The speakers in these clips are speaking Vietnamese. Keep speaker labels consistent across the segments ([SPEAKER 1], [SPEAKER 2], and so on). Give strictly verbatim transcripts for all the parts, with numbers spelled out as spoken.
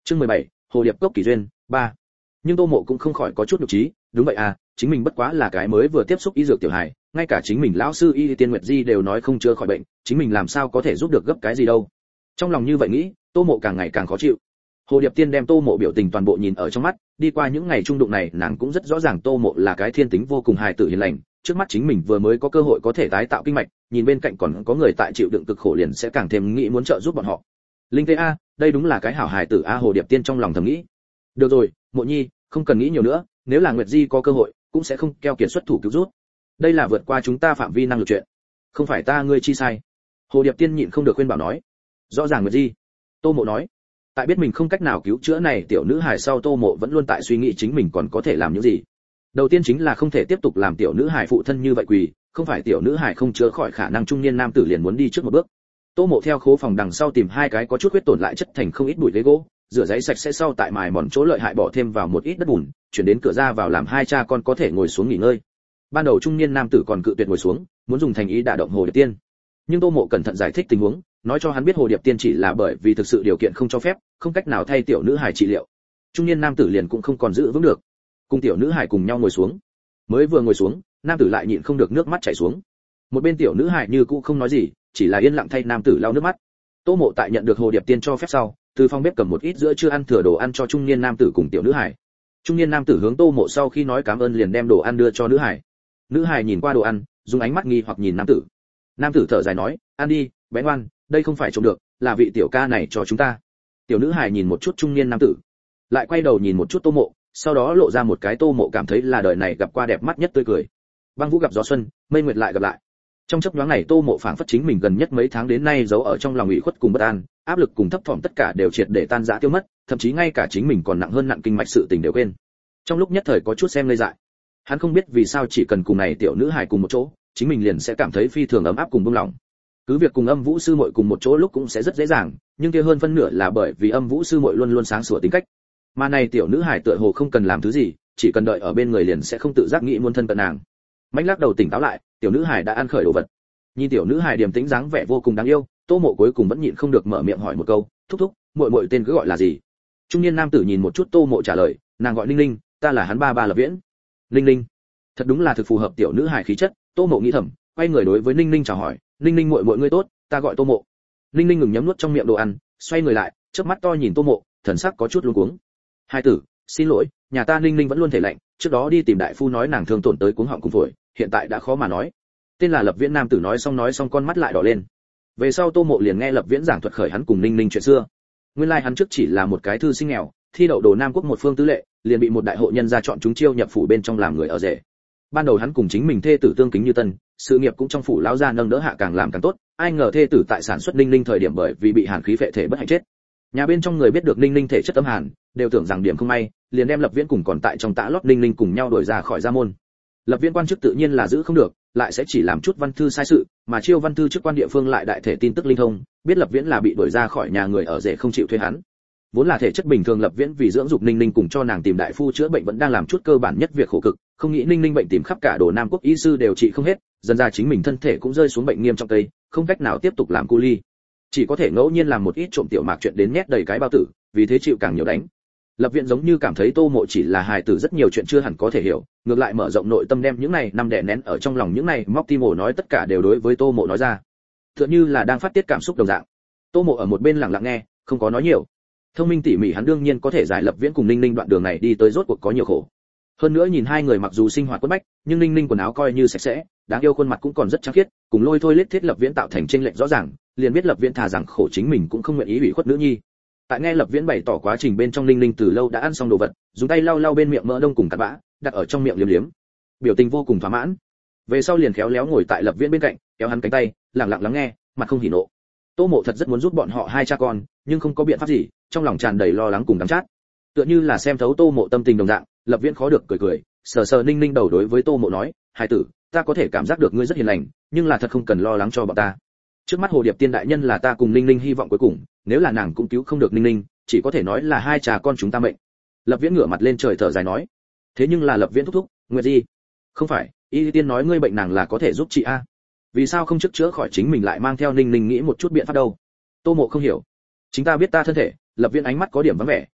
[SPEAKER 1] Chương mười bảy, Hồ điệp cốc kỳ duyên ba. Nhưng Tô Mộ cũng không khỏi có chút nhục trí, đúng vậy à, chính mình bất quá là cái mới vừa tiếp xúc y dược tiểu hài, ngay cả chính mình lão sư Y Tiên Nguyệt Di đều nói không chữa khỏi bệnh, chính mình làm sao có thể giúp được gấp cái gì đâu. Trong lòng như vậy nghĩ, Tô Mộ càng ngày càng khó chịu. Hồ Điệp Tiên đem Tô Mộ biểu tình toàn bộ nhìn ở trong mắt, đi qua những ngày trung đụng này, nàng cũng rất rõ ràng Tô Mộ là cái thiên tính vô cùng hài tử hiền lành, trước mắt chính mình vừa mới có cơ hội có thể tái tạo kinh mạch, nhìn bên cạnh còn có người tại chịu đựng cực khổ liền sẽ càng thêm nghĩ muốn trợ giúp bọn họ. Linh Tê a, đây đúng là cái hảo hài tử a, Hồ Điệp Tiên trong lòng thầm nghĩ. Được rồi, Mộ Nhi, không cần nghĩ nhiều nữa, nếu là Nguyệt Di có cơ hội, cũng sẽ không keo kiệt xuất thủ cứu giúp. Đây là vượt qua chúng ta phạm vi năng lực chuyện. Không phải ta ngươi chi sai. Hồ Điệp Tiên nhịn không được khuyên bảo nói. Rõ ràng Nguyệt Di. Tô Mộ nói. Tại biết mình không cách nào cứu chữa này tiểu nữ hài sau, Tô Mộ vẫn luôn tại suy nghĩ chính mình còn có thể làm những gì. Đầu tiên chính là không thể tiếp tục làm tiểu nữ hài phụ thân như vậy quỳ, không phải tiểu nữ hài không chữa khỏi khả năng trung niên nam tử liền muốn đi trước một bước. Tô Mộ theo khố phòng đằng sau tìm hai cái có chút huyết tổn lại chất thành không ít bụi ghế gỗ, rửa giấy sạch sẽ sau tại mài mòn chỗ lợi hại bỏ thêm vào một ít đất bùn, chuyển đến cửa ra vào làm hai cha con có thể ngồi xuống nghỉ ngơi. Ban đầu trung niên nam tử còn cự tuyệt ngồi xuống, muốn dùng thành ý đả động Hồ Điệp Tiên. Nhưng Tô Mộ cẩn thận giải thích tình huống, nói cho hắn biết Hồ Điệp Tiên chỉ là bởi vì thực sự điều kiện không cho phép, không cách nào thay tiểu nữ hài trị liệu. Trung niên nam tử liền cũng không còn giữ vững được, cùng tiểu nữ hài cùng nhau ngồi xuống. Mới vừa ngồi xuống, nam tử lại nhịn không được nước mắt chảy xuống. Một bên tiểu nữ hài như cũ không nói gì, chỉ là yên lặng thay nam tử lau nước mắt. Tô Mộ tại nhận được Hồ Điệp Tiên cho phép sau, từ phòng bếp cầm một ít giữa chưa ăn thừa đồ ăn cho trung niên nam tử cùng tiểu nữ hài. Trung niên nam tử hướng Tô Mộ sau khi nói cảm ơn liền đem đồ ăn đưa cho nữ hài. Nữ hài nhìn qua đồ ăn, dùng ánh mắt nghi hoặc nhìn nam tử. Nam tử thở dài nói, ăn đi, bé ngoan, đây không phải trộm được, là vị tiểu ca này cho chúng ta. Tiểu nữ hài nhìn một chút trung niên nam tử, lại quay đầu nhìn một chút Tô Mộ, sau đó lộ ra một cái Tô Mộ cảm thấy là đời này gặp qua đẹp mắt nhất tươi cười. Băng vũ gặp gió xuân, mây nguyệt lại gặp lại. Trong chốc nhoáng này Tô Mộ phảng phất chính mình gần nhất mấy tháng đến nay giấu ở trong lòng ủy khuất cùng bất an, áp lực cùng thấp thỏm tất cả đều triệt để tan rã tiêu mất, thậm chí ngay cả chính mình còn nặng hơn nặng kinh mạch sự tình đều quên. Trong lúc nhất thời có chút xem lây dại. Hắn không biết vì sao chỉ cần cùng này tiểu nữ hài cùng một chỗ, chính mình liền sẽ cảm thấy phi thường ấm áp cùng buông lòng. Cứ việc cùng Âm Vũ sư muội cùng một chỗ lúc cũng sẽ rất dễ dàng, nhưng kia hơn phân nửa là bởi vì Âm Vũ sư muội luôn luôn sáng sủa tính cách. Mà này tiểu nữ hài tựa hồ không cần làm thứ gì, chỉ cần đợi ở bên người liền sẽ không tự giác nghĩ muốn thân cận nàng. Mãnh lắc đầu tỉnh táo lại, tiểu nữ hài đã ăn khởi đồ vật. Nhìn tiểu nữ hài điềm tĩnh dáng vẻ vô cùng đáng yêu, Tô Mộ cuối cùng vẫn nhịn không được mở miệng hỏi một câu, thúc thúc, muội muội tên cứ gọi là gì? Trung niên nam tử nhìn một chút Tô Mộ trả lời, nàng gọi Ninh Ninh, ta là hắn ba ba Lập Viễn. Ninh Ninh, thật đúng là thực phù hợp tiểu nữ hài khí chất. Tô Mộ nghĩ thầm, quay người đối với Ninh Ninh chào hỏi, Ninh Ninh muội muội ngươi tốt, ta gọi Tô Mộ. Ninh Ninh ngừng nhấm nuốt trong miệng đồ ăn, xoay người lại, chớp mắt to nhìn Tô Mộ, thần sắc có chút luống cuống. Hai tử, xin lỗi, nhà ta Ninh Ninh vẫn luôn thể lạnh, trước đó đi tìm đại phu nói nàng thương tổn tới cuống họng cùng phổi, hiện tại đã khó mà nói. Tên là Lập Viễn nam tử nói xong nói xong con mắt lại đỏ lên. Về sau Tô Mộ liền nghe Lập Viễn giảng thuật khởi hắn cùng Ninh Ninh chuyện xưa. Nguyên lai like hắn trước chỉ là một cái thư sinh nghèo, thi đậu đồ Nam Quốc một phương tứ lệ, liền bị một đại hộ nhân gia chọn chúng chiêu nhập phủ bên trong làm người ở rể. Ban đầu hắn cùng chính mình thê tử tương kính như tân, sự nghiệp cũng trong phủ lão gia nâng đỡ hạ càng làm càng tốt, ai ngờ thê tử tại sản xuất Ninh Ninh thời điểm bởi vì bị hàn khí phệ thể bất hạnh chết. Nhà bên trong người biết được Ninh Ninh thể chất âm hàn, đều tưởng rằng điểm không may, liền đem Lập Viễn cùng còn tại trong tã lót Ninh Ninh cùng nhau đuổi ra khỏi gia môn. Lập Viễn quan chức tự nhiên là giữ không được, lại sẽ chỉ làm chút văn thư sai sự, mà chiêu văn thư chức quan địa phương lại đại thể tin tức linh thông, biết Lập Viễn là bị đuổi ra khỏi nhà người ở rể không chịu thuê hắn. Vốn là thể chất bình thường Lập Viễn vì dưỡng dục Ninh Ninh cùng cho nàng tìm đại phu chữa bệnh vẫn đang làm chút cơ bản nhất việc khổ cực, không nghĩ Ninh Ninh bệnh tìm khắp cả đồ Nam Quốc y sư đều trị không hết, dần ra chính mình thân thể cũng rơi xuống bệnh nghiêm trọng tây, không cách nào tiếp tục làm cu ly, chỉ có thể ngẫu nhiên làm một ít trộm tiểu mạc chuyện đến nhét đầy cái bao tử, vì thế chịu càng nhiều đánh. Lập Viễn giống như cảm thấy Tô Mộ chỉ là hài tử rất nhiều chuyện chưa hẳn có thể hiểu, ngược lại mở rộng nội tâm đem những này năm đè nén ở trong lòng những này móc tim ổ nói tất cả đều đối với Tô Mộ nói ra, tựa như là đang phát tiết cảm xúc đồng dạng. Tô Mộ ở một bên lặng lặng nghe, không có nói nhiều. Thông minh tỉ mỉ hắn đương nhiên có thể giải Lập Viễn cùng Ninh Ninh đoạn đường này đi tới rốt cuộc có nhiều khổ. Hơn nữa nhìn hai người mặc dù sinh hoạt quất bách, nhưng Ninh Ninh quần áo coi như sạch sẽ, đáng yêu khuôn mặt cũng còn rất trắng khiết, cùng lôi thôi lết thiết Lập Viễn tạo thành chênh lệch rõ ràng, liền biết Lập Viễn thà rằng khổ chính mình cũng không nguyện ý ủy khuất nữ nhi. Tại nghe Lập Viễn bày tỏ quá trình bên trong, Ninh Ninh từ lâu đã ăn xong đồ vật, dùng tay lau lau bên miệng mỡ đông cùng cặn bã, đặt ở trong miệng liếm liếm, biểu tình vô cùng thỏa mãn. Về sau liền khéo léo ngồi tại Lập Viễn bên cạnh, kéo hắn cánh tay, lặng lặng lắng nghe, mặt không hỉ nộ. Tô Mộ thật rất muốn giúp bọn họ hai cha con, nhưng không có biện pháp gì, trong lòng tràn đầy lo lắng cùng đắng chát. Tựa như là xem thấu Tô Mộ tâm tình đồng dạng, Lập Viễn khó được cười cười, sờ sờ Ninh Ninh đầu đối với Tô Mộ nói, "Hải tử, ta có thể cảm giác được ngươi rất hiền lành, nhưng là thật không cần lo lắng cho bọn ta. Trước mắt Hồ Điệp Tiên đại nhân là ta cùng Ninh Ninh hy vọng cuối cùng, nếu là nàng cũng cứu không được Ninh Ninh, chỉ có thể nói là hai cha con chúng ta mệnh." Lập Viễn ngửa mặt lên trời thở dài nói, "Thế nhưng là Lập Viễn thúc thúc, Nguyệt Di, không phải, Y Tiên nói ngươi bệnh nàng là có thể giúp chị a, vì sao không trước chữa khỏi chính mình lại mang theo Ninh Ninh nghĩ một chút biện pháp đâu?" Tô Mộ không hiểu. "Chính ta biết ta thân thể." Lập Viễn ánh mắt có điểm vắng vẻ,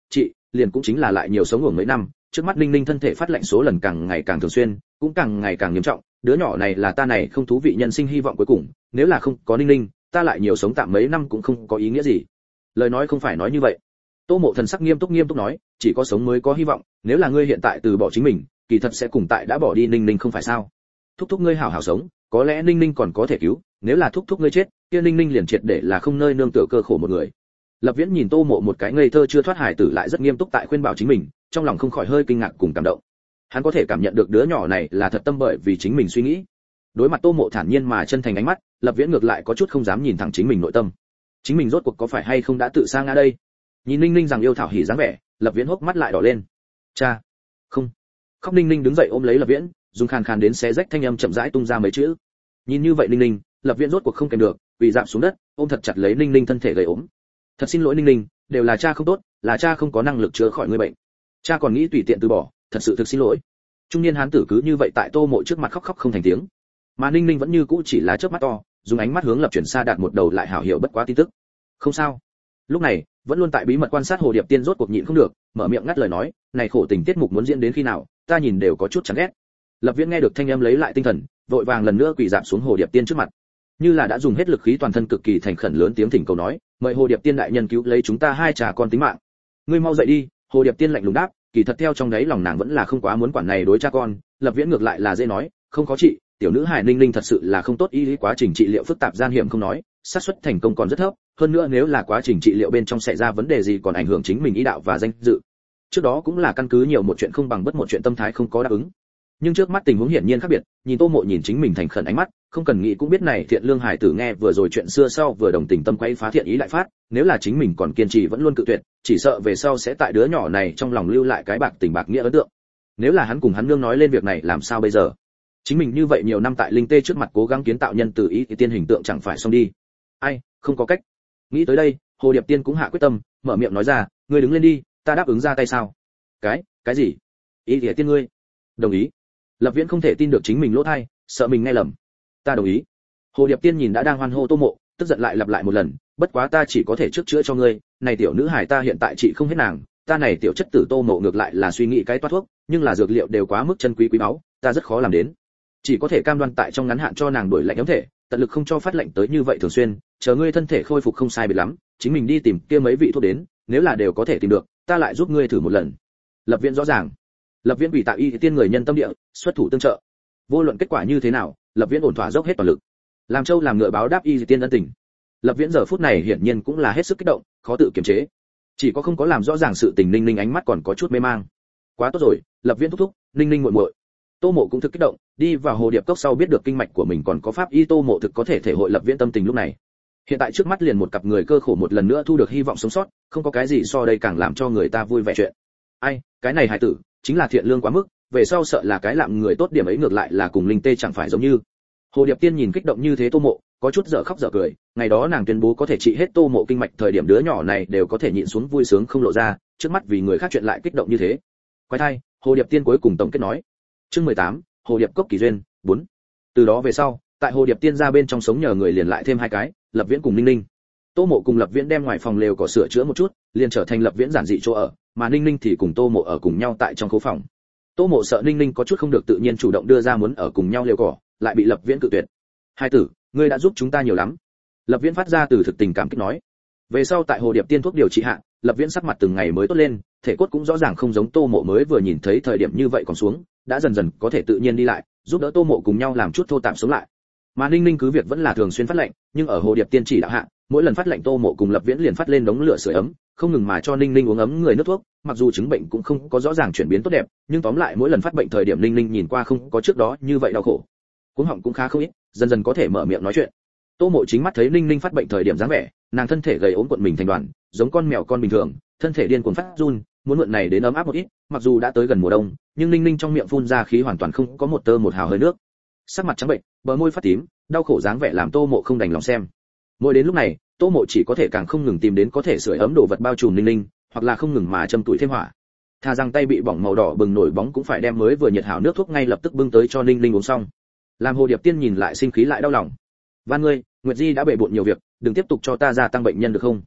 [SPEAKER 1] chị liền cũng chính là lại nhiều sống ngủ mấy năm. Trước mắt Ninh Ninh thân thể phát lạnh số lần càng ngày càng thường xuyên, cũng càng ngày càng nghiêm trọng, đứa nhỏ này là ta này không thú vị nhân sinh hy vọng cuối cùng, nếu là không có Ninh Ninh, ta lại nhiều sống tạm mấy năm cũng không có ý nghĩa gì. Lời nói không phải nói như vậy. Tô Mộ thần sắc nghiêm túc nghiêm túc nói, chỉ có sống mới có hy vọng, nếu là ngươi hiện tại từ bỏ chính mình, kỳ thật sẽ cùng tại đã bỏ đi Ninh Ninh không phải sao? Thúc thúc ngươi hảo hảo sống, có lẽ Ninh Ninh còn có thể cứu, nếu là thúc thúc ngươi chết, kia Ninh Ninh liền triệt để là không nơi nương tựa cơ khổ một người. Lập Viễn nhìn Tô Mộ một cái ngây thơ chưa thoát hài tử lại rất nghiêm túc tại khuyên bảo chính mình, trong lòng không khỏi hơi kinh ngạc cùng cảm động. Hắn có thể cảm nhận được đứa nhỏ này là thật tâm bởi vì chính mình suy nghĩ. Đối mặt Tô Mộ thản nhiên mà chân thành ánh mắt, Lập Viễn ngược lại có chút không dám nhìn thẳng chính mình nội tâm. Chính mình rốt cuộc có phải hay không đã tự sa ngã đây? Nhìn Ninh Ninh rằng yêu thảo hỉ dáng vẻ, Lập Viễn hốc mắt lại đỏ lên. Cha, không. Khóc. Ninh Ninh đứng dậy ôm lấy Lập Viễn, dùng khàn khàn đến xé rách thanh âm chậm rãi tung ra mấy chữ. Nhìn như vậy Ninh Ninh, Lập Viễn rốt cuộc không kèm được, quỳ rạp xuống đất, ôm thật chặt lấy Ninh Ninh thân thể gầy ốm. Thật xin lỗi Ninh Ninh, đều là cha không tốt, là cha không có năng lực chữa khỏi ngươi bệnh. Cha còn nghĩ tùy tiện từ bỏ, thật sự thực xin lỗi. Trung niên hán tử cứ như vậy tại Tô Mộ trước mặt khóc khóc không thành tiếng. Mà Ninh Ninh vẫn như cũ chỉ là chớp mắt to, dùng ánh mắt hướng Lập chuyển xa đạt một đầu lại hảo hiểu bất quá tin tức. Không sao. Lúc này, vẫn luôn tại bí mật quan sát Hồ Điệp Tiên rốt cuộc nhịn không được, mở miệng ngắt lời nói, này khổ tình tiết mục muốn diễn đến khi nào, ta nhìn đều có chút chán ghét. Lập Viễn nghe được thanh âm lấy lại tinh thần, vội vàng lần nữa quỳ rạp xuống Hồ Điệp Tiên trước mặt, như là đã dùng hết lực khí toàn thân cực kỳ thành khẩn lớn tiếng thỉnh cầu nói, mời Hồ Điệp Tiên đại nhân cứu lấy chúng ta hai cha con tính mạng. Ngươi mau dậy đi. Hồ Điệp Tiên lạnh lùng đáp, kỳ thật theo trong đấy lòng nàng vẫn là không quá muốn quản này đối cha con. Lập Viễn ngược lại là dễ nói, không có chị, tiểu nữ hài Ninh Ninh thật sự là không tốt, y lý quá trình trị liệu phức tạp gian hiểm không nói, xác suất thành công còn rất thấp, hơn nữa nếu là quá trình trị liệu bên trong xảy ra vấn đề gì còn ảnh hưởng chính mình ý đạo và danh dự. Trước đó cũng là căn cứ nhiều một chuyện không bằng bất một chuyện tâm thái không có đáp ứng. Nhưng trước mắt tình huống hiển nhiên khác biệt, nhìn Tô Mộ nhìn chính mình thành khẩn ánh mắt, không cần nghĩ cũng biết này thiện lương hài tử nghe vừa rồi chuyện xưa sau vừa đồng tình tâm quấy phá thiện ý lại phát, nếu là chính mình còn kiên trì vẫn luôn cự tuyệt, chỉ sợ về sau sẽ tại đứa nhỏ này trong lòng lưu lại cái bạc tình bạc nghĩa ấn tượng. Nếu là hắn cùng hắn nương nói lên việc này làm sao bây giờ? Chính mình như vậy nhiều năm tại linh tê trước mặt cố gắng kiến tạo nhân từ ý thì tiên hình tượng chẳng phải xong đi. Ai, không có cách. Nghĩ tới đây, Hồ Điệp Tiên cũng hạ quyết tâm, mở miệng nói ra, ngươi đứng lên đi, ta đáp ứng ra tay sao? Cái, cái gì? Ý thì tiên ngươi? Đồng ý. Lập Viễn không thể tin được chính mình lỗ tai, sợ mình nghe lầm. Ta đồng ý. Hồ Điệp Tiên nhìn đã đang hoan hô Tô Mộ, tức giận lại lặp lại một lần, bất quá ta chỉ có thể trước chữa cho ngươi, này tiểu nữ hài ta hiện tại trị không hết nàng, ta này tiểu chất tử Tô Mộ ngược lại là suy nghĩ cái toát thuốc, nhưng là dược liệu đều quá mức chân quý quý báu, ta rất khó làm đến. Chỉ có thể cam đoan tại trong ngắn hạn cho nàng đổi lạnh ấm thể, tận lực không cho phát lạnh tới như vậy thường xuyên, chờ ngươi thân thể khôi phục không sai biệt lắm, chính mình đi tìm kia mấy vị thuốc đến, nếu là đều có thể tìm được, ta lại giúp ngươi thử một lần. Lập Viễn rõ ràng. Lập Viễn ủy tạo y tiên người nhân tâm địa, xuất thủ tương trợ. Vô luận kết quả như thế nào, Lập Viễn ổn thỏa dốc hết toàn lực. Làm châu làm ngựa báo đáp y tiên ân tình. Lập Viễn giờ phút này hiển nhiên cũng là hết sức kích động, khó tự kiềm chế. Chỉ có không có làm rõ ràng sự tình Ninh Ninh ánh mắt còn có chút mê mang. Quá tốt rồi, Lập Viễn thúc thúc, Ninh Ninh muội muội. Tô Mộ cũng thực kích động, đi vào Hồ Điệp Cốc sau biết được kinh mạch của mình còn có pháp y, Tô Mộ thực có thể thể hội Lập Viễn tâm tình lúc này. Hiện tại trước mắt liền một cặp người cơ khổ một lần nữa thu được hy vọng sống sót, không có cái gì so đây càng làm cho người ta vui vẻ chuyện. Ai, cái này hài tử, chính là thiện lương quá mức, về sau sợ là cái làm người tốt điểm ấy ngược lại là cùng linh tê chẳng phải giống như. Hồ Điệp Tiên nhìn kích động như thế Tô Mộ, có chút dở khóc dở cười, ngày đó nàng tuyên bố có thể trị hết Tô Mộ kinh mạch thời điểm đứa nhỏ này đều có thể nhịn xuống vui sướng không lộ ra, trước mắt vì người khác chuyện lại kích động như thế. Quái thai, Hồ Điệp Tiên cuối cùng tổng kết nói. Chương mười tám, Hồ Điệp Cốc kỳ duyên, bốn. Từ đó về sau, tại Hồ Điệp Tiên ra bên trong sống nhờ người liền lại thêm hai cái, Lập Viễn cùng Ninh Ninh. Tô Mộ cùng Lập Viễn đem ngoài phòng lều cỏ sửa chữa một chút, liền trở thành Lập Viễn giản dị chỗ ở, mà Ninh Ninh thì cùng Tô Mộ ở cùng nhau tại trong khố phòng. Tô Mộ sợ Ninh Ninh có chút không được tự nhiên chủ động đưa ra muốn ở cùng nhau lều cỏ, lại bị Lập Viễn cự tuyệt. Hai tử, ngươi đã giúp chúng ta nhiều lắm. Lập Viễn phát ra từ thực tình cảm kích nói. Về sau tại Hồ Điệp Tiên thuốc điều trị hạ, Lập Viễn sắc mặt từng ngày mới tốt lên, thể cốt cũng rõ ràng không giống Tô Mộ mới vừa nhìn thấy thời điểm như vậy còn xuống, đã dần dần có thể tự nhiên đi lại, giúp đỡ Tô Mộ cùng nhau làm chút thô tạm sống lại. Mà Ninh Ninh cứ việc vẫn là thường xuyên phát lệnh, nhưng ở Hồ Điệp Tiên chỉ đạo hạ, mỗi lần phát lệnh Tô Mộ cùng Lập Viễn liền phát lên đống lửa sưởi ấm, không ngừng mà cho Ninh Ninh uống ấm người nước thuốc, mặc dù chứng bệnh cũng không có rõ ràng chuyển biến tốt đẹp, nhưng tóm lại mỗi lần phát bệnh thời điểm Ninh Ninh nhìn qua không có trước đó như vậy đau khổ. Cuống họng cũng khá không ít, dần dần có thể mở miệng nói chuyện. Tô Mộ chính mắt thấy Ninh Ninh phát bệnh thời điểm dáng vẻ, nàng thân thể gầy ốm cuộn mình thành đoàn, giống con mèo con bình thường, thân thể điên cuồng phát run, muốn mượn này đến ấm áp một ít, mặc dù đã tới gần mùa đông, nhưng Ninh Ninh trong miệng phun ra khí hoàn toàn không có một tơ một hào hơi nước. Sắc mặt trắng bệnh, bờ môi phát tím, đau khổ dáng vẻ làm Tô Mộ không đành lòng xem. Mỗi đến lúc này, Tô Mộ chỉ có thể càng không ngừng tìm đến có thể sưởi ấm đồ vật bao trùm Ninh Ninh, hoặc là không ngừng mà châm tuổi thêm hỏa. Thà rằng tay bị bỏng màu đỏ bừng nổi bóng cũng phải đem mới vừa nhiệt hảo nước thuốc ngay lập tức bưng tới cho Ninh Ninh uống xong. Làm Hồ Điệp Tiên nhìn lại sinh khí lại đau lòng. Van ngươi, Nguyệt Di đã bệ bội nhiều việc, đừng tiếp tục cho ta gia tăng bệnh nhân được không?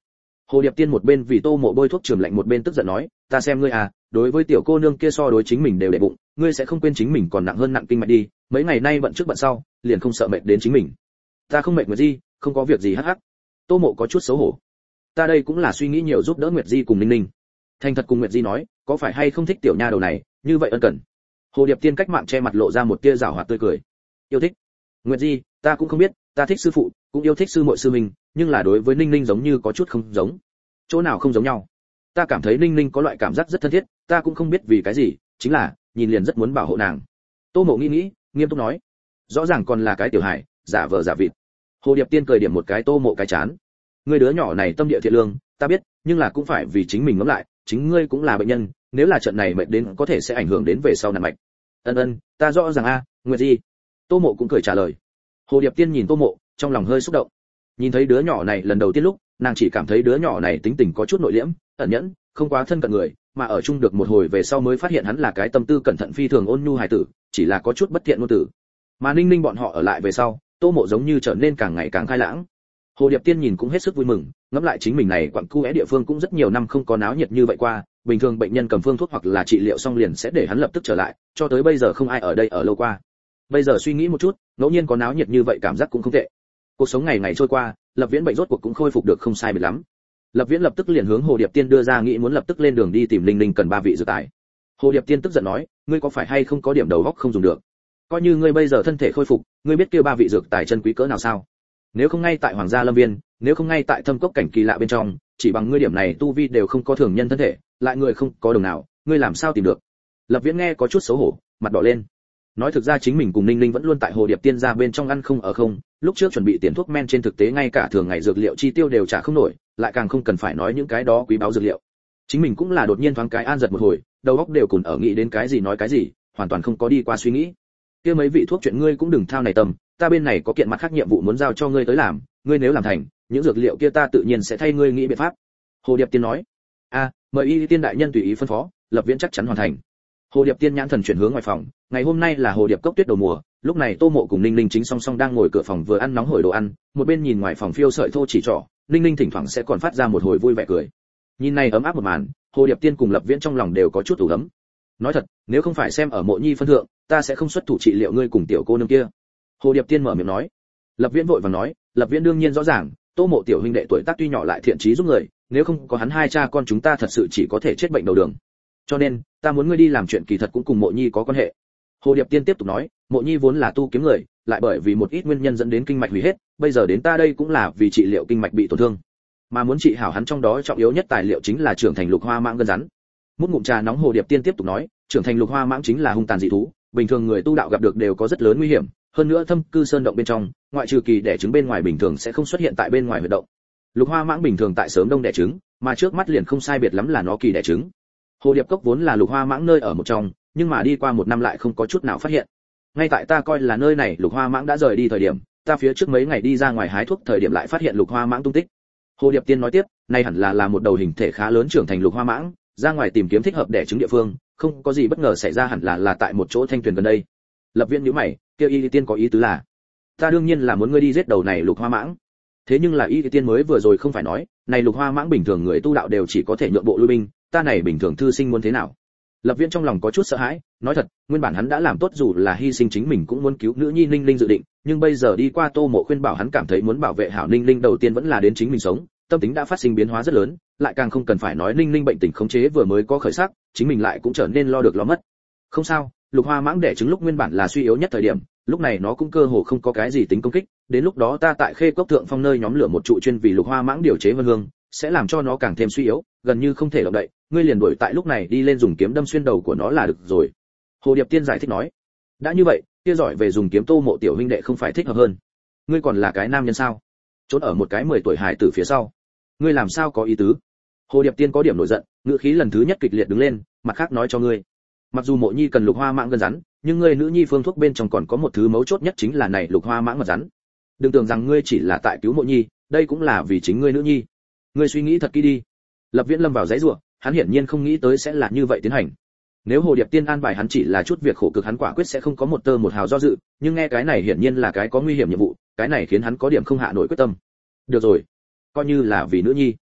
[SPEAKER 1] Hồ Điệp Tiên một bên vì Tô Mộ bôi thuốc trường lạnh một bên tức giận nói, ta xem ngươi à, đối với tiểu cô nương kia so đối chính mình đều để bụng, ngươi sẽ không quên chính mình còn nặng hơn nặng kinh mạch đi, mấy ngày nay bận trước bận sau, liền không sợ mệt đến chính mình. Ta không mệt Nguyệt Di, không có việc gì hắc hắc. Tô Mộ có chút xấu hổ. Ta đây cũng là suy nghĩ nhiều giúp đỡ Nguyệt Di cùng Ninh Ninh. Thành thật cùng Nguyệt Di nói, có phải hay không thích tiểu nha đầu này, như vậy ân cần. Hồ Điệp Tiên cách mạng che mặt lộ ra một tia giảo hoạt tươi cười. Yêu thích. Nguyệt Di, ta cũng không biết, ta thích sư phụ, cũng yêu thích sư muội sư mình, nhưng là đối với Ninh Ninh giống như có chút không giống. Chỗ nào không giống nhau? Ta cảm thấy Ninh Ninh có loại cảm giác rất thân thiết, ta cũng không biết vì cái gì, chính là nhìn liền rất muốn bảo hộ nàng. Tô Mộ nghĩ nghĩ, nghiêm túc nói, rõ ràng còn là cái tiểu hài, giả vờ giả vịt. Hồ Điệp Tiên cười điểm một cái Tô Mộ cái chán. Ngươi đứa nhỏ này tâm địa thiện lương, ta biết, nhưng là cũng phải vì chính mình ngẫm lại, chính ngươi cũng là bệnh nhân, nếu là trận này mệt đến có thể sẽ ảnh hưởng đến về sau nằm mạch. Ân ân, ta rõ ràng a, à, Nguyệt Di. Tô Mộ cũng cười trả lời. Hồ Điệp Tiên nhìn Tô Mộ, trong lòng hơi xúc động. Nhìn thấy đứa nhỏ này lần đầu tiên lúc, nàng chỉ cảm thấy đứa nhỏ này tính tình có chút nội liễm, ẩn nhẫn, không quá thân cận người, mà ở chung được một hồi về sau mới phát hiện hắn là cái tâm tư cẩn thận phi thường ôn nhu hài tử, chỉ là có chút bất thiện ngôn tử. Mà Ninh Ninh bọn họ ở lại về sau, Tô Mộ giống như trở nên càng ngày càng khai lãng. Hồ Điệp Tiên nhìn cũng hết sức vui mừng, ngẫm lại chính mình này quặng cu é địa phương cũng rất nhiều năm không có náo nhiệt như vậy qua, bình thường bệnh nhân cầm phương thuốc hoặc là trị liệu xong liền sẽ để hắn lập tức trở lại, cho tới bây giờ không ai ở đây ở lâu qua. Bây giờ suy nghĩ một chút, ngẫu nhiên có náo nhiệt như vậy cảm giác cũng không tệ. Cuộc sống ngày ngày trôi qua, Lập Viễn bệnh rốt cuộc cũng khôi phục được không sai biệt lắm. Lập Viễn lập tức liền hướng Hồ Điệp Tiên đưa ra nghĩ muốn lập tức lên đường đi tìm Linh Linh cần ba vị dược tài. Hồ Điệp Tiên tức giận nói, ngươi có phải hay không có điểm đầu óc không dùng được? Coi như ngươi bây giờ thân thể khôi phục, ngươi biết kia ba vị dược tài chân quý cỡ nào sao? Nếu không ngay tại Hoàng gia Lâm Viên, nếu không ngay tại Thâm Cốc cảnh kỳ lạ bên trong, chỉ bằng ngươi điểm này tu vi đều không có thường nhân thân thể, lại người không có đồng nào, ngươi làm sao tìm được? Lập Viễn nghe có chút xấu hổ, mặt đỏ lên. Nói thực ra chính mình cùng Ninh Linh vẫn luôn tại Hồ Điệp Tiên gia bên trong ăn không ở không, lúc trước chuẩn bị tiền thuốc men trên thực tế ngay cả thường ngày dược liệu chi tiêu đều trả không nổi, lại càng không cần phải nói những cái đó quý báu dược liệu. Chính mình cũng là đột nhiên thoáng cái an giật một hồi, đầu óc đều cùng ở nghĩ đến cái gì nói cái gì, hoàn toàn không có đi qua suy nghĩ. Kia mấy vị thuốc chuyện ngươi cũng đừng thao này tầm, ta bên này có kiện mặt khác nhiệm vụ muốn giao cho ngươi tới làm, ngươi nếu làm thành, những dược liệu kia ta tự nhiên sẽ thay ngươi nghĩ biện pháp. Hồ Điệp Tiên nói. A, mời Y Tiên đại nhân tùy ý phân phó, Lập Viễn chắc chắn hoàn thành. Hồ Điệp Tiên nhãn thần chuyển hướng ngoài phòng, ngày hôm nay là Hồ Điệp cốc tuyết đầu mùa, lúc này Tô Mộ cùng Ninh Ninh chính song song đang ngồi cửa phòng vừa ăn nóng hổi đồ ăn, một bên nhìn ngoài phòng phiêu sợi thô chỉ trỏ, Ninh Ninh thỉnh thoảng sẽ còn phát ra một hồi vui vẻ cười. Nhìn này ấm áp một màn, Hồ Điệp Tiên cùng Lập Viễn trong lòng đều có chút ủ ấm. Nói thật, nếu không phải xem ở Mộ Nhi phân thượng, ta sẽ không xuất thủ trị liệu ngươi cùng tiểu cô nương kia. Hồ Điệp Tiên mở miệng nói. Lập Viễn vội vàng nói, Lập Viễn đương nhiên rõ ràng, Tô Mộ tiểu huynh đệ tuổi tác tuy nhỏ lại thiện chí giúp người, nếu không có hắn hai cha con chúng ta thật sự chỉ có thể chết bệnh đầu đường. Cho nên, ta muốn ngươi đi làm chuyện kỳ thật cũng cùng Mộ Nhi có quan hệ. Hồ Điệp Tiên tiếp tục nói, Mộ Nhi vốn là tu kiếm người, lại bởi vì một ít nguyên nhân dẫn đến kinh mạch hủy hết, bây giờ đến ta đây cũng là vì trị liệu kinh mạch bị tổn thương. Mà muốn trị hảo hắn trong đó trọng yếu nhất tài liệu chính là trưởng thành lục hoa mãng gân rắn. Mút ngụm trà nóng Hồ Điệp Tiên tiếp tục nói, trưởng thành lục hoa mãng chính là hung tàn dị thú, bình thường người tu đạo gặp được đều có rất lớn nguy hiểm, hơn nữa thâm cư sơn động bên trong, ngoại trừ kỳ đẻ trứng bên ngoài bình thường sẽ không xuất hiện tại bên ngoài huyệt động. Lục hoa mãng bình thường tại sớm đông đẻ trứng, mà trước mắt liền không sai biệt lắm là nó kỳ đẻ trứng. Hồ Điệp cốc vốn là lục hoa mãng nơi ở một trong, nhưng mà đi qua một năm lại không có chút nào phát hiện. Ngay tại ta coi là nơi này lục hoa mãng đã rời đi thời điểm, ta phía trước mấy ngày đi ra ngoài hái thuốc thời điểm lại phát hiện lục hoa mãng tung tích. Hồ Điệp Tiên nói tiếp, này hẳn là là một đầu hình thể khá lớn trưởng thành lục hoa mãng, ra ngoài tìm kiếm thích hợp đẻ trứng địa phương, không có gì bất ngờ xảy ra hẳn là là tại một chỗ thanh tuyền gần đây. Lập Viễn nhíu mày, kêu Y Tiên có ý tứ là, ta đương nhiên là muốn ngươi đi giết đầu này lục hoa mãng. Thế nhưng là Y Tiên mới vừa rồi không phải nói, này lục hoa mãng bình thường người tu đạo đều chỉ có thể nhượng bộ lui binh, ta này bình thường thư sinh muốn thế nào? Lập Viễn trong lòng có chút sợ hãi, nói thật, nguyên bản hắn đã làm tốt dù là hy sinh chính mình cũng muốn cứu nữ nhi Ninh Linh dự định, nhưng bây giờ đi qua Tô Mộ khuyên bảo hắn cảm thấy muốn bảo vệ hảo Ninh Linh đầu tiên vẫn là đến chính mình sống, tâm tính đã phát sinh biến hóa rất lớn, lại càng không cần phải nói Ninh Linh bệnh tình khống chế vừa mới có khởi sắc, chính mình lại cũng trở nên lo được lo mất. Không sao, lục hoa mãng đẻ trứng lúc nguyên bản là suy yếu nhất thời điểm, lúc này nó cũng cơ hồ không có cái gì tính công kích, đến lúc đó ta tại Khê Cốc Thượng Phong nơi nhóm lửa một trụ chuyên vì lục hoa mãng điều chế vân hương, sẽ làm cho nó càng thêm suy yếu, gần như không thể động đậy, ngươi liền đuổi tại lúc này đi lên dùng kiếm đâm xuyên đầu của nó là được rồi. Hồ Điệp Tiên giải thích nói, đã như vậy, kia giỏi về dùng kiếm Tô Mộ tiểu huynh đệ không phải thích hợp hơn? Ngươi còn là cái nam nhân sao? Trốn ở một cái mười tuổi hài tử phía sau, ngươi làm sao có ý tứ? Hồ Điệp Tiên có điểm nổi giận, ngữ khí lần thứ nhất kịch liệt đứng lên, mặt khác nói cho ngươi, mặc dù Mộ Nhi cần lục hoa mãng gân rắn, nhưng ngươi nữ nhi phương thuốc bên trong còn có một thứ mấu chốt nhất chính là này lục hoa mãng mật rắn. Đừng tưởng rằng ngươi chỉ là tại cứu Mộ Nhi, đây cũng là vì chính ngươi nữ nhi. Ngươi suy nghĩ thật kỹ đi. Lập Viễn lâm vào giấy rủa, hắn hiển nhiên không nghĩ tới sẽ là như vậy tiến hành. Nếu Hồ Điệp Tiên an bài hắn chỉ là chút việc khổ cực hắn quả quyết sẽ không có một tơ một hào do dự, nhưng nghe cái này hiển nhiên là cái có nguy hiểm nhiệm vụ, cái này khiến hắn có điểm không hạ nổi quyết tâm. Được rồi, coi như là vì nữ nhi.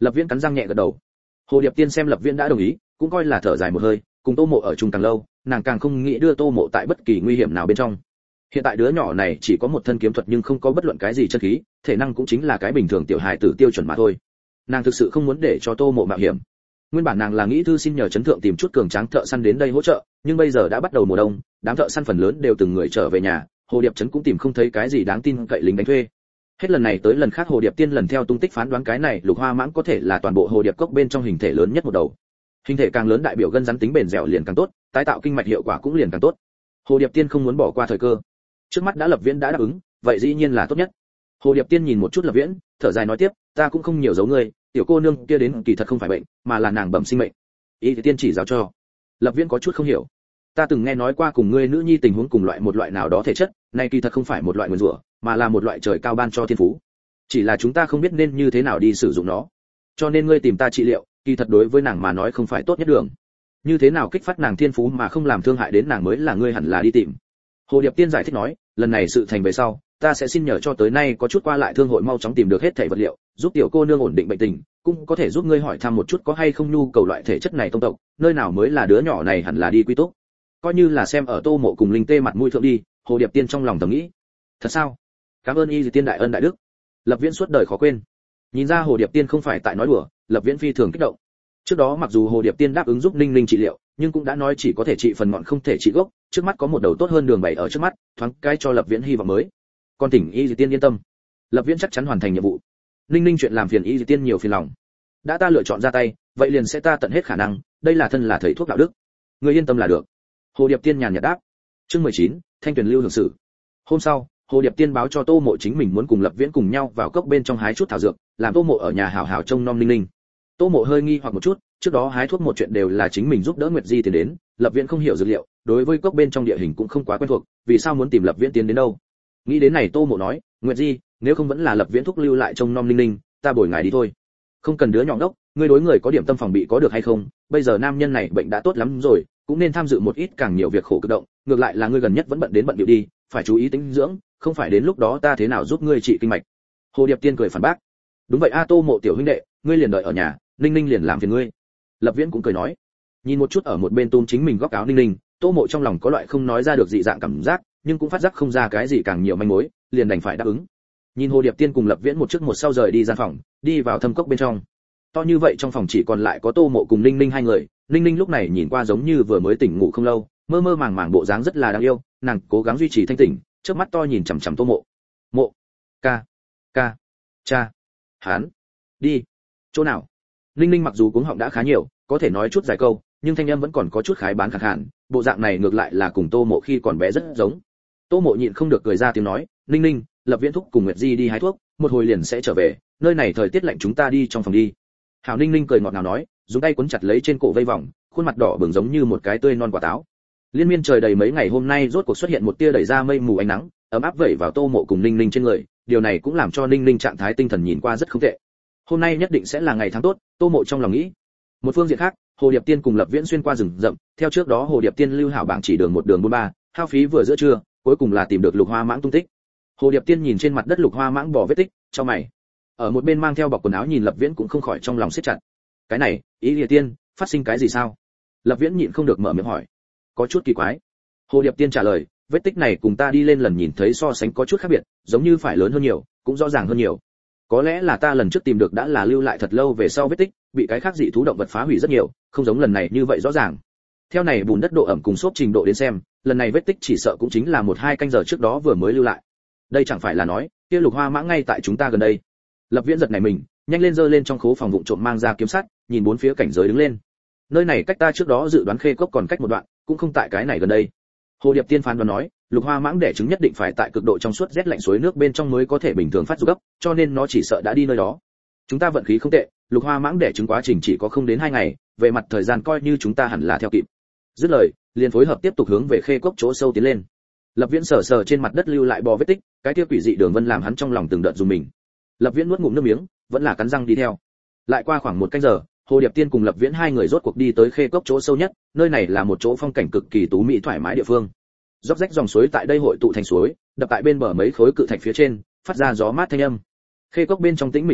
[SPEAKER 1] Lập Viễn cắn răng nhẹ gật đầu. Hồ Điệp Tiên xem Lập Viễn đã đồng ý, cũng coi là thở dài một hơi, cùng Tô Mộ ở chung càng lâu, nàng càng không nghĩ đưa Tô Mộ tại bất kỳ nguy hiểm nào bên trong. Hiện tại đứa nhỏ này chỉ có một thân kiếm thuật nhưng không có bất luận cái gì chân khí, thể năng cũng chính là cái bình thường tiểu hài tử tiêu chuẩn mà thôi. Nàng thực sự không muốn để cho Tô Mộ mạo hiểm. Nguyên bản nàng là nghĩ thư xin nhờ chấn thượng tìm chút cường tráng thợ săn đến đây hỗ trợ, nhưng bây giờ đã bắt đầu mùa đông, đám thợ săn phần lớn đều từng người trở về nhà, Hồ Điệp trấn cũng tìm không thấy cái gì đáng tin cậy lính đánh thuê. Hết lần này tới lần khác Hồ Điệp Tiên lần theo tung tích phán đoán cái này Lục Hoa Mãng có thể là toàn bộ Hồ Điệp cốc bên trong hình thể lớn nhất một đầu. Hình thể càng lớn đại biểu gân rắn tính bền dẻo liền càng tốt, tái tạo kinh mạch hiệu quả cũng liền càng tốt. Hồ Điệp Tiên không muốn bỏ qua thời cơ. Trước mắt đã Lập Viễn đã đáp ứng, vậy dĩ nhiên là tốt nhất. Hồ Điệp Tiên nhìn một chút Lập Viễn, thở dài nói tiếp, ta cũng không nhiều giấu ngươi, tiểu cô nương kia đến kỳ thật không phải bệnh, mà là nàng bẩm sinh mệnh. Ý thì tiên chỉ giáo cho. Lập Viễn có chút không hiểu. Ta từng nghe nói qua cùng ngươi nữ nhi tình huống cùng loại một loại nào đó thể chất, này kỳ thật không phải một loại nguyên rủa, mà là một loại trời cao ban cho thiên phú. Chỉ là chúng ta không biết nên như thế nào đi sử dụng nó. Cho nên ngươi tìm ta trị liệu, kỳ thật đối với nàng mà nói không phải tốt nhất đường. Như thế nào kích phát nàng thiên phú mà không làm thương hại đến nàng mới là ngươi hẳn là đi tìm. Hồ Điệp Tiên giải thích nói, lần này sự thành về sau, ta sẽ xin nhờ cho tới nay có chút qua lại thương hội mau chóng tìm được hết thảy vật liệu, giúp tiểu cô nương ổn định bệnh tình, cũng có thể giúp ngươi hỏi thăm một chút có hay không nhu cầu loại thể chất này tông tộc, nơi nào mới là đứa nhỏ này hẳn là đi quy túc. Coi như là xem ở Tô Mộ cùng Linh Tê mặt mũi thượng đi, Hồ Điệp Tiên trong lòng thầm nghĩ. Thật sao? Cảm ơn Y Tiên đại ân đại đức. Lập Viễn suốt đời khó quên. Nhìn ra Hồ Điệp Tiên không phải tại nói đùa, Lập Viễn phi thường kích động. Trước đó mặc dù Hồ Điệp Tiên đáp ứng giúp Ninh Ninh trị liệu, nhưng cũng đã nói chỉ có thể trị phần ngọn không thể trị gốc, trước mắt có một đầu tốt hơn đường bày ở trước mắt, thoáng cái cho Lập Viễn hy vọng mới. Con tỉnh Y Tiên yên tâm, Lập Viễn chắc chắn hoàn thành nhiệm vụ. Ninh Ninh chuyện làm phiền Y Tiên nhiều phiền lòng. Đã ta lựa chọn ra tay, vậy liền sẽ ta tận hết khả năng, đây là thân là thầy thuốc đạo đức. Người yên tâm là được. Hồ Điệp Tiên nhàn nhạt đáp. Chương mười chín, Thanh Tuyền Lưu hưởng sự. Hôm sau, Hồ Điệp Tiên báo cho Tô Mộ chính mình muốn cùng Lập Viễn cùng nhau vào cốc bên trong hái chút thảo dược, làm Tô Mộ ở nhà hảo hảo trông nom Ninh Ninh. Tô Mộ hơi nghi hoặc một chút, trước đó hái thuốc một chuyện đều là chính mình giúp đỡ Nguyệt Di tiến đến, Lập Viễn không hiểu dược liệu, đối với cốc bên trong địa hình cũng không quá quen thuộc, vì sao muốn tìm Lập Viễn tiến đến đâu? Nghĩ đến này Tô Mộ nói, Nguyệt Di, nếu không vẫn là Lập Viễn thúc lưu lại trông nom Ninh Ninh, ta bồi ngài đi thôi. Không cần đứa nhỏ đốc, ngươi đối người có điểm tâm phòng bị có được hay không? Bây giờ nam nhân này bệnh đã tốt lắm rồi, cũng nên tham dự một ít càng nhiều việc khổ cực động, ngược lại là ngươi gần nhất vẫn bận đến bận điệu đi, phải chú ý tĩnh dưỡng, không phải đến lúc đó ta thế nào giúp ngươi trị kinh mạch. Hồ Điệp Tiên cười phản bác. Đúng vậy a Tô Mộ tiểu huynh đệ, ngươi liền đợi ở nhà, Ninh Ninh liền làm phiền ngươi. Lập Viễn cũng cười nói. Nhìn một chút ở một bên túm chính mình góc áo Ninh Ninh, Tô Mộ trong lòng có loại không nói ra được dị dạng cảm giác, nhưng cũng phát giác không ra cái gì càng nhiều manh mối, liền đành phải đáp ứng. Nhìn Hồ Điệp Tiên cùng Lập Viễn một trước một sau rời đi gian phòng, đi vào thâm cốc bên trong. To như vậy trong phòng chỉ còn lại có Tô Mộ cùng Ninh Ninh hai người, Ninh Ninh lúc này nhìn qua giống như vừa mới tỉnh ngủ không lâu, mơ mơ màng màng bộ dáng rất là đáng yêu, nàng cố gắng duy trì thanh tỉnh, trước mắt to nhìn chằm chằm Tô Mộ. Mộ, ca, ca, cha, hán, đi, chỗ nào? Ninh Ninh mặc dù cuống họng đã khá nhiều, có thể nói chút vài câu, nhưng thanh âm vẫn còn có chút khái bán khàn khàn, bộ dạng này ngược lại là cùng Tô Mộ khi còn bé rất giống. Tô Mộ nhịn không được cười ra tiếng nói, Ninh Ninh, Lập Viễn thúc cùng Nguyệt Di đi hái thuốc, một hồi liền sẽ trở về, nơi này thời tiết lạnh chúng ta đi trong phòng đi. Hảo Ninh Ninh cười ngọt ngào nói, dùng tay quấn chặt lấy trên cổ vây vòng, khuôn mặt đỏ bừng giống như một cái tươi non quả táo. Liên miên trời đầy mấy ngày hôm nay rốt cuộc xuất hiện một tia đẩy ra mây mù ánh nắng, ấm áp vẩy vào Tô Mộ cùng Ninh Ninh trên người, điều này cũng làm cho Ninh Ninh trạng thái tinh thần nhìn qua rất không tệ. Hôm nay nhất định sẽ là ngày tháng tốt, Tô Mộ trong lòng nghĩ. Một phương diện khác, Hồ Điệp Tiên cùng Lập Viễn xuyên qua rừng rậm, theo trước đó Hồ Điệp Tiên lưu hảo bảng chỉ đường một đường bốn ba, hao phí vừa giữa trưa, cuối cùng là tìm được Lục Hoa Mãng tung tích. Hồ Điệp Tiên nhìn trên mặt đất Lục Hoa Mãng bỏ vết tích, cho mày. Ở một bên mang theo bọc quần áo nhìn Lập Viễn cũng không khỏi trong lòng siết chặt. Cái này, Ý Điệp Tiên, phát sinh cái gì sao? Lập Viễn nhịn không được mở miệng hỏi. Có chút kỳ quái. Hồ Điệp Tiên trả lời, vết tích này cùng ta đi lên lần nhìn thấy so sánh có chút khác biệt, giống như phải lớn hơn nhiều, cũng rõ ràng hơn nhiều. Có lẽ là ta lần trước tìm được đã là lưu lại thật lâu về sau vết tích, bị cái khác dị thú động vật phá hủy rất nhiều, không giống lần này như vậy rõ ràng. Theo này bùn đất độ ẩm cùng xốp trình độ đến xem, lần này vết tích chỉ sợ cũng chính là một hai canh giờ trước đó vừa mới lưu lại. Đây chẳng phải là nói, kia Lục Hoa Mãng ngay tại chúng ta gần đây. Lập Viễn giật này mình, nhanh lên giơ lên trong khố phòng vụng trộm mang ra kiếm sắt, nhìn bốn phía cảnh giới đứng lên. Nơi này cách ta trước đó dự đoán khê cốc còn cách một đoạn, cũng không tại cái này gần đây. Hồ Điệp Tiên phán đoán nói, Lục Hoa Mãng đẻ trứng nhất định phải tại cực độ trong suốt rét lạnh suối nước bên trong mới có thể bình thường phát dục gấp, cho nên nó chỉ sợ đã đi nơi đó. Chúng ta vận khí không tệ, Lục Hoa Mãng đẻ trứng quá trình chỉ có không đến hai ngày, về mặt thời gian coi như chúng ta hẳn là theo kịp. Dứt lời, liền phối hợp tiếp tục hướng về khê cốc chỗ sâu tiến lên. Lập Viễn sờ sờ trên mặt đất lưu lại bò vết tích, cái kia quỷ dị đường vân làm hắn trong lòng từng đợt rùng mình. Lập Viễn nuốt ngụm nước miếng, vẫn là cắn răng đi theo. Lại qua khoảng một canh giờ, Hồ Điệp Tiên cùng Lập Viễn hai người rốt cuộc đi tới khê cốc chỗ sâu nhất, nơi này là một chỗ phong cảnh cực kỳ tú mỹ thoải mái địa phương. Róc rách dòng suối tại đây hội tụ thành suối, đập tại bên bờ mấy khối cự thạch phía trên, phát ra gió mát thanh âm. Khê cốc bên trong tĩnh mịch yên lặng,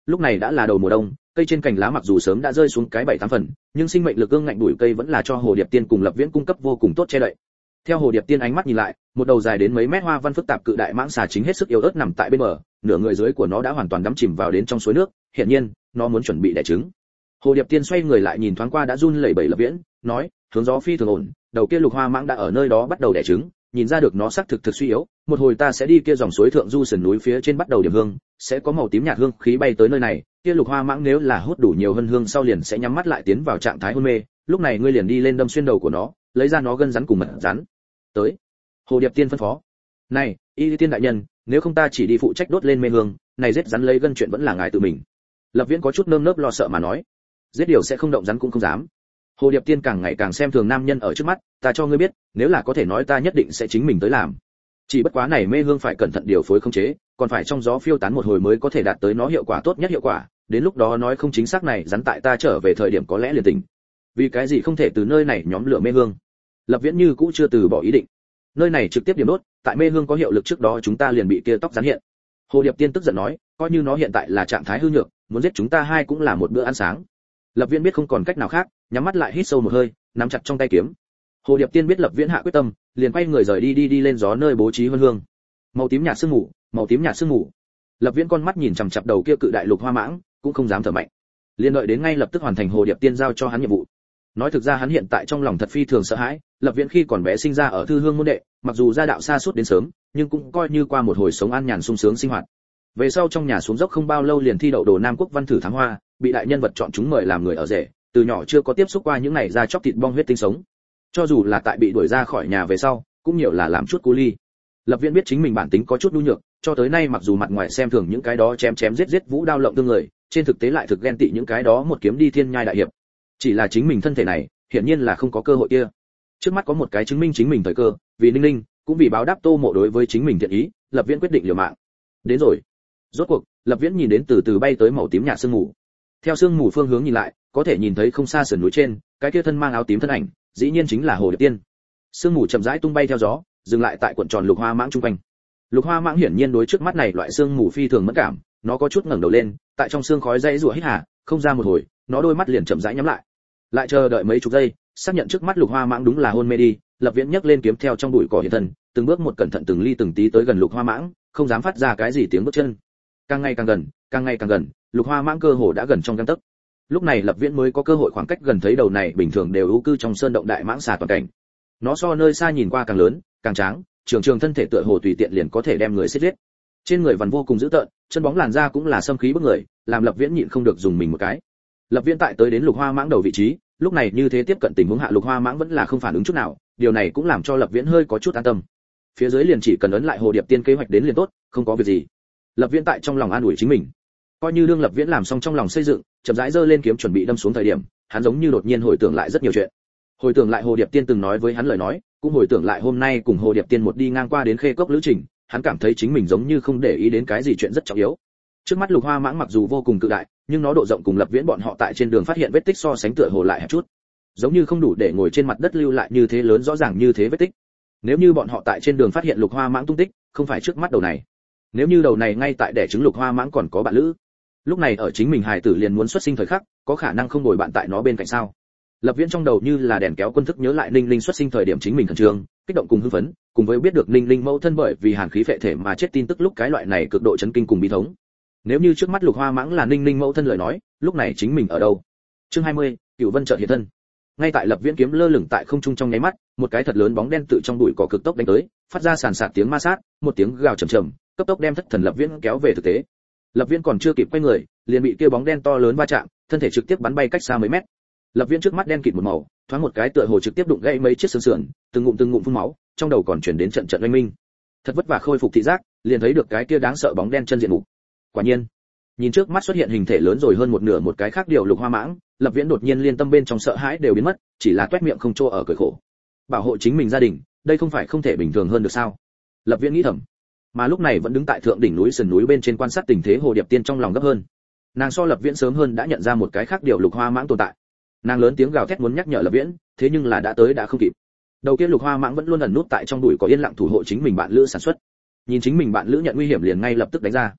[SPEAKER 1] Lúc này đã là đầu mùa đông, cây trên cành lá mặc dù sớm đã rơi xuống cái bảy tám phần, nhưng sinh mệnh lực ương ngạnh đuổi cây vẫn là cho Hồ Điệp Tiên cùng Lập Viễn cung cấp vô cùng tốt che đậy. Theo Hồ Điệp Tiên ánh mắt nhìn lại, một đầu dài đến mấy mét hoa văn phức tạp cự đại mãng xà chính hết sức yếu ớt nằm tại bên bờ, nửa người dưới của nó đã hoàn toàn đắm chìm vào đến trong suối nước, hiển nhiên, nó muốn chuẩn bị đẻ trứng. Hồ Điệp Tiên xoay người lại nhìn thoáng qua đã run lẩy bẩy Lập Viễn, nói, hướng gió phi thường ổn, đầu kia lục hoa mãng đã ở nơi đó bắt đầu đẻ trứng, nhìn ra được nó xác thực thực suy yếu, một hồi ta sẽ đi kia dòng suối thượng du sườn núi phía trên bắt đầu điểm hương, sẽ có màu tím nhạt hương khí bay tới nơi này, kia lục hoa mãng nếu là hút đủ nhiều hơn hương sau liền sẽ nhắm mắt lại tiến vào trạng thái hôn mê, lúc này ngươi liền đi lên đâm xuyên đầu của nó, lấy ra nó gân rắn cùng mật rắn. Tới. Hồ Điệp Tiên phân phó. Này, Y Tiên đại nhân, nếu không ta chỉ đi phụ trách đốt lên mê hương, này giết rắn lấy gân chuyện vẫn là ngài tự mình. Lập Viễn có chút nơm nớp lo sợ mà nói. Giết điều sẽ không động rắn cũng không dám. Hồ Điệp Tiên càng ngày càng xem thường nam nhân ở trước mắt, ta cho ngươi biết, nếu là có thể nói ta nhất định sẽ chính mình tới làm. Chỉ bất quá này mê hương phải cẩn thận điều phối không chế, còn phải trong gió phiêu tán một hồi mới có thể đạt tới nó hiệu quả tốt nhất hiệu quả, đến lúc đó nói không chính xác này rắn tại ta trở về thời điểm có lẽ liền tỉnh. Vì cái gì không thể từ nơi này nhóm lửa mê hương? Lập Viễn như cũ chưa từ bỏ ý định. Nơi này trực tiếp điểm đốt, tại mê hương có hiệu lực trước đó chúng ta liền bị kia tóc rắn hiện. Hồ Điệp Tiên tức giận nói, coi như nó hiện tại là trạng thái hư nhược, muốn giết chúng ta hai cũng là một bữa ăn sáng. Lập Viễn biết không còn cách nào khác, nhắm mắt lại hít sâu một hơi, nắm chặt trong tay kiếm. Hồ Điệp Tiên biết Lập Viễn hạ quyết tâm, liền quay người rời đi đi đi lên gió nơi bố trí vân hương. Màu tím nhạt sương mù, màu tím nhạt sương mù. Lập Viễn con mắt nhìn chằm chằm đầu kia cự đại lục hoa mãng, cũng không dám thở mạnh. Liên đợi đến ngay lập tức hoàn thành Hồ Điệp Tiên giao cho hắn nhiệm vụ. Nói thực ra hắn hiện tại trong lòng thật phi thường sợ hãi, Lập Viễn khi còn bé sinh ra ở thư hương môn đệ, mặc dù gia đạo xa suốt đến sớm, nhưng cũng coi như qua một hồi sống an nhàn sung sướng sinh hoạt. Về sau trong nhà xuống dốc không bao lâu liền thi đậu đồ Nam Quốc văn thử thám hoa, bị đại nhân vật chọn chúng mời làm người ở rể, từ nhỏ chưa có tiếp xúc qua những này ra chóc thịt bong huyết tinh sống. Cho dù là tại bị đuổi ra khỏi nhà về sau, cũng nhiều là làm chút cu ly. Lập Viễn biết chính mình bản tính có chút nhu nhược, cho tới nay mặc dù mặt ngoài xem thường những cái đó chém chém giết giết vũ đao lộng tương người, trên thực tế lại thực ghen tị những cái đó một kiếm đi thiên nhai đại hiệp. Chỉ là chính mình thân thể này, hiển nhiên là không có cơ hội kia. Trước mắt có một cái chứng minh chính mình thời cơ, vì Ninh Ninh, cũng vì báo đáp Tô Mộ đối với chính mình thiện ý, Lập Viễn quyết định liều mạng. Đến rồi. Rốt cuộc, Lập Viễn nhìn đến từ từ bay tới màu tím nhạt sương mù. Theo sương mù phương hướng nhìn lại, có thể nhìn thấy không xa sườn núi trên, cái kia thân mang áo tím thân ảnh, dĩ nhiên chính là Hồ Điệp Tiên. Sương mù chậm rãi tung bay theo gió, dừng lại tại cuộn tròn lục hoa mãng trung quanh. Lục hoa mãng hiển nhiên đối trước mắt này loại sương mù phi thường mẫn cảm, nó có chút ngẩng đầu lên, tại trong sương khói dãy rủa hít hà, không ra một hồi, nó đôi mắt liền chậm rãi nhắm lại. Lại chờ đợi mấy chục giây, xác nhận trước mắt lục hoa mãng đúng là hôn mê đi, Lập Viễn nhấc lên kiếm theo trong bụi cỏ hiện thân, từng bước một cẩn thận từng ly từng tí tới gần lục hoa mãng, không dám phát ra cái gì tiếng bước chân. Càng ngày càng gần, càng ngày càng gần, lục hoa mãng cơ hồ đã gần trong gang tấc. Lúc này Lập Viễn mới có cơ hội khoảng cách gần thấy đầu này bình thường đều ưu cư trong sơn động đại mãng xà toàn cảnh. Nó so nơi xa nhìn qua càng lớn, càng tráng, trường trường thân thể tựa hồ tùy tiện liền có thể đem người xiết giết. Trên người vằn vô cùng dữ tợn, chân bóng làn da cũng là xâm khí bức người, làm Lập Viễn nhịn không được dùng mình một cái. Lập Viễn tại tới đến lục hoa mãng đầu vị trí, lúc này như thế tiếp cận tình huống hạ lục hoa mãng vẫn là không phản ứng chút nào, điều này cũng làm cho Lập Viễn hơi có chút an tâm. Phía dưới liền chỉ cần ấn lại Hồ Điệp Tiên kế hoạch đến liền tốt, không có việc gì. Lập Viễn tại trong lòng an ủi chính mình. Coi như đương Lập Viễn làm xong trong lòng xây dựng, chậm rãi giơ lên kiếm chuẩn bị đâm xuống thời điểm, hắn giống như đột nhiên hồi tưởng lại rất nhiều chuyện. Hồi tưởng lại Hồ Điệp Tiên từng nói với hắn lời nói, cũng hồi tưởng lại hôm nay cùng Hồ Điệp Tiên một đi ngang qua đến Khê Cốc lữ trình, hắn cảm thấy chính mình giống như không để ý đến cái gì chuyện rất trọng yếu. Trước mắt lục hoa mãng mặc dù vô cùng cự đại, nhưng nó độ rộng cùng Lập Viễn bọn họ tại trên đường phát hiện vết tích so sánh tựa hồ lại hẹp chút, giống như không đủ để ngồi trên mặt đất lưu lại như thế lớn rõ ràng như thế vết tích. Nếu như bọn họ tại trên đường phát hiện lục hoa mãng tung tích, không phải trước mắt đầu này. Nếu như đầu này ngay tại đẻ trứng lục hoa mãng còn có bạn lữ, lúc này ở chính mình hài tử liền muốn xuất sinh thời khắc, có khả năng không đổi bạn tại nó bên cạnh sao? Lập Viễn trong đầu như là đèn kéo quân thức nhớ lại Ninh Linh xuất sinh thời điểm chính mình khẩn trương, kích động cùng hưng phấn, cùng với biết được Ninh Linh mẫu thân bởi vì hàn khí phệ thể mà chết tin tức lúc cái loại này cực độ chấn kinh cùng bi thống. Nếu như trước mắt lục hoa mãng là Ninh Linh mẫu thân lời nói, lúc này chính mình ở đâu? Chương hai mươi, Cửu Vân chợt hiện thân. Ngay tại Lập Viễn kiếm lơ lửng tại không trung trong nháy mắt, một cái thật lớn bóng đen tự trong bụi cỏ cực tốc đánh tới, phát ra sàn sạt tiếng ma sát, một tiếng gào trầm trầm, cấp tốc đem thất thần Lập Viễn kéo về thực tế. Lập Viễn còn chưa kịp quay người, liền bị kia bóng đen to lớn va chạm, thân thể trực tiếp bắn bay cách xa mấy mét. Lập Viễn trước mắt đen kịt một màu, thoáng một cái tựa hồ trực tiếp đụng gãy mấy chiếc xương sườn, từng ngụm từng ngụm phun máu, trong đầu còn truyền đến trận trận oanh minh. Thật vất vả khôi phục thị giác, liền thấy được cái kia đáng sợ bóng đen chân diện mục. Quả nhiên, nhìn trước mắt xuất hiện hình thể lớn rồi hơn một nửa một cái khác điều lục hoa mãng, Lập Viễn đột nhiên liên tâm bên trong sợ hãi đều biến mất, chỉ là toét miệng không trô ở cười khổ. Bảo hộ chính mình gia đình, đây không phải không thể bình thường hơn được sao? Lập Viễn nghĩ thầm. Mà lúc này vẫn đứng tại thượng đỉnh núi sườn núi bên trên quan sát tình thế Hồ Điệp Tiên trong lòng gấp hơn. Nàng so Lập Viễn sớm hơn đã nhận ra một cái khác điều lục hoa mãng tồn tại. Nàng lớn tiếng gào thét muốn nhắc nhở Lập Viễn, thế nhưng là đã tới đã không kịp. Đầu kia lục hoa mãng vẫn luôn ẩn nút tại trong bụi có yên lặng thủ hộ chính mình bạn lữ sản xuất. Nhìn chính mình bạn lữ nhận nguy hiểm liền ngay lập tức đánh ra.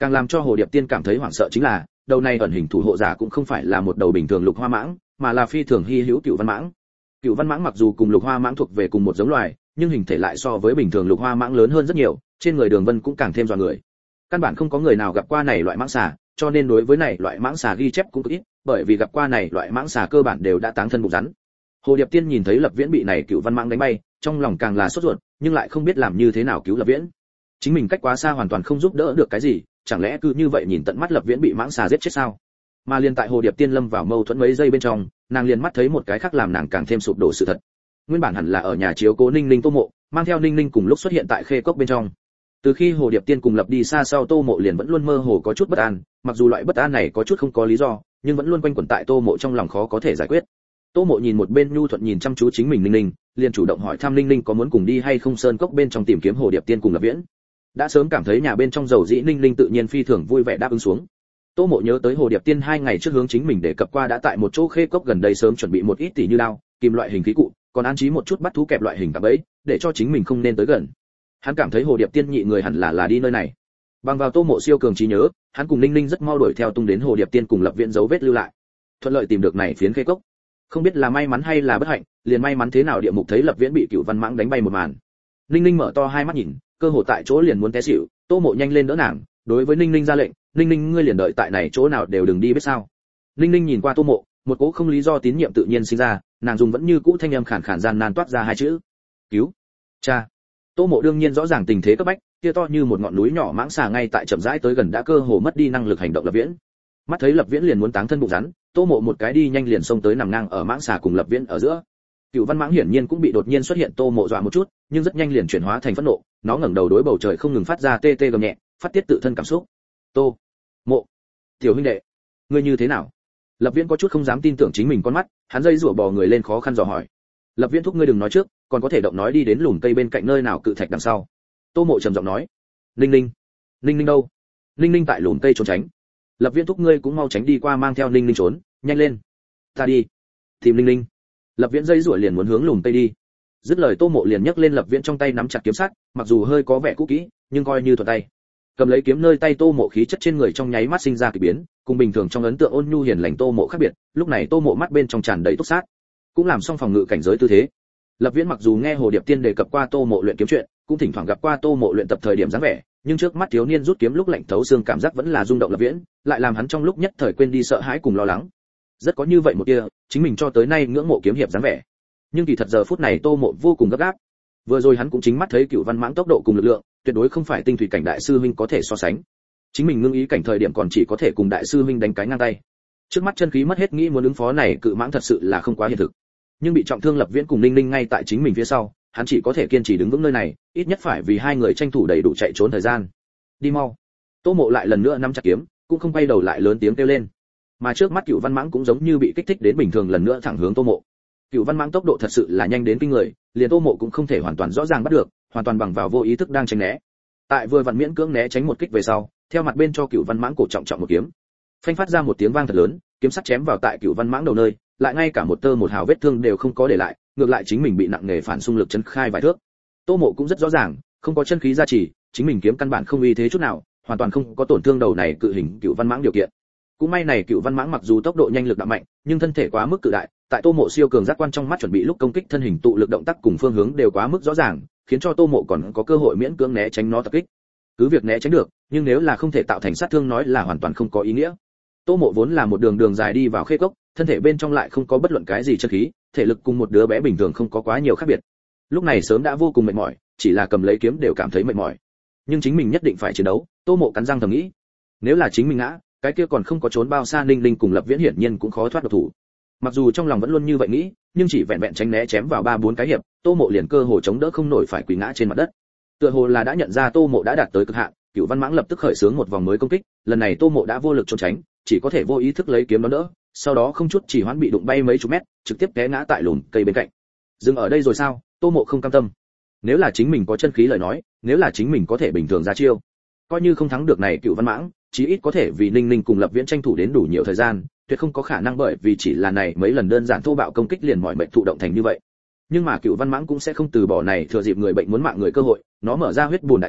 [SPEAKER 1] Càng làm cho Hồ Điệp Tiên cảm thấy hoảng sợ chính là, đầu này ẩn hình thủ hộ giả cũng không phải là một đầu bình thường lục hoa mãng, mà là phi thường hy hữu cựu văn mãng. Cựu văn mãng mặc dù cùng lục hoa mãng thuộc về cùng một giống loài, nhưng hình thể lại so với bình thường lục hoa mãng lớn hơn rất nhiều, trên người đường vân cũng càng thêm dọa người. Căn bản không có người nào gặp qua này loại mãng xà, cho nên đối với này loại mãng xà ghi chép cũng ít, bởi vì gặp qua này loại mãng xà cơ bản đều đã táng thân bụng rắn. Hồ Điệp Tiên nhìn thấy Lập Viễn bị này cựu văn mãng đánh bay, trong lòng càng là sốt ruột, nhưng lại không biết làm như thế nào cứu Lập Viễn. Chính mình cách quá xa hoàn toàn không giúp đỡ được cái gì, chẳng lẽ cứ như vậy nhìn tận mắt Lập Viễn bị mãng xà giết chết sao? Mà liền tại Hồ Điệp Tiên lâm vào mâu thuẫn mấy giây bên trong, nàng liền mắt thấy một cái khác làm nàng càng thêm sụp đổ sự thật. Nguyên bản hẳn là ở nhà chiếu cố Ninh Ninh Tô Mộ, mang theo Ninh Ninh cùng lúc xuất hiện tại khê cốc bên trong. Từ khi Hồ Điệp Tiên cùng Lập đi xa sau, Tô Mộ liền vẫn luôn mơ hồ có chút bất an, mặc dù loại bất an này có chút không có lý do, nhưng vẫn luôn quanh quẩn tại Tô Mộ trong lòng khó có thể giải quyết. Tô Mộ nhìn một bên nhu thuận nhìn chăm chú chính mình Ninh Ninh, liền chủ động hỏi thăm Ninh Ninh có muốn cùng đi hay không sơn cốc bên trong tìm kiếm Hồ Điệp Tiên cùng Lập Viễn. Đã sớm cảm thấy nhà bên trong dầu dĩ, Ninh Ninh tự nhiên phi thường vui vẻ đáp ứng xuống. Tô Mộ nhớ tới Hồ Điệp Tiên hai ngày trước hướng chính mình để cập qua đã tại một chỗ khê cốc gần đây sớm chuẩn bị một ít tỷ như đao, kim loại hình khí cụ, còn an trí một chút bắt thú kẹp loại hình cạm bẫy, để cho chính mình không nên tới gần. Hắn cảm thấy Hồ Điệp Tiên nhị người hẳn là là đi nơi này. Bằng vào Tô Mộ siêu cường trí nhớ, hắn cùng Ninh Ninh rất mau đuổi theo tung đến Hồ Điệp Tiên cùng Lập Viễn dấu vết lưu lại, thuận lợi tìm được này phiến khê cốc. Không biết là may mắn hay là bất hạnh, liền may mắn thế nào địa mục thấy Lập Viễn bị cựu văn mãng đánh bay một màn. Ninh Ninh mở to hai mắt nhìn, cơ hồ tại chỗ liền muốn té xỉu. Tô Mộ nhanh lên đỡ nàng, đối với Ninh Ninh ra lệnh, Ninh Ninh ngươi liền đợi tại này chỗ nào đều đừng đi biết sao. Ninh Ninh nhìn qua Tô Mộ, một cỗ không lý do tín nhiệm tự nhiên sinh ra, nàng dùng vẫn như cũ thanh âm khàn khàn gian nan toát ra hai chữ: cứu cha. Tô Mộ đương nhiên rõ ràng tình thế cấp bách, kia to như một ngọn núi nhỏ mãng xà ngay tại chậm rãi tới gần đã cơ hồ mất đi năng lực hành động Lập Viễn. Mắt thấy Lập Viễn liền muốn táng thân bụng rắn, Tô Mộ một cái đi nhanh liền xông tới nằm ngang ở mãng xà cùng Lập Viễn ở giữa. Cựu văn mãng hiển nhiên cũng bị đột nhiên xuất hiện Tô Mộ dọa một chút, nhưng rất nhanh liền chuyển hóa thành phẫn nộ, nó ngẩng đầu đối bầu trời không ngừng phát ra tê tê gầm nhẹ, phát tiết tự thân cảm xúc. Tô Mộ, tiểu huynh đệ, ngươi như thế nào? Lập Viễn có chút không dám tin tưởng chính mình con mắt, hắn dây rủa bò người lên khó khăn dò hỏi. Lập Viễn thúc ngươi đừng nói trước, còn có thể động nói đi đến lùm cây bên cạnh nơi nào cự thạch đằng sau. Tô Mộ trầm giọng nói. Ninh Ninh, Ninh Ninh đâu? Ninh Ninh tại lùm cây trốn tránh. Lập Viễn thúc ngươi cũng mau tránh đi qua mang theo Ninh Ninh trốn, nhanh lên. Ta đi, tìm Ninh Ninh. Lập Viễn dây rủa liền muốn hướng lùm cây đi. Dứt lời Tô Mộ liền nhấc lên Lập Viễn trong tay nắm chặt kiếm sắt, mặc dù hơi có vẻ cũ kỹ, nhưng coi như thuận tay. Cầm lấy kiếm nơi tay Tô Mộ khí chất trên người trong nháy mắt sinh ra kỳ biến, cùng bình thường trong ấn tượng ôn nhu hiền lành Tô Mộ khác biệt, lúc này Tô Mộ mắt bên trong tràn đầy túc sát, cũng làm xong phòng ngự cảnh giới tư thế. Lập Viễn mặc dù nghe Hồ Điệp Tiên đề cập qua Tô Mộ luyện kiếm chuyện, cũng thỉnh thoảng gặp qua Tô Mộ luyện tập thời điểm dáng vẻ, nhưng trước mắt thiếu niên rút kiếm lúc lạnh thấu xương cảm giác vẫn là rung động Lập Viễn, lại làm hắn trong lúc nhất thời quên đi sợ hãi cùng lo lắng. Rất có như vậy một kia, chính mình cho tới nay ngưỡng mộ kiếm hiệp dáng vẻ. Nhưng kỳ thật giờ phút này Tô Mộ vô cùng gấp gáp. Vừa rồi hắn cũng chính mắt thấy cựu văn mãng tốc độ cùng lực lượng, tuyệt đối không phải tinh thủy cảnh đại sư huynh có thể so sánh. Chính mình ngưng ý cảnh thời điểm còn chỉ có thể cùng đại sư huynh đánh cái ngang tay. Trước mắt chân khí mất hết nghĩ muốn ứng phó này cự mãng thật sự là không quá hiện thực. Nhưng bị trọng thương Lập Viễn cùng Ninh Ninh ngay tại chính mình phía sau, hắn chỉ có thể kiên trì đứng vững nơi này, ít nhất phải vì hai người tranh thủ đầy đủ chạy trốn thời gian. Đi mau. Tô Mộ lại lần nữa nắm chặt kiếm, cũng không quay đầu lại lớn tiếng kêu lên. Mà trước mắt cựu văn mãng cũng giống như bị kích thích đến bình thường lần nữa thẳng hướng Tô Mộ. Cựu văn mãng tốc độ thật sự là nhanh đến kinh người, liền Tô Mộ cũng không thể hoàn toàn rõ ràng bắt được, hoàn toàn bằng vào vô ý thức đang tránh né. Tại vừa vặn miễn cưỡng né tránh một kích về sau, theo mặt bên cho cựu văn mãng cổ trọng trọng một kiếm, phanh phát ra một tiếng vang thật lớn, kiếm sắt chém vào tại cựu văn mãng đầu nơi, lại ngay cả một tơ một hào vết thương đều không có để lại, ngược lại chính mình bị nặng nề phản xung lực chấn khai vài thước. Tô Mộ cũng rất rõ ràng, không có chân khí gia trì, chính mình kiếm căn bản không uy thế chút nào, hoàn toàn không có tổn thương đầu này cự hình cựu văn mãng điều kiện. Cũng may này cựu văn mãng mặc dù tốc độ nhanh lực đạm mạnh, nhưng thân thể quá mức cự đại, tại Tô Mộ siêu cường giác quan trong mắt chuẩn bị lúc công kích thân hình tụ lực động tác cùng phương hướng đều quá mức rõ ràng, khiến cho Tô Mộ còn có cơ hội miễn cưỡng né tránh nó tập kích. Cứ việc né tránh được, nhưng nếu là không thể tạo thành sát thương nói là hoàn toàn không có ý nghĩa. Tô Mộ vốn là một đường đường dài đi vào khê cốc, thân thể bên trong lại không có bất luận cái gì chân khí, thể lực cùng một đứa bé bình thường không có quá nhiều khác biệt. Lúc này sớm đã vô cùng mệt mỏi, chỉ là cầm lấy kiếm đều cảm thấy mệt mỏi. Nhưng chính mình nhất định phải chiến đấu, Tô Mộ cắn răng thầm nghĩ. Nếu là chính mình ngã, cái kia còn không có trốn bao xa Ninh Ninh cùng Lập Viễn hiển nhiên cũng khó thoát độc thủ. Mặc dù trong lòng vẫn luôn như vậy nghĩ, nhưng chỉ vẹn vẹn tránh né chém vào ba bốn cái hiệp, Tô Mộ liền cơ hồ chống đỡ không nổi phải quỳ ngã trên mặt đất. Tựa hồ là đã nhận ra Tô Mộ đã đạt tới cực hạn, Cửu Văn Mãng lập tức khởi xướng một vòng mới công kích, lần này Tô Mộ đã vô lực trốn tránh, chỉ có thể vô ý thức lấy kiếm đón đỡ, sau đó không chút chỉ hoãn bị đụng bay mấy chục mét, trực tiếp té ngã tại lùm cây bên cạnh. Dừng ở đây rồi sao? Tô Mộ không cam tâm. Nếu là chính mình có chân khí lời nói, nếu là chính mình có thể bình thường ra chiêu, coi như không thắng được này Cửu Văn Mãng, chí ít có thể vì Ninh Ninh cùng Lập Viễn tranh thủ đến đủ nhiều thời gian, tuyệt không có khả năng bởi vì chỉ là này mấy lần đơn giản thô bạo công kích liền mọi mệnh thụ động thành như vậy. Nhưng mà Cửu Văn Mãng cũng sẽ không từ bỏ này thừa dịp người bệnh muốn mạng người cơ hội, nó mở ra huyết bùn đại khẩu,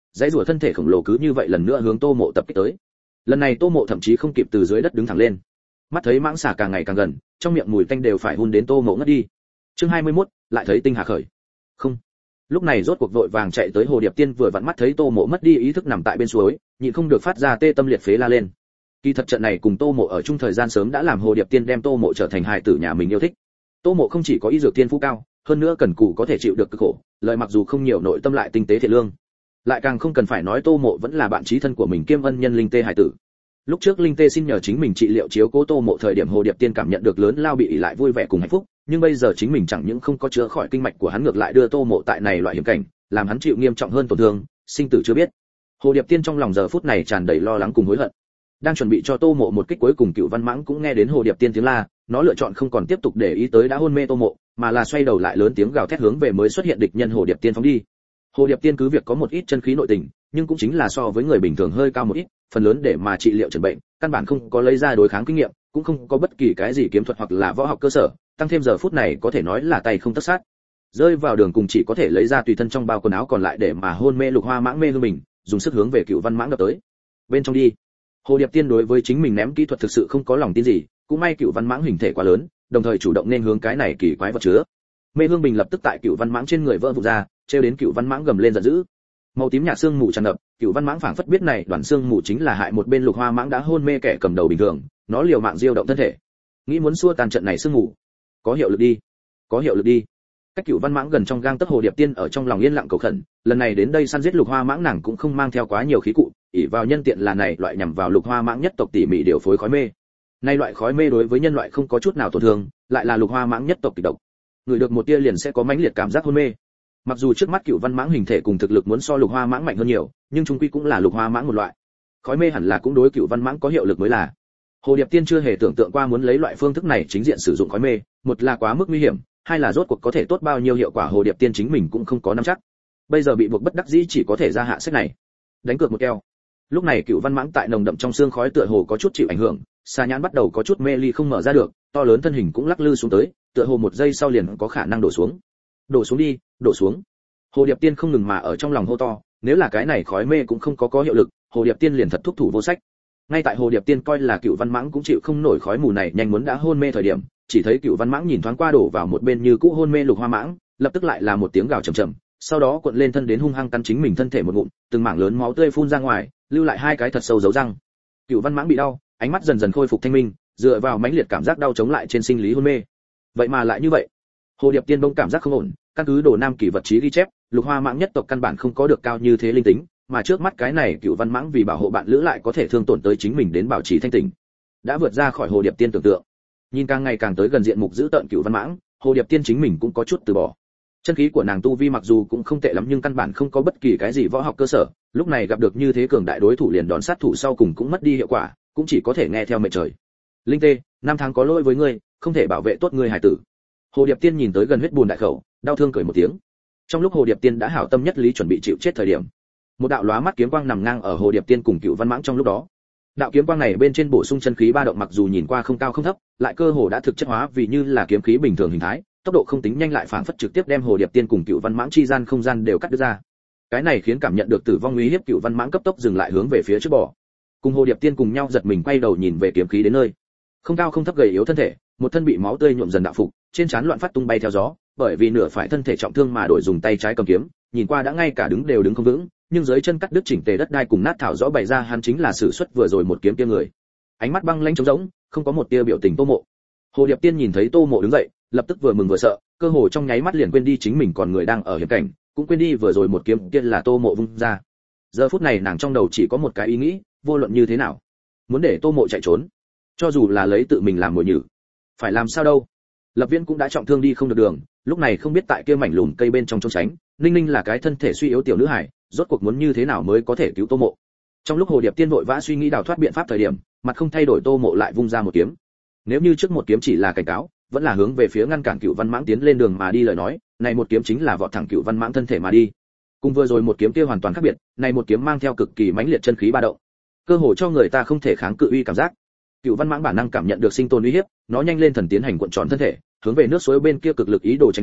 [SPEAKER 1] dãy rùa thân thể khổng lồ cứ như vậy lần nữa hướng Tô Mộ tập kích tới. Lần này Tô Mộ thậm chí không kịp từ dưới đất đứng thẳng lên, mắt thấy mãng xà càng ngày càng gần, trong miệng mùi tanh đều phải hun đến Tô Mộ ngất đi. Chương hai mươi mốt, lại thấy tinh hà khởi. Không. Lúc này rốt cuộc vội vàng chạy tới Hồ Điệp Tiên vừa vặn mắt thấy Tô Mộ mất đi ý thức nằm tại bên suối, nhịn không được phát ra tê tâm liệt phế la lên. Kỳ thật trận này cùng Tô Mộ ở chung thời gian sớm đã làm Hồ Điệp Tiên đem Tô Mộ trở thành hài tử nhà mình yêu thích. Tô Mộ không chỉ có y dược tiên phú cao, hơn nữa cần cù có thể chịu được cực khổ, lời mặc dù không nhiều nội tâm lại tinh tế thiện lương. Lại càng không cần phải nói Tô Mộ vẫn là bạn chí thân của mình kiêm ân nhân Linh Tê hài tử. Lúc trước Linh Tê xin nhờ chính mình trị liệu chiếu cố Tô Mộ thời điểm Hồ Điệp Tiên cảm nhận được lớn lao bị lại vui vẻ cùng hạnh phúc, nhưng bây giờ chính mình chẳng những không có chữa khỏi kinh mạch của hắn ngược lại đưa Tô Mộ tại này loại hiểm cảnh, làm hắn chịu nghiêm trọng hơn tổn thương, sinh tử chưa biết. Hồ Điệp Tiên trong lòng giờ phút này tràn đầy lo lắng cùng hối hận. Đang chuẩn bị cho Tô Mộ một kích cuối cùng, Cửu Văn Mãng cũng nghe đến Hồ Điệp Tiên tiếng la, nó lựa chọn không còn tiếp tục để ý tới đã hôn mê Tô Mộ, mà là xoay đầu lại lớn tiếng gào thét hướng về mới xuất hiện địch nhân Hồ Điệp Tiên phóng đi. Hồ Điệp Tiên cứ việc có một ít chân khí nội tình, nhưng cũng chính là so với người bình thường hơi cao một ít, phần lớn để mà trị liệu chẩn bệnh, căn bản không có lấy ra đối kháng kinh nghiệm, cũng không có bất kỳ cái gì kiếm thuật hoặc là võ học cơ sở, tăng thêm giờ phút này có thể nói là tay không tất sát. Rơi vào đường cùng chỉ có thể lấy ra tùy thân trong bao quần áo còn lại để mà hôn mê Lục Hoa Mãng mê hương mình, dùng sức hướng về Cửu Văn Mãng đập tới. Bên trong đi. Hồ Điệp Tiên đối với chính mình ném kỹ thuật thực sự không có lòng tin gì, cũng may Cửu Văn Mãng hình thể quá lớn, đồng thời chủ động nên hướng cái này kỳ quái vật chứa. Mê hương bình lập tức tại Cửu Văn Mãng trên người vỡ vụn ra, trêu đến Cửu Văn Mãng gầm lên giận dữ. Màu tím nhạt xương mù tràn ngập, Cửu Văn Mãng phảng phất biết này đoàn xương mù chính là hại một bên Lục Hoa Mãng đã hôn mê kẻ cầm đầu bình thường, nó liều mạng diêu động thân thể, nghĩ muốn xua tan trận này sương mù. Có hiệu lực đi, có hiệu lực đi. Cách Cửu Văn Mãng gần trong gang tấc Hồ Điệp Tiên ở trong lòng yên lặng cầu khẩn, lần này đến đây săn giết Lục Hoa Mãng nàng cũng không mang theo quá nhiều khí cụ, ỷ vào nhân tiện là này loại nhằm vào Lục Hoa Mãng nhất tộc tỉ mỉ điều phối khói mê. Nay loại khói mê đối với nhân loại không có chút nào tổn thương, lại là Lục Hoa Mãng nhất tộc kịch độc. Người được một tia liền sẽ có mãnh liệt cảm giác hôn mê. Mặc dù trước mắt Cửu Văn Mãng hình thể cùng thực lực muốn so Lục Hoa Mãng mạnh hơn nhiều, nhưng chung quy cũng là Lục Hoa Mãng một loại. Khói mê hẳn là cũng đối Cửu Văn Mãng có hiệu lực mới là. Hồ Điệp Tiên chưa hề tưởng tượng qua muốn lấy loại phương thức này chính diện sử dụng khói mê, một là quá mức nguy hiểm, hai là rốt cuộc có thể tốt bao nhiêu hiệu quả Hồ Điệp Tiên chính mình cũng không có nắm chắc. Bây giờ bị buộc bất đắc dĩ chỉ có thể ra hạ sách này. Đánh cược một keo. Lúc này Cửu Văn Mãng tại nồng đậm trong xương khói tựa hồ có chút chịu ảnh hưởng, xà nhãn bắt đầu có chút mê ly không mở ra được, to lớn thân hình cũng lắc lư xuống tới, tựa hồ một giây sau liền có khả năng đổ xuống. Đổ xuống đi, đổ xuống. Hồ Điệp Tiên không ngừng mà ở trong lòng hô to, nếu là cái này khói mê cũng không có có hiệu lực, Hồ Điệp Tiên liền thật thúc thủ vô sách. Ngay tại Hồ Điệp Tiên coi là Cửu Văn Mãng cũng chịu không nổi khói mù này nhanh muốn đã hôn mê thời điểm, chỉ thấy Cửu Văn Mãng nhìn thoáng qua đổ vào một bên như cũ hôn mê Lục Hoa Mãng, lập tức lại là một tiếng gào trầm trầm, sau đó cuộn lên thân đến hung hăng cắn chính mình thân thể một ngụm, từng mảng lớn máu tươi phun ra ngoài, lưu lại hai cái thật sâu dấu răng. Cửu Văn Mãng bị đau, ánh mắt dần dần khôi phục thanh minh, dựa vào mãnh liệt cảm giác đau chống lại trên sinh lý hôn mê. Vậy mà lại như vậy. Hồ Điệp Tiên bỗng cảm giác không ổn, căn cứ Đồ Nam Kỳ vật chí ghi chép, Lục Hoa Mãng nhất tộc căn bản không có được cao như thế linh tính, mà trước mắt cái này Cửu Văn Mãng vì bảo hộ bạn lữ lại có thể thương tổn tới chính mình đến bảo trì thanh tỉnh, đã vượt ra khỏi Hồ Điệp Tiên tưởng tượng. Nhìn càng ngày càng tới gần diện mục giữ tợn Cửu Văn Mãng, Hồ Điệp Tiên chính mình cũng có chút từ bỏ. Chân khí của nàng tu vi mặc dù cũng không tệ lắm nhưng căn bản không có bất kỳ cái gì võ học cơ sở, lúc này gặp được như thế cường đại đối thủ liền đón sát thủ sau cùng cũng mất đi hiệu quả, cũng chỉ có thể nghe theo mệnh trời. Linh Tê, năm tháng có lỗi với ngươi, không thể bảo vệ tốt ngươi hải tử. Hồ Điệp Tiên nhìn tới gần huyết bùn đại khẩu, đau thương cười một tiếng. Trong lúc Hồ Điệp Tiên đã hảo tâm nhất lý chuẩn bị chịu chết thời điểm, một đạo lóa mắt kiếm quang nằm ngang ở Hồ Điệp Tiên cùng Cửu Văn Mãng trong lúc đó. Đạo kiếm quang này bên trên bổ sung chân khí ba động mặc dù nhìn qua không cao không thấp, lại cơ hồ đã thực chất hóa vì như là kiếm khí bình thường hình thái, tốc độ không tính nhanh lại phảng phất trực tiếp đem Hồ Điệp Tiên cùng Cửu Văn Mãng chi gian không gian đều cắt đứt ra. Cái này khiến cảm nhận được tử vong uy hiếp Cửu Văn Mãng cấp tốc dừng lại hướng về phía trước bò. Cùng Hồ Điệp Tiên cùng nhau giật mình quay đầu nhìn về kiếm khí đến nơi. Không cao không thấp gầy yếu thân thể, một thân bị máu tươi nhuộm dần đạo phục, trên trán loạn phát tung bay theo gió, bởi vì nửa phải thân thể trọng thương mà đổi dùng tay trái cầm kiếm, nhìn qua đã ngay cả đứng đều đứng không vững, nhưng dưới chân cắt đứt chỉnh tề đất đai cùng nát thảo rõ bày ra hắn chính là sử xuất vừa rồi một kiếm kia người. Ánh mắt băng lãnh trống rỗng, không có một tia biểu tình Tô Mộ. Hồ Điệp Tiên nhìn thấy Tô Mộ đứng dậy, lập tức vừa mừng vừa sợ, cơ hồ trong nháy mắt liền quên đi chính mình còn người đang ở hiểm cảnh, cũng quên đi vừa rồi một kiếm kia là Tô Mộ vung ra. Giờ phút này nàng trong đầu chỉ có một cái ý nghĩ, vô luận như thế nào, muốn để Tô Mộ chạy trốn, cho dù là lấy tự mình làm mồi nhử. Phải làm sao đâu? Lập Viễn cũng đã trọng thương đi không được đường, lúc này không biết tại kia mảnh lùm cây bên trong trốn tránh, Ninh Ninh là cái thân thể suy yếu tiểu nữ hải, rốt cuộc muốn như thế nào mới có thể cứu Tô Mộ. Trong lúc Hồ Điệp Tiên vội vã suy nghĩ đào thoát biện pháp thời điểm, mặt không thay đổi Tô Mộ lại vung ra một kiếm. Nếu như trước một kiếm chỉ là cảnh cáo, vẫn là hướng về phía ngăn cản Cửu Văn Mãng tiến lên đường mà đi lời nói, này một kiếm chính là vọt thẳng Cửu Văn Mãng thân thể mà đi. Cùng vừa rồi một kiếm kia hoàn toàn khác biệt, này một kiếm mang theo cực kỳ mãnh liệt chân khí ba động, cơ hồ cho người ta không thể kháng cự uy cảm giác. Cửu Văn Mãng bản năng cảm nhận được sinh tồn uy hiếp, nó nhanh lên thần tiến hành cuộn tròn thân thể, hướng về nước suối bên kia cực lực ý đồ tránh né,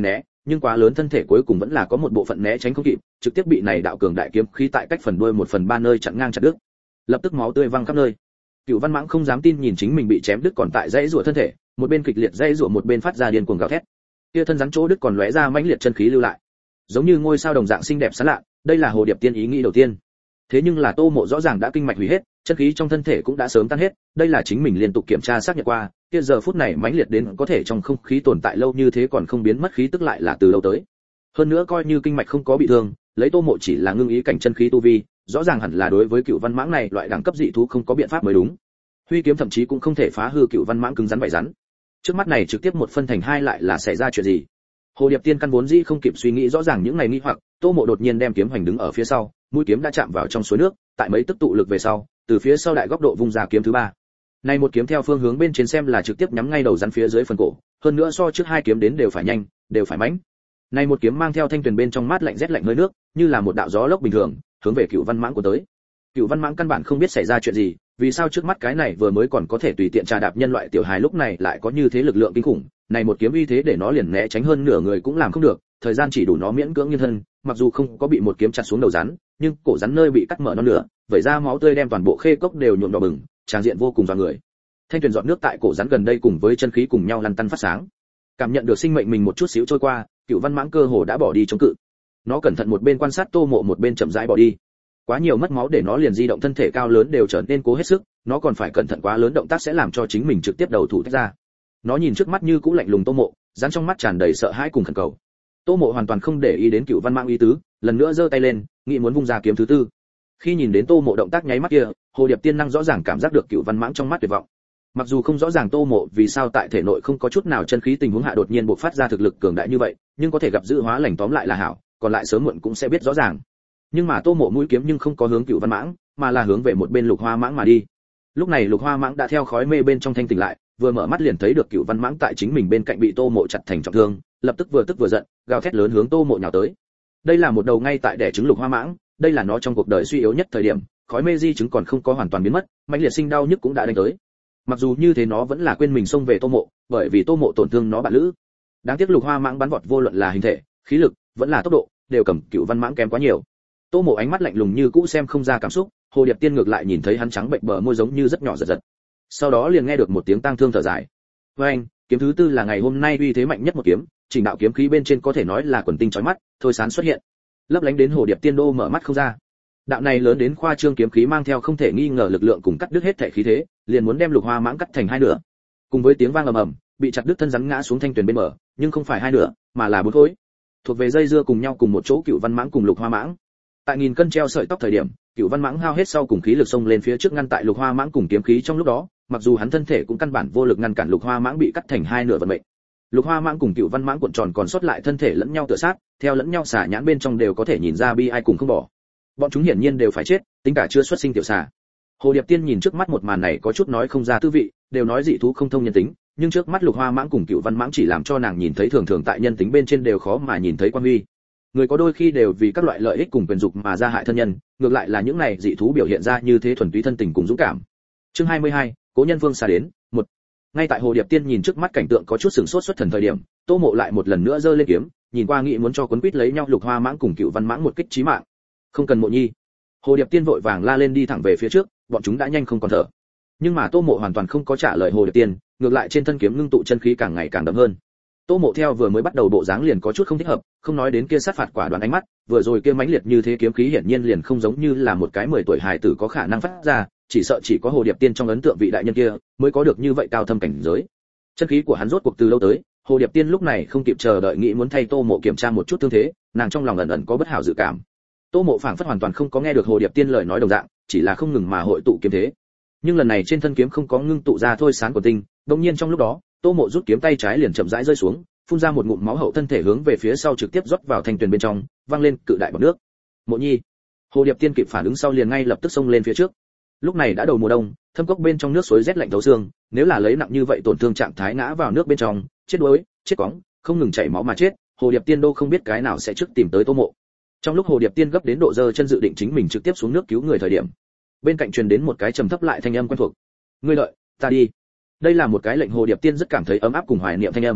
[SPEAKER 1] nhưng quá lớn thân thể cuối cùng vẫn là có một bộ phận né tránh không kịp, trực tiếp bị này đạo cường đại kiếm khí tại cách phần đuôi một phần ba nơi chặn ngang chặt đứt. Lập tức máu tươi văng khắp nơi. Cửu Văn Mãng không dám tin nhìn chính mình bị chém đứt còn tại dãy rủa thân thể, một bên kịch liệt dãy rủa một bên phát ra điên cuồng gào thét. Kia thân rắn chỗ đứt còn lóe ra mãnh liệt chân khí lưu lại, giống như ngôi sao đồng dạng xinh đẹp sáng lạ, đây là Hồ Điệp Tiên ý nghĩ đầu tiên. Thế nhưng là Tô Mộ rõ ràng đã kinh mạch hủy hết, chân khí trong thân thể cũng đã sớm tan hết, đây là chính mình liên tục kiểm tra xác nhận qua, kia giờ phút này mãnh liệt đến có thể trong không khí tồn tại lâu như thế còn không biến mất khí tức lại là từ lâu tới. Hơn nữa coi như kinh mạch không có bị thương, lấy Tô Mộ chỉ là ngưng ý cảnh chân khí tu vi, rõ ràng hẳn là đối với Cửu Văn Mãng này loại đẳng cấp dị thú không có biện pháp mới đúng. Huy kiếm thậm chí cũng không thể phá hư Cửu Văn Mãng cứng rắn bậy rắn. Trước mắt này trực tiếp một phân thành hai lại là xảy ra chuyện gì? Hồ Điệp Tiên căn vốn dĩ không kịp suy nghĩ rõ ràng những này nghi hoặc, Tô Mộ đột nhiên đem kiếm hoành đứng ở phía sau, mũi kiếm đã chạm vào trong suối nước, tại mấy tức tụ lực về sau, từ phía sau đại góc độ vung ra kiếm thứ ba. Này một kiếm theo phương hướng bên trên xem là trực tiếp nhắm ngay đầu rắn phía dưới phần cổ, hơn nữa so trước hai kiếm đến đều phải nhanh, đều phải mãnh. Này một kiếm mang theo thanh tuyền bên trong mát lạnh rét lạnh hơi nước, như là một đạo gió lốc bình thường, hướng về Cửu Văn Mãng của tới. Cửu Văn Mãng căn bản không biết xảy ra chuyện gì, vì sao trước mắt cái này vừa mới còn có thể tùy tiện trà đạp nhân loại tiểu hài lúc này lại có như thế lực lượng kinh khủng, này một kiếm uy thế để nó liền né tránh hơn nửa người cũng làm không được, thời gian chỉ đủ nó miễn cưỡng nhân thân, mặc dù không có bị một kiếm chặt xuống đầu rắn, nhưng cổ rắn nơi bị cắt mở non nửa, vẩy ra máu tươi đem toàn bộ khê cốc đều nhuộm đỏ bừng, tràng diện vô cùng dọa người. Thanh tuyền giọt nước tại cổ rắn gần đây cùng với chân khí cùng nhau lăn tăn phát sáng. Cảm nhận được sinh mệnh mình một chút xíu trôi qua, Cửu Văn Mãng cơ hồ đã bỏ đi chống cự. Nó cẩn thận một bên quan sát Tô Mộ một bên chậm rãi bỏ đi. Quá nhiều mất máu để nó liền di động thân thể cao lớn đều trở nên cố hết sức, nó còn phải cẩn thận quá lớn động tác sẽ làm cho chính mình trực tiếp đầu thủ tách ra. Nó nhìn trước mắt như cũ lạnh lùng Tô Mộ, rắn trong mắt tràn đầy sợ hãi cùng khẩn cầu. Tô Mộ hoàn toàn không để ý đến Cửu Văn Mãng ý tứ, lần nữa giơ tay lên, nghĩ muốn vung ra kiếm thứ tư. Khi nhìn đến Tô Mộ động tác nháy mắt kia, Hồ Điệp Tiên năng rõ ràng cảm giác được Cửu Văn Mãng trong mắt tuyệt vọng. Mặc dù không rõ ràng Tô Mộ vì sao tại thể nội không có chút nào chân khí tình huống hạ đột nhiên bộc phát ra thực lực cường đại như vậy, nhưng có thể gặp dự hóa lành tóm lại là hảo, còn lại sớm muộn cũng sẽ biết rõ ràng. Nhưng mà Tô Mộ mũi kiếm nhưng không có hướng Cửu Văn Mãng, mà là hướng về một bên Lục Hoa Mãng mà đi. Lúc này Lục Hoa Mãng đã theo khói mê bên trong thanh tỉnh lại, vừa mở mắt liền thấy được Cửu Văn Mãng tại chính mình bên cạnh bị Tô Mộ chặt thành trọng thương, lập tức vừa tức vừa giận, gào thét lớn hướng Tô Mộ nhào tới. Đây là một đầu ngay tại đẻ trứng Lục Hoa Mãng, đây là nó trong cuộc đời suy yếu nhất thời điểm, khói mê di chứng còn không có hoàn toàn biến mất, mãnh liệt sinh đau nhức cũng đã đánh tới. Mặc dù như thế nó vẫn là quên mình xông về Tô Mộ, bởi vì Tô Mộ tổn thương nó bạn lữ. Đáng tiếc Lục Hoa Mãng bắn vọt vô luận là hình thể, khí lực, vẫn là tốc độ, đều cầm Cửu Văn Mãng kém quá nhiều. Tô Mộ ánh mắt lạnh lùng như cũ xem không ra cảm xúc, Hồ Điệp Tiên ngược lại nhìn thấy hắn trắng bệnh bờ môi giống như rất nhỏ giật giật. Sau đó liền nghe được một tiếng tang thương thở dài. Với anh, kiếm thứ tư là ngày hôm nay uy thế mạnh nhất một kiếm, chỉnh đạo kiếm khí bên trên có thể nói là quần tinh chói mắt, thôi sán xuất hiện. Lấp lánh đến Hồ Điệp Tiên đô mở mắt không ra. Đạo này lớn đến khoa trương kiếm khí mang theo không thể nghi ngờ lực lượng cùng cắt đứt hết thể khí thế, liền muốn đem Lục Hoa Mãng cắt thành hai nửa. Cùng với tiếng vang ầm ầm, bị chặt đứt thân rắn ngã xuống thanh tuyền bên bờ, nhưng không phải hai nửa, mà là bốn khối. Thuộc về dây dưa cùng nhau cùng một chỗ Cửu Văn Mãng cùng Lục Hoa Mãng. Tại nghìn cân treo sợi tóc thời điểm, Cửu Văn Mãng hao hết sau cùng khí lực xông lên phía trước ngăn tại Lục Hoa Mãng cùng kiếm khí trong lúc đó, mặc dù hắn thân thể cũng căn bản vô lực ngăn cản Lục Hoa Mãng bị cắt thành hai nửa vận mệnh. Lục Hoa Mãng cùng Cửu Văn Mãng cuộn tròn còn sót lại thân thể lẫn nhau tựa sát, theo lẫn nhau xả nhãn bên trong đều có thể nhìn ra bi ai cùng không bỏ. Bọn chúng hiển nhiên đều phải chết, tính cả chưa xuất sinh tiểu xà. Hồ Điệp Tiên nhìn trước mắt một màn này có chút nói không ra tư vị, đều nói dị thú không thông nhân tính, nhưng trước mắt Lục Hoa Mãng cùng Cửu Văn Mãng chỉ làm cho nàng nhìn thấy thường thường tại nhân tính bên trên đều khó mà nhìn thấy quan huy. Người có đôi khi đều vì các loại lợi ích cùng quyền dục mà ra hại thân nhân, ngược lại là những này dị thú biểu hiện ra như thế thuần túy thân tình cùng dũng cảm. Chương hai mươi hai, Cố Nhân Vương xa đến, một. Ngay tại Hồ Điệp Tiên nhìn trước mắt cảnh tượng có chút sửng sốt xuất thần thời điểm, Tô Mộ lại một lần nữa giơ lên kiếm, nhìn qua nghĩ muốn cho cuốn quýt lấy nhau Lục Hoa Mãng cùng Cửu Văn Mãng một kích chí mạng. Không cần Mộ Nhi. Hồ Điệp Tiên vội vàng la lên đi thẳng về phía trước, bọn chúng đã nhanh không còn thở. Nhưng mà Tô Mộ hoàn toàn không có trả lời Hồ Điệp Tiên, ngược lại trên thân kiếm ngưng tụ chân khí càng ngày càng đậm hơn. Tô Mộ theo vừa mới bắt đầu bộ dáng liền có chút không thích hợp, không nói đến kia sát phạt quả đoán ánh mắt, vừa rồi kia mãnh liệt như thế kiếm khí hiển nhiên liền không giống như là một cái mười tuổi hài tử có khả năng phát ra, chỉ sợ chỉ có Hồ Điệp Tiên trong ấn tượng vị đại nhân kia mới có được như vậy cao thâm cảnh giới. Chân khí của hắn rốt cuộc từ lâu tới, Hồ Điệp Tiên lúc này không kịp chờ đợi nghĩ muốn thay Tô Mộ kiểm tra một chút thương thế, nàng trong lòng ẩn ẩn có bất hảo dự cảm. Tô Mộ phảng phất hoàn toàn không có nghe được Hồ Điệp Tiên lời nói đồng dạng, chỉ là không ngừng mà hội tụ kiếm thế. Nhưng lần này trên thân kiếm không có ngưng tụ ra thôi sáng của tinh, đột nhiên trong lúc đó, Tô Mộ rút kiếm tay trái liền chậm rãi rơi xuống, phun ra một ngụm máu hậu thân thể hướng về phía sau trực tiếp rót vào thanh tuyền bên trong, văng lên cự đại bọt nước. Mộ Nhi. Hồ Điệp Tiên kịp phản ứng sau liền ngay lập tức xông lên phía trước. Lúc này đã đầu mùa đông, thâm cốc bên trong nước suối rét lạnh thấu xương, nếu là lấy nặng như vậy tổn thương trạng thái ngã vào nước bên trong, chết đuối, chết quóng, không ngừng chảy máu mà chết, Hồ Điệp Tiên đô không biết cái nào sẽ trước tìm tới Tô Mộ. Trong lúc Hồ Điệp Tiên gấp đến độ giơ chân dự định chính mình trực tiếp xuống nước cứu người thời điểm, bên cạnh truyền đến một cái trầm thấp lại thanh âm quen thuộc. Ngươi đợi, ta đi. Đây là một cái lệnh Hồ Điệp Tiên rất cảm thấy ấm áp cùng hoài niệm thanh âm.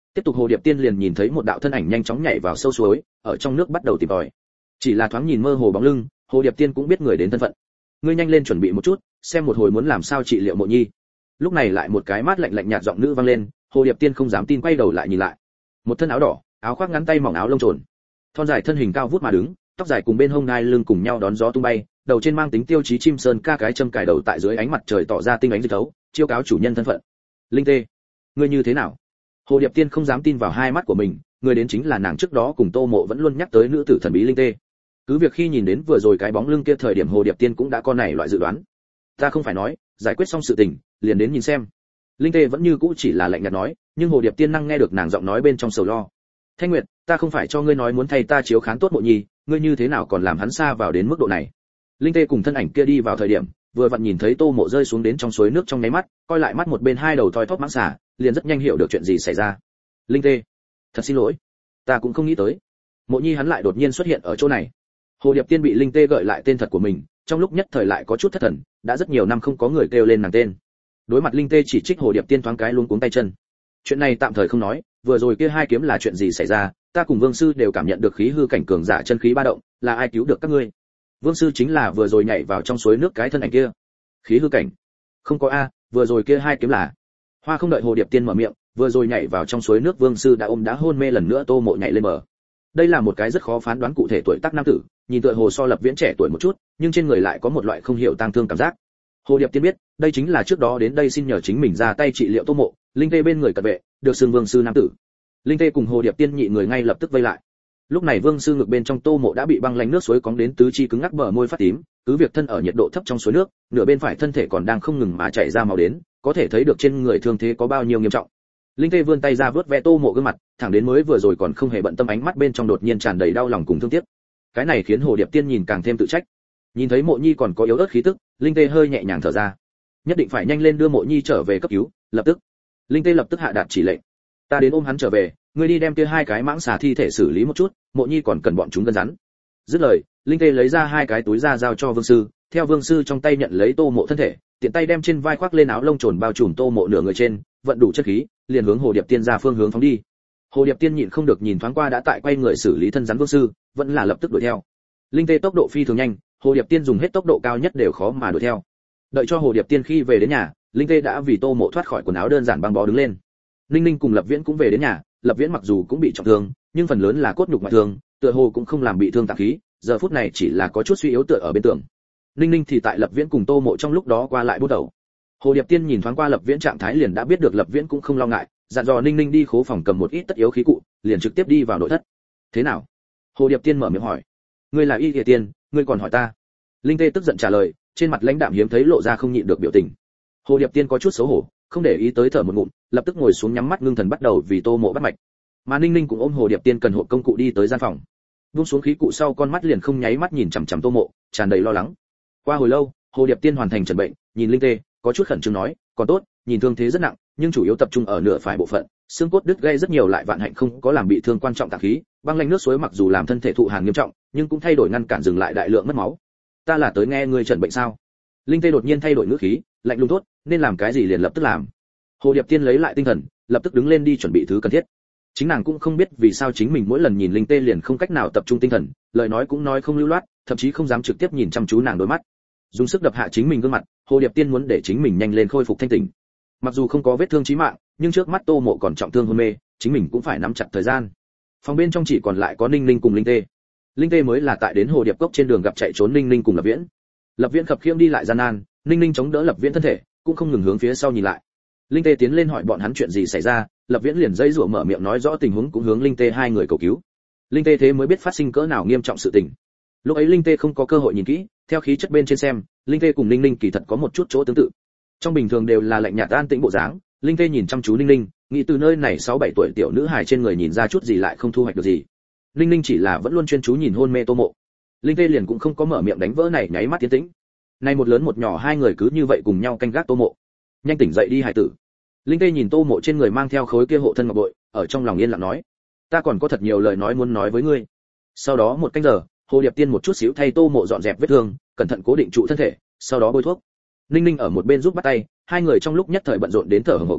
[SPEAKER 1] Tiếp tục hồ điệp tiên liền nhìn thấy một đạo thân ảnh nhanh chóng nhảy vào sâu suối, ở trong nước bắt đầu tìm tòi. Chỉ là thoáng nhìn mơ hồ bóng lưng, hồ điệp tiên cũng biết người đến thân phận. Ngươi nhanh lên chuẩn bị một chút, xem một hồi muốn làm sao trị liệu Mộ Nhi. Lúc này lại một cái mát lạnh lạnh nhạt giọng nữ vang lên, hồ điệp tiên không dám tin quay đầu lại nhìn lại. Một thân áo đỏ, áo khoác ngắn tay mỏng áo lông trồn, thon dài thân hình cao vút mà đứng, tóc dài cùng bên hông ngai lưng cùng nhau đón gió tung bay, đầu trên mang tính tiêu chí chim sơn ca cái châm cài đầu tại dưới ánh mặt trời tỏ ra tinh ánh rực thấu, chiêu cáo chủ nhân thân phận. Linh Tê, ngươi như thế nào? Hồ điệp tiên không dám tin vào hai mắt của mình, người đến chính là nàng trước đó cùng Tô Mộ vẫn luôn nhắc tới nữ tử thần bí Linh Tê. Cứ việc khi nhìn đến vừa rồi cái bóng lưng kia thời điểm hồ điệp tiên cũng đã có này loại dự đoán. Ta không phải nói, giải quyết xong sự tình, liền đến nhìn xem. Linh Tê vẫn như cũ chỉ là lạnh nhạt nói, nhưng hồ điệp tiên năng nghe được nàng giọng nói bên trong sầu lo. Thanh Nguyệt, ta không phải cho ngươi nói muốn thay ta chiếu khán tốt Mộ Nhi, ngươi như thế nào còn làm hắn xa vào đến mức độ này? Linh Tê cùng thân ảnh kia đi vào thời điểm, vừa vặn nhìn thấy Tô Mộ rơi xuống đến trong suối nước trong nháy mắt, coi lại mắt một bên hai đầu thoi thóp mãng xà, liền rất nhanh hiểu được chuyện gì xảy ra. Linh Tê, thật xin lỗi, ta cũng không nghĩ tới, Mộ Nhi hắn lại đột nhiên xuất hiện ở chỗ này. Hồ điệp tiên bị Linh Tê gợi lại tên thật của mình, trong lúc nhất thời lại có chút thất thần, đã rất nhiều năm không có người kêu lên nàng tên. Đối mặt Linh Tê chỉ trích hồ điệp tiên thoáng cái luống cuống tay chân. Chuyện này tạm thời không nói, vừa rồi kia hai kiếm là chuyện gì xảy ra, ta cùng Vương sư đều cảm nhận được khí hư cảnh cường giả chân khí ba động, là ai cứu được các ngươi? Vương sư chính là vừa rồi nhảy vào trong suối nước cái thân ảnh kia. Khí hư cảnh? Không có a, vừa rồi kia hai kiếm là. Hoa không đợi hồ điệp tiên mở miệng, vừa rồi nhảy vào trong suối nước Vương sư đã ôm đã hôn mê lần nữa Tô Mộ nhảy lên bờ. Đây là một cái rất khó phán đoán cụ thể tuổi tác nam tử, nhìn tựa hồ so Lập Viễn trẻ tuổi một chút, nhưng trên người lại có một loại không hiểu tang thương cảm giác. Hồ điệp tiên biết, đây chính là trước đó đến đây xin nhờ chính mình ra tay trị liệu Tô Mộ, Linh Tê bên người cận vệ, được xưng Vương sư nam tử. Linh Tê cùng hồ điệp tiên nhị người ngay lập tức vây lại. Lúc này Vương sư ngực bên trong Tô Mộ đã bị băng lạnh nước suối cóng đến tứ chi cứng ngắc, bờ môi phát tím, cứ việc thân ở nhiệt độ thấp trong suối nước, nửa bên phải thân thể còn đang không ngừng mà chảy ra máu đến, có thể thấy được trên người thương thế có bao nhiêu nghiêm trọng. Linh Tê vươn tay ra vớt ve Tô Mộ gương mặt, thẳng đến mới vừa rồi còn không hề bận tâm ánh mắt bên trong đột nhiên tràn đầy đau lòng cùng thương tiếc. Cái này khiến hồ điệp tiên nhìn càng thêm tự trách. Nhìn thấy Mộ Nhi còn có yếu ớt khí tức, Linh Tê hơi nhẹ nhàng thở ra. Nhất định phải nhanh lên đưa Mộ Nhi trở về cấp cứu, lập tức. Linh Tê lập tức hạ đạt chỉ lệnh. Ta đến ôm hắn trở về, ngươi đi đem kia hai cái mãng xà thi thể xử lý một chút, Mộ Nhi còn cần bọn chúng cân rắn. Dứt lời, Linh Tê lấy ra hai cái túi ra giao cho Vương sư, theo Vương sư trong tay nhận lấy Tô Mộ thân thể, tiện tay đem trên vai khoác lên áo lông trồn bao trùm Tô Mộ nửa người trên, vận đủ chất khí, liền hướng hồ điệp tiên ra phương hướng phóng đi. Hồ điệp tiên nhịn không được nhìn thoáng qua đã tại quay người xử lý thân rắn Vương sư, vẫn là lập tức đuổi theo. Linh Tê tốc độ phi thường nhanh, hồ điệp tiên dùng hết tốc độ cao nhất đều khó mà đuổi theo. Đợi cho hồ điệp tiên khi về đến nhà, Linh Tê đã vì Tô Mộ thoát khỏi quần áo đơn giản băng bó đứng lên. Ninh Ninh cùng Lập Viễn cũng về đến nhà, Lập Viễn mặc dù cũng bị trọng thương, nhưng phần lớn là cốt nhục ngoại thương, tựa hồ cũng không làm bị thương tạng khí, giờ phút này chỉ là có chút suy yếu tựa ở bên tường. Ninh Ninh thì tại Lập Viễn cùng Tô Mộ trong lúc đó qua lại bút đầu. Hồ điệp tiên nhìn thoáng qua Lập Viễn trạng thái liền đã biết được Lập Viễn cũng không lo ngại, dặn dò Ninh Ninh đi khố phòng cầm một ít tất yếu khí cụ, liền trực tiếp đi vào nội thất. Thế nào? Hồ điệp tiên mở miệng hỏi. Ngươi là Y Liệt Tiên, ngươi còn hỏi ta? Linh Tê tức giận trả lời, trên mặt lãnh đạm hiếm thấy lộ ra không nhịn được biểu tình. Hồ điệp tiên có chút xấu hổ, không để ý tới thở một ngụm, lập tức ngồi xuống nhắm mắt ngưng thần bắt đầu vì Tô Mộ bắt mạch. Mà Ninh Ninh cũng ôm hồ điệp tiên cần hộ công cụ đi tới gian phòng. Buông xuống khí cụ sau con mắt liền không nháy mắt nhìn chằm chằm Tô Mộ, tràn đầy lo lắng. Qua hồi lâu, hồ điệp tiên hoàn thành trần bệnh, nhìn Linh Tê, có chút khẩn trương nói, còn tốt, nhìn thương thế rất nặng, nhưng chủ yếu tập trung ở nửa phải bộ phận, xương cốt đứt gãy rất nhiều lại vạn hạnh không có làm bị thương quan trọng tạng khí, băng lạnh nước suối mặc dù làm thân thể thụ hàn nghiêm trọng, nhưng cũng thay đổi ngăn cản dừng lại đại lượng mất máu. Ta là tới nghe ngươi trần bệnh sao? Linh Tê đột nhiên thay đổi ngữ khí, lạnh lùng tốt, nên làm cái gì liền lập tức làm. Hồ điệp tiên lấy lại tinh thần, lập tức đứng lên đi chuẩn bị thứ cần thiết. Chính nàng cũng không biết vì sao chính mình mỗi lần nhìn Linh Tê liền không cách nào tập trung tinh thần, lời nói cũng nói không lưu loát, thậm chí không dám trực tiếp nhìn chăm chú nàng đôi mắt. Dùng sức đập hạ chính mình gương mặt, hồ điệp tiên muốn để chính mình nhanh lên khôi phục thanh tỉnh. Mặc dù không có vết thương chí mạng, nhưng trước mắt Tô Mộ còn trọng thương hôn mê, chính mình cũng phải nắm chặt thời gian. Phòng bên trong chỉ còn lại có Ninh Ninh cùng Linh Tê. Linh Tê mới là tại đến hồ điệp cốc trên đường gặp chạy trốn Ninh Ninh cùng Lập Viễn. Lập Viễn khập khiễng đi lại gian nan, Ninh Ninh chống đỡ Lập Viễn thân thể, cũng không ngừng hướng phía sau nhìn lại. Linh Tê tiến lên hỏi bọn hắn chuyện gì xảy ra, Lập Viễn liền dây rủa mở miệng nói rõ tình huống cũng hướng Linh Tê hai người cầu cứu. Linh Tê thế mới biết phát sinh cỡ nào nghiêm trọng sự tình. Lúc ấy Linh Tê không có cơ hội nhìn kỹ, theo khí chất bên trên xem, Linh Tê cùng Ninh Ninh kỳ thật có một chút chỗ tương tự. Trong bình thường đều là lạnh nhạt an tĩnh bộ dáng, Linh Tê nhìn chăm chú Ninh Ninh, nghĩ từ nơi này sáu bảy tuổi tiểu nữ hài trên người nhìn ra chút gì lại không thu hoạch được gì. Ninh Ninh chỉ là vẫn luôn chuyên chú nhìn hôn mê Tô Mộ. Linh Tê liền cũng không có mở miệng đánh vỡ này nháy mắt tiến tĩnh. Nay một lớn một nhỏ hai người cứ như vậy cùng nhau canh gác Tô Mộ. Nhanh tỉnh dậy đi hải tử. Linh Tê nhìn Tô Mộ trên người mang theo khối kia hộ thân ngọc bội, ở trong lòng yên lặng nói, ta còn có thật nhiều lời nói muốn nói với ngươi. Sau đó một canh giờ, hồ điệp tiên một chút xíu thay Tô Mộ dọn dẹp vết thương, cẩn thận cố định trụ thân thể, sau đó bôi thuốc. Ninh Ninh ở một bên giúp bắt tay, hai người trong lúc nhất thời bận rộn đến thở hổn hộc.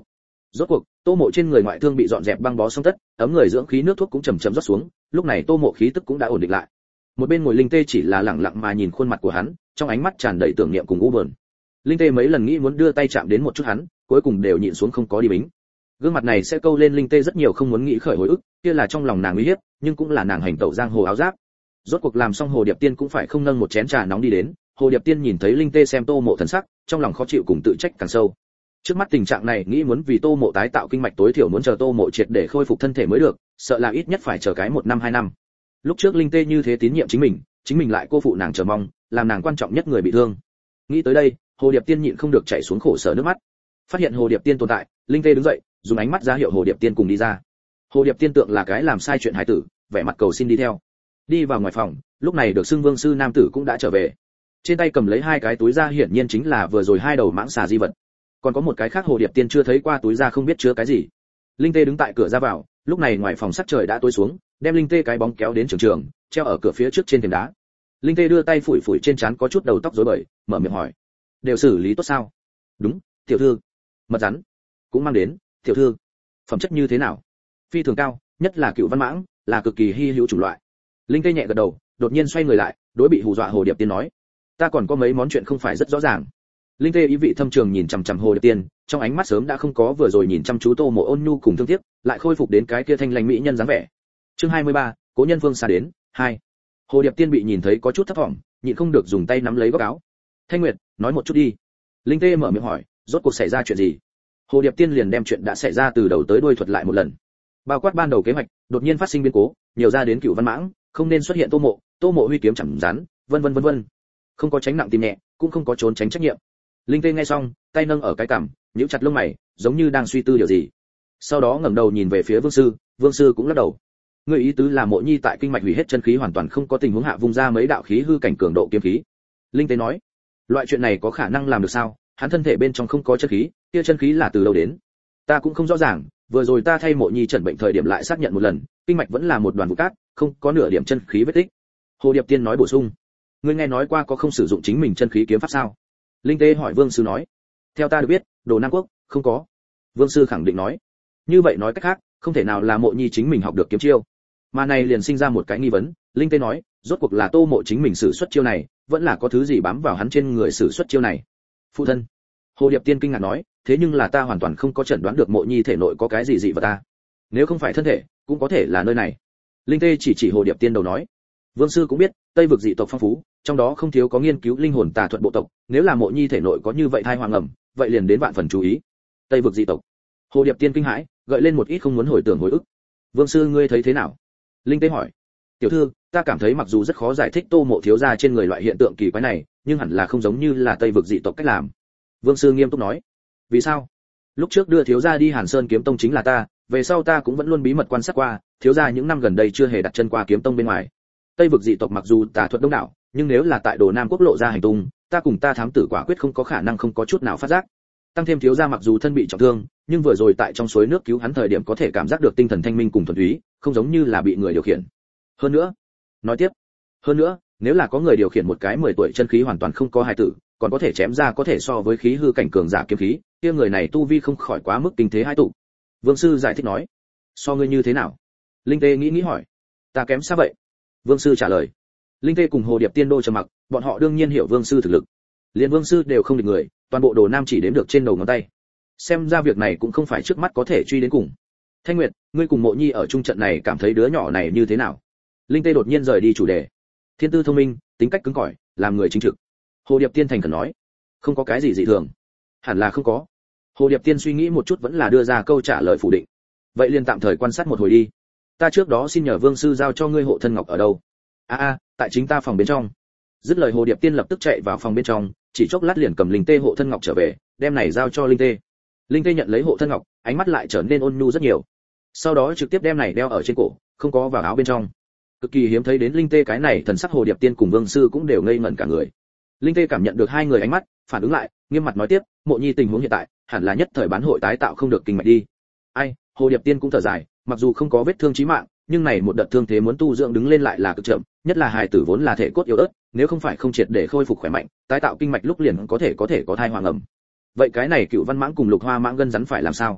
[SPEAKER 1] Rốt cuộc, Tô Mộ trên người ngoại thương bị dọn dẹp băng bó xong tất, ấm người dưỡng khí nước thuốc cũng chậm chậm rót xuống, lúc này Tô Mộ khí tức cũng đã ổn định lại. Một bên ngồi Linh Tê chỉ là lặng lặng mà nhìn khuôn mặt của hắn, trong ánh mắt tràn đầy tưởng niệm cùng u buồn. Linh Tê mấy lần nghĩ muốn đưa tay chạm đến một chút hắn, cuối cùng đều nhịn xuống không có đi bính. Gương mặt này sẽ câu lên Linh Tê rất nhiều không muốn nghĩ khởi hồi ức, kia là trong lòng nàng uy hiếp, nhưng cũng là nàng hành tẩu giang hồ áo giáp. Rốt cuộc làm xong Hồ Điệp Tiên cũng phải không nâng một chén trà nóng đi đến, Hồ Điệp Tiên nhìn thấy Linh Tê xem Tô Mộ thần sắc, trong lòng khó chịu cùng tự trách càng sâu. Trước mắt tình trạng này nghĩ muốn vì Tô Mộ tái tạo kinh mạch tối thiểu muốn chờ Tô Mộ triệt để khôi phục thân thể mới được, sợ là ít nhất phải chờ cái một năm hai năm. Lúc trước Linh Tê như thế tín nhiệm chính mình, chính mình lại cô phụ nàng chờ mong, làm nàng quan trọng nhất người bị thương. Nghĩ tới đây, Hồ Điệp Tiên nhịn không được chảy xuống khổ sở nước mắt. Phát hiện Hồ Điệp Tiên tồn tại, Linh Tê đứng dậy, dùng ánh mắt ra hiệu Hồ Điệp Tiên cùng đi ra. Hồ Điệp Tiên tượng là cái làm sai chuyện hải tử, vẻ mặt cầu xin đi theo. Đi vào ngoài phòng, lúc này được xưng Vương sư nam tử cũng đã trở về. Trên tay cầm lấy hai cái túi da hiển nhiên chính là vừa rồi hai đầu mãng xà di vật. Còn có một cái khác Hồ Điệp Tiên chưa thấy qua túi da không biết chứa cái gì. Linh Tê đứng tại cửa ra vào, lúc này ngoài phòng sắc trời đã tối xuống, đem Linh Tê cái bóng kéo đến trường trường, treo ở cửa phía trước trên thềm đá. Linh Tê đưa tay phủi phủi trên trán có chút đầu tóc rối bời, mở miệng hỏi: "Đều xử lý tốt sao?" "Đúng, tiểu thư." "Mật rắn cũng mang đến, tiểu thư." "Phẩm chất như thế nào?" "Phi thường cao, nhất là cựu văn mãng, là cực kỳ hi hữu chủng loại." Linh Tê nhẹ gật đầu, đột nhiên xoay người lại, đối bị hù dọa Hồ Điệp Tiên nói: "Ta còn có mấy món chuyện không phải rất rõ ràng." Linh Tê ý vị thâm trường nhìn chằm chằm Hồ Điệp Tiên, trong ánh mắt sớm đã không có vừa rồi nhìn chăm chú Tô Mộ ôn nhu cùng thương tiếc, lại khôi phục đến cái kia thanh lãnh mỹ nhân dáng vẻ. Chương hai mươi ba, Cố nhân Vương xa đến, hai. Hồ Điệp Tiên bị nhìn thấy có chút thấp thỏm, nhịn không được dùng tay nắm lấy góc áo. "Thanh Nguyệt, nói một chút đi." Linh Tê mở miệng hỏi, rốt cuộc xảy ra chuyện gì? Hồ Điệp Tiên liền đem chuyện đã xảy ra từ đầu tới đuôi thuật lại một lần. Bao quát ban đầu kế hoạch, đột nhiên phát sinh biến cố, nhiều ra đến cựu văn mãng, không nên xuất hiện Tô Mộ, Tô Mộ huy kiếm chẳng rắn, vân vân vân vân. Không có tránh nặng tìm nhẹ, cũng không có trốn tránh trách nhiệm. Linh Tê nghe xong, tay nâng ở cái cằm, nhíu chặt lông mày, giống như đang suy tư điều gì. Sau đó ngẩng đầu nhìn về phía Vương sư, Vương sư cũng lắc đầu. Người ý tứ là Mộ Nhi tại kinh mạch hủy hết chân khí hoàn toàn không có tình huống hạ vung ra mấy đạo khí hư cảnh cường độ kiếm khí. Linh Tê nói, loại chuyện này có khả năng làm được sao? Hắn thân thể bên trong không có chân khí, kia chân khí là từ đâu đến? Ta cũng không rõ ràng, vừa rồi ta thay Mộ Nhi chẩn bệnh thời điểm lại xác nhận một lần, kinh mạch vẫn là một đoàn vụ cát, không có nửa điểm chân khí vết tích. Hồ Điệp Tiên nói bổ sung, ngươi nghe nói qua có không sử dụng chính mình chân khí kiếm pháp sao? Linh Tê hỏi Vương sư nói, theo ta được biết, Đồ Nam Quốc không có. Vương sư khẳng định nói, như vậy nói cách khác, không thể nào là Mộ Nhi chính mình học được kiếm chiêu. Mà này liền sinh ra một cái nghi vấn, Linh Tê nói, rốt cuộc là Tô Mộ chính mình sử xuất chiêu này, vẫn là có thứ gì bám vào hắn trên người sử xuất chiêu này? Phụ thân. Hồ Điệp Tiên kinh ngạc nói, thế nhưng là ta hoàn toàn không có chẩn đoán được Mộ Nhi thể nội có cái gì dị vật ta. Nếu không phải thân thể, cũng có thể là nơi này. Linh Tê chỉ chỉ Hồ Điệp Tiên đầu nói, Vương sư cũng biết, Tây vực dị tộc phong phú, trong đó không thiếu có nghiên cứu linh hồn tà thuật bộ tộc, nếu là Mộ Nhi thể nội có như vậy thai hoàng ẩm, vậy liền đến vạn phần chú ý. Tây vực dị tộc. Hồ Điệp Tiên kinh hãi, gợi lên một ít không muốn hồi tưởng hồi ức. Vương sư ngươi thấy thế nào? Linh Tế hỏi. Tiểu thư, ta cảm thấy mặc dù rất khó giải thích Tô Mộ thiếu gia trên người loại hiện tượng kỳ quái này, nhưng hẳn là không giống như là Tây vực dị tộc cách làm. Vương sư nghiêm túc nói. Vì sao? Lúc trước đưa thiếu gia đi Hàn Sơn kiếm tông chính là ta, về sau ta cũng vẫn luôn bí mật quan sát qua, thiếu gia những năm gần đây chưa hề đặt chân qua kiếm tông bên ngoài. Tây vực dị tộc mặc dù tà thuật đông đảo, nhưng nếu là tại Đồ Nam quốc lộ ra hành tung, ta cùng ta thám tử quả quyết không có khả năng không có chút nào phát giác. Tăng thêm thiếu gia mặc dù thân bị trọng thương, nhưng vừa rồi tại trong suối nước cứu hắn thời điểm có thể cảm giác được tinh thần thanh minh cùng thuần túy, không giống như là bị người điều khiển. Hơn nữa, nói tiếp, hơn nữa, nếu là có người điều khiển một cái mười tuổi chân khí hoàn toàn không có hài tử, còn có thể chém ra có thể so với khí hư cảnh cường giả kiếm khí, kia người này tu vi không khỏi quá mức kinh thế hai tụ. Vương sư giải thích nói, so ngươi như thế nào? Linh Tê nghĩ nghĩ hỏi, ta kém xa vậy? Vương sư trả lời. Linh Tê cùng Hồ Điệp Tiên đô trầm mặc, bọn họ đương nhiên hiểu Vương sư thực lực. Liên Vương sư đều không địch người, toàn bộ Đồ Nam chỉ đếm được trên đầu ngón tay. Xem ra việc này cũng không phải trước mắt có thể truy đến cùng. Thanh Nguyệt, ngươi cùng Mộ Nhi ở chung trận này cảm thấy đứa nhỏ này như thế nào? Linh Tê đột nhiên rời đi chủ đề. Thiên tư thông minh, tính cách cứng cỏi, làm người chính trực. Hồ Điệp Tiên thành khẩn nói, không có cái gì dị thường. Hẳn là không có. Hồ Điệp Tiên suy nghĩ một chút vẫn là đưa ra câu trả lời phủ định. Vậy liền tạm thời quan sát một hồi đi. Ta trước đó xin nhờ Vương sư giao cho ngươi hộ thân ngọc ở đâu? A a, tại chính ta phòng bên trong. Dứt lời Hồ Điệp Tiên lập tức chạy vào phòng bên trong, chỉ chốc lát liền cầm Linh Tê hộ thân ngọc trở về, đem này giao cho Linh Tê. Linh Tê nhận lấy hộ thân ngọc, ánh mắt lại trở nên ôn nhu rất nhiều. Sau đó trực tiếp đem này đeo ở trên cổ, không có vào áo bên trong. Cực kỳ hiếm thấy đến Linh Tê cái này, thần sắc Hồ Điệp Tiên cùng Vương sư cũng đều ngây ngẩn cả người. Linh Tê cảm nhận được hai người ánh mắt, phản ứng lại, nghiêm mặt nói tiếp, Mộ Nhi tình huống hiện tại, hẳn là nhất thời bán hội tái tạo không được kinh mạch đi. Ai, Hồ Điệp Tiên cũng thở dài, mặc dù không có vết thương chí mạng, nhưng này một đợt thương thế muốn tu dưỡng đứng lên lại là cực chậm, nhất là hài tử vốn là thể cốt yếu ớt, nếu không phải không triệt để khôi phục khỏe mạnh, tái tạo kinh mạch lúc liền có thể có thể có thai hoàng ẩm. Vậy cái này Cựu Văn Mãng cùng Lục Hoa Mãng gân rắn phải làm sao?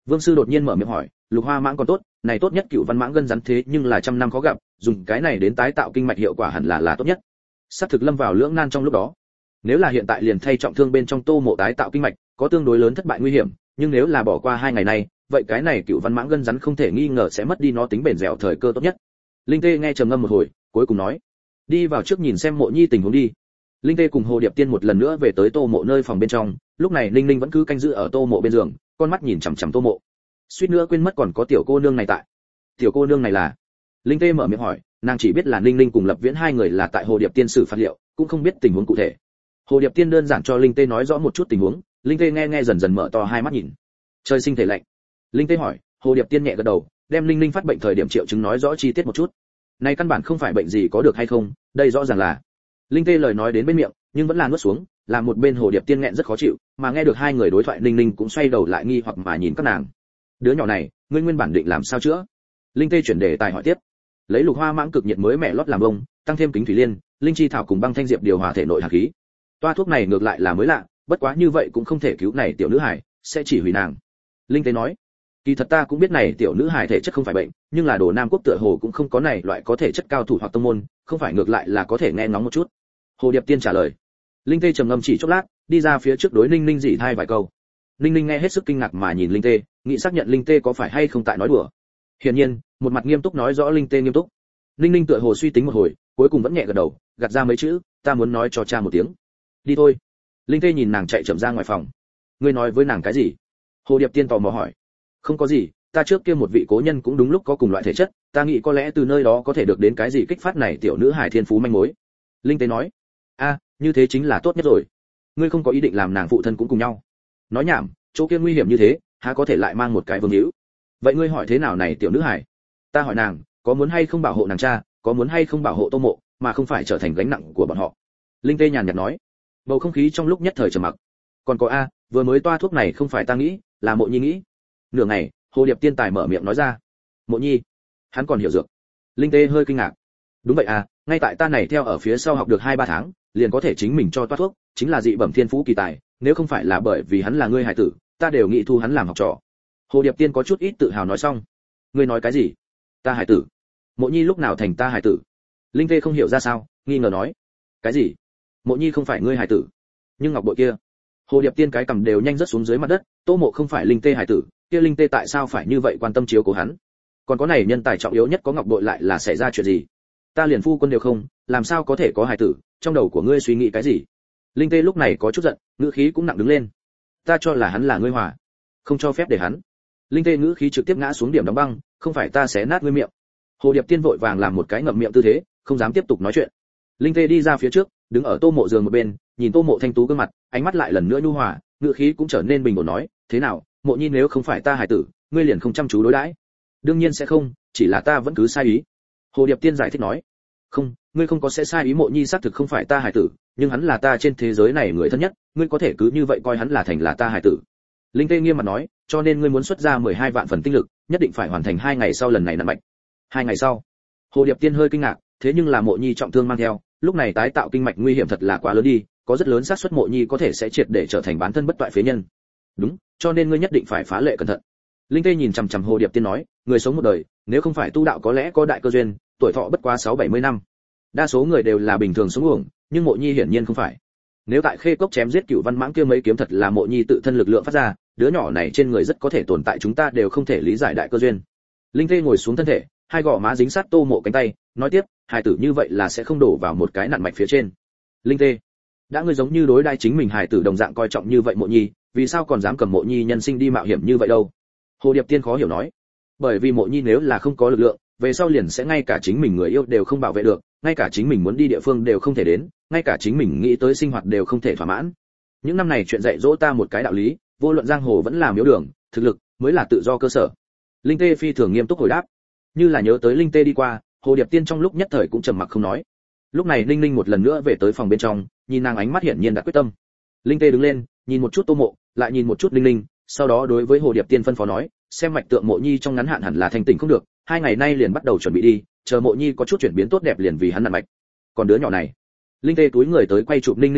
[SPEAKER 1] Vương sư đột nhiên mở miệng hỏi, lục hoa mãng còn tốt, này tốt nhất cựu văn mãng gân rắn thế nhưng là trăm năm khó gặp, dùng cái này đến tái tạo kinh mạch hiệu quả hẳn là là tốt nhất. Sát thực lâm vào lưỡng nan trong lúc đó. Nếu là hiện tại liền thay trọng thương bên trong Tô Mộ tái tạo kinh mạch, có tương đối lớn thất bại nguy hiểm, nhưng nếu là bỏ qua hai ngày này, vậy cái này cựu văn mãng gân rắn không thể nghi ngờ sẽ mất đi nó tính bền dẻo thời cơ tốt nhất. Linh Tê nghe trầm ngâm một hồi, cuối cùng nói, đi vào trước nhìn xem Mộ Nhi tình huống đi. Linh Tê cùng Hồ Điệp Tiên một lần nữa về tới Tô Mộ nơi phòng bên trong, lúc này Ninh Ninh vẫn cứ canh giữ ở Tô Mộ bên giường, con mắt nhìn chằm chằm Tô Mộ. Suýt nữa quên mất còn có tiểu cô nương này tại. Tiểu cô nương này là? Linh Tê mở miệng hỏi, nàng chỉ biết là Ninh Ninh cùng Lập Viễn hai người là tại Hồ Điệp Tiên xử phạt liệu, cũng không biết tình huống cụ thể. Hồ Điệp Tiên đơn giản cho Linh Tê nói rõ một chút tình huống, Linh Tê nghe nghe dần dần mở to hai mắt nhìn. Trời sinh thể lạnh. Linh Tê hỏi, Hồ Điệp Tiên nhẹ gật đầu, đem Ninh Ninh phát bệnh thời điểm triệu chứng nói rõ chi tiết một chút. Này căn bản không phải bệnh gì có được hay không, đây rõ ràng là. Linh Tê lời nói đến bên miệng, nhưng vẫn là nuốt xuống, làm một bên Hồ Điệp Tiên nghẹn rất khó chịu, mà nghe được hai người đối thoại Ninh Ninh cũng xoay đầu lại nghi hoặc mà nhìn các nàng. Đứa nhỏ này, ngươi nguyên bản định làm sao chữa? Linh Tê chuyển đề tài hỏi tiếp. Lấy lục hoa mãng cực nhiệt mới mẹ lót làm bông, tăng thêm kính thủy liên, linh chi thảo cùng băng thanh diệp điều hòa thể nội hàn khí. Toa thuốc này ngược lại là mới lạ, bất quá như vậy cũng không thể cứu này tiểu nữ hài, sẽ chỉ hủy nàng. Linh Tê nói, kỳ thật ta cũng biết này tiểu nữ hài thể chất không phải bệnh, nhưng là đồ Nam Quốc tựa hồ cũng không có này loại có thể chất cao thủ hoặc tông môn, không phải ngược lại là có thể nghe ngóng một chút. Hồ Điệp Tiên trả lời. Linh Tê trầm ngâm chỉ chốc lát, đi ra phía trước đối Ninh Ninh dị thai vài câu. Ninh Ninh nghe hết sức kinh ngạc mà nhìn Linh Tê, nghĩ xác nhận Linh Tê có phải hay không tại nói đùa. Hiển nhiên, một mặt nghiêm túc nói rõ Linh Tê nghiêm túc. Ninh Ninh tựa hồ suy tính một hồi, cuối cùng vẫn nhẹ gật đầu, gạt ra mấy chữ, ta muốn nói cho cha một tiếng. Đi thôi. Linh Tê nhìn nàng chạy chậm ra ngoài phòng. Ngươi nói với nàng cái gì? Hồ Điệp Tiên tò mò hỏi. Không có gì, ta trước kia một vị cố nhân cũng đúng lúc có cùng loại thể chất, ta nghĩ có lẽ từ nơi đó có thể được đến cái gì kích phát này tiểu nữ hài thiên phú manh mối. Linh Tê nói. A, như thế chính là tốt nhất rồi. Ngươi không có ý định làm nàng phụ thân cũng cùng nhau? Nói nhảm, chỗ kia nguy hiểm như thế, há có thể lại mang một cái vương hữu? Vậy ngươi hỏi thế nào này tiểu nữ hài? Ta hỏi nàng, có muốn hay không bảo hộ nàng cha, có muốn hay không bảo hộ Tô Mộ, mà không phải trở thành gánh nặng của bọn họ. Linh Tê nhàn nhạt nói. Bầu không khí trong lúc nhất thời trầm mặc. Còn có a, vừa mới toa thuốc này không phải ta nghĩ, là Mộ Nhi nghĩ. Nửa ngày, Hồ Điệp Tiên tài mở miệng nói ra. Mộ Nhi, hắn còn hiểu dược. Linh Tê hơi kinh ngạc. Đúng vậy à, ngay tại ta này theo ở phía sau học được hai ba tháng, liền có thể chính mình cho toa thuốc, chính là dị bẩm thiên phú kỳ tài, nếu không phải là bởi vì hắn là ngươi hài tử, ta đều nghĩ thu hắn làm học trò. Hồ Điệp Tiên có chút ít tự hào nói xong. Ngươi nói cái gì? Ta hài tử? Mộ Nhi lúc nào thành ta hài tử? Linh Tê không hiểu ra sao, nghi ngờ nói. Cái gì? Mộ Nhi không phải ngươi hài tử? Nhưng ngọc bội kia. Hồ Điệp Tiên cái cầm đều nhanh rớt xuống dưới mặt đất, Tô Mộ không phải Linh Tê hài tử, kia Linh Tê tại sao phải như vậy quan tâm chiếu cố hắn? Còn có này nhân tài trọng yếu nhất có ngọc bội lại là xảy ra chuyện gì? Ta liền phu quân đều không, làm sao có thể có hài tử, trong đầu của ngươi suy nghĩ cái gì? Linh Tê lúc này có chút giận, ngữ khí cũng nặng đứng lên. Ta cho là hắn là ngươi hòa, không cho phép để hắn. Linh Tê ngữ khí trực tiếp ngã xuống điểm đóng băng, không phải ta sẽ nát ngươi miệng. Hồ Điệp Tiên vội vàng làm một cái ngậm miệng tư thế, không dám tiếp tục nói chuyện. Linh Tê đi ra phía trước, đứng ở Tô Mộ giường một bên, nhìn Tô Mộ thanh tú gương mặt, ánh mắt lại lần nữa nhu hòa, ngữ khí cũng trở nên bình ổn nói, thế nào, Mộ Nhi nếu không phải ta hài tử, ngươi liền không chăm chú đối đãi. Đương nhiên sẽ không, chỉ là ta vẫn cứ sai ý. Hồ Điệp Tiên giải thích nói. Không, ngươi không có sẽ sai ý, Mộ Nhi xác thực không phải ta hài tử, nhưng hắn là ta trên thế giới này người thân nhất, ngươi có thể cứ như vậy coi hắn là thành là ta hài tử. Linh Tê nghiêm mặt nói, cho nên ngươi muốn xuất ra mười hai vạn phần tinh lực, nhất định phải hoàn thành hai ngày sau lần này nặn mạch. Hai ngày sau? Hồ Điệp Tiên hơi kinh ngạc, thế nhưng là Mộ Nhi trọng thương mang theo, lúc này tái tạo kinh mạch nguy hiểm thật là quá lớn đi, có rất lớn xác suất Mộ Nhi có thể sẽ triệt để trở thành bán thân bất toại phế nhân. Đúng, cho nên ngươi nhất định phải phá lệ cẩn thận. Linh Tê nhìn chằm chằm Hồ Điệp Tiên nói, người sống một đời, nếu không phải tu đạo có lẽ có đại cơ duyên, tuổi thọ bất quá sáu bảy mươi năm. Đa số người đều là bình thường sống uổng, nhưng Mộ Nhi hiển nhiên không phải. Nếu tại Khê Cốc chém giết Cửu Văn Mãng kia mấy kiếm thật là Mộ Nhi tự thân lực lượng phát ra, đứa nhỏ này trên người rất có thể tồn tại chúng ta đều không thể lý giải đại cơ duyên. Linh Tê ngồi xuống thân thể, hai gò má dính sát Tô Mộ cánh tay, nói tiếp, hài tử như vậy là sẽ không đổ vào một cái nặn mạch phía trên. Linh Tê, đã ngươi giống như đối đãi chính mình hài tử đồng dạng coi trọng như vậy Mộ Nhi, vì sao còn dám cầm Mộ Nhi nhân sinh đi mạo hiểm như vậy đâu? Hồ Điệp Tiên khó hiểu nói. Bởi vì Mộ Nhi nếu là không có lực lượng, về sau liền sẽ ngay cả chính mình người yêu đều không bảo vệ được, ngay cả chính mình muốn đi địa phương đều không thể đến, ngay cả chính mình nghĩ tới sinh hoạt đều không thể thỏa mãn. Những năm này chuyện dạy dỗ ta một cái đạo lý, vô luận giang hồ vẫn là miếu đường, thực lực mới là tự do cơ sở. Linh Tê phi thường nghiêm túc hồi đáp. Như là nhớ tới Linh Tê đi qua, Hồ Điệp Tiên trong lúc nhất thời cũng trầm mặc không nói. Lúc này Linh Linh một lần nữa về tới phòng bên trong, nhìn nàng ánh mắt hiển nhiên đã quyết tâm. Linh Tê đứng lên, nhìn một chút Tô Mộ, lại nhìn một chút Linh Linh, sau đó đối với Hồ Điệp Tiên phân phó nói, xem mạch tượng Mộ Nhi trong ngắn hạn hẳn là thành tỉnh không được, hai ngày nay liền bắt đầu chuẩn bị đi, chờ Mộ Nhi có chút chuyển biến tốt đẹp liền vì hắn nặn mạch. Còn đứa nhỏ này, Linh Tê túi người tới quay chụp Linh Linh đầu,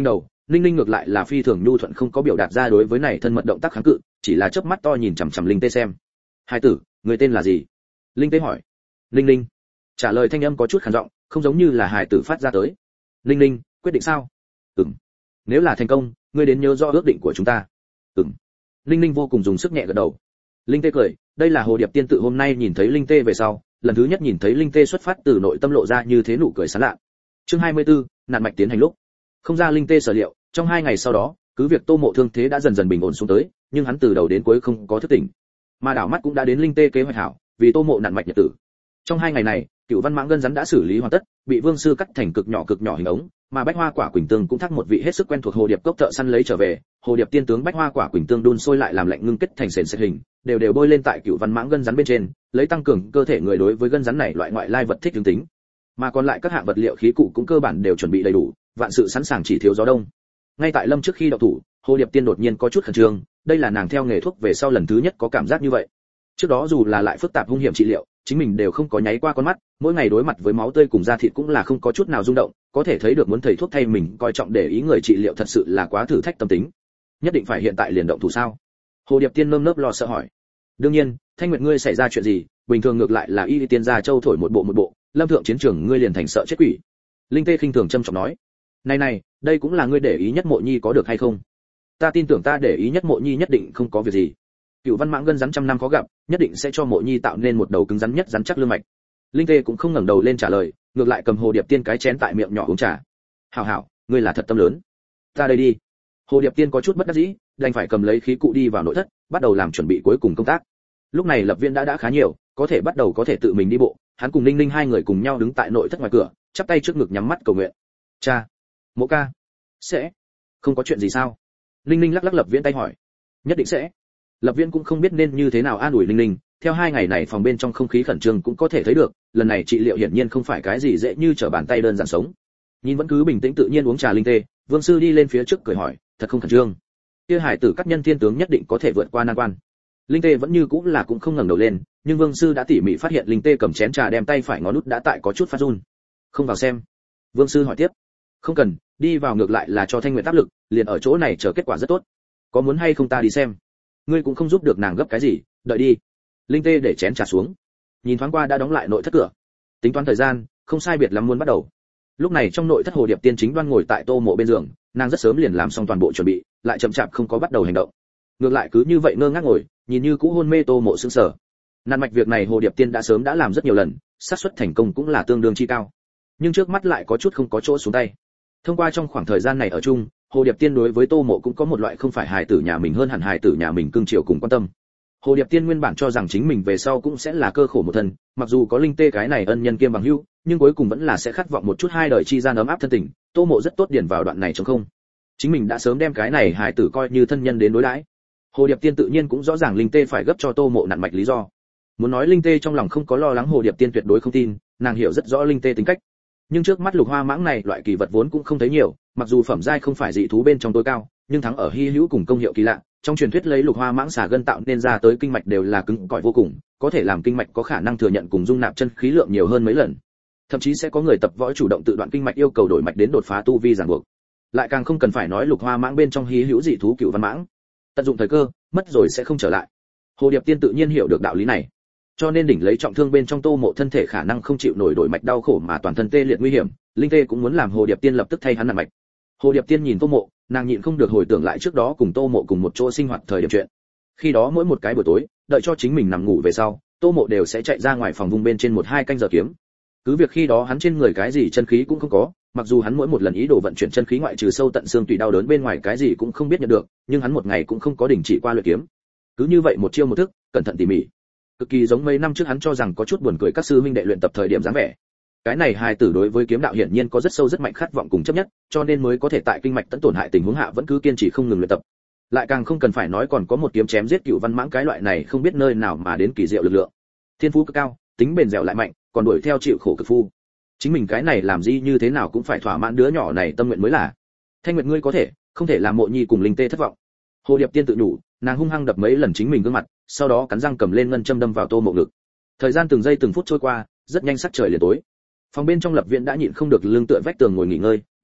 [SPEAKER 1] Ninh Ninh ngược lại là phi thường nhu thuận, không có biểu đạt ra đối với này thân mật động tác kháng cự, chỉ là chớp mắt to nhìn chằm chằm Linh Tê xem. "Hai tử, người tên là gì?" Linh Tê hỏi. "Ninh Ninh." Trả lời thanh âm có chút khàn giọng, không giống như là hài tử phát ra tới. "Ninh Ninh, quyết định sao?" "Ừm. Nếu là thành công, ngươi đến nhớ rõ ước định của chúng ta." "Ừm." Ninh Ninh vô cùng dùng sức nhẹ gật đầu. Linh Tê cười, đây là Hồ Điệp tiên tự hôm nay nhìn thấy Linh Tê về sau, lần thứ nhất nhìn thấy Linh Tê xuất phát từ nội tâm lộ ra như thế nụ cười sảng lạ. Chương hai mươi tư, nạn mạch tiến hành lúc. Không ra Linh Tê sở liệu, trong hai ngày sau đó, cứ việc Tô Mộ thương thế đã dần dần bình ổn xuống tới, nhưng hắn từ đầu đến cuối không có thức tỉnh. Mà đảo mắt cũng đã đến Linh Tê kế hoạch hảo, vì Tô Mộ nạn mạch nhật tử. Trong hai ngày này, Cửu Văn Mãng gân rắn đã xử lý hoàn tất, bị Vương sư cắt thành cực nhỏ cực nhỏ hình ống, mà Bách Hoa Quả Quỳnh Tương cũng thắc một vị hết sức quen thuộc Hồ Điệp cốc thợ săn lấy trở về, Hồ Điệp tiên tướng Bách Hoa Quả Quỳnh Tương đun sôi lại làm lạnh ngưng kết thành sền sệt hình, đều đều bôi lên tại Cửu Văn Mãng gân rắn bên trên, lấy tăng cường cơ thể người đối với gân rắn này loại ngoại lai vật thích ứng tính. Mà còn lại các hạng vật liệu khí cụ cũng cơ bản đều chuẩn bị đầy đủ, vạn sự sẵn sàng chỉ thiếu gió đông. Ngay tại Lâm trước khi động thủ, Hồ Điệp tiên đột nhiên có chút khẩn trương, đây là nàng theo nghề thuốc về sau lần thứ nhất có cảm giác như vậy. Trước đó dù là lại phức tạp hung hiểm trị liệu, chính mình đều không có nháy qua con mắt, mỗi ngày đối mặt với máu tươi cùng da thịt cũng là không có chút nào rung động, có thể thấy được muốn thầy thuốc thay mình coi trọng để ý người trị liệu thật sự là quá thử thách tâm tính. Nhất định phải hiện tại liền động thủ sao? Hồ Điệp tiên nơm nớp lo sợ hỏi. Đương nhiên, Thanh Nguyệt ngươi xảy ra chuyện gì, bình thường ngược lại là Y tiên gia châu thổi một bộ một bộ, lâm thượng chiến trường ngươi liền thành sợ chết quỷ. Linh Tê khinh thường châm trọng nói. Này này, đây cũng là ngươi để ý nhất Mộ Nhi có được hay không? Ta tin tưởng ta để ý nhất Mộ Nhi nhất định không có việc gì. Cửu Văn Mãng gân rắn trăm năm khó gặp, nhất định sẽ cho Mộ Nhi tạo nên một đầu cứng rắn nhất rắn chắc lương mạch. Linh Tê cũng không ngẩng đầu lên trả lời, ngược lại cầm Hồ Điệp tiên cái chén tại miệng nhỏ uống trà. Hảo hảo, ngươi là thật tâm lớn. Ta đây đi. Hồ Điệp tiên có chút bất đắc dĩ, đành phải cầm lấy khí cụ đi vào nội thất, bắt đầu làm chuẩn bị cuối cùng công tác. Lúc này Lập Viên đã đã khá nhiều, có thể bắt đầu có thể tự mình đi bộ, hắn cùng Ninh Ninh hai người cùng nhau đứng tại nội thất ngoài cửa, chắp tay trước ngực nhắm mắt cầu nguyện. Cha, Mộ ca, sẽ không có chuyện gì sao? Ninh Ninh lắc lắc Lập Viễn tay hỏi. Nhất định sẽ. Lập Viễn cũng không biết nên như thế nào an ủi Ninh Ninh, theo hai ngày này phòng bên trong không khí khẩn trương cũng có thể thấy được, lần này trị liệu hiển nhiên không phải cái gì dễ như trở bàn tay đơn giản sống. Nhìn vẫn cứ bình tĩnh tự nhiên uống trà Linh Tê, Vương sư đi lên phía trước cười hỏi, thật không khẩn trương? Kia hải tử các nhân thiên tướng nhất định có thể vượt qua nan quan. Linh Tê vẫn như cũng là cũng không ngẩng đầu lên, nhưng Vương sư đã tỉ mỉ phát hiện Linh Tê cầm chén trà đem tay phải ngón út đã tại có chút phát run. Không vào xem. Vương sư hỏi tiếp. Không cần, đi vào ngược lại là cho Thanh Nguyệt áp lực, liền ở chỗ này chờ kết quả rất tốt. Có muốn hay không ta đi xem? Ngươi cũng không giúp được nàng gấp cái gì, đợi đi. Linh Tê để chén trà xuống, nhìn thoáng qua đã đóng lại nội thất cửa, tính toán thời gian, không sai biệt lắm muốn bắt đầu. Lúc này trong nội thất Hồ Điệp tiên chính đoan ngồi tại Tô Mộ bên giường, nàng rất sớm liền làm xong toàn bộ chuẩn bị, lại chậm chạp không có bắt đầu hành động. Ngược lại cứ như vậy ngơ ngác ngồi, nhìn như cũ hôn mê Tô Mộ sững sờ. Nạn mạch việc này Hồ Điệp tiên đã sớm đã làm rất nhiều lần, xác suất thành công cũng là tương đương chi cao. Nhưng trước mắt lại có chút không có chỗ xuống tay. Thông qua trong khoảng thời gian này ở chung, Hồ Điệp tiên đối với Tô Mộ cũng có một loại không phải hài tử nhà mình hơn hẳn hài tử nhà mình cưng chiều cùng quan tâm. Hồ Điệp tiên nguyên bản cho rằng chính mình về sau cũng sẽ là cơ khổ một thân, mặc dù có Linh Tê cái này ân nhân kiêm bằng hữu, nhưng cuối cùng vẫn là sẽ khát vọng một chút hai đời chi gian ấm áp thân tình. Tô Mộ rất tốt điền vào đoạn này trống không. Chính mình đã sớm đem cái này hài tử coi như thân nhân đến đối đãi. Hồ Điệp tiên tự nhiên cũng rõ ràng Linh Tê phải gấp cho Tô Mộ nạn mạch lý do. Muốn nói Linh Tê trong lòng không có lo lắng Hồ Điệp tiên tuyệt đối không tin, nàng hiểu rất rõ Linh Tê tính cách. Nhưng trước mắt Lục Hoa Mãng này loại kỳ vật vốn cũng không thấy nhiều, mặc dù phẩm giai không phải dị thú bên trong tối cao, nhưng thắng ở hi hữu cùng công hiệu kỳ lạ. Trong truyền thuyết lấy Lục Hoa Mãng xà gân tạo nên ra tới kinh mạch đều là cứng cỏi vô cùng, có thể làm kinh mạch có khả năng thừa nhận cùng dung nạp chân khí lượng nhiều hơn mấy lần. Thậm chí sẽ có người tập võ chủ động tự đoạn kinh mạch yêu cầu đổi mạch đến đột phá tu vi ràng buộc. Lại càng không cần phải nói Lục Hoa Mãng bên trong hi hữu dị thú Cửu Văn Mãng, tận dụng thời cơ, mất rồi sẽ không trở lại. Hồ Điệp tiên tự nhiên hiểu được đạo lý này, cho nên đỉnh lấy trọng thương bên trong Tô Mộ thân thể khả năng không chịu nổi đổi mạch đau khổ mà toàn thân tê liệt nguy hiểm, Linh Tê cũng muốn làm Hồ Điệp tiên lập tức thay hắn nạn mạch. Hồ Điệp tiên nhìn Tô Mộ, nàng nhịn không được hồi tưởng lại trước đó cùng Tô Mộ cùng một chỗ sinh hoạt thời điểm chuyện. Khi đó mỗi một cái buổi tối, đợi cho chính mình nằm ngủ về sau, Tô Mộ đều sẽ chạy ra ngoài phòng vùng bên trên một hai canh giờ kiếm. Cứ việc khi đó hắn trên người cái gì chân khí cũng không có, mặc dù hắn mỗi một lần ý đồ vận chuyển chân khí ngoại trừ sâu tận xương tùy đau đớn bên ngoài cái gì cũng không biết nhận được, nhưng hắn một ngày cũng không có đình chỉ qua luyện kiếm. Cứ như vậy một chiêu một thức, cẩn thận tỉ mỉ. Cực kỳ giống mấy năm trước hắn cho rằng có chút buồn cười các sư huynh đệ luyện tập thời điểm dáng vẻ. Cái này hài tử đối với kiếm đạo hiển nhiên có rất sâu rất mạnh khát vọng cùng chấp nhất, cho nên mới có thể tại kinh mạch tận tổn hại tình huống hạ vẫn cứ kiên trì không ngừng luyện tập. Lại càng không cần phải nói còn có một kiếm chém giết Cửu Văn Mãng cái loại này không biết nơi nào mà đến kỳ diệu lực lượng. Thiên phú cực cao, tính bền dẻo lại mạnh, còn đuổi theo chịu khổ cực phu. Chính mình cái này làm gì như thế nào cũng phải thỏa mãn đứa nhỏ này tâm nguyện mới là. Thanh Nguyệt ngươi có thể, không thể làm Mộ Nhi cùng Linh Tê thất vọng. Hồ Điệp tiên tự nhủ, nàng hung hăng đập mấy lần chính mình gương mặt, sau đó cắn răng cầm lên ngân châm đâm vào Tô Mộ ngực. Thời gian từng giây từng phút trôi qua, rất nhanh sắc trời liền tối. Phòng bên trong Lập Viễn đã nhịn không được lưng tựa vách tường ngồi nghỉ ngơi,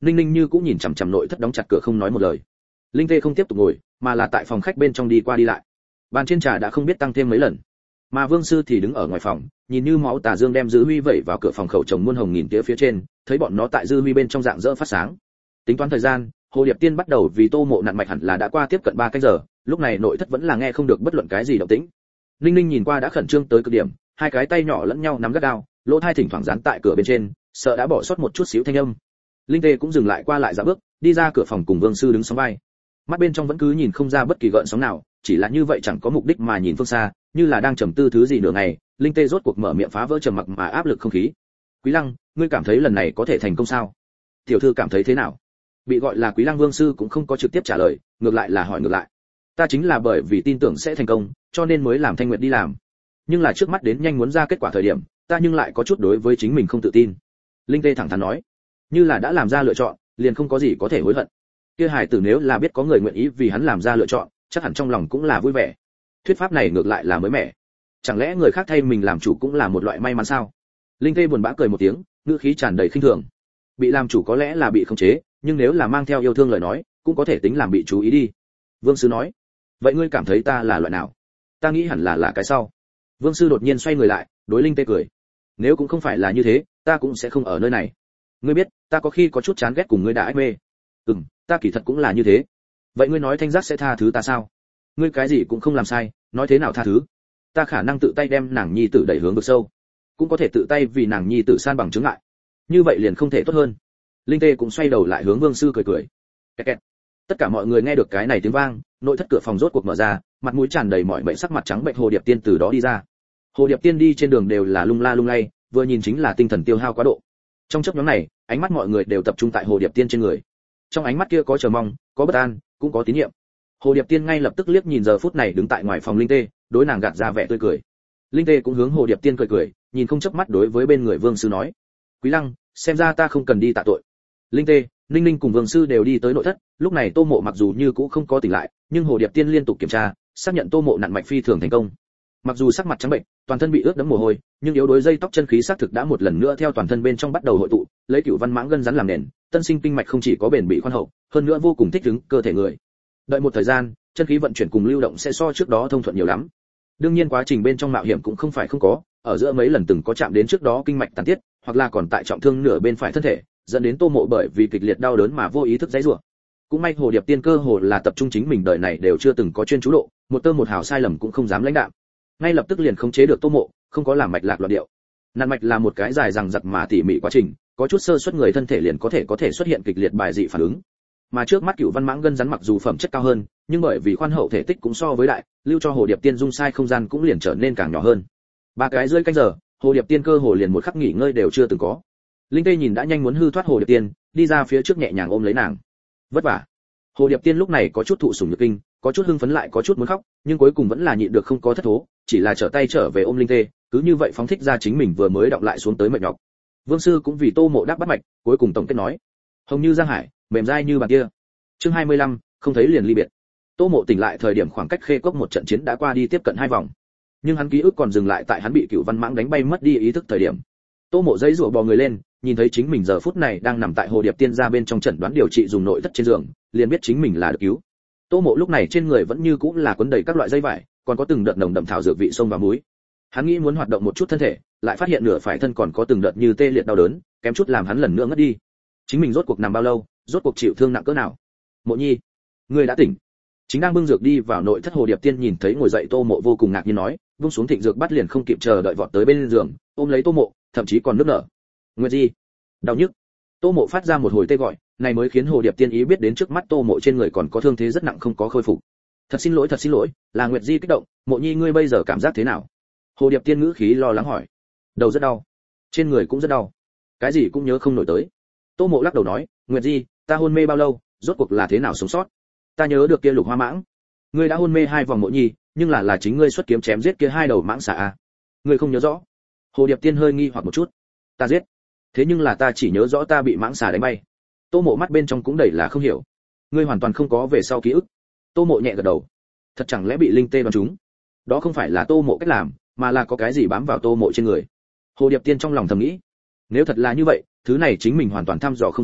[SPEAKER 1] Ninh Ninh như cũng nhìn chằm chằm nội thất đóng chặt cửa không nói một lời. Linh Tê không tiếp tục ngồi, mà là tại phòng khách bên trong đi qua đi lại. Bàn trên trà đã không biết tăng thêm mấy lần, mà Vương sư thì đứng ở ngoài phòng, nhìn như máu tà dương đem Dư Huy vẩy vào cửa phòng khẩu chồng muôn hồng nghìn tía phía trên, thấy bọn nó tại Dư Huy bên trong dạng dỡ phát sáng. Tính toán thời gian, Hồ Điệp Tiên bắt đầu vì Tô Mộ nặn mạch hẳn là đã qua tiếp cận ba canh giờ, lúc này nội thất vẫn là nghe không được bất luận cái gì động tĩnh. Ninh Ninh nhìn qua đã khẩn trương tới cực điểm, hai cái tay nhỏ lẫn nhau nắm gắt gao, lỗ tai thỉnh thoảng dán tại cửa bên trên, sợ đã bỏ sót một chút xíu thanh âm. Linh Tê cũng dừng lại qua lại dạo bước, đi ra cửa phòng cùng Vương sư đứng sóng vai. Mắt bên trong vẫn cứ nhìn không ra bất kỳ gợn sóng nào, chỉ là như vậy chẳng có mục đích mà nhìn phương xa, như là đang trầm tư thứ gì nửa ngày. Linh Tê rốt cuộc mở miệng phá vỡ trầm mặc mà áp lực không khí. Quý Lăng, ngươi cảm thấy lần này có thể thành công sao? Tiểu thư cảm thấy thế nào? Bị gọi là Quý Lăng Vương sư cũng không có trực tiếp trả lời, ngược lại là hỏi ngược lại. Ta chính là bởi vì tin tưởng sẽ thành công, cho nên mới làm Thanh Nguyệt đi làm. Nhưng là trước mắt đến nhanh muốn ra kết quả thời điểm, ta nhưng lại có chút đối với chính mình không tự tin. Linh Tê thẳng thắn nói, như là đã làm ra lựa chọn, liền không có gì có thể hối hận. Kia Hải tử nếu là biết có người nguyện ý vì hắn làm ra lựa chọn, chắc hẳn trong lòng cũng là vui vẻ. Thuyết pháp này ngược lại là mới mẻ. Chẳng lẽ người khác thay mình làm chủ cũng là một loại may mắn sao? Linh Tê buồn bã cười một tiếng, ngữ khí tràn đầy khinh thường. Bị làm chủ có lẽ là bị khống chế, nhưng nếu là mang theo yêu thương lời nói, cũng có thể tính làm bị chú ý đi. Vương sư nói, vậy ngươi cảm thấy ta là loại nào? Ta nghĩ hẳn là là cái sau. Vương sư đột nhiên xoay người lại, đối Linh Tê cười. Nếu cũng không phải là như thế, ta cũng sẽ không ở nơi này. Ngươi biết, ta có khi có chút chán ghét cùng ngươi đã ái mê. Ừm, ta kỳ thật cũng là như thế. Vậy ngươi nói Thanh Giác sẽ tha thứ ta sao? Ngươi cái gì cũng không làm sai, nói thế nào tha thứ? Ta khả năng tự tay đem nàng nhi tử đẩy hướng vực sâu, cũng có thể tự tay vì nàng nhi tử san bằng chứng ngại. Như vậy liền không thể tốt hơn. Linh Tê cũng xoay đầu lại hướng Vương sư cười cười. Kẹt kẹt. Tất cả mọi người nghe được cái này tiếng vang, nội thất cửa phòng rốt cuộc mở ra, mặt mũi tràn đầy mỏi mệt sắc mặt trắng bệnh Hồ Điệp Tiên từ đó đi ra. Hồ Điệp Tiên đi trên đường đều là lung la lung lay, vừa nhìn chính là tinh thần tiêu hao quá độ. Trong chốc ngắn này, ánh mắt mọi người đều tập trung tại Hồ Điệp Tiên trên người. Trong ánh mắt kia có chờ mong, có bất an, cũng có tín nhiệm. Hồ Điệp Tiên ngay lập tức liếc nhìn giờ phút này đứng tại ngoài phòng Linh Tê, đối nàng gạt ra vẻ tươi cười. Linh Tê cũng hướng Hồ Điệp Tiên cười cười, nhìn không chớp mắt đối với bên người Vương sư nói: "Quý Lăng, xem ra ta không cần đi tạ tội." Linh Tê, Ninh Ninh cùng Vương sư đều đi tới nội thất, lúc này Tô Mộ mặc dù như cũ không có tỉnh lại, nhưng Hồ Điệp Tiên liên tục kiểm tra, xác nhận Tô Mộ nặn mạch phi thường thành công. Mặc dù sắc mặt trắng bệnh, toàn thân bị ướt đẫm mồ hôi, nhưng yếu đuối dây tóc chân khí xác thực đã một lần nữa theo toàn thân bên trong bắt đầu hội tụ, lấy cửu văn mãng gân rắn làm nền, tân sinh kinh mạch không chỉ có bền bỉ khoan hậu, hơn nữa vô cùng thích ứng cơ thể người. Đợi một thời gian, chân khí vận chuyển cùng lưu động sẽ so trước đó thông thuận nhiều lắm. Đương nhiên quá trình bên trong mạo hiểm cũng không phải không có, ở giữa mấy lần từng có chạm đến trước đó kinh mạch tàn tiết, hoặc là còn tại trọng thương nửa bên phải thân thể, dẫn đến Tô Mộ bởi vì kịch liệt đau đớn mà vô ý thức giãy giụa. Cũng may Hồ Điệp Tiên cơ hồ là tập trung chính mình đời này đều chưa từng có chuyên chú độ, một tơ một hào sai lầm cũng không dám lãnh đạm. Ngay lập tức liền khống chế được Tô Mộ, không có làm mạch lạc loạn điệu. Nặn mạch là một cái dài dằng dặc mà tỉ mỉ quá trình, có chút sơ suất người thân thể liền có thể có thể xuất hiện kịch liệt bài dị phản ứng. Mà trước mắt Cửu Văn Mãng gân rắn mặc dù phẩm chất cao hơn, nhưng bởi vì khoan hậu thể tích cũng so với đại, lưu cho Hồ Điệp Tiên dung sai không gian cũng liền trở nên càng nhỏ hơn. Ba cái rưỡi canh giờ, Hồ Điệp Tiên cơ hồ liền một khắc nghỉ ngơi đều chưa từng có. Linh Tê nhìn đã nhanh muốn hư thoát Hồ Điệp Tiên, đi ra phía trước nhẹ nhàng ôm lấy nàng. Vất vả. Hồ Điệp Tiên lúc này có chút thụ sủng nhược kinh, có chút hưng phấn lại có chút muốn khóc, nhưng cuối cùng vẫn là nhịn được không có thất thố, chỉ là trở tay trở về ôm Linh Tê, cứ như vậy phóng thích ra chính mình vừa mới động lại xuống tới mệt nhọc. Vương sư cũng vì Tô Mộ đáp bắt mạch, cuối cùng tổng kết nói: hồng như giang hải, mềm dai như bàn kia. Chương hai mươi lăm, không thấy liền ly biệt. Tô Mộ tỉnh lại thời điểm khoảng cách Khê Cốc một trận chiến đã qua đi tiếp cận hai vòng, nhưng hắn ký ức còn dừng lại tại hắn bị Cửu Văn Mãng đánh bay mất đi ý thức thời điểm. Tô Mộ giãy giụa bò người lên, nhìn thấy chính mình giờ phút này đang nằm tại Hồ Điệp Tiên gia bên trong chẩn đoán điều trị dùng nội thất trên giường, liền biết chính mình là được cứu. Tô Mộ lúc này trên người vẫn như cũ là quấn đầy các loại dây vải, còn có từng đợt nồng đậm thảo dược vị sông và muối. Hắn nghĩ muốn hoạt động một chút thân thể, lại phát hiện nửa phải thân còn có từng đợt như tê liệt đau đớn, kém chút làm hắn lần nữa ngất đi. Chính mình rốt cuộc nằm bao lâu, rốt cuộc chịu thương nặng cỡ nào? Mộ Nhi, ngươi đã tỉnh. Chính đang bưng dược đi vào nội thất Hồ Điệp Tiên nhìn thấy ngồi dậy Tô Mộ vô cùng ngạc nhiên nói, vung xuống thịnh dược bắt liền không kịp chờ đợi vọt tới bên giường, ôm lấy Tô Mộ, thậm chí còn nức nở. Nguyệt Di, đau nhức. Tô Mộ phát ra một hồi tê gọi, này mới khiến Hồ Điệp Tiên ý biết đến trước mắt Tô Mộ trên người còn có thương thế rất nặng không có khôi phục. Thật xin lỗi, thật xin lỗi, là Nguyệt Di kích động, Mộ Nhi ngươi bây giờ cảm giác thế nào? Hồ Điệp Tiên ngữ khí lo lắng hỏi. Đầu rất đau, trên người cũng rất đau, cái gì cũng nhớ không nổi tới. Tô Mộ lắc đầu nói, Nguyệt Di, ta hôn mê bao lâu, rốt cuộc là thế nào sống sót? Ta nhớ được kia Lục Hoa Mãng, ngươi đã hôn mê hai vòng Mộ Nhi, nhưng là là chính ngươi xuất kiếm chém giết kia hai đầu mãng xà à? Ngươi không nhớ rõ? Hồ Điệp Tiên hơi nghi hoặc một chút. Ta giết, thế nhưng là ta chỉ nhớ rõ ta bị mãng xà đánh bay. Tô Mộ mắt bên trong cũng đầy là không hiểu. Ngươi hoàn toàn không có về sau ký ức. Tô Mộ nhẹ gật đầu. Thật chẳng lẽ bị Linh Tê đoán trúng? Đó không phải là Tô Mộ cách làm, mà là có cái gì bám vào Tô Mộ trên người. Hồ Điệp Tiên trong lòng thầm nghĩ, nếu thật là như vậy, thứ này chính mình hoàn toàn thăm dò không ra,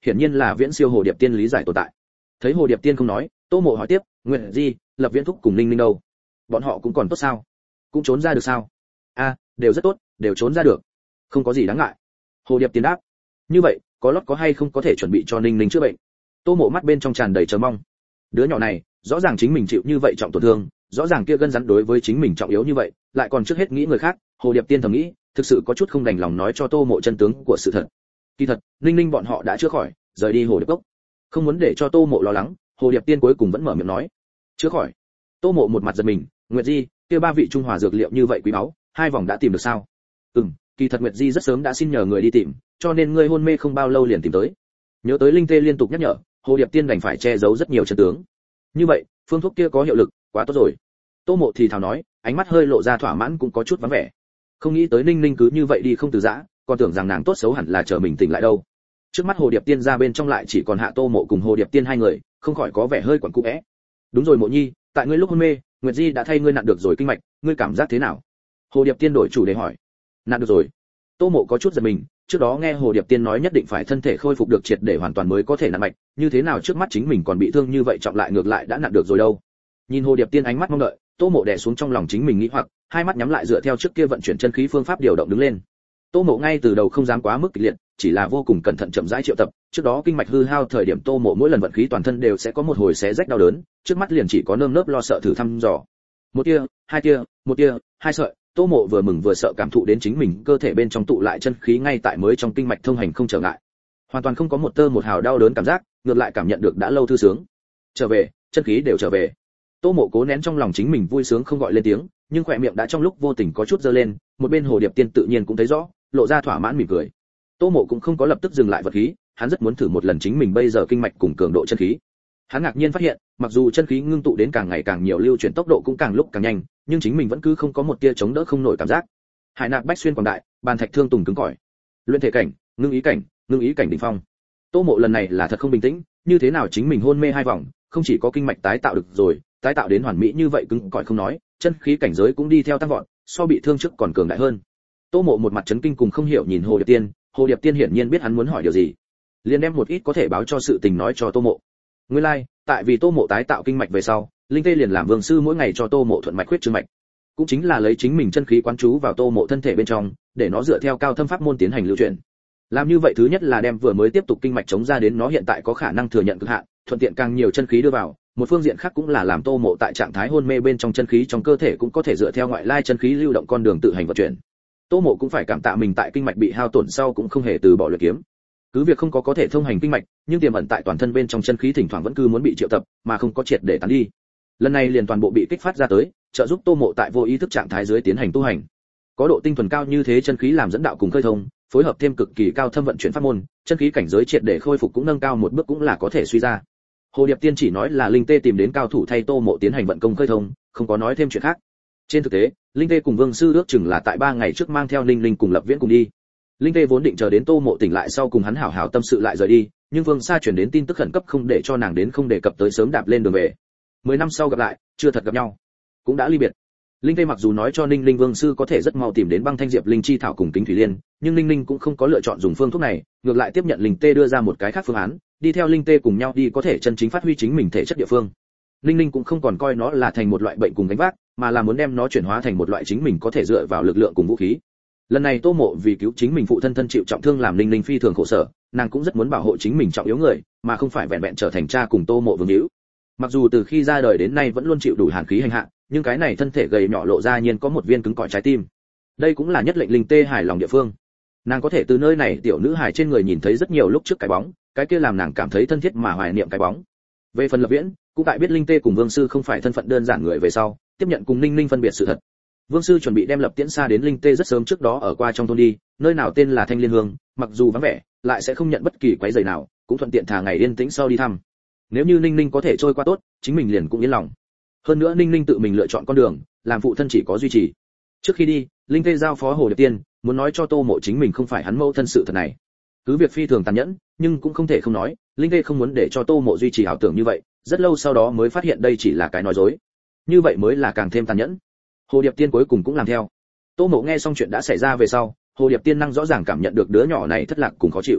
[SPEAKER 1] hiển nhiên là viễn siêu hồ điệp tiên lý giải tồn tại. Thấy hồ điệp tiên không nói, tô mộ hỏi tiếp, Nguyệt Di, Lập Viễn thúc cùng Ninh Ninh đâu? Bọn họ cũng còn tốt sao? Cũng trốn ra được sao? A, đều rất tốt, đều trốn ra được, không có gì đáng ngại. Hồ điệp tiên đáp. Như vậy, có lót có hay không có thể chuẩn bị cho Ninh Ninh chữa bệnh? Tô mộ mắt bên trong tràn đầy chờ mong. Đứa nhỏ này, rõ ràng chính mình chịu như vậy trọng tổn thương, rõ ràng kia gân rắn đối với chính mình trọng yếu như vậy, lại còn trước hết nghĩ người khác. Hồ điệp tiên thầm nghĩ, thực sự có chút không đành lòng nói cho tô mộ chân tướng của sự thật. Kỳ thật, Ninh Ninh bọn họ đã chữa khỏi, rời đi hồ điệp cốc. Không muốn để cho tô mộ lo lắng, hồ điệp tiên cuối cùng vẫn mở miệng nói, chữa khỏi. Tô mộ một mặt giật mình, Nguyệt Di, kia ba vị trung hòa dược liệu như vậy quý báu, hai vòng đã tìm được sao? Ừm, kỳ thật Nguyệt Di rất sớm đã xin nhờ người đi tìm, cho nên ngươi hôn mê không bao lâu liền tìm tới. Nhớ tới linh tê liên tục nhắc nhở, hồ điệp tiên đành phải che giấu rất nhiều chân tướng. Như vậy, phương thuốc kia có hiệu lực, quá tốt rồi. Tô mộ thì thào nói, ánh mắt hơi lộ ra thỏa mãn cũng có chút vắng vẻ. Không nghĩ tới Ninh Ninh cứ như vậy đi không từ giã, còn tưởng rằng nàng tốt xấu hẳn là chờ mình tỉnh lại đâu. Trước mắt hồ điệp tiên ra bên trong lại chỉ còn hạ tô mộ cùng hồ điệp tiên hai người, không khỏi có vẻ hơi quẩn cũ é. Đúng rồi Mộ Nhi, tại ngươi lúc hôn mê, Nguyệt Di đã thay ngươi nặn được rồi kinh mạch, ngươi cảm giác thế nào? Hồ điệp tiên đổi chủ đề hỏi. Nặn được rồi. Tô mộ có chút giật mình, trước đó nghe hồ điệp tiên nói nhất định phải thân thể khôi phục được triệt để hoàn toàn mới có thể nặn mạch, như thế nào trước mắt chính mình còn bị thương như vậy trọng lại ngược lại đã nặn được rồi đâu. Nhìn hồ điệp tiên ánh mắt mong đợi, tô mộ đè xuống trong lòng chính mình nghĩ hoặc, hai mắt nhắm lại dựa theo trước kia vận chuyển chân khí phương pháp điều động đứng lên. Tô mộ ngay từ đầu không dám quá mức kịch liệt, chỉ là vô cùng cẩn thận chậm rãi triệu tập, trước đó kinh mạch hư hao thời điểm tô mộ mỗi lần vận khí toàn thân đều sẽ có một hồi xé rách đau đớn, trước mắt liền chỉ có nơm nớp lo sợ thử thăm dò. Một tia, hai tia, một tia, hai sợi, tô mộ vừa mừng vừa sợ cảm thụ đến chính mình cơ thể bên trong tụ lại chân khí ngay tại mới trong kinh mạch thông hành không trở ngại, hoàn toàn không có một tơ một hào đau đớn cảm giác, ngược lại cảm nhận được đã lâu thư sướng. Trở về, chân khí đều trở về. Tô mộ cố nén trong lòng chính mình vui sướng không gọi lên tiếng, nhưng khỏe miệng đã trong lúc vô tình có chút dơ lên, một bên hồ điệp tiên tự nhiên cũng thấy rõ, lộ ra thỏa mãn mỉm cười. Tô mộ cũng không có lập tức dừng lại vật khí, hắn rất muốn thử một lần chính mình bây giờ kinh mạch cùng cường độ chân khí. Hắn ngạc nhiên phát hiện, mặc dù chân khí ngưng tụ đến càng ngày càng nhiều, lưu chuyển tốc độ cũng càng lúc càng nhanh, nhưng chính mình vẫn cứ không có một tia chống đỡ không nổi cảm giác. Hải nạp bách xuyên quảng đại, bàn thạch thương tùng cứng cỏi. Luyện thể cảnh, ngưng ý cảnh, ngưng ý cảnh đỉnh phong. Tô mộ lần này là thật không bình tĩnh, như thế nào chính mình hôn mê hai vòng, không chỉ có kinh mạch tái tạo được rồi, tái tạo đến hoàn mỹ như vậy cứng cỏi không nói, chân khí cảnh giới cũng đi theo tăng vọt, so bị thương trước còn cường đại hơn. Tô mộ một mặt chấn kinh cùng không hiểu nhìn hồ điệp tiên, hồ điệp tiên hiển nhiên biết hắn muốn hỏi điều gì, liền đem một ít có thể báo cho sự tình nói cho tô mộ. Nguyên lai, like, tại vì tô mộ tái tạo kinh mạch về sau, linh tê liền làm vương sư mỗi ngày cho tô mộ thuận mạch huyết trương mạch, cũng chính là lấy chính mình chân khí quán chú vào tô mộ thân thể bên trong, để nó dựa theo cao thâm pháp môn tiến hành lưu chuyển. Làm như vậy thứ nhất là đem vừa mới tiếp tục kinh mạch chống ra đến nó hiện tại có khả năng thừa nhận cực hạn, thuận tiện càng nhiều chân khí đưa vào. Một phương diện khác cũng là làm tô mộ tại trạng thái hôn mê bên trong chân khí trong cơ thể cũng có thể dựa theo ngoại lai chân khí lưu động con đường tự hành vận chuyển. Tô mộ cũng phải cảm tạ mình tại kinh mạch bị hao tổn sau cũng không hề từ bỏ luyện kiếm. Cứ việc không có có thể thông hành kinh mạch, nhưng tiềm ẩn tại toàn thân bên trong chân khí thỉnh thoảng vẫn cứ muốn bị triệu tập, mà không có triệt để tán đi. Lần này liền toàn bộ bị kích phát ra tới, trợ giúp tô mộ tại vô ý thức trạng thái dưới tiến hành tu hành. Có độ tinh thuần cao như thế chân khí làm dẫn đạo cùng khơi thông, phối hợp thêm cực kỳ cao thâm vận chuyển pháp môn, chân khí cảnh giới triệt để khôi phục cũng nâng cao một bước cũng là có thể suy ra. Hồ điệp tiên chỉ nói là linh tê tìm đến cao thủ thay tô mộ tiến hành vận công khơi thông, không có nói thêm chuyện khác. Trên thực tế, linh tê cùng vương sư ước chừng là tại ba ngày trước mang theo Ninh Linh cùng Lập Viễn cùng đi. Linh tê vốn định chờ đến tô mộ tỉnh lại sau cùng hắn hảo hảo tâm sự lại rời đi, nhưng vương sa chuyển đến tin tức khẩn cấp không để cho nàng đến không đề cập tới sớm đạp lên đường về. Mười năm sau gặp lại, chưa thật gặp nhau, cũng đã ly biệt. Linh tê mặc dù nói cho Ninh Linh vương sư có thể rất mau tìm đến băng thanh diệp linh chi thảo cùng kính thủy liên, nhưng Ninh Linh cũng không có lựa chọn dùng phương thuốc này, ngược lại tiếp nhận Linh tê đưa ra một cái khác phương án, đi theo Linh tê cùng nhau đi có thể chân chính phát huy chính mình thể chất địa phương. Ninh Linh cũng không còn coi nó là thành một loại bệnh cùng gánh vác, mà là muốn đem nó chuyển hóa thành một loại chính mình có thể dựa vào lực lượng cùng vũ khí. Lần này tô mộ vì cứu chính mình phụ thân thân chịu trọng thương làm Ninh Linh phi thường khổ sở, nàng cũng rất muốn bảo hộ chính mình trọng yếu người, mà không phải vẹn vẹn trở thành cha cùng tô mộ vương hữu. Mặc dù từ khi ra đời đến nay vẫn luôn chịu đủ hàn khí hành hạ, nhưng cái này thân thể gầy nhỏ lộ ra nhiên có một viên cứng cỏi trái tim. Đây cũng là nhất lệnh Linh tê hài lòng địa phương. Nàng có thể từ nơi này tiểu nữ hài trên người nhìn thấy rất nhiều lúc trước cái bóng, cái kia làm nàng cảm thấy thân thiết mà hoài niệm cái bóng. Về phần Lập Viễn, cũng tại biết Linh tê cùng vương sư không phải thân phận đơn giản người về sau, tiếp nhận cùng Ninh Ninh phân biệt sự thật. Vương sư chuẩn bị đem Lập Tiễn xa đến Linh tê rất sớm trước đó ở qua trong thôn đi, nơi nào tên là Thanh Liên Hương, mặc dù vắng vẻ, lại sẽ không nhận bất kỳ quấy rầy nào, cũng thuận tiện thả ngày yên tĩnh sau đi thăm. Nếu như Ninh Ninh có thể trôi qua tốt, chính mình liền cũng yên lòng. Hơn nữa Ninh Ninh tự mình lựa chọn con đường, làm phụ thân chỉ có duy trì. Trước khi đi, Linh tê giao phó Hồ Điệp Tiên, muốn nói cho Tô Mộ chính mình không phải hắn mẫu thân sự thật này. Cứ việc phi thường tàn nhẫn, nhưng cũng không thể không nói, Linh tê không muốn để cho Tô Mộ duy trì ảo tưởng như vậy, rất lâu sau đó mới phát hiện đây chỉ là cái nói dối. Như vậy mới là càng thêm tàn nhẫn. Hồ Điệp Tiên cuối cùng cũng làm theo. Tô Mộ nghe xong chuyện đã xảy ra về sau, Hồ Điệp Tiên năng rõ ràng cảm nhận được đứa nhỏ này thất lạc cùng khó chịu.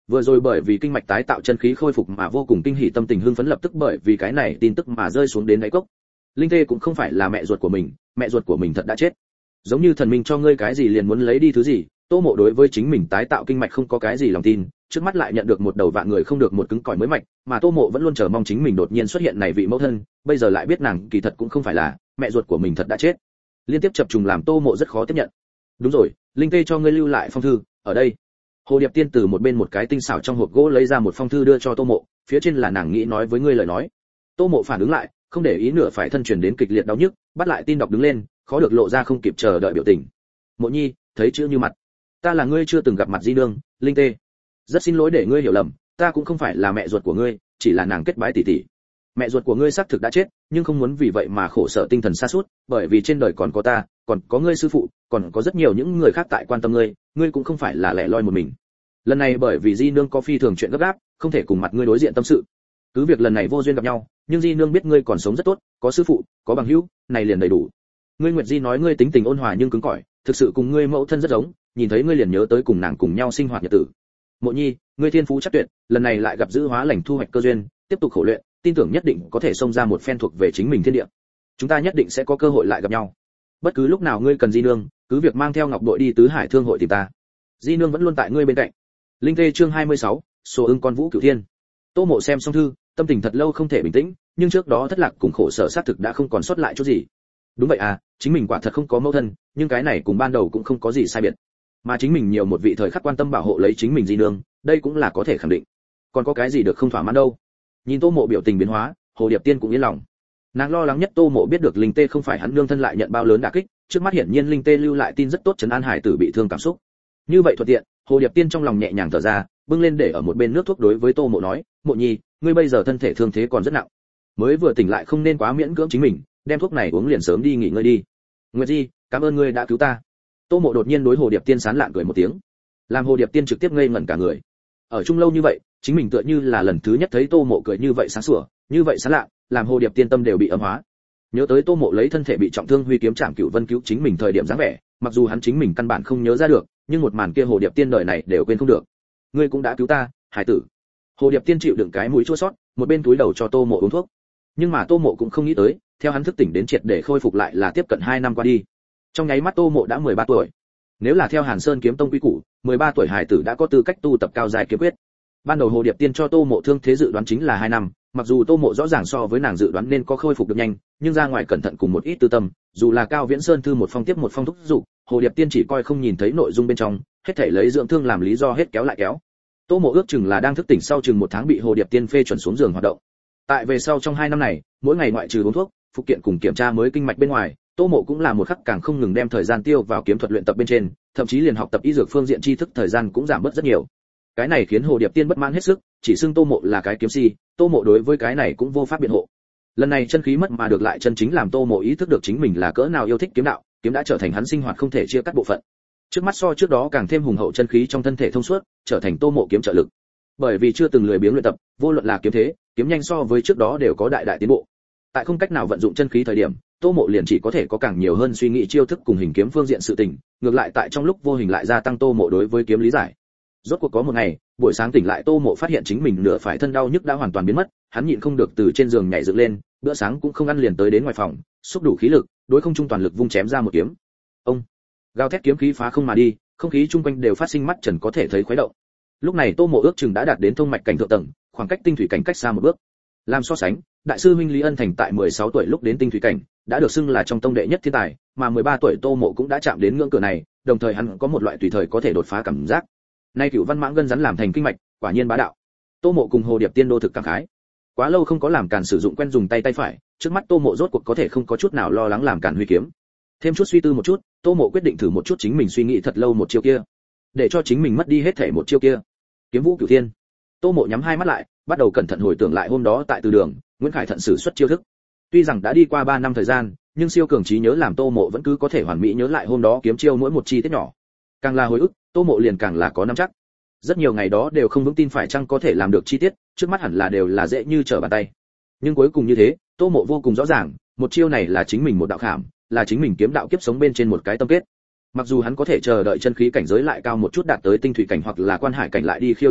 [SPEAKER 1] Vừa rồi bởi vì kinh mạch tái tạo chân khí khôi phục mà vô cùng kinh hỉ, tâm tình hưng phấn lập tức bởi vì cái này tin tức mà rơi xuống đến đáy cốc. Linh Tê cũng không phải là mẹ ruột của mình, mẹ ruột của mình thật đã chết. Giống như thần minh cho ngươi cái gì liền muốn lấy đi thứ gì, Tô Mộ đối với chính mình tái tạo kinh mạch không có cái gì lòng tin, trước mắt lại nhận được một đầu vạn người không được một cứng cỏi mới mạch, mà Tô Mộ vẫn luôn chờ mong chính mình đột nhiên xuất hiện này vị mẫu thân, bây giờ lại biết nàng kỳ thật cũng không phải là mẹ ruột của mình thật đã chết. Liên tiếp chập trùng làm Tô Mộ rất khó tiếp nhận. Đúng rồi, Linh Tê cho ngươi lưu lại phong thư, ở đây. Hồ Điệp Tiên từ một bên một cái tinh xảo trong hộp gỗ lấy ra một phong thư đưa cho Tô Mộ, phía trên là nàng nghĩ nói với ngươi lời nói. Tô Mộ phản ứng lại, không để ý nửa phải thân truyền đến kịch liệt đau nhức, bắt lại tin đọc đứng lên, khó được lộ ra không kịp chờ đợi biểu tình. Mộ Nhi, thấy chữ như mặt. Ta là ngươi chưa từng gặp mặt di nương, Linh Tê. Rất xin lỗi để ngươi hiểu lầm, ta cũng không phải là mẹ ruột của ngươi, chỉ là nàng kết bái tỷ tỷ. Mẹ ruột của ngươi xác thực đã chết, nhưng không muốn vì vậy mà khổ sở tinh thần sa sút, bởi vì trên đời còn có ta, còn có ngươi sư phụ, còn có rất nhiều những người khác tại quan tâm ngươi, ngươi cũng không phải là lẻ loi một mình. Lần này bởi vì di nương có phi thường chuyện gấp gáp, không thể cùng mặt ngươi đối diện tâm sự. Cứ việc lần này vô duyên gặp nhau, nhưng di nương biết ngươi còn sống rất tốt, có sư phụ, có bằng hữu, này liền đầy đủ. Ngươi Nguyệt Di nói ngươi tính tình ôn hòa nhưng cứng cỏi, thực sự cùng ngươi mẫu thân rất giống, nhìn thấy ngươi liền nhớ tới cùng nàng cùng nhau sinh hoạt nhật tử. Mộ Nhi, ngươi thiên phú chắc tuyệt, lần này lại gặp giữ hóa lành thu hoạch cơ duyên, tiếp tục khổ luyện, tin tưởng nhất định có thể xông ra một phen thuộc về chính mình thiên địa. Chúng ta nhất định sẽ có cơ hội lại gặp nhau. Bất cứ lúc nào ngươi cần di nương, cứ việc mang theo ngọc bội đi tứ hải thương hội tìm ta. Di nương vẫn luôn tại ngươi bên cạnh. Linh Tê chương hai mươi sáu, số ưng con vũ cửu thiên. Tô Mộ xem xong thư, tâm tình thật lâu không thể bình tĩnh, nhưng trước đó thất lạc cùng khổ sở xác thực đã không còn sót lại chút gì. Đúng vậy à, chính mình quả thật không có mẫu thân, nhưng cái này cùng ban đầu cũng không có gì sai biệt. Mà chính mình nhiều một vị thời khắc quan tâm bảo hộ lấy chính mình di nương, đây cũng là có thể khẳng định. Còn có cái gì được không thỏa mãn đâu. Nhìn Tô Mộ biểu tình biến hóa, Hồ Điệp Tiên cũng yên lòng. Nàng lo lắng nhất Tô Mộ biết được Linh Tê không phải hắn nương thân lại nhận bao lớn đả kích, trước mắt hiển nhiên Linh Tê lưu lại tin rất tốt trấn an hải tử bị thương cảm xúc. Như vậy thuận tiện, Hồ Điệp Tiên trong lòng nhẹ nhàng thở ra, bưng lên để ở một bên nước thuốc đối với Tô Mộ nói, Mộ Nhi, ngươi bây giờ thân thể thương thế còn rất nặng, mới vừa tỉnh lại không nên quá miễn cưỡng chính mình, đem thuốc này uống liền sớm đi nghỉ ngơi đi. Nguyệt Di, cảm ơn ngươi đã cứu ta. Tô Mộ đột nhiên đối Hồ Điệp Tiên sán lạn cười một tiếng, làm Hồ Điệp Tiên trực tiếp ngây ngẩn cả người. Ở chung lâu như vậy, chính mình tựa như là lần thứ nhất thấy Tô Mộ cười như vậy sáng sủa, như vậy sán lạn, làm Hồ Điệp Tiên tâm đều bị ấm hóa. Nhớ tới Tô Mộ lấy thân thể bị trọng thương huy kiếm chạm Cửu Vân cứu chính mình thời điểm dáng vẻ, mặc dù hắn chính mình căn bản không nhớ ra được, nhưng một màn kia Hồ Điệp Tiên đời này đều quên không được. Ngươi cũng đã cứu ta, hải tử. Hồ Điệp Tiên chịu đựng cái mũi chua xót, một bên túi đầu cho Tô Mộ uống thuốc. Nhưng mà Tô Mộ cũng không nghĩ tới, theo hắn thức tỉnh đến triệt để khôi phục lại là tiếp cận hai năm qua đi. Trong nháy mắt Tô Mộ đã mười ba tuổi. Nếu là theo Hàn Sơn kiếm tông quy củ, mười ba tuổi hải tử đã có tư cách tu tập cao dài kiếm quyết. Ban đầu Hồ Điệp Tiên cho Tô Mộ thương thế dự đoán chính là hai năm, mặc dù Tô Mộ rõ ràng so với nàng dự đoán nên có khôi phục được nhanh, nhưng ra ngoài cẩn thận cùng một ít tư tâm, dù là Cao Viễn Sơn thư một phong tiếp một phong thúc dục, Hồ Điệp Tiên chỉ coi không nhìn thấy nội dung bên trong, hết thảy lấy dưỡng thương làm lý do hết kéo lại kéo. Tô Mộ ước chừng là đang thức tỉnh sau chừng một tháng bị Hồ Điệp Tiên phê chuẩn xuống giường hoạt động. Tại về sau trong hai năm này, mỗi ngày ngoại trừ uống thuốc, phục kiện cùng kiểm tra mới kinh mạch bên ngoài, Tô Mộ cũng là một khắc càng không ngừng đem thời gian tiêu vào kiếm thuật luyện tập bên trên, thậm chí liền học tập y dược phương diện tri thức thời gian cũng giảm bớt rất nhiều. Cái này khiến Hồ Điệp Tiên bất mãn hết sức, chỉ xưng Tô Mộ là cái kiếm si, Tô Mộ đối với cái này cũng vô pháp biện hộ. Lần này chân khí mất mà được lại chân chính làm Tô Mộ ý thức được chính mình là cỡ nào yêu thích kiếm đạo, kiếm đã trở thành hắn sinh hoạt không thể chia cắt bộ phận. Trước mắt so trước đó càng thêm hùng hậu chân khí trong thân thể thông suốt, trở thành Tô Mộ kiếm trợ lực. Bởi vì chưa từng lười biếng luyện tập, vô luận là kiếm thế, kiếm nhanh so với trước đó đều có đại đại tiến bộ. Tại không cách nào vận dụng chân khí thời điểm, Tô Mộ liền chỉ có thể có càng nhiều hơn suy nghĩ chiêu thức cùng hình kiếm phương diện sự tình, ngược lại tại trong lúc vô hình lại gia tăng Tô Mộ đối với kiếm lý giải. Rốt cuộc có một ngày, buổi sáng tỉnh lại Tô Mộ phát hiện chính mình nửa phải thân đau nhức đã hoàn toàn biến mất, hắn nhịn không được từ trên giường nhảy dựng lên, bữa sáng cũng không ăn liền tới đến ngoài phòng, xúc đủ khí lực, đối không trung toàn lực vung chém ra một kiếm. Ông, gào thét kiếm khí phá không mà đi, không khí chung quanh đều phát sinh mắt trần có thể thấy khuấy động. Lúc này Tô Mộ ước chừng đã đạt đến thông mạch cảnh thượng tầng, khoảng cách tinh thủy cảnh cách xa một bước. Làm so sánh, đại sư huynh Lý Ân Thành tại mười sáu tuổi lúc đến tinh thủy cảnh, đã được xưng là trong tông đệ nhất thiên tài, mà mười ba tuổi Tô Mộ cũng đã chạm đến ngưỡng cửa này, đồng thời hắn có một loại tùy thời có thể đột phá cảm giác. Nay Cửu Văn Mãng gân rắn làm thành kinh mạch, quả nhiên bá đạo. Tô Mộ cùng Hồ Điệp Tiên đô thực cảm khái. Quá lâu không có làm càn sử dụng quen dùng tay tay phải, trước mắt Tô Mộ rốt cuộc có thể không có chút nào lo lắng làm càn huy kiếm. Thêm chút suy tư một chút, Tô Mộ quyết định thử một chút chính mình suy nghĩ thật lâu một chiêu kia, để cho chính mình mất đi hết thể một chiêu kia. Kiếm Vũ Cửu Thiên. Tô Mộ nhắm hai mắt lại, bắt đầu cẩn thận hồi tưởng lại hôm đó tại từ đường, Nguyễn Khải thận sử xuất chiêu thức. Tuy rằng đã đi qua ba năm thời gian, nhưng siêu cường trí nhớ làm Tô Mộ vẫn cứ có thể hoàn mỹ nhớ lại hôm đó kiếm chiêu mỗi một chi tiết nhỏ. Càng là hồi ức, Tô Mộ liền càng là có nắm chắc. Rất nhiều ngày đó đều không vững tin phải chăng có thể làm được chi tiết, trước mắt hẳn là đều là dễ như trở bàn tay. Nhưng cuối cùng như thế, Tô Mộ vô cùng rõ ràng, một chiêu này là chính mình một đạo khảm, là chính mình kiếm đạo kiếp sống bên trên một cái tâm kết. Mặc dù hắn có thể chờ đợi chân khí cảnh giới lại cao một chút đạt tới tinh thủy cảnh hoặc là quan hải cảnh lại đi khiêu chiến nó,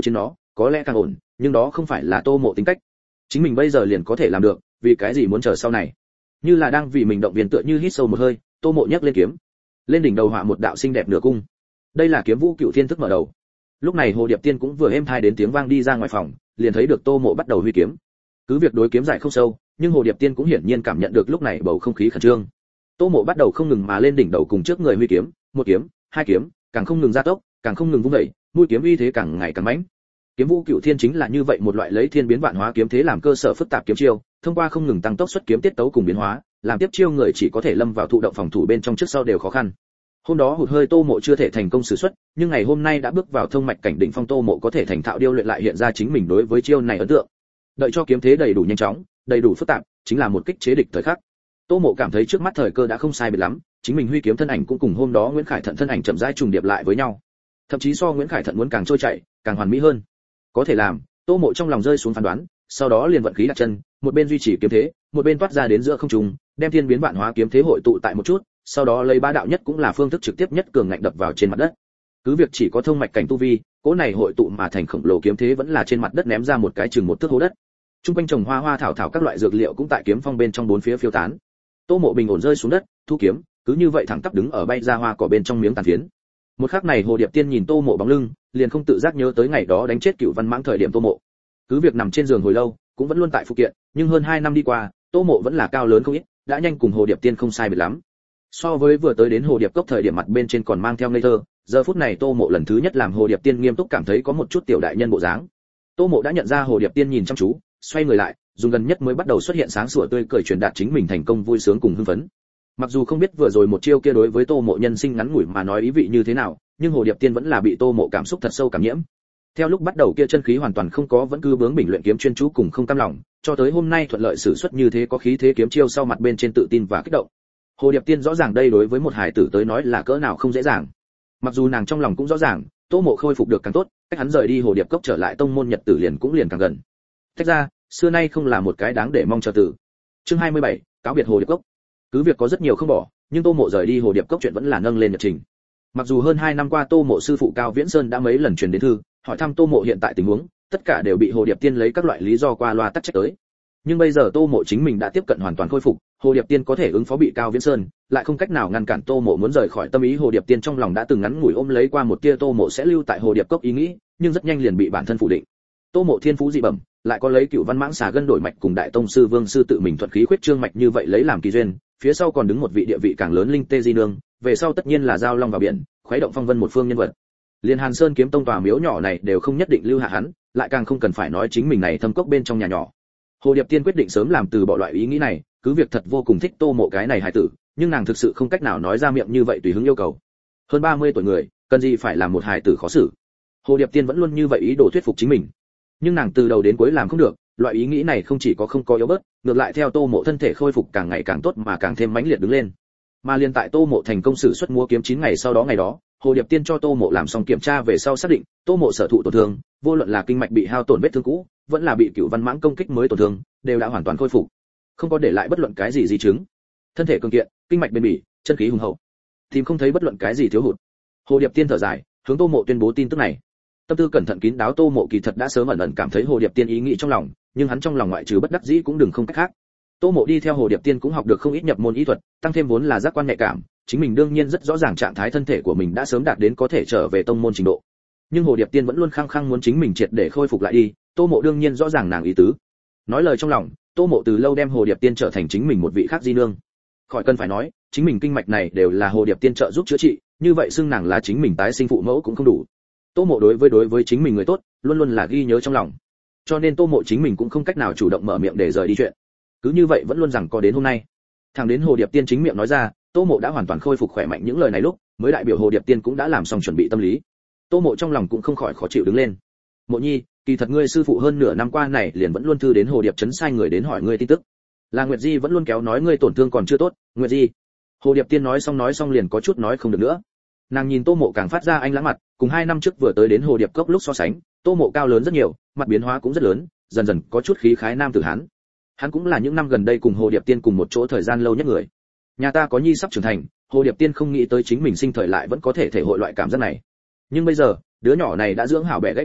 [SPEAKER 1] có lẽ càng ổn, nhưng đó không phải là Tô Mộ tính cách. Chính mình bây giờ liền có thể làm được, vì cái gì muốn chờ sau này? Như là đang vì mình động viên tựa như hít sâu một hơi, Tô Mộ nhấc lên kiếm, lên đỉnh đầu họa một đạo xinh đẹp nửa cung. Đây là kiếm vũ cựu thiên thức mở đầu. Lúc này Hồ Điệp Tiên cũng vừa êm thai đến tiếng vang đi ra ngoài phòng, liền thấy được Tô Mộ bắt đầu huy kiếm. Cứ việc đối kiếm giải không sâu, nhưng Hồ Điệp Tiên cũng hiển nhiên cảm nhận được lúc này bầu không khí khẩn trương. Tô Mộ bắt đầu không ngừng mà lên đỉnh đầu cùng trước người huy kiếm, một kiếm, hai kiếm, càng không ngừng gia tốc, càng không ngừng vung đẩy, mũi kiếm uy thế càng ngày càng mãnh. Kiếm vũ cựu thiên chính là như vậy một loại lấy thiên biến vạn hóa kiếm thế làm cơ sở phức tạp kiếm chiêu, thông qua không ngừng tăng tốc xuất kiếm tiết tấu cùng biến hóa, làm tiếp chiêu người chỉ có thể lâm vào thụ động phòng thủ bên trong trước sau đều khó khăn. Hôm đó hụt hơi Tô Mộ chưa thể thành công sử xuất, nhưng ngày hôm nay đã bước vào thông mạch cảnh đỉnh phong, Tô Mộ có thể thành thạo điêu luyện lại hiện ra chính mình đối với chiêu này ấn tượng. Đợi cho kiếm thế đầy đủ nhanh chóng, đầy đủ phức tạp, chính là một kích chế địch thời khắc. Tô Mộ cảm thấy trước mắt thời cơ đã không sai biệt lắm, chính mình huy kiếm thân ảnh cũng cùng hôm đó Nguyễn Khải Thận thân ảnh chậm rãi trùng điệp lại với nhau. Thậm chí so Nguyễn Khải Thận muốn càng trôi chảy, càng hoàn mỹ hơn. Có thể làm, Tô Mộ trong lòng rơi xuống phán đoán, sau đó liền vận khí đặt chân, một bên duy trì kiếm thế, một bên toát ra đến giữa không trung, đem thiên biến vạn hóa kiếm thế hội tụ tại một chút, sau đó lấy bá đạo nhất cũng là phương thức trực tiếp nhất cường ngạnh đập vào trên mặt đất. Cứ việc chỉ có thông mạch cảnh tu vi, cỗ này hội tụ mà thành khổng lồ kiếm thế vẫn là trên mặt đất ném ra một cái chừng một thước hố đất. Trung quanh trồng hoa hoa thảo thảo các loại dược liệu cũng tại kiếm phong bên trong bốn phía phiêu tán. Tô Mộ bình ổn rơi xuống đất, thu kiếm, cứ như vậy thẳng tắp đứng ở bay ra hoa cỏ bên trong miếng tàn phiến. Một khắc này Hồ Điệp Tiên nhìn Tô Mộ bóng lưng, liền không tự giác nhớ tới ngày đó đánh chết Cửu Văn Mãng thời điểm Tô Mộ. Cứ việc nằm trên giường hồi lâu, cũng vẫn luôn tại phụ kiện, nhưng hơn hai năm đi qua, Tô Mộ vẫn là cao lớn không ít, đã nhanh cùng Hồ Điệp Tiên không sai biệt lắm. So với vừa tới đến Hồ Điệp cốc thời điểm mặt bên trên còn mang theo ngây thơ, giờ phút này Tô Mộ lần thứ nhất làm Hồ Điệp Tiên nghiêm túc cảm thấy có một chút tiểu đại nhân bộ dáng. Tô Mộ đã nhận ra Hồ Điệp Tiên nhìn chăm chú, xoay người lại, dùng gần nhất mới bắt đầu xuất hiện sáng sủa tươi cười truyền đạt chính mình thành công vui sướng cùng hưng phấn. Mặc dù không biết vừa rồi một chiêu kia đối với Tô Mộ nhân sinh ngắn ngủi mà nói ý vị như thế nào, nhưng Hồ Điệp Tiên vẫn là bị Tô Mộ cảm xúc thật sâu cảm nhiễm. Theo lúc bắt đầu kia chân khí hoàn toàn không có, vẫn cứ bướng bỉnh luyện kiếm chuyên chú cùng không cam lòng, cho tới hôm nay thuận lợi sử xuất như thế có khí thế kiếm chiêu sau mặt bên trên tự tin và kích động. Hồ Điệp Tiên rõ ràng đây đối với một hải tử tới nói là cỡ nào không dễ dàng. Mặc dù nàng trong lòng cũng rõ ràng, Tô Mộ khôi phục được càng tốt, cách hắn rời đi Hồ Điệp cốc trở lại tông môn nhật tử liền cũng liền càng gần. Tách ra, xưa nay không là một cái đáng để mong chờ tử. Chương hai mươi bảy, cáo biệt Hồ Điệp cốc. Cứ việc có rất nhiều không bỏ, nhưng Tô Mộ rời đi Hồ Điệp cốc chuyện vẫn là nâng lên nhật trình. Mặc dù hơn hai năm qua Tô Mộ sư phụ Cao Viễn Sơn đã mấy lần truyền đến thư, hỏi thăm Tô Mộ hiện tại tình huống, tất cả đều bị Hồ Điệp Tiên lấy các loại lý do qua loa tắc trách tới. Nhưng bây giờ Tô Mộ chính mình đã tiếp cận hoàn toàn khôi phục, Hồ Điệp Tiên có thể ứng phó bị Cao Viễn Sơn, lại không cách nào ngăn cản Tô Mộ muốn rời khỏi tâm ý. Hồ Điệp Tiên trong lòng đã từng ngắn ngủi ôm lấy qua một tia Tô Mộ sẽ lưu tại Hồ Điệp cốc ý nghĩ, nhưng rất nhanh liền bị bản thân phủ định. Tô Mộ thiên phú dị bẩm, lại có lấy Cựu Văn Mãng xà gân đổi mạch cùng đại tông sư Vương sư tự mình thuận khí khuyết trương mạch như vậy lấy làm kỳ duyên, phía sau còn đứng một vị địa vị càng lớn linh tê di nương, về sau tất nhiên là giao long vào biển, khuấy động phong vân một phương nhân vật. Liên Hàn Sơn kiếm tông tòa miếu nhỏ này đều không nhất định lưu hạ hắn, lại càng không cần phải nói chính mình này thâm cốc bên trong nhà nhỏ. Hồ Điệp Tiên quyết định sớm làm từ bỏ loại ý nghĩ này, cứ việc thật vô cùng thích Tô Mộ cái này hài tử, nhưng nàng thực sự không cách nào nói ra miệng như vậy tùy hứng yêu cầu. Hơn ba mươi tuổi người, cần gì phải làm một hài tử khó xử. Hồ Điệp Tiên vẫn luôn như vậy ý đồ thuyết phục chính mình, nhưng nàng từ đầu đến cuối làm không được. Loại ý nghĩ này không chỉ có không có yếu bớt, ngược lại theo Tô Mộ thân thể khôi phục càng ngày càng tốt mà càng thêm mãnh liệt đứng lên. Mà liên tại Tô Mộ thành công sử xuất múa kiếm chín ngày sau đó ngày đó, Hồ Điệp Tiên cho Tô Mộ làm xong kiểm tra về sau xác định, Tô Mộ sở thụ tổn thương, vô luận là kinh mạch bị hao tổn vết thương cũ, vẫn là bị Cửu Văn Mãng công kích mới tổn thương, đều đã hoàn toàn khôi phục, không có để lại bất luận cái gì di chứng. Thân thể cường kiện, kinh mạch bền bỉ, chân khí hùng hậu, tìm không thấy bất luận cái gì thiếu hụt. Hồ Điệp Tiên thở dài, hướng Tô Mộ tuyên bố tin tức này. Tâm tư cẩn thận kín đáo Tô Mộ kỳ thật đã sớm ẩn ẩn cảm thấy Hồ Điệp Tiên ý nghĩ trong lòng, nhưng hắn trong lòng ngoại trừ bất đắc dĩ cũng đừng không cách khác. Tô Mộ đi theo Hồ Điệp Tiên cũng học được không ít nhập môn y thuật, tăng thêm vốn là giác quan nhạy cảm, chính mình đương nhiên rất rõ ràng trạng thái thân thể của mình đã sớm đạt đến có thể trở về tông môn trình độ. Nhưng Hồ Điệp Tiên vẫn luôn khăng khăng muốn chính mình triệt để khôi phục lại đi, Tô Mộ đương nhiên rõ ràng nàng ý tứ. Nói lời trong lòng, Tô Mộ từ lâu đem Hồ Điệp Tiên trở thành chính mình một vị khác di nương. Khỏi cần phải nói, chính mình kinh mạch này đều là Hồ Điệp Tiên trợ giúp chữa trị, như vậy xưng nàng là chính mình tái sinh phụ mẫu cũng không đủ. Tô Mộ đối với đối với chính mình người tốt, luôn luôn là ghi nhớ trong lòng. Cho nên Tô Mộ chính mình cũng không cách nào chủ động mở miệng để rời đi chuyện. Cứ như vậy vẫn luôn rằng có đến hôm nay. Thẳng đến Hồ Điệp Tiên chính miệng nói ra, Tô Mộ đã hoàn toàn khôi phục khỏe mạnh những lời này lúc, mới đại biểu Hồ Điệp Tiên cũng đã làm xong chuẩn bị tâm lý. Tô Mộ trong lòng cũng không khỏi khó chịu đứng lên. Mộ Nhi, kỳ thật ngươi sư phụ hơn nửa năm qua này liền vẫn luôn thư đến Hồ Điệp trấn sai người đến hỏi ngươi tin tức. Là Nguyệt Di vẫn luôn kéo nói ngươi tổn thương còn chưa tốt, Nguyệt Di. Hồ Điệp Tiên nói xong nói xong liền có chút nói không được nữa. Nàng nhìn Tô Mộ càng phát ra anh lãng mặt, cùng hai năm trước vừa tới đến Hồ Điệp cốc lúc so sánh, Tô Mộ cao lớn rất nhiều, mặt biến hóa cũng rất lớn, dần dần có chút khí khái nam tử hán. Hắn cũng là những năm gần đây cùng Hồ Điệp Tiên cùng một chỗ thời gian lâu nhất người. Nhà ta có nhi sắp trưởng thành, Hồ Điệp Tiên không nghĩ tới chính mình sinh thời lại vẫn có thể thể hội loại cảm giác này. Nhưng bây giờ, đứa nhỏ này đã dưỡng hảo bẻ gãy cánh,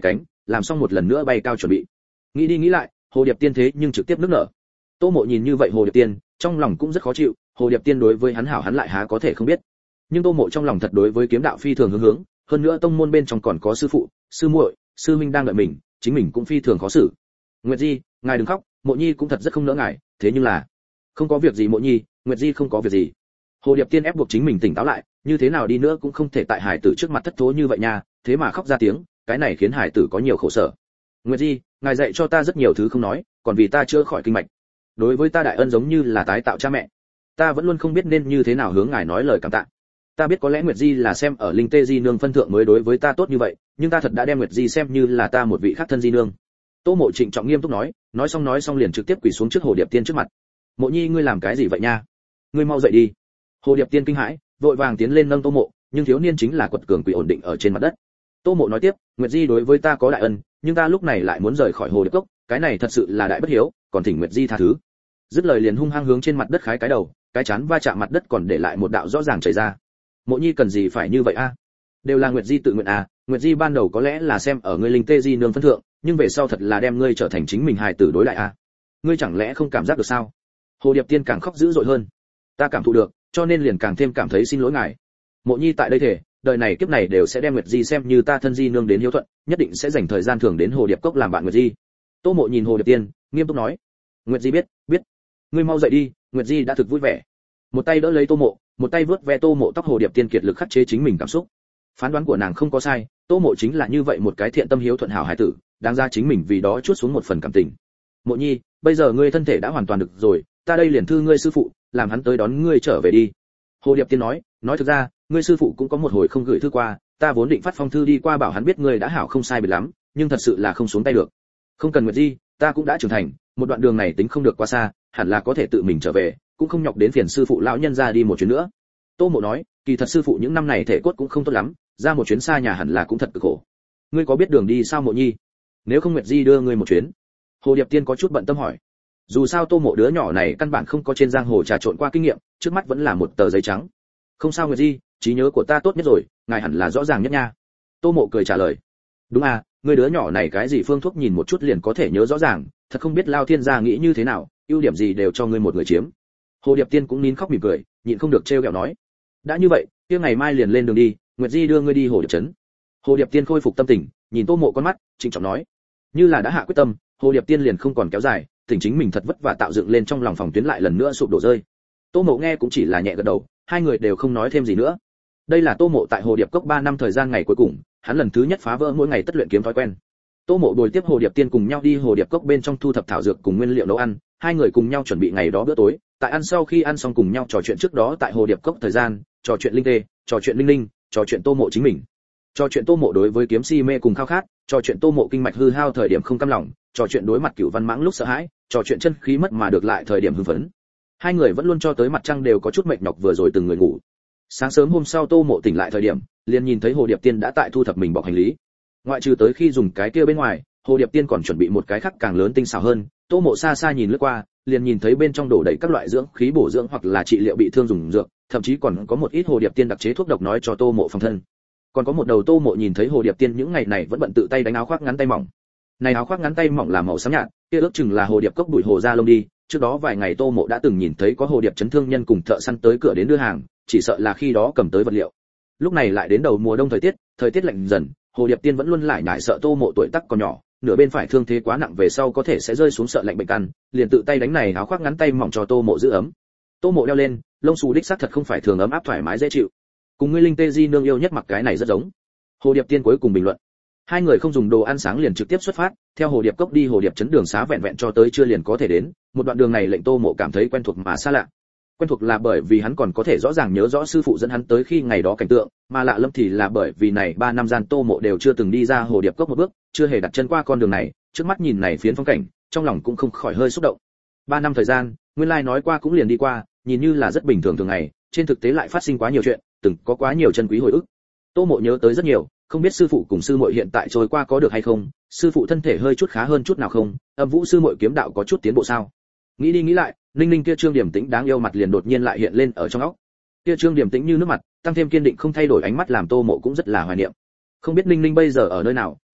[SPEAKER 1] làm xong một lần nữa bay cao chuẩn bị. Nghĩ đi nghĩ lại, Hồ Điệp Tiên thế nhưng trực tiếp nức nở. Tô Mộ nhìn như vậy Hồ Điệp Tiên, trong lòng cũng rất khó chịu, Hồ Điệp Tiên đối với hắn hảo hắn lại há có thể không biết. Nhưng Tô Mộ trong lòng thật đối với kiếm đạo phi thường hướng hướng, hơn nữa tông môn bên trong còn có sư phụ, sư muội, sư huynh đang đợi mình, chính mình cũng phi thường khó xử. Nguyệt Di, ngài đừng khóc, Mộ Nhi cũng thật rất không nỡ ngài, thế nhưng là không có việc gì Mộ Nhi, Nguyệt Di không có việc gì. Hồ Điệp Tiên ép buộc chính mình tỉnh táo lại, như thế nào đi nữa cũng không thể tại hải tử trước mặt thất thố như vậy nha, thế mà khóc ra tiếng, cái này khiến hải tử có nhiều khổ sở. Nguyệt Di, ngài dạy cho ta rất nhiều thứ không nói, còn vì ta chữa khỏi kinh mạch. Đối với ta đại ân giống như là tái tạo cha mẹ. Ta vẫn luôn không biết nên như thế nào hướng ngài nói lời cảm tạ. Ta biết có lẽ Nguyệt Di là xem ở Linh Tê Di nương phân thượng mới đối với ta tốt như vậy, nhưng ta thật đã đem Nguyệt Di xem như là ta một vị khác thân Di nương. Tô Mộ trịnh trọng nghiêm túc nói, nói xong nói xong liền trực tiếp quỳ xuống trước Hồ Điệp Tiên trước mặt. Mộ Nhi ngươi làm cái gì vậy nha? Ngươi mau dậy đi. Hồ Điệp Tiên kinh hãi, vội vàng tiến lên nâng Tô Mộ, nhưng thiếu niên chính là quật cường quỳ ổn định ở trên mặt đất. Tô Mộ nói tiếp, Nguyệt Di đối với ta có đại ân, nhưng ta lúc này lại muốn rời khỏi Hồ Điệp Cốc, cái này thật sự là đại bất hiếu, còn thỉnh Nguyệt Di tha thứ. Dứt lời liền hung hăng hướng trên mặt đất khái cái đầu, cái chán va chạm mặt đất còn để lại một đạo rõ ràng chảy ra. Mộ Nhi cần gì phải như vậy a? Đều là Nguyệt Di tự nguyện à, Nguyệt Di ban đầu có lẽ là xem ở ngươi Linh Tê Di nương phân thượng, nhưng về sau thật là đem ngươi trở thành chính mình hài tử đối lại à? Ngươi chẳng lẽ không cảm giác được sao? Hồ Điệp Tiên càng khóc dữ dội hơn. Ta cảm thụ được, cho nên liền càng thêm cảm thấy xin lỗi ngài. Mộ Nhi tại đây thể, đời này kiếp này đều sẽ đem Nguyệt Di xem như ta thân Di nương đến hiếu thuận, nhất định sẽ dành thời gian thường đến Hồ Điệp Cốc làm bạn Nguyệt Di. Tô Mộ nhìn Hồ Điệp Tiên, nghiêm túc nói. Nguyệt Di biết, biết. Ngươi mau dậy đi, Nguyệt Di đã thực vui vẻ. Một tay đỡ lấy Tô Mộ, một tay vớt ve Tô Mộ tóc. Hồ Điệp Tiên kiệt lực khắc chế chính mình cảm xúc. Phán đoán của nàng không có sai, Tô Mộ chính là như vậy một cái thiện tâm hiếu thuận hảo hải tử, đáng ra chính mình vì đó chuốt xuống một phần cảm tình. Mộ Nhi, bây giờ ngươi thân thể đã hoàn toàn được rồi, ta đây liền thư ngươi sư phụ, làm hắn tới đón ngươi trở về đi. Hồ Điệp Tiên nói, nói thực ra, ngươi sư phụ cũng có một hồi không gửi thư qua, ta vốn định phát phong thư đi qua bảo hắn biết ngươi đã hảo không sai biệt lắm, nhưng thật sự là không xuống tay được. Không cần Nguyệt Di, ta cũng đã trưởng thành, một đoạn đường này tính không được quá xa, hẳn là có thể tự mình trở về, cũng không nhọc đến phiền sư phụ lão nhân ra đi một chuyến nữa. Tô Mộ nói, kỳ thật sư phụ những năm này thể cốt cũng không tốt lắm, ra một chuyến xa nhà hẳn là cũng thật cực khổ. Ngươi có biết đường đi sao Mộ Nhi? Nếu không Nguyệt Di đưa ngươi một chuyến. Hồ Điệp Tiên có chút bận tâm hỏi. Dù sao Tô Mộ đứa nhỏ này căn bản không có trên giang hồ trà trộn qua kinh nghiệm, trước mắt vẫn là một tờ giấy trắng. Không sao Nguyệt Di, trí nhớ của ta tốt nhất rồi, ngài hẳn là rõ ràng nhất nha. Tô Mộ cười trả lời. Đúng à, ngươi đứa nhỏ này cái gì phương thuốc nhìn một chút liền có thể nhớ rõ ràng, thật không biết Lao Thiên gia nghĩ như thế nào, ưu điểm gì đều cho ngươi một người chiếm. Hồ Điệp Tiên cũng nín khóc mỉm cười, nhịn không được trêu ghẹo nói. Đã như vậy, kia ngày mai liền lên đường đi, Nguyệt Di đưa ngươi đi Hồ Điệp trấn. Hồ Điệp Tiên khôi phục tâm tình, nhìn Tô Mộ con mắt, trịnh trọng nói. Như là đã hạ quyết tâm, Hồ Điệp Tiên liền không còn kéo dài, tỉnh chính mình thật vất vả tạo dựng lên trong lòng phòng tuyến lại lần nữa sụp đổ rơi. Tô Mộ nghe cũng chỉ là nhẹ gật đầu, hai người đều không nói thêm gì nữa. Đây là Tô Mộ tại Hồ Điệp Cốc ba năm thời gian ngày cuối cùng, hắn lần thứ nhất phá vỡ mỗi ngày tất luyện kiếm thói quen. Tô Mộ đuổi tiếp Hồ Điệp Tiên cùng nhau đi Hồ Điệp Cốc bên trong thu thập thảo dược cùng nguyên liệu nấu ăn, hai người cùng nhau chuẩn bị ngày đó bữa tối, tại ăn sau khi ăn xong cùng nhau trò chuyện trước đó tại Hồ Điệp Cốc thời gian, trò chuyện linh tê, trò chuyện linh linh, trò chuyện Tô Mộ chính mình. Trò chuyện Tô Mộ đối với kiếm si mê cùng khao khát, trò chuyện Tô Mộ kinh mạch hư hao thời điểm không cam lòng, trò chuyện đối mặt Cửu Văn Mãng lúc sợ hãi, trò chuyện chân khí mất mà được lại thời điểm hưng phấn. Hai người vẫn luôn cho tới mặt trăng đều có chút mệt nhọc vừa rồi từng người ngủ. Sáng sớm hôm sau Tô Mộ tỉnh lại thời điểm, liền nhìn thấy Hồ Điệp Tiên đã tại thu thập mình bọc hành lý. Ngoại trừ tới khi dùng cái kia bên ngoài, Hồ Điệp Tiên còn chuẩn bị một cái khác càng lớn tinh xảo hơn. Tô Mộ xa xa nhìn lướt qua, liền nhìn thấy bên trong đổ đầy các loại dưỡng khí bổ dưỡng hoặc là trị liệu bị thương dùng dược, thậm chí còn có một ít Hồ Điệp Tiên đặc chế thuốc độc nói cho Tô Mộ phòng thân. Còn có một đầu Tô Mộ nhìn thấy Hồ Điệp Tiên những ngày này vẫn bận tự tay đánh áo khoác ngắn tay mỏng. Này áo khoác ngắn tay mỏng là màu xám nhạt, kia ước chừng là Hồ Điệp Cốc bụi hồ da lông đi. Trước đó vài ngày Tô Mộ đã từng nhìn thấy có Hồ Điệp chấn thương nhân cùng thợ săn tới cửa đến đưa hàng, chỉ sợ là khi đó cầm tới vật liệu. Lúc này lại đến đầu mùa đông thời tiết, thời tiết lạnh dần, Hồ Điệp Tiên vẫn luôn lại nhải sợ Tô Mộ tuổi tác còn nhỏ, nửa bên phải thương thế quá nặng về sau có thể sẽ rơi xuống sợ lạnh bệnh căn, liền tự tay đánh này áo khoác ngắn tay mỏng cho Tô Mộ giữ ấm. Tô Mộ đeo lên, lông xù đích xác thật không phải thường ấm áp thoải mái dễ chịu. Cùng ngươi Linh Tê Di nương yêu nhất mặc cái này rất giống. Hồ Điệp Tiên cuối cùng bình luận. Hai người không dùng đồ ăn sáng liền trực tiếp xuất phát, theo Hồ Điệp Cốc đi Hồ Điệp trấn đường xá vẹn vẹn cho tới chưa liền có thể đến, một đoạn đường này lệnh Tô Mộ cảm thấy quen thuộc mà xa lạ. Quen thuộc là bởi vì hắn còn có thể rõ ràng nhớ rõ sư phụ dẫn hắn tới khi ngày đó cảnh tượng, mà lạ lẫm thì là bởi vì này ba năm gian Tô Mộ đều chưa từng đi ra Hồ Điệp Cốc một bước, chưa hề đặt chân qua con đường này, trước mắt nhìn này phiến phong cảnh, trong lòng cũng không khỏi hơi xúc động. Ba năm thời gian, nguyên lai nói qua cũng liền đi qua, nhìn như là rất bình thường thường ngày, trên thực tế lại phát sinh quá nhiều chuyện, từng có quá nhiều chân quý hồi ức. Tô Mộ nhớ tới rất nhiều, không biết sư phụ cùng sư muội hiện tại trôi qua có được hay không, sư phụ thân thể hơi chút khá hơn chút nào không, Âm Vũ sư muội kiếm đạo có chút tiến bộ sao? Nghĩ đi nghĩ lại, Ninh Ninh kia trương điểm tĩnh đáng yêu mặt liền đột nhiên lại hiện lên ở trong óc. Kia trương điểm tĩnh như nước mặt, tăng thêm kiên định không thay đổi ánh mắt làm Tô Mộ cũng rất là hoài niệm. Không biết Ninh Ninh bây giờ ở nơi nào,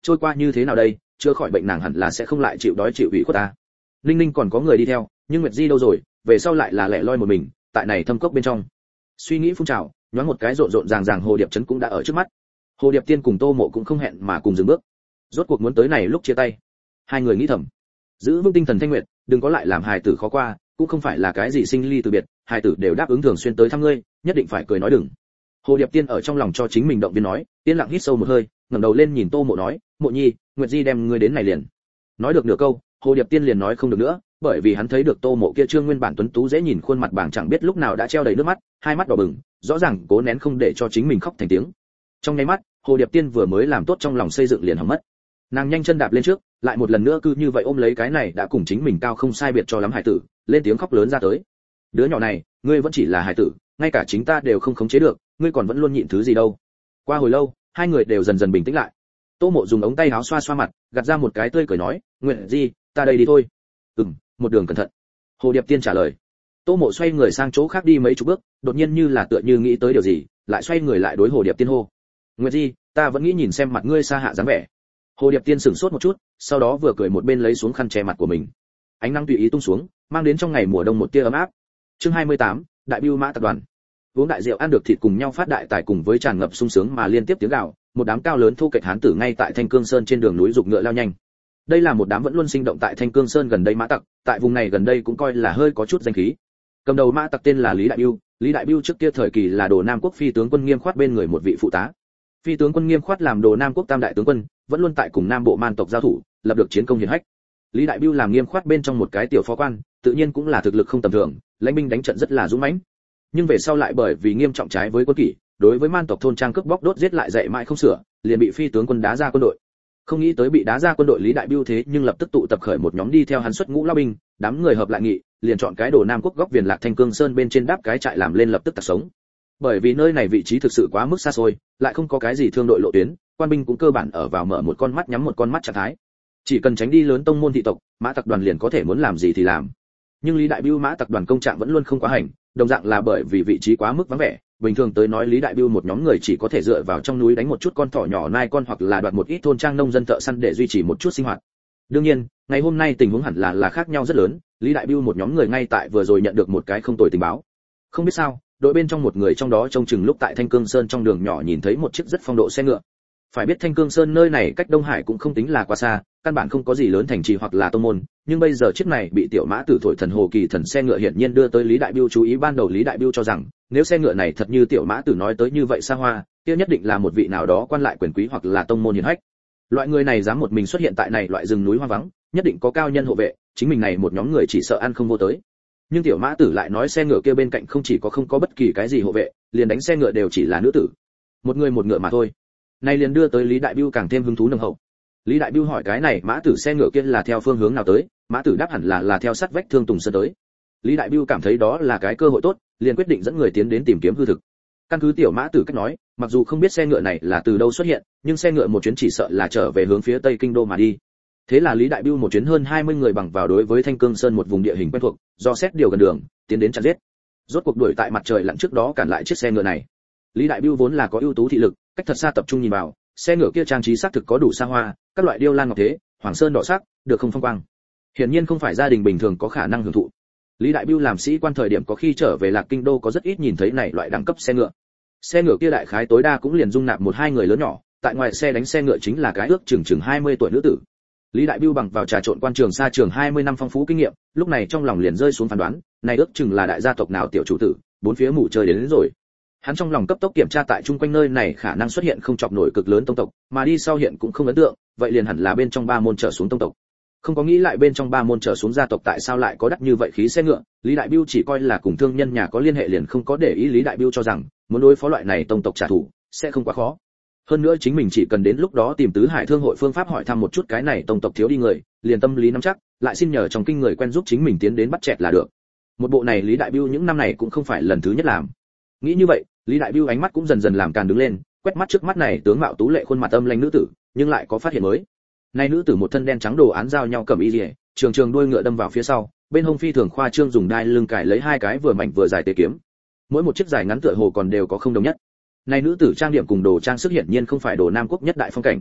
[SPEAKER 1] trôi qua như thế nào đây, chưa khỏi bệnh nàng hẳn là sẽ không lại chịu đói chịu ủy khuất ta. Ninh Ninh còn có người đi theo, nhưng Nguyệt Di đâu rồi, về sau lại là lẻ loi một mình, tại này thâm cốc bên trong. Suy nghĩ phun trào, nhoáng một cái rộn rộn ràng ràng hồ điệp trấn cũng đã ở trước mắt. Hồ Điệp Tiên cùng Tô Mộ cũng không hẹn mà cùng dừng bước. Rốt cuộc muốn tới này lúc chia tay. Hai người nghĩ thầm, giữ vững tinh thần thanh nguyệt, đừng có lại làm hài tử khó qua, cũng không phải là cái gì sinh ly từ biệt, hài tử đều đáp ứng thường xuyên tới thăm ngươi, nhất định phải cười nói đừng. Hồ Điệp Tiên ở trong lòng cho chính mình động viên nói, yên lặng hít sâu một hơi, ngẩng đầu lên nhìn Tô Mộ nói, Mộ Nhi, Nguyệt Di đem ngươi đến này liền. Nói được nửa câu, Hồ Điệp Tiên liền nói không được nữa, bởi vì hắn thấy được Tô Mộ kia trương nguyên bản tuấn tú dễ nhìn khuôn mặt bảng chẳng biết lúc nào đã treo đầy nước mắt, hai mắt đỏ bừng, rõ ràng cố nén không để cho chính mình khóc thành tiếng. Trong nháy mắt, Hồ Điệp Tiên vừa mới làm tốt trong lòng xây dựng liền hỏng mất. Nàng nhanh chân đạp lên trước, lại một lần nữa cứ như vậy ôm lấy cái này đã cùng chính mình cao không sai biệt cho lắm hải tử, lên tiếng khóc lớn ra tới. Đứa nhỏ này, ngươi vẫn chỉ là hải tử, ngay cả chính ta đều không khống chế được, ngươi còn vẫn luôn nhịn thứ gì đâu. Qua hồi lâu, hai người đều dần dần bình tĩnh lại. Tô Mộ dùng ống tay áo xoa xoa mặt, gạt ra một cái tươi cười nói, Nguyện Di, ta đây đi thôi. Ừm, một đường cẩn thận. Hồ Điệp Tiên trả lời. Tô Mộ xoay người sang chỗ khác đi mấy chục bước, đột nhiên như là tựa như nghĩ tới điều gì, lại xoay người lại đối Hồ Điệp Tiên hô, Nguyệt Di, ta vẫn nghĩ nhìn xem mặt ngươi xa hạ dáng vẻ. Hồ Điệp Tiên sững sốt một chút, sau đó vừa cười một bên lấy xuống khăn che mặt của mình. Ánh nắng tùy ý tung xuống, mang đến trong ngày mùa đông một tia ấm áp. Chương hai mươi tám, Đại Bưu Mã tập đoàn. Uống đại rượu ăn được thịt cùng nhau phát đại tài cùng với tràn ngập sung sướng mà liên tiếp tiếng gào, một đám cao lớn thu kệch hán tử ngay tại Thanh Cương Sơn trên đường núi dục ngựa lao nhanh. Đây là một đám vẫn luôn sinh động tại Thanh Cương Sơn gần đây mã tặc, tại vùng này gần đây cũng coi là hơi có chút danh khí. Cầm đầu mã tặc tên là Lý Đại Bưu, Lý Đại Bưu trước kia thời kỳ là Đồ Nam quốc phi tướng quân Nghiêm Khoát bên người một vị phụ tá. Phi tướng quân Nghiêm Khoát làm Đồ Nam quốc tam đại tướng quân, vẫn luôn tại cùng Nam Bộ man tộc giao thủ, lập được chiến công hiển hách. Lý Đại Bưu làm Nghiêm Khoát bên trong một cái tiểu phó quan, tự nhiên cũng là thực lực không tầm thường, lãnh binh đánh trận rất là dũng mãnh. Nhưng về sau lại bởi vì nghiêm trọng trái với quân kỷ, đối với man tộc thôn trang cướp bóc đốt giết lại dạy mãi không sửa, liền bị phi tướng quân đá ra quân đội. Không nghĩ tới bị đá ra quân đội Lý Đại Bưu thế nhưng lập tức tụ tập khởi một nhóm đi theo hắn xuất ngũ lao binh, đám người hợp lại nghị, liền chọn cái Đồ Nam quốc góc viền lạc Thanh Cương Sơn bên trên đáp cái trại làm lên lập tức tạc sống. Bởi vì nơi này vị trí thực sự quá mức xa xôi, lại không có cái gì thương đội lộ tuyến, quan binh cũng cơ bản ở vào mở một con mắt nhắm một con mắt trạng thái. Chỉ cần tránh đi lớn tông môn thị tộc, mã tặc đoàn liền có thể muốn làm gì thì làm. Nhưng Lý Đại Bưu mã tặc đoàn công trạng vẫn luôn không quá hành, đồng dạng là bởi vì vị trí quá mức vắng vẻ, bình thường tới nói Lý Đại Bưu một nhóm người chỉ có thể dựa vào trong núi đánh một chút con thỏ nhỏ nai con hoặc là đoạt một ít thôn trang nông dân thợ săn để duy trì một chút sinh hoạt. Đương nhiên, ngày hôm nay tình huống hẳn là là khác nhau rất lớn, Lý Đại Bưu một nhóm người ngay tại vừa rồi nhận được một cái không tồi tình báo. Không biết sao, đội bên trong một người trong đó trông chừng lúc tại Thanh Cương Sơn trong đường nhỏ nhìn thấy một chiếc rất phong độ xe ngựa. Phải biết Thanh Cương Sơn nơi này cách Đông Hải cũng không tính là quá xa, căn bản không có gì lớn thành trì hoặc là tông môn, nhưng bây giờ chiếc này bị tiểu mã tử thổi thần hồ kỳ thần xe ngựa hiển nhiên đưa tới Lý Đại Bưu chú ý. Ban đầu Lý Đại Bưu cho rằng, nếu xe ngựa này thật như tiểu mã tử nói tới như vậy xa hoa, kia nhất định là một vị nào đó quan lại quyền quý hoặc là tông môn hiển hách. Loại người này dám một mình xuất hiện tại này loại rừng núi hoang vắng, nhất định có cao nhân hộ vệ, chính mình này một nhóm người chỉ sợ ăn không vô tới. Nhưng tiểu mã tử lại nói xe ngựa kia bên cạnh không chỉ có không có bất kỳ cái gì hộ vệ, liền đánh xe ngựa đều chỉ là nữ tử, một người một ngựa mà thôi. Này liền đưa tới Lý Đại Bưu càng thêm hứng thú nồng hậu. Lý Đại Bưu hỏi cái này mã tử xe ngựa kia là theo phương hướng nào tới, mã tử đáp hẳn là là theo sát vách Thương Tùng Sơn tới. Lý Đại Bưu cảm thấy đó là cái cơ hội tốt, liền quyết định dẫn người tiến đến tìm kiếm hư thực. Căn cứ tiểu mã tử cách nói, mặc dù không biết xe ngựa này là từ đâu xuất hiện, nhưng xe ngựa một chuyến chỉ sợ là trở về hướng phía tây kinh đô mà đi. Thế là Lý Đại Bưu một chuyến hơn hai mươi người bằng vào đối với Thanh Cương Sơn một vùng địa hình quen thuộc, do xét điều gần đường, tiến đến chặn giết. Rốt cuộc đuổi tại mặt trời lặn trước đó cản lại chiếc xe ngựa này. Lý Đại Bưu vốn là có ưu tú thị lực, cách thật xa tập trung nhìn vào, xe ngựa kia trang trí xác thực có đủ xa hoa, các loại điêu lan ngọc thế, hoàng sơn đỏ sắc, được không phong quang. Hiển nhiên không phải gia đình bình thường có khả năng hưởng thụ. Lý Đại Bưu làm sĩ quan thời điểm có khi trở về Lạc Kinh đô có rất ít nhìn thấy này loại đẳng cấp xe ngựa. Xe ngựa kia đại khái tối đa cũng liền dung nạp một hai người lớn nhỏ, tại ngoài xe đánh xe ngựa chính là cái ước chừng chừng hai mươi tuổi nữ tử. Lý Đại Bưu bằng vào trà trộn quan trường xa trường hai mươi năm phong phú kinh nghiệm, lúc này trong lòng liền rơi xuống phán đoán, này ước chừng là đại gia tộc nào tiểu chủ tử, bốn phía mù trời đến, đến rồi. Hắn trong lòng cấp tốc kiểm tra tại chung quanh nơi này khả năng xuất hiện không chọc nổi cực lớn tông tộc, mà đi sau hiện cũng không ấn tượng, vậy liền hẳn là bên trong ba môn trở xuống tông tộc. Không có nghĩ lại bên trong ba môn trở xuống gia tộc tại sao lại có đắt như vậy khí xe ngựa, Lý Đại Bưu chỉ coi là cùng thương nhân nhà có liên hệ liền không có để ý. Lý Đại Bưu cho rằng, muốn đối phó loại này tông tộc trả thù sẽ không quá khó. Hơn nữa chính mình chỉ cần đến lúc đó tìm tứ hải thương hội phương pháp hỏi thăm một chút cái này tông tộc thiếu đi người, liền tâm lý nắm chắc, lại xin nhờ trong kinh người quen giúp chính mình tiến đến bắt chẹt là được. Một bộ này Lý Đại Bưu những năm này cũng không phải lần thứ nhất làm. Nghĩ như vậy, Lý Đại Bưu ánh mắt cũng dần dần làm càn đứng lên, quét mắt trước mắt này tướng mạo tú lệ khuôn mặt âm lãnh nữ tử, nhưng lại có phát hiện mới. Này nữ tử một thân đen trắng đồ án giao nhau cầm y liễu, trường trường đuôi ngựa đâm vào phía sau, bên hông phi thường khoa trương dùng đai lưng cài lấy hai cái vừa mảnh vừa dài tế kiếm. Mỗi một chiếc dài ngắn tựa hồ còn đều có không đồng nhất. Này nữ tử trang điểm cùng đồ trang sức hiển nhiên không phải Đồ Nam quốc nhất đại phong cảnh.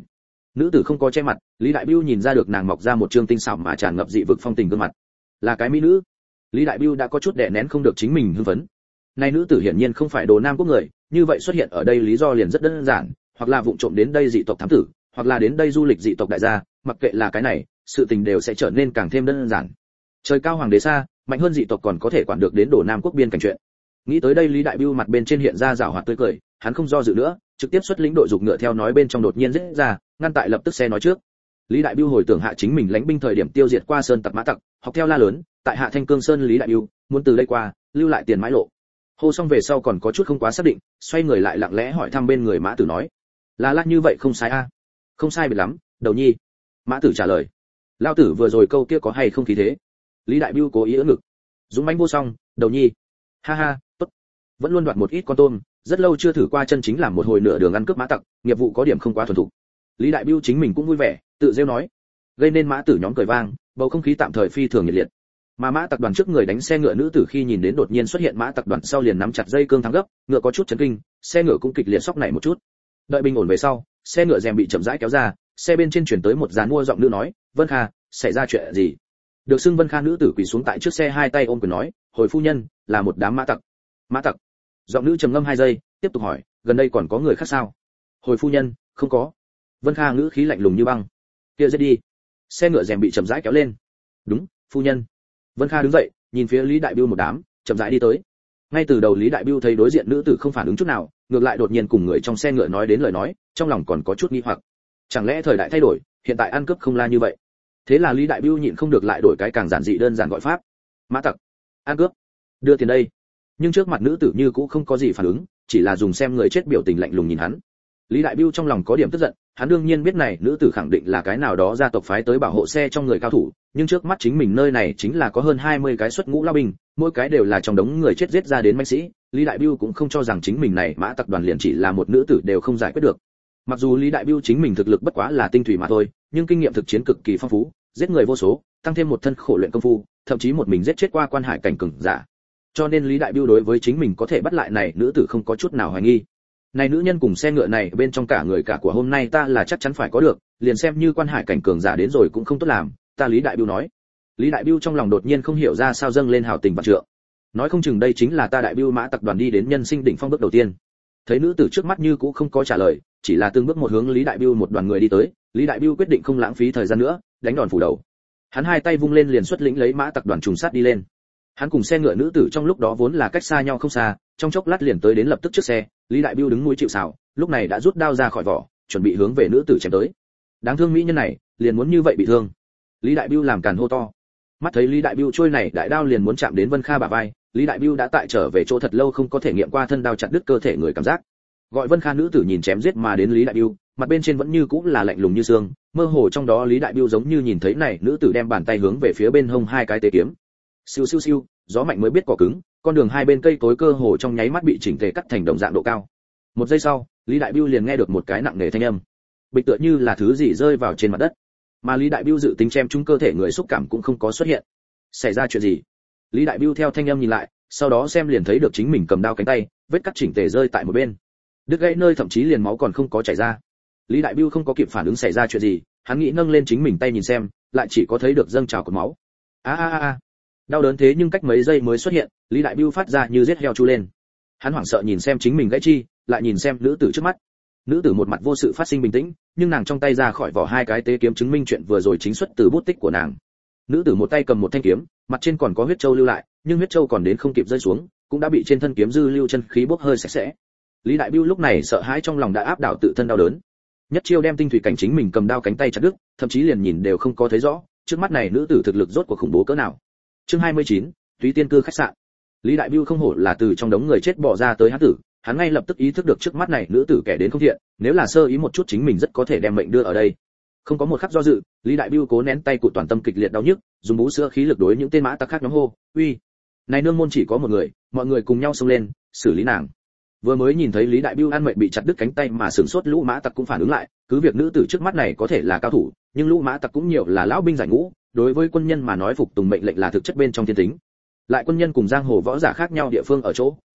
[SPEAKER 1] Nữ tử không có che mặt, Lý Đại Bưu nhìn ra được nàng mọc ra một trương tinh xảo mà tràn ngập dị vực phong tình gương mặt. Là cái mỹ nữ. Lý Đại Bưu đã có chút đè nén không được chính mình hưng phấn. Này nữ tử hiển nhiên không phải Đồ Nam quốc người, như vậy xuất hiện ở đây lý do liền rất đơn giản, hoặc là vụng trộm đến đây dị tộc thám tử, hoặc là đến đây du lịch dị tộc đại gia, mặc kệ là cái này, sự tình đều sẽ trở nên càng thêm đơn giản. Trời cao hoàng đế xa, mạnh hơn dị tộc còn có thể quản được đến Đồ Nam quốc biên cảnh chuyện. Nghĩ tới đây Lý Đại Bưu mặt bên trên hiện ra giảo hoạt tươi cười, hắn không do dự nữa, trực tiếp xuất lĩnh đội dục ngựa theo nói bên trong đột nhiên giết ra, ngăn tại lập tức xe nói trước. Lý Đại Bưu hồi tưởng hạ chính mình lãnh binh thời điểm tiêu diệt qua sơn tặc mã tặc, học theo la lớn, tại Hạ Thanh Cương Sơn Lý Đại Bưu, muốn từ đây qua, lưu lại tiền mãi lộ. Hô xong về sau còn có chút không quá xác định, xoay người lại lặng lẽ hỏi thăm bên người Mã Tử nói: "Là lát như vậy không sai a?" "Không sai biệt lắm, đầu nhi." Mã Tử trả lời. "Lão tử vừa rồi câu kia có hay không khí thế?" Lý Đại Bưu cố ý ưỡn ngực. Dũng mãnh vô song, đầu nhi. Ha ha, tốt. Vẫn luôn đoạt một ít con tôm, rất lâu chưa thử qua chân chính làm một hồi nửa đường ăn cướp mã tặc, nghiệp vụ có điểm không quá thuần thục. Lý Đại Bưu chính mình cũng vui vẻ, tự rêu nói. Gây nên Mã Tử nhóm cười vang, bầu không khí tạm thời phi thường nhiệt liệt. Mà mã tặc đoàn trước người đánh xe ngựa nữ tử khi nhìn đến đột nhiên xuất hiện mã tặc đoàn sau liền nắm chặt dây cương thắng gấp, ngựa có chút chấn kinh, xe ngựa cũng kịch liệt sóc nảy một chút. Đợi bình ổn về sau, xe ngựa rèm bị chậm rãi kéo ra, xe bên trên chuyển tới một dàn mua giọng nữ nói: "Vân Kha, xảy ra chuyện gì?" Được xưng Vân Kha nữ tử quỳ xuống tại trước xe hai tay ôm quyền nói: "Hồi phu nhân, là một đám mã tặc." "Mã tặc?" Giọng nữ trầm ngâm hai giây, tiếp tục hỏi: "Gần đây còn có người khác sao?" "Hồi phu nhân, không có." Vân Kha ngữ khí lạnh lùng như băng. "Kia giết đi." Xe ngựa rèm bị chậm rãi kéo lên. "Đúng, phu nhân." Vân Kha đứng dậy, nhìn phía Lý Đại Bưu một đám, chậm rãi đi tới. Ngay từ đầu Lý Đại Bưu thấy đối diện nữ tử không phản ứng chút nào, ngược lại đột nhiên cùng người trong xe ngựa nói đến lời nói, trong lòng còn có chút nghi hoặc. Chẳng lẽ thời đại thay đổi, hiện tại ăn cướp không la như vậy? Thế là Lý Đại Bưu nhịn không được lại đổi cái càng giản dị đơn giản gọi pháp. Mã tặc, ăn cướp, đưa tiền đây. Nhưng trước mặt nữ tử như cũ không có gì phản ứng, chỉ là dùng xem người chết biểu tình lạnh lùng nhìn hắn. Lý Đại Bưu trong lòng có điểm tức giận, hắn đương nhiên biết này nữ tử khẳng định là cái nào đó gia tộc phái tới bảo hộ xe trong người cao thủ, nhưng trước mắt chính mình nơi này chính là có hơn hai mươi cái xuất ngũ lao binh, mỗi cái đều là trong đống người chết giết ra đến mãnh sĩ, Lý Đại Bưu cũng không cho rằng chính mình này mã tặc đoàn liền chỉ là một nữ tử đều không giải quyết được. Mặc dù Lý Đại Bưu chính mình thực lực bất quá là tinh thủy mà thôi, nhưng kinh nghiệm thực chiến cực kỳ phong phú, giết người vô số, tăng thêm một thân khổ luyện công phu, thậm chí một mình giết chết qua quan hải cảnh cường giả. Cho nên Lý Đại Bưu đối với chính mình có thể bắt lại này nữ tử không có chút nào hoài nghi. Này nữ nhân cùng xe ngựa này bên trong cả người cả của hôm nay ta là chắc chắn phải có được, liền xem như quan hải cảnh cường giả đến rồi cũng không tốt làm, ta Lý Đại Bưu nói. Lý Đại Bưu trong lòng đột nhiên không hiểu ra sao dâng lên hào tình vạn trượng. Nói không chừng đây chính là ta Đại Bưu mã tặc đoàn đi đến nhân sinh đỉnh phong bước đầu tiên. Thấy nữ tử trước mắt như cũ không có trả lời, chỉ là từng bước một hướng Lý Đại Bưu một đoàn người đi tới, Lý Đại Bưu quyết định không lãng phí thời gian nữa, đánh đòn phủ đầu. Hắn hai tay vung lên liền xuất lĩnh lấy mã tặc đoàn trùng sát đi lên. Hắn cùng xe ngựa nữ tử trong lúc đó vốn là cách xa nhau không xa, trong chốc lát liền tới đến lập tức trước xe, Lý Đại Bưu đứng mũi chịu sào, lúc này đã rút đao ra khỏi vỏ, chuẩn bị hướng về nữ tử chém tới. Đáng thương mỹ nhân này, liền muốn như vậy bị thương. Lý Đại Bưu làm càn hô to. Mắt thấy Lý Đại Bưu trôi này đại đao liền muốn chạm đến Vân Kha bả vai, Lý Đại Bưu đã tại trở về chỗ thật lâu không có thể nghiệm qua thân đao chặt đứt cơ thể người cảm giác. Gọi Vân Kha nữ tử nhìn chém giết mà đến Lý Đại Bưu, mặt bên trên vẫn như cũ là lạnh lùng như xương, mơ hồ trong đó Lý Đại Bưu giống như nhìn thấy này nữ tử đem bàn tay hướng về phía bên hông hai cái tế kiếm. Siêu siêu siêu, gió mạnh mới biết cỏ cứng, con đường hai bên cây cối cơ hồ trong nháy mắt bị chỉnh tề cắt thành đồng dạng độ cao. Một giây sau, Lý Đại Bưu liền nghe được một cái nặng nề thanh âm, bịch tựa như là thứ gì rơi vào trên mặt đất. Mà Lý Đại Bưu dự tính chém trúng cơ thể người xúc cảm cũng không có xuất hiện. Xảy ra chuyện gì? Lý Đại Bưu theo thanh âm nhìn lại, sau đó xem liền thấy được chính mình cầm đao cánh tay, vết cắt chỉnh tề rơi tại một bên. Đứt gãy nơi thậm chí liền máu còn không có chảy ra. Lý Đại Bưu không có kịp phản ứng xảy ra chuyện gì, hắn nghĩ nâng lên chính mình tay nhìn xem, lại chỉ có thấy được dâng trào cột máu. A a a. Đau đớn thế nhưng cách mấy giây mới xuất hiện, Lý Đại Bưu phát ra như giết heo chu lên. Hắn hoảng sợ nhìn xem chính mình gãy chi, lại nhìn xem nữ tử trước mắt. Nữ tử một mặt vô sự phát sinh bình tĩnh, nhưng nàng trong tay ra khỏi vỏ hai cái tế kiếm chứng minh chuyện vừa rồi chính xuất từ bút tích của nàng. Nữ tử một tay cầm một thanh kiếm, mặt trên còn có huyết châu lưu lại, nhưng huyết châu còn đến không kịp rơi xuống, cũng đã bị trên thân kiếm dư lưu chân khí bốc hơi sạch sẽ. Lý Đại Bưu lúc này sợ hãi trong lòng đã áp đảo tự thân đau đớn. Nhất chiêu đem tinh thủy cảnh chính mình cầm đao cánh tay chặt đứt, thậm chí liền nhìn đều không có thấy rõ, trước mắt này nữ tử thực lực rốt cuộc khủng bố cỡ nào. Chương hai mươi chín, Túy Tiên cư khách sạn. Lý Đại Bưu không hổ là từ trong đống người chết bỏ ra tới hán tử, hắn ngay lập tức ý thức được trước mắt này nữ tử kẻ đến không thiện, nếu là sơ ý một chút chính mình rất có thể đem mệnh đưa ở đây. Không có một khắc do dự, Lý Đại Bưu cố nén tay cụ toàn tâm kịch liệt đau nhức, dùng bú sữa khí lực đối những tên mã tặc khác nhóm hô, "Uy, này nương môn chỉ có một người, mọi người cùng nhau xông lên, xử lý nàng." Vừa mới nhìn thấy Lý Đại Bưu ăn mệnh bị chặt đứt cánh tay mà sửng sốt lũ mã tặc cũng phản ứng lại, cứ việc nữ tử trước mắt này có thể là cao thủ, nhưng lũ mã tặc cũng nhiều là lão binh giải ngũ, đối với quân nhân mà nói phục tùng mệnh lệnh là thực chất bên trong thiên tính. Lại quân nhân cùng giang hồ võ giả khác nhau địa phương ở chỗ,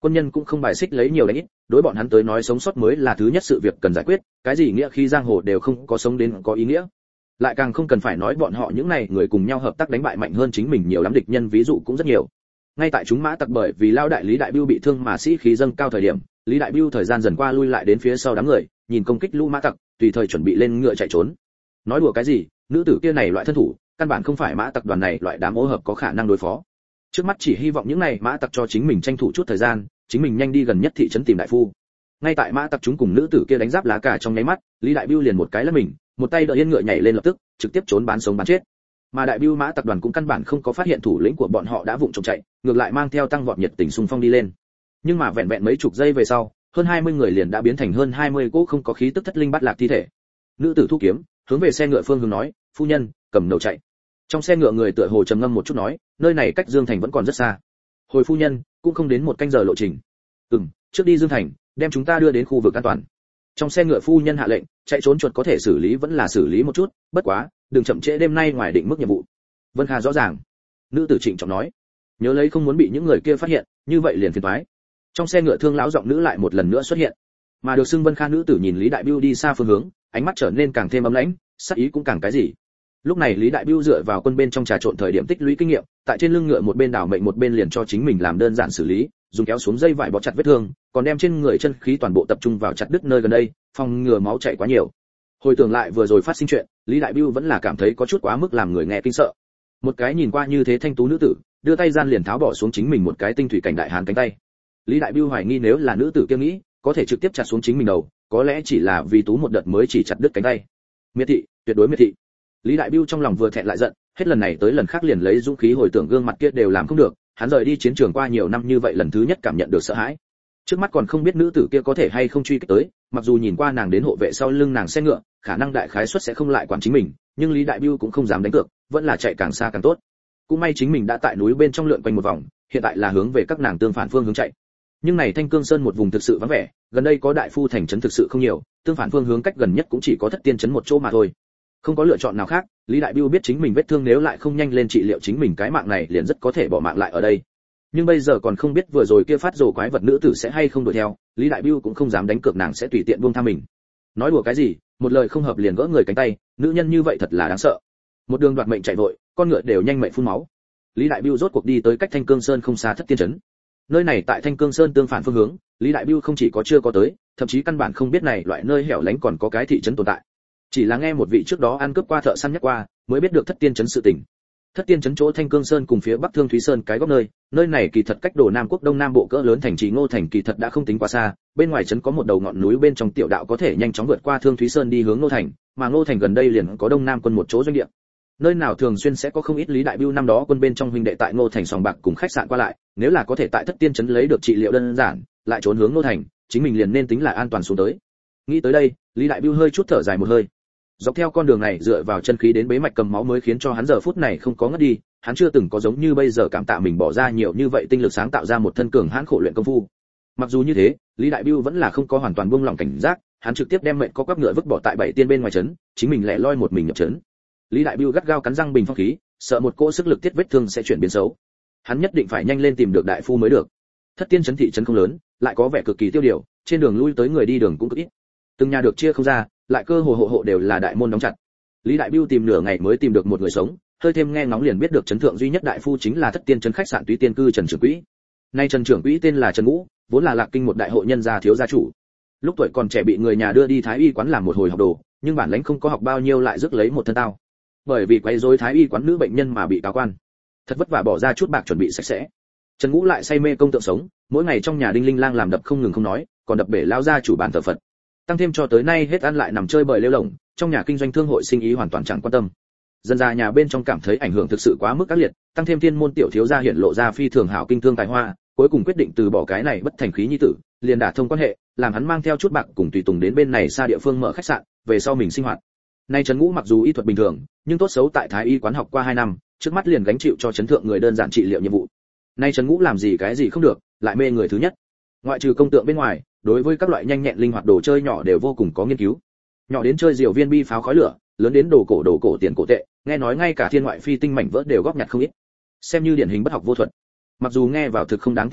[SPEAKER 1] Quân nhân cũng không bài xích lấy nhiều đánh ít, đối bọn hắn tới nói sống sót mới là thứ nhất sự việc cần giải quyết, cái gì nghĩa khi giang hồ đều không có sống đến có ý nghĩa. Lại càng không cần phải nói bọn họ những này người cùng nhau hợp tác đánh bại mạnh hơn chính mình nhiều lắm, địch nhân ví dụ cũng rất nhiều. Ngay tại chúng mã tặc bởi vì lao đại Lý Đại Bưu bị thương mà sĩ khí dâng cao thời điểm, Lý Đại Bưu thời gian dần qua lui lại đến phía sau đám người, nhìn công kích lũ mã tặc, tùy thời chuẩn bị lên ngựa chạy trốn. Nói đùa cái gì, nữ tử kia này loại thân thủ, căn bản không phải mã tặc đoàn này loại đám ô hợp có khả năng đối phó. Trước mắt chỉ hy vọng những này mã tặc cho chính mình tranh thủ chút thời gian, chính mình nhanh đi gần nhất thị trấn tìm đại phu. Ngay tại mã tặc chúng cùng nữ tử kia đánh giáp lá cả trong nháy mắt, Lý Đại Bưu liền một cái lắc mình, một tay đỡ yên ngựa nhảy lên lập tức, trực tiếp trốn bán sống bán chết. Mà Đại Bưu mã tập đoàn cũng căn bản không có phát hiện thủ lĩnh của bọn họ đã vụng trộm chạy, ngược lại mang theo tăng vọt nhiệt tình xung phong đi lên. Nhưng mà vẹn vẹn mấy chục giây về sau, hơn hai mươi người liền đã biến thành hơn hai mươi cỗ không có khí tức thất linh bát lạc thi thể. Nữ tử thu kiếm, hướng về xe ngựa phương hướng nói, "Phu nhân, cầm đầu chạy." Trong xe ngựa người tựa hồ trầm ngâm một chút nói, "Nơi này cách Dương Thành vẫn còn rất xa." "Hồi phu nhân, cũng không đến một canh giờ lộ trình." "Ừm, trước đi Dương Thành, đem chúng ta đưa đến khu vực an toàn." Trong xe ngựa phu nhân hạ lệnh, chạy trốn chuột có thể xử lý vẫn là xử lý một chút, bất quá, đừng chậm trễ đêm nay ngoài định mức nhiệm vụ. Vân Kha rõ ràng. Nữ tử trịnh trọng nói, nhớ lấy không muốn bị những người kia phát hiện, như vậy liền phiền toái. Trong xe ngựa thương lão giọng nữ lại một lần nữa xuất hiện. Mà được xưng Vân Kha nữ tử nhìn Lý Đại Bưu đi xa phương hướng, ánh mắt trở nên càng thêm ấm lãnh, sắc ý cũng càng cái gì. Lúc này Lý Đại Bưu dựa vào quân bên trong trà trộn thời điểm tích lũy kinh nghiệm, tại trên lưng ngựa một bên đảo mệnh một bên liền cho chính mình làm đơn giản xử lý, dùng kéo xuống dây vải bó chặt vết thương, còn đem trên người chân khí toàn bộ tập trung vào chặt đứt nơi gần đây, phòng ngừa máu chảy quá nhiều. Hồi tưởng lại vừa rồi phát sinh chuyện, Lý Đại Bưu vẫn là cảm thấy có chút quá mức làm người nghe kinh sợ. Một cái nhìn qua như thế thanh tú nữ tử, đưa tay gian liền tháo bỏ xuống chính mình một cái tinh thủy cảnh đại hán cánh tay. Lý Đại Bưu hoài nghi nếu là nữ tử kia nghĩ, có thể trực tiếp chặt xuống chính mình đầu, có lẽ chỉ là vì tú một đợt mới chỉ chặt đứt cánh tay. Miệt thị, tuyệt đối miệt thị. Lý Đại Bưu trong lòng vừa thẹn lại giận, hết lần này tới lần khác liền lấy dũng khí hồi tưởng gương mặt kia đều làm không được, hắn rời đi chiến trường qua nhiều năm như vậy lần thứ nhất cảm nhận được sợ hãi. Trước mắt còn không biết nữ tử kia có thể hay không truy kích tới, mặc dù nhìn qua nàng đến hộ vệ sau lưng nàng xe ngựa, khả năng đại khái suất sẽ không lại quản chính mình, nhưng Lý Đại Bưu cũng không dám đánh cược, vẫn là chạy càng xa càng tốt. Cũng may chính mình đã tại núi bên trong lượn quanh một vòng, hiện tại là hướng về các nàng tương phản phương hướng chạy. Nhưng này Thanh Cương Sơn một vùng thực sự vắng vẻ, gần đây có đại phu thành trấn thực sự không nhiều, tương phản phương hướng cách gần nhất cũng chỉ có Thất Tiên trấn một chỗ mà thôi. Không có lựa chọn nào khác, Lý Đại Bưu biết chính mình vết thương nếu lại không nhanh lên trị liệu chính mình cái mạng này liền rất có thể bỏ mạng lại ở đây. Nhưng bây giờ còn không biết vừa rồi kia phát rồ quái vật nữ tử sẽ hay không đuổi theo, Lý Đại Bưu cũng không dám đánh cược nàng sẽ tùy tiện buông tha mình. Nói đùa cái gì, một lời không hợp liền gỡ người cánh tay, nữ nhân như vậy thật là đáng sợ. Một đường đoạt mệnh chạy vội, con ngựa đều nhanh mệnh phun máu. Lý Đại Bưu rốt cuộc đi tới cách Thanh Cương Sơn không xa Thất Tiên trấn. Nơi này tại Thanh Cương Sơn tương phản phương hướng, Lý Đại Bưu không chỉ có chưa có tới, thậm chí căn bản không biết này loại nơi hẻo lánh còn có cái thị trấn tồn tại. Chỉ là nghe một vị trước đó ăn cướp qua thợ săn nhắc qua, mới biết được Thất Tiên trấn sự tình. Thất Tiên trấn chỗ Thanh Cương Sơn cùng phía Bắc Thương Thúy Sơn cái góc nơi, nơi này kỳ thật cách Đồ Nam Quốc Đông Nam bộ cỡ lớn thành trì Ngô Thành kỳ thật đã không tính quá xa, bên ngoài trấn có một đầu ngọn núi bên trong tiểu đạo có thể nhanh chóng vượt qua Thương Thúy Sơn đi hướng Ngô Thành, mà Ngô Thành gần đây liền có Đông Nam quân một chỗ doanh địa. Nơi nào thường xuyên sẽ có không ít Lý Đại Bưu năm đó quân bên trong huynh đệ tại Ngô Thành sòng bạc cùng khách sạn qua lại, nếu là có thể tại Thất Tiên trấn lấy được trị liệu đơn giản, lại trốn hướng Ngô Thành, chính mình liền nên tính là an toàn xuống tới. Nghĩ tới đây, Lý Đại Bưu hơi chút thở dài một hơi. Dọc theo con đường này dựa vào chân khí đến bế mạch cầm máu mới khiến cho hắn giờ phút này không có ngất đi, hắn chưa từng có giống như bây giờ cảm tạ mình bỏ ra nhiều như vậy tinh lực sáng tạo ra một thân cường hãn khổ luyện công phu. Mặc dù như thế, Lý Đại Bưu vẫn là không có hoàn toàn buông lỏng cảnh giác, hắn trực tiếp đem mệnh có quắp ngựa vứt bỏ tại bảy tiên bên ngoài trấn, chính mình lẻ loi một mình nhập trấn. Lý Đại Bưu gắt gao cắn răng bình phong khí, sợ một cỗ sức lực tiết vết thương sẽ chuyển biến xấu. Hắn nhất định phải nhanh lên tìm được đại phu mới được. Thất Tiên trấn thị trấn không lớn, lại có vẻ cực kỳ tiêu điều, trên đường lui tới người đi đường cũng cực ít. Từng nhà được chia không ra, lại cơ hồ hộ hộ đều là đại môn đóng chặt. Lý Đại Bưu tìm nửa ngày mới tìm được một người sống, hơi thêm nghe ngóng liền biết được trấn thượng duy nhất đại phu chính là Thất Tiên trấn khách sạn Túy Tiên cư Trần trưởng quỹ. Nay Trần trưởng quỹ tên là Trần Ngũ, vốn là Lạc Kinh một đại hộ nhân gia thiếu gia chủ. Lúc tuổi còn trẻ bị người nhà đưa đi Thái y quán làm một hồi học đồ, nhưng bản lãnh không có học bao nhiêu lại rước lấy một thân tao. Bởi vì quấy rối Thái y quán nữ bệnh nhân mà bị cáo quan. Thật vất vả bỏ ra chút bạc chuẩn bị sạch sẽ. Trần Ngũ lại say mê công tượng sống, mỗi ngày trong nhà đinh linh lang làm đập không ngừng không nói, còn đập bể lao ra chủ bàn thờ Phật. Tăng thêm cho tới nay hết ăn lại nằm chơi bời lêu lổng, trong nhà kinh doanh thương hội sinh ý hoàn toàn chẳng quan tâm. Dân gia nhà bên trong cảm thấy ảnh hưởng thực sự quá mức ác liệt, tăng thêm thiên môn tiểu thiếu gia hiện lộ ra phi thường hảo kinh thương tài hoa, cuối cùng quyết định từ bỏ cái này bất thành khí nhi tử, liền đả thông quan hệ, làm hắn mang theo chút bạc cùng tùy tùng đến bên này xa địa phương mở khách sạn, về sau mình sinh hoạt. Nay Trần Ngũ mặc dù y thuật bình thường, nhưng tốt xấu tại Thái y quán học qua hai năm, trước mắt liền gánh chịu cho chấn thượng người đơn giản trị liệu nhiệm vụ. Nay Trần Ngũ làm gì cái gì không được, lại mê người thứ nhất. Ngoại trừ công tượng bên ngoài, đối với các loại nhanh nhẹn linh hoạt đồ chơi nhỏ đều vô cùng có nghiên cứu. Nhỏ đến chơi diều viên bi pháo khói lửa, lớn đến đồ cổ đồ cổ tiền cổ tệ, nghe nói ngay cả thiên ngoại phi tinh mảnh vỡ đều góp nhặt không ít. Xem như điển hình bất học vô thuật. Mặc dù nghe vào thực không đáng tin cậy,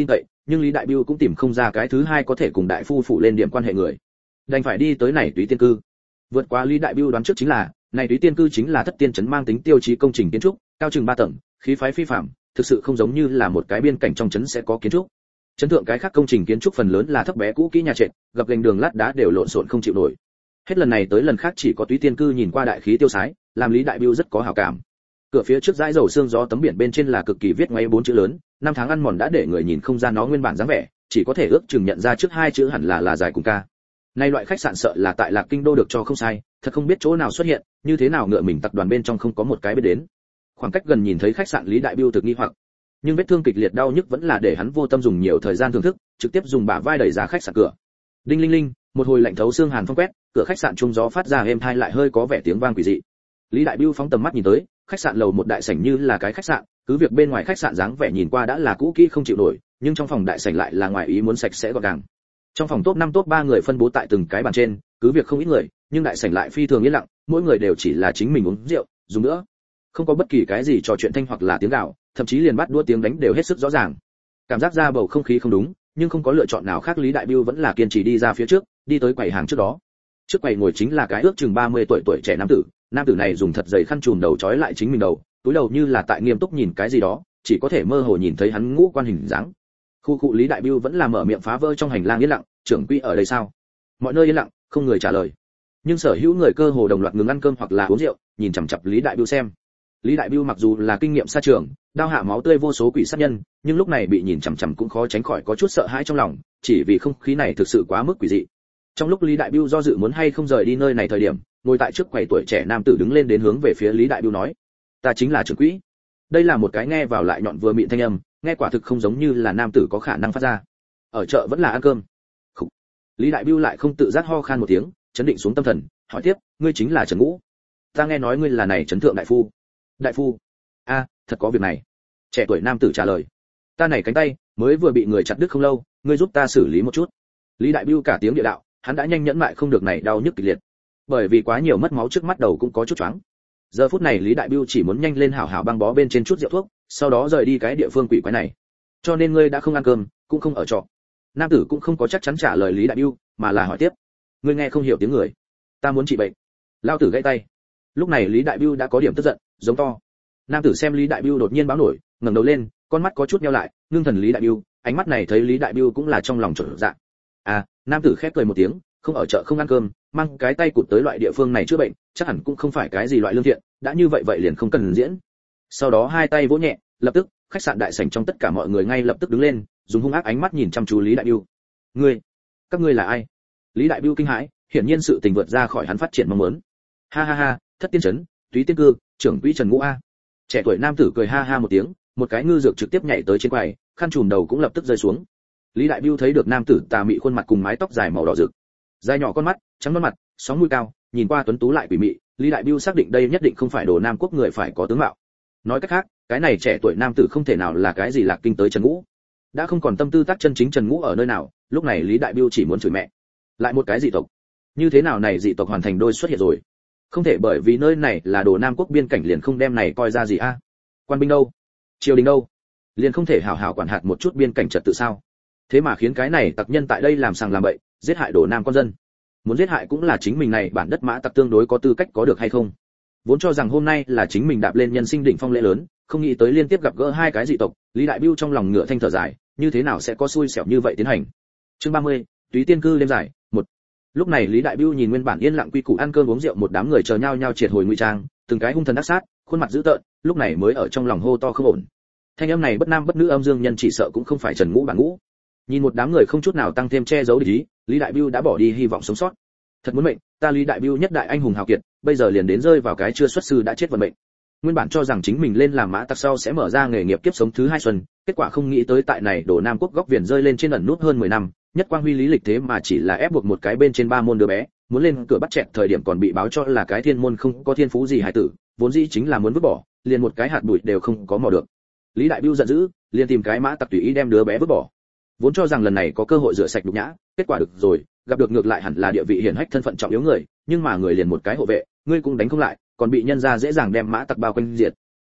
[SPEAKER 1] nhưng Lý Đại Bưu cũng tìm không ra cái thứ hai có thể cùng đại phu phụ lên điểm quan hệ người, đành phải đi tới này Túy Tiên cư. Vượt qua Lý Đại Bưu đoán trước chính là, này Túy Tiên cư chính là thất tiên trấn mang tính tiêu chí công trình kiến trúc, cao chừng ba tầng, khí phái phi phàm, thực sự không giống như là một cái biên cảnh trong trấn sẽ có kiến trúc. Trấn thượng cái khác công trình kiến trúc phần lớn là thấp bé cũ kỹ nhà trệt, gập ghềnh đường lát đá đều lộn xộn không chịu nổi. Hết lần này tới lần khác chỉ có Túy Tiên cư nhìn qua đại khí tiêu sái, làm Lý Đại Bưu rất có hảo cảm. Cửa phía trước dãi dầu xương gió tấm biển bên trên là cực kỳ viết ngoáy bốn chữ lớn, năm tháng ăn mòn đã để người nhìn không ra nó nguyên bản dáng vẻ, chỉ có thể ước chừng nhận ra trước hai chữ hẳn là là dài cùng ca. Nay loại khách sạn sợ là tại Lạc Kinh đô được cho không sai, thật không biết chỗ nào xuất hiện, như thế nào ngựa mình tập đoàn bên trong không có một cái biết đến. Khoảng cách gần nhìn thấy khách sạn Lý Đại Bưu thực nghi hoặc, nhưng vết thương kịch liệt đau nhức vẫn là để hắn vô tâm dùng nhiều thời gian thưởng thức, trực tiếp dùng bả vai đẩy ra khách sạn cửa. Đinh linh linh, một hồi lạnh thấu xương hàn phong quét, cửa khách sạn trung gió phát ra êm tai lại hơi có vẻ tiếng vang quỷ dị. Lý Đại Bưu phóng tầm mắt nhìn tới, khách sạn lầu một đại sảnh như là cái khách sạn, cứ việc bên ngoài khách sạn dáng vẻ nhìn qua đã là cũ kỹ không chịu nổi, nhưng trong phòng đại sảnh lại là ngoài ý muốn sạch sẽ gọn gàng. Trong phòng top năm top ba người phân bố tại từng cái bàn trên, cứ việc không ít người, nhưng đại sảnh lại phi thường yên lặng, mỗi người đều chỉ là chính mình uống rượu, dùng nữa. Không có bất kỳ cái gì trò chuyện thanh hoặc là tiếng gào, thậm chí liền bắt đua tiếng đánh đều hết sức rõ ràng. Cảm giác ra bầu không khí không đúng, nhưng không có lựa chọn nào khác, Lý Đại Bưu vẫn là kiên trì đi ra phía trước, đi tới quầy hàng trước đó. Trước quầy ngồi chính là cái ước chừng ba mươi tuổi tuổi trẻ nam tử, nam tử này dùng thật dày khăn trùm đầu trói lại chính mình đầu, túi đầu như là tại nghiêm túc nhìn cái gì đó, chỉ có thể mơ hồ nhìn thấy hắn ngũ quan hình dáng. Khu cụ Lý Đại Bưu vẫn là mở miệng phá vỡ trong hành lang yên lặng, trưởng quỹ ở đây sao? Mọi nơi yên lặng, không người trả lời. Nhưng sở hữu người cơ hồ đồng loạt ngừng ăn cơm hoặc là uống rượu, nhìn chằm chằm Lý Đại Bưu xem. Lý Đại Bưu mặc dù là kinh nghiệm xa trường, đao hạ máu tươi vô số quỷ sát nhân, nhưng lúc này bị nhìn chằm chằm cũng khó tránh khỏi có chút sợ hãi trong lòng, chỉ vì không khí này thực sự quá mức quỷ dị. Trong lúc Lý Đại Bưu do dự muốn hay không rời đi nơi này thời điểm, ngồi tại trước quầy tuổi trẻ nam tử đứng lên đến hướng về phía Lý Đại Bưu nói: "Ta chính là trưởng quỹ." Đây là một cái nghe vào lại nhọn vừa mịn thanh âm, nghe quả thực không giống như là nam tử có khả năng phát ra. Ở chợ vẫn là ăn cơm. Khủ. Lý Đại Bưu lại không tự giác ho khan một tiếng, chấn định xuống tâm thần, hỏi tiếp: "Ngươi chính là Trần Ngũ? Ta nghe nói ngươi là này Trấn thượng đại phu." "Đại phu? A, thật có việc này." Trẻ tuổi nam tử trả lời: "Ta này cánh tay mới vừa bị người chặt đứt không lâu, ngươi giúp ta xử lý một chút." Lý Đại Bưu cả tiếng địa đạo, hắn đã nhanh nhẫn mại không được này đau nhức kịch liệt. Bởi vì quá nhiều mất máu trước mắt đầu cũng có chút choáng. Giờ phút này Lý Đại Bưu chỉ muốn nhanh lên hảo hảo băng bó bên trên chút rượu thuốc, sau đó rời đi cái địa phương quỷ quái này. "Cho nên ngươi đã không ăn cơm, cũng không ở trọ?" Nam tử cũng không có chắc chắn trả lời Lý Đại Bưu, mà là hỏi tiếp: "Ngươi nghe không hiểu tiếng người? Ta muốn trị bệnh." Lao tử gãy tay. Lúc này Lý Đại Bưu đã có điểm tức giận, giống to. Nam tử xem Lý Đại Bưu đột nhiên báo nổi, ngẩng đầu lên, con mắt có chút nheo lại, ngưng thần Lý Đại Bưu, ánh mắt này thấy Lý Đại Bưu cũng là trong lòng chột dạ. À, nam tử khép cười một tiếng, không ở chợ không ăn cơm, mang cái tay cụt tới loại địa phương này chữa bệnh, chắc hẳn cũng không phải cái gì loại lương thiện, đã như vậy vậy liền không cần diễn. Sau đó hai tay vỗ nhẹ, lập tức, khách sạn đại sảnh trong tất cả mọi người ngay lập tức đứng lên, dùng hung ác ánh mắt nhìn chăm chú Lý Đại Bưu. "Ngươi, các ngươi là ai?" Lý Đại Bưu kinh hãi, hiển nhiên sự tình vượt ra khỏi hắn phát triển mong muốn. "Ha ha ha, Thất Tiên trấn, Túy Tiên cư, trưởng quỹ Trần Ngũ a." Trẻ tuổi nam tử cười ha ha một tiếng, một cái ngư dược trực tiếp nhảy tới trên quầy, khăn trùm đầu cũng lập tức rơi xuống. Lý Đại Bưu thấy được nam tử tà mị khuôn mặt cùng mái tóc dài màu đỏ rực, dài nhỏ con mắt, trắng non mặt, sóng mũi cao, nhìn qua tuấn tú lại quỷ mị, Lý Đại Bưu xác định đây nhất định không phải đồ Nam quốc người phải có tướng mạo. Nói cách khác, cái này trẻ tuổi nam tử không thể nào là cái gì Lạc Kinh tới Trần Ngũ. Đã không còn tâm tư tác chân chính Trần Ngũ ở nơi nào, lúc này Lý Đại Bưu chỉ muốn chửi mẹ. Lại một cái dị tộc. Như thế nào này dị tộc hoàn thành đôi xuất hiện rồi? Không thể bởi vì nơi này là đồ Nam quốc biên cảnh liền không đem này coi ra gì a? Quan binh đâu? Triều đình đâu? Liền không thể hảo hảo quản hạt một chút biên cảnh trật tự sao? Thế mà khiến cái này tặc nhân tại đây làm sàng làm bậy, giết hại đồ Nam con dân. Muốn giết hại cũng là chính mình này bản đất mã tặc tương đối có tư cách có được hay không? Vốn cho rằng hôm nay là chính mình đạp lên nhân sinh đỉnh phong lễ lớn, không nghĩ tới liên tiếp gặp gỡ hai cái dị tộc, Lý Đại Bưu trong lòng ngựa thanh thở dài, như thế nào sẽ có xui xẻo như vậy tiến hành. Chương ba mươi, Túy Tiên cư đêm dài, một. Lúc này Lý Đại Bưu nhìn nguyên bản yên lặng quy củ ăn cơm uống rượu một đám người chờ nhau nhau triệt hồi ngụy trang, từng cái hung thần ác sát, khuôn mặt dữ tợn, lúc này mới ở trong lòng hô to không ổn. Thanh âm này bất nam bất nữ âm dương nhân chỉ sợ cũng không phải Trần Ngũ bản ngũ. Nhìn một đám người không chút nào tăng thêm che giấu địch ý, Lý Đại Bưu đã bỏ đi hy vọng sống sót. Thật muốn mệnh, ta Lý Đại Bưu nhất đại anh hùng hào kiệt, bây giờ liền đến rơi vào cái chưa xuất sư đã chết vận mệnh. Nguyên bản cho rằng chính mình lên làm mã tặc sau sẽ mở ra nghề nghiệp kiếp sống thứ hai xuân, kết quả không nghĩ tới tại này đổ Nam quốc góc viền rơi lên trên ẩn nút hơn mười năm, nhất quang huy lý lịch thế mà chỉ là ép buộc một cái bên trên ba môn đứa bé, muốn lên cửa bắt chẹt thời điểm còn bị báo cho là cái thiên môn không có thiên phú gì hải tử, vốn dĩ chính là muốn vứt bỏ, liền một cái hạt bụi đều không có mò được. Lý Đại Bưu giận dữ, liền tìm cái mã tặc tùy ý đem đứa bé vứt bỏ. Vốn cho rằng lần này có cơ hội rửa sạch nhục nhã, kết quả được rồi, gặp được ngược lại hẳn là địa vị hiển hách thân phận trọng yếu người, nhưng mà người liền một cái hộ vệ, ngươi cũng đánh không lại, còn bị nhân gia dễ dàng đem mã tặc bao quanh diệt.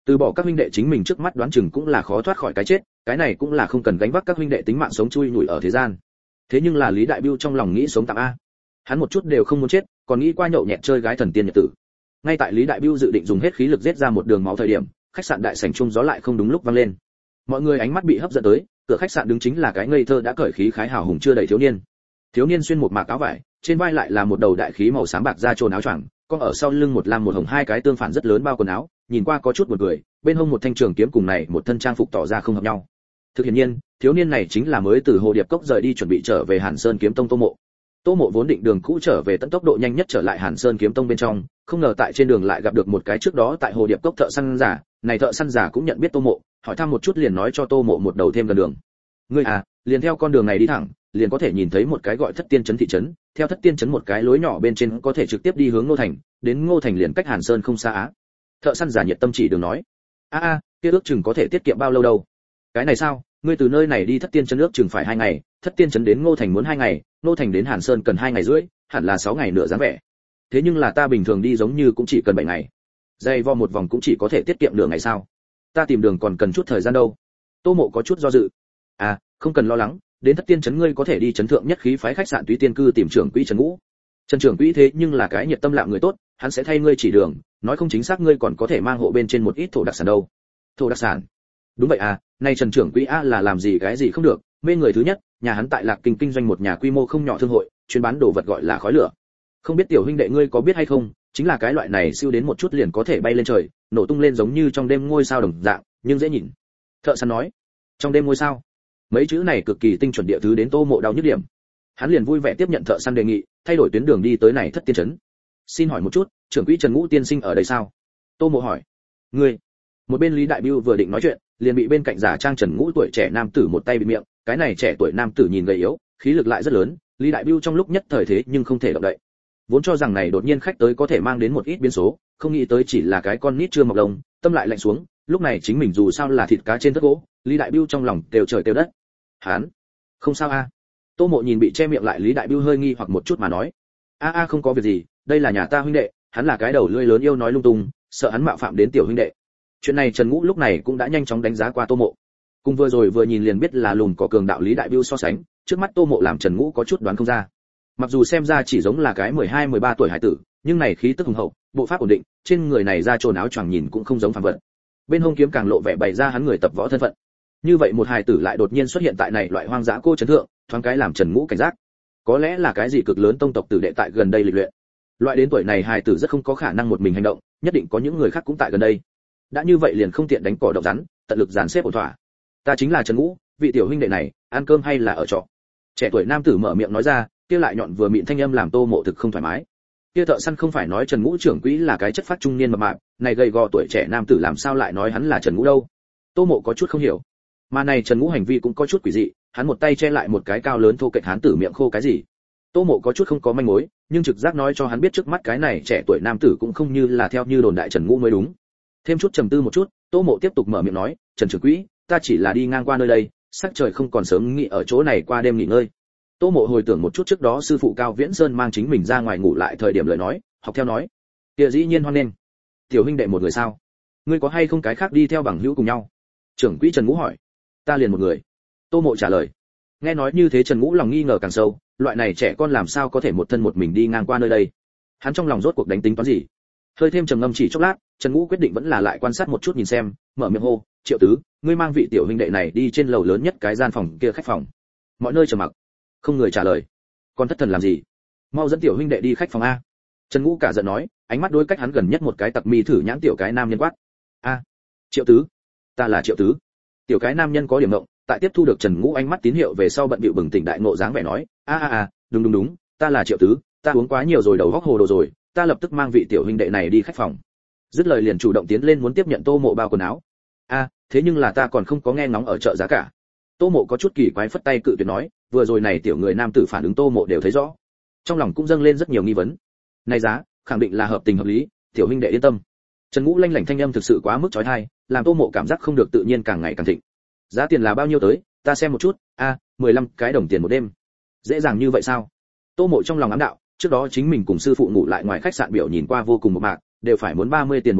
[SPEAKER 1] Từ bỏ các huynh đệ chính mình trước mắt đoán chừng cũng là khó thoát khỏi cái chết, cái này cũng là không cần gánh vác các huynh đệ tính mạng sống chui nhủi ở thế gian. Thế nhưng là Lý Đại Bưu trong lòng nghĩ sống tạm a. Hắn một chút đều không muốn chết, còn nghĩ qua nhậu nhẹt chơi gái thần tiên nhật tử. Ngay tại Lý Đại Bưu dự định dùng hết khí lực giết ra một đường máu thời điểm, khách sạn đại sảnh trung gió lại không đúng lúc vang lên. Mọi người ánh mắt bị hấp dẫn tới, cửa khách sạn đứng chính là cái ngây thơ đã cởi khí khái hào hùng chưa đầy thiếu niên. Thiếu niên xuyên một mạc áo vải, trên vai lại là một đầu đại khí màu xám bạc da trồn áo choàng, còn ở sau lưng một lam một hồng hai cái tương phản rất lớn bao quần áo, nhìn qua có chút buồn cười, bên hông một thanh trường kiếm cùng này một thân trang phục tỏ ra không hợp nhau. Thực hiện nhiên, thiếu niên này chính là mới từ Hồ Điệp Cốc rời đi chuẩn bị trở về Hàn Sơn Kiếm Tông Tô Mộ. Tô Mộ vốn định đường cũ trở về tận tốc độ nhanh nhất trở lại Hàn Sơn Kiếm Tông bên trong, không ngờ tại trên đường lại gặp được một cái trước đó tại Hồ Điệp Cốc thợ săn giả, này thợ săn giả cũng nhận biết Tô Mộ, hỏi thăm một chút liền nói cho Tô Mộ một đầu thêm gần đường. Ngươi à, liền theo con đường này đi thẳng, liền có thể nhìn thấy một cái gọi Thất Tiên trấn thị trấn, theo Thất Tiên trấn một cái lối nhỏ bên trên có thể trực tiếp đi hướng Ngô Thành, đến Ngô Thành liền cách Hàn Sơn không xa á. Thợ săn giả nhiệt tâm chỉ đường nói. A a, kia ước chừng có thể tiết kiệm bao lâu đâu? Cái này sao? Ngươi từ nơi này đi Thất Tiên trấn ước chừng phải hai ngày, Thất Tiên trấn đến Ngô Thành muốn hai ngày, Ngô Thành đến Hàn Sơn cần hai ngày rưỡi, hẳn là sáu ngày nửa dáng vẻ. Thế nhưng là ta bình thường đi giống như cũng chỉ cần bảy ngày. Dây vo một vòng cũng chỉ có thể tiết kiệm nửa ngày sao? Ta tìm đường còn cần chút thời gian đâu. Tô Mộ có chút do dự. À, không cần lo lắng, đến Thất Tiên trấn ngươi có thể đi trấn thượng nhất khí phái khách sạn Túy Tiên cư tìm trưởng quỹ Trần Ngũ. Trần trưởng quỹ thế nhưng là cái nhiệt tâm lạm người tốt, hắn sẽ thay ngươi chỉ đường, nói không chính xác ngươi còn có thể mang hộ bên trên một ít thổ đặc sản đâu. Thổ đặc sản? Đúng vậy à, nay Trần trưởng quỹ a là làm gì cái gì không được, mê người thứ nhất, nhà hắn tại Lạc Kinh kinh doanh một nhà quy mô không nhỏ thương hội, chuyên bán đồ vật gọi là khói lửa. Không biết tiểu huynh đệ ngươi có biết hay không, chính là cái loại này siêu đến một chút liền có thể bay lên trời, nổ tung lên giống như trong đêm ngôi sao đồng dạng, nhưng dễ nhìn. Thợ săn nói, trong đêm ngôi sao. Mấy chữ này cực kỳ tinh chuẩn địa thứ đến Tô Mộ đau nhức điểm. Hắn liền vui vẻ tiếp nhận thợ săn đề nghị, thay đổi tuyến đường đi tới này Thất Tiên trấn. Xin hỏi một chút, trưởng quỹ Trần Ngũ tiên sinh ở đây sao? Tô Mộ hỏi. Ngươi? Một bên Lý Đại Bưu vừa định nói chuyện, liền bị bên cạnh giả trang Trần Ngũ tuổi trẻ nam tử một tay bịt miệng, cái này trẻ tuổi nam tử nhìn gầy yếu, khí lực lại rất lớn, Lý Đại Bưu trong lúc nhất thời thế nhưng không thể động đậy. Vốn cho rằng này đột nhiên khách tới có thể mang đến một ít biến số, không nghĩ tới chỉ là cái con nít chưa mọc lông, tâm lại lạnh xuống, lúc này chính mình dù sao là thịt cá trên tất gỗ, Lý Đại Bưu trong lòng đều trời đều đất. Hán, không sao a. Tô Mộ nhìn bị che miệng lại Lý Đại Bưu hơi nghi hoặc một chút mà nói, a a không có việc gì, đây là nhà ta huynh đệ, hắn là cái đầu lưỡi lớn yêu nói lung tung, sợ hắn mạo phạm đến tiểu huynh đệ. Chuyện này Trần Ngũ lúc này cũng đã nhanh chóng đánh giá qua Tô Mộ. Cùng vừa rồi vừa nhìn liền biết là lùn có cường đạo Lý Đại Bưu so sánh, trước mắt Tô Mộ làm Trần Ngũ có chút đoán không ra. Mặc dù xem ra chỉ giống là cái mười hai mười ba tuổi hải tử, nhưng này khí tức hùng hậu, bộ pháp ổn định, trên người này da trồn áo choàng nhìn cũng không giống phàm vật. Bên hông kiếm càng lộ vẻ bày ra hắn người tập võ thân phận. Như vậy một hài tử lại đột nhiên xuất hiện tại này loại hoang dã cô trấn thượng, thoáng cái làm Trần Ngũ cảnh giác. Có lẽ là cái gì cực lớn tông tộc tử đệ tại gần đây lịch luyện. Loại đến tuổi này hài tử rất không có khả năng một mình hành động, nhất định có những người khác cũng tại gần đây. Đã như vậy liền không tiện đánh cỏ động rắn, tận lực dàn xếp ổn thỏa. Ta chính là Trần Ngũ, vị tiểu huynh đệ này, ăn cơm hay là ở trọ? Trẻ tuổi nam tử mở miệng nói ra, kia lại nhọn vừa mịn thanh âm làm Tô Mộ thực không thoải mái. Kia thợ săn không phải nói Trần Ngũ trưởng quỹ là cái chất phát trung niên mập mạp, này gầy gò tuổi trẻ nam tử làm sao lại nói hắn là Trần Ngũ đâu? Tô Mộ có chút không hiểu. Mà này Trần Ngũ hành vi cũng có chút quỷ dị, hắn một tay che lại một cái cao lớn thô kệch hán tử miệng khô cái gì. Tô Mộ có chút không có manh mối, nhưng trực giác nói cho hắn biết trước mắt cái này trẻ tuổi nam tử cũng không như là theo như đồn đại Trần Ngũ mới đúng. Thêm chút trầm tư một chút, Tô Mộ tiếp tục mở miệng nói, Trần trưởng quỹ, ta chỉ là đi ngang qua nơi đây, sắc trời không còn sớm nghỉ ở chỗ này qua đêm nghỉ ngơi. Tô Mộ hồi tưởng một chút trước đó sư phụ Cao Viễn Sơn mang chính mình ra ngoài ngủ lại thời điểm lời nói, học theo nói, kia dĩ nhiên hoan nghênh. Tiểu huynh đệ một người sao? Ngươi có hay không cái khác đi theo bằng hữu cùng nhau? Trưởng quỹ Trần Ngũ hỏi. Ta liền một người. Tô Mộ trả lời. Nghe nói như thế Trần Ngũ lòng nghi ngờ càng sâu, loại này trẻ con làm sao có thể một thân một mình đi ngang qua nơi đây? Hắn trong lòng rốt cuộc đánh tính toán gì? Hơi thêm trầm ngâm chỉ chốc lát, Trần Ngũ quyết định vẫn là lại quan sát một chút nhìn xem, mở miệng hô, Triệu Tứ, ngươi mang vị tiểu huynh đệ này đi trên lầu lớn nhất cái gian phòng kia khách phòng. Mọi nơi trầm mặc, không người trả lời. Con thất thần làm gì? Mau dẫn tiểu huynh đệ đi khách phòng a. Trần Ngũ cả giận nói, ánh mắt đối cách hắn gần nhất một cái tặc mi thử nhãn tiểu cái nam nhân quát. A, Triệu Tứ, ta là Triệu Tứ. Tiểu cái nam nhân có điểm ngộng, tại tiếp thu được Trần Ngũ ánh mắt tín hiệu về sau bận bịu bừng tỉnh đại ngộ dáng vẻ nói, a a a, đúng đúng đúng, ta là Triệu Tứ, ta uống quá nhiều rồi đầu óc hồ đồ rồi, ta lập tức mang vị tiểu huynh đệ này đi khách phòng. Dứt lời liền chủ động tiến lên muốn tiếp nhận Tô Mộ bao quần áo. A, thế nhưng là ta còn không có nghe ngóng ở chợ giá cả. Tô Mộ có chút kỳ quái phất tay cự tuyệt nói, vừa rồi này tiểu người nam tử phản ứng Tô Mộ đều thấy rõ, trong lòng cũng dâng lên rất nhiều nghi vấn. Này giá, khẳng định là hợp tình hợp lý, tiểu huynh đệ yên tâm. Trần Ngũ lanh lảnh thanh âm thực sự quá mức chói tai, làm Tô Mộ cảm giác không được tự nhiên càng ngày càng thịnh. Giá tiền là bao nhiêu tới, ta xem một chút, a, mười lăm cái đồng tiền một đêm. Dễ dàng như vậy sao? Tô Mộ trong lòng ám đạo, trước đó chính mình cùng sư phụ ngủ lại ngoài khách sạn biểu nhìn qua vô cùng một mạc, đều phải muốn ba mươi tiền một đêm,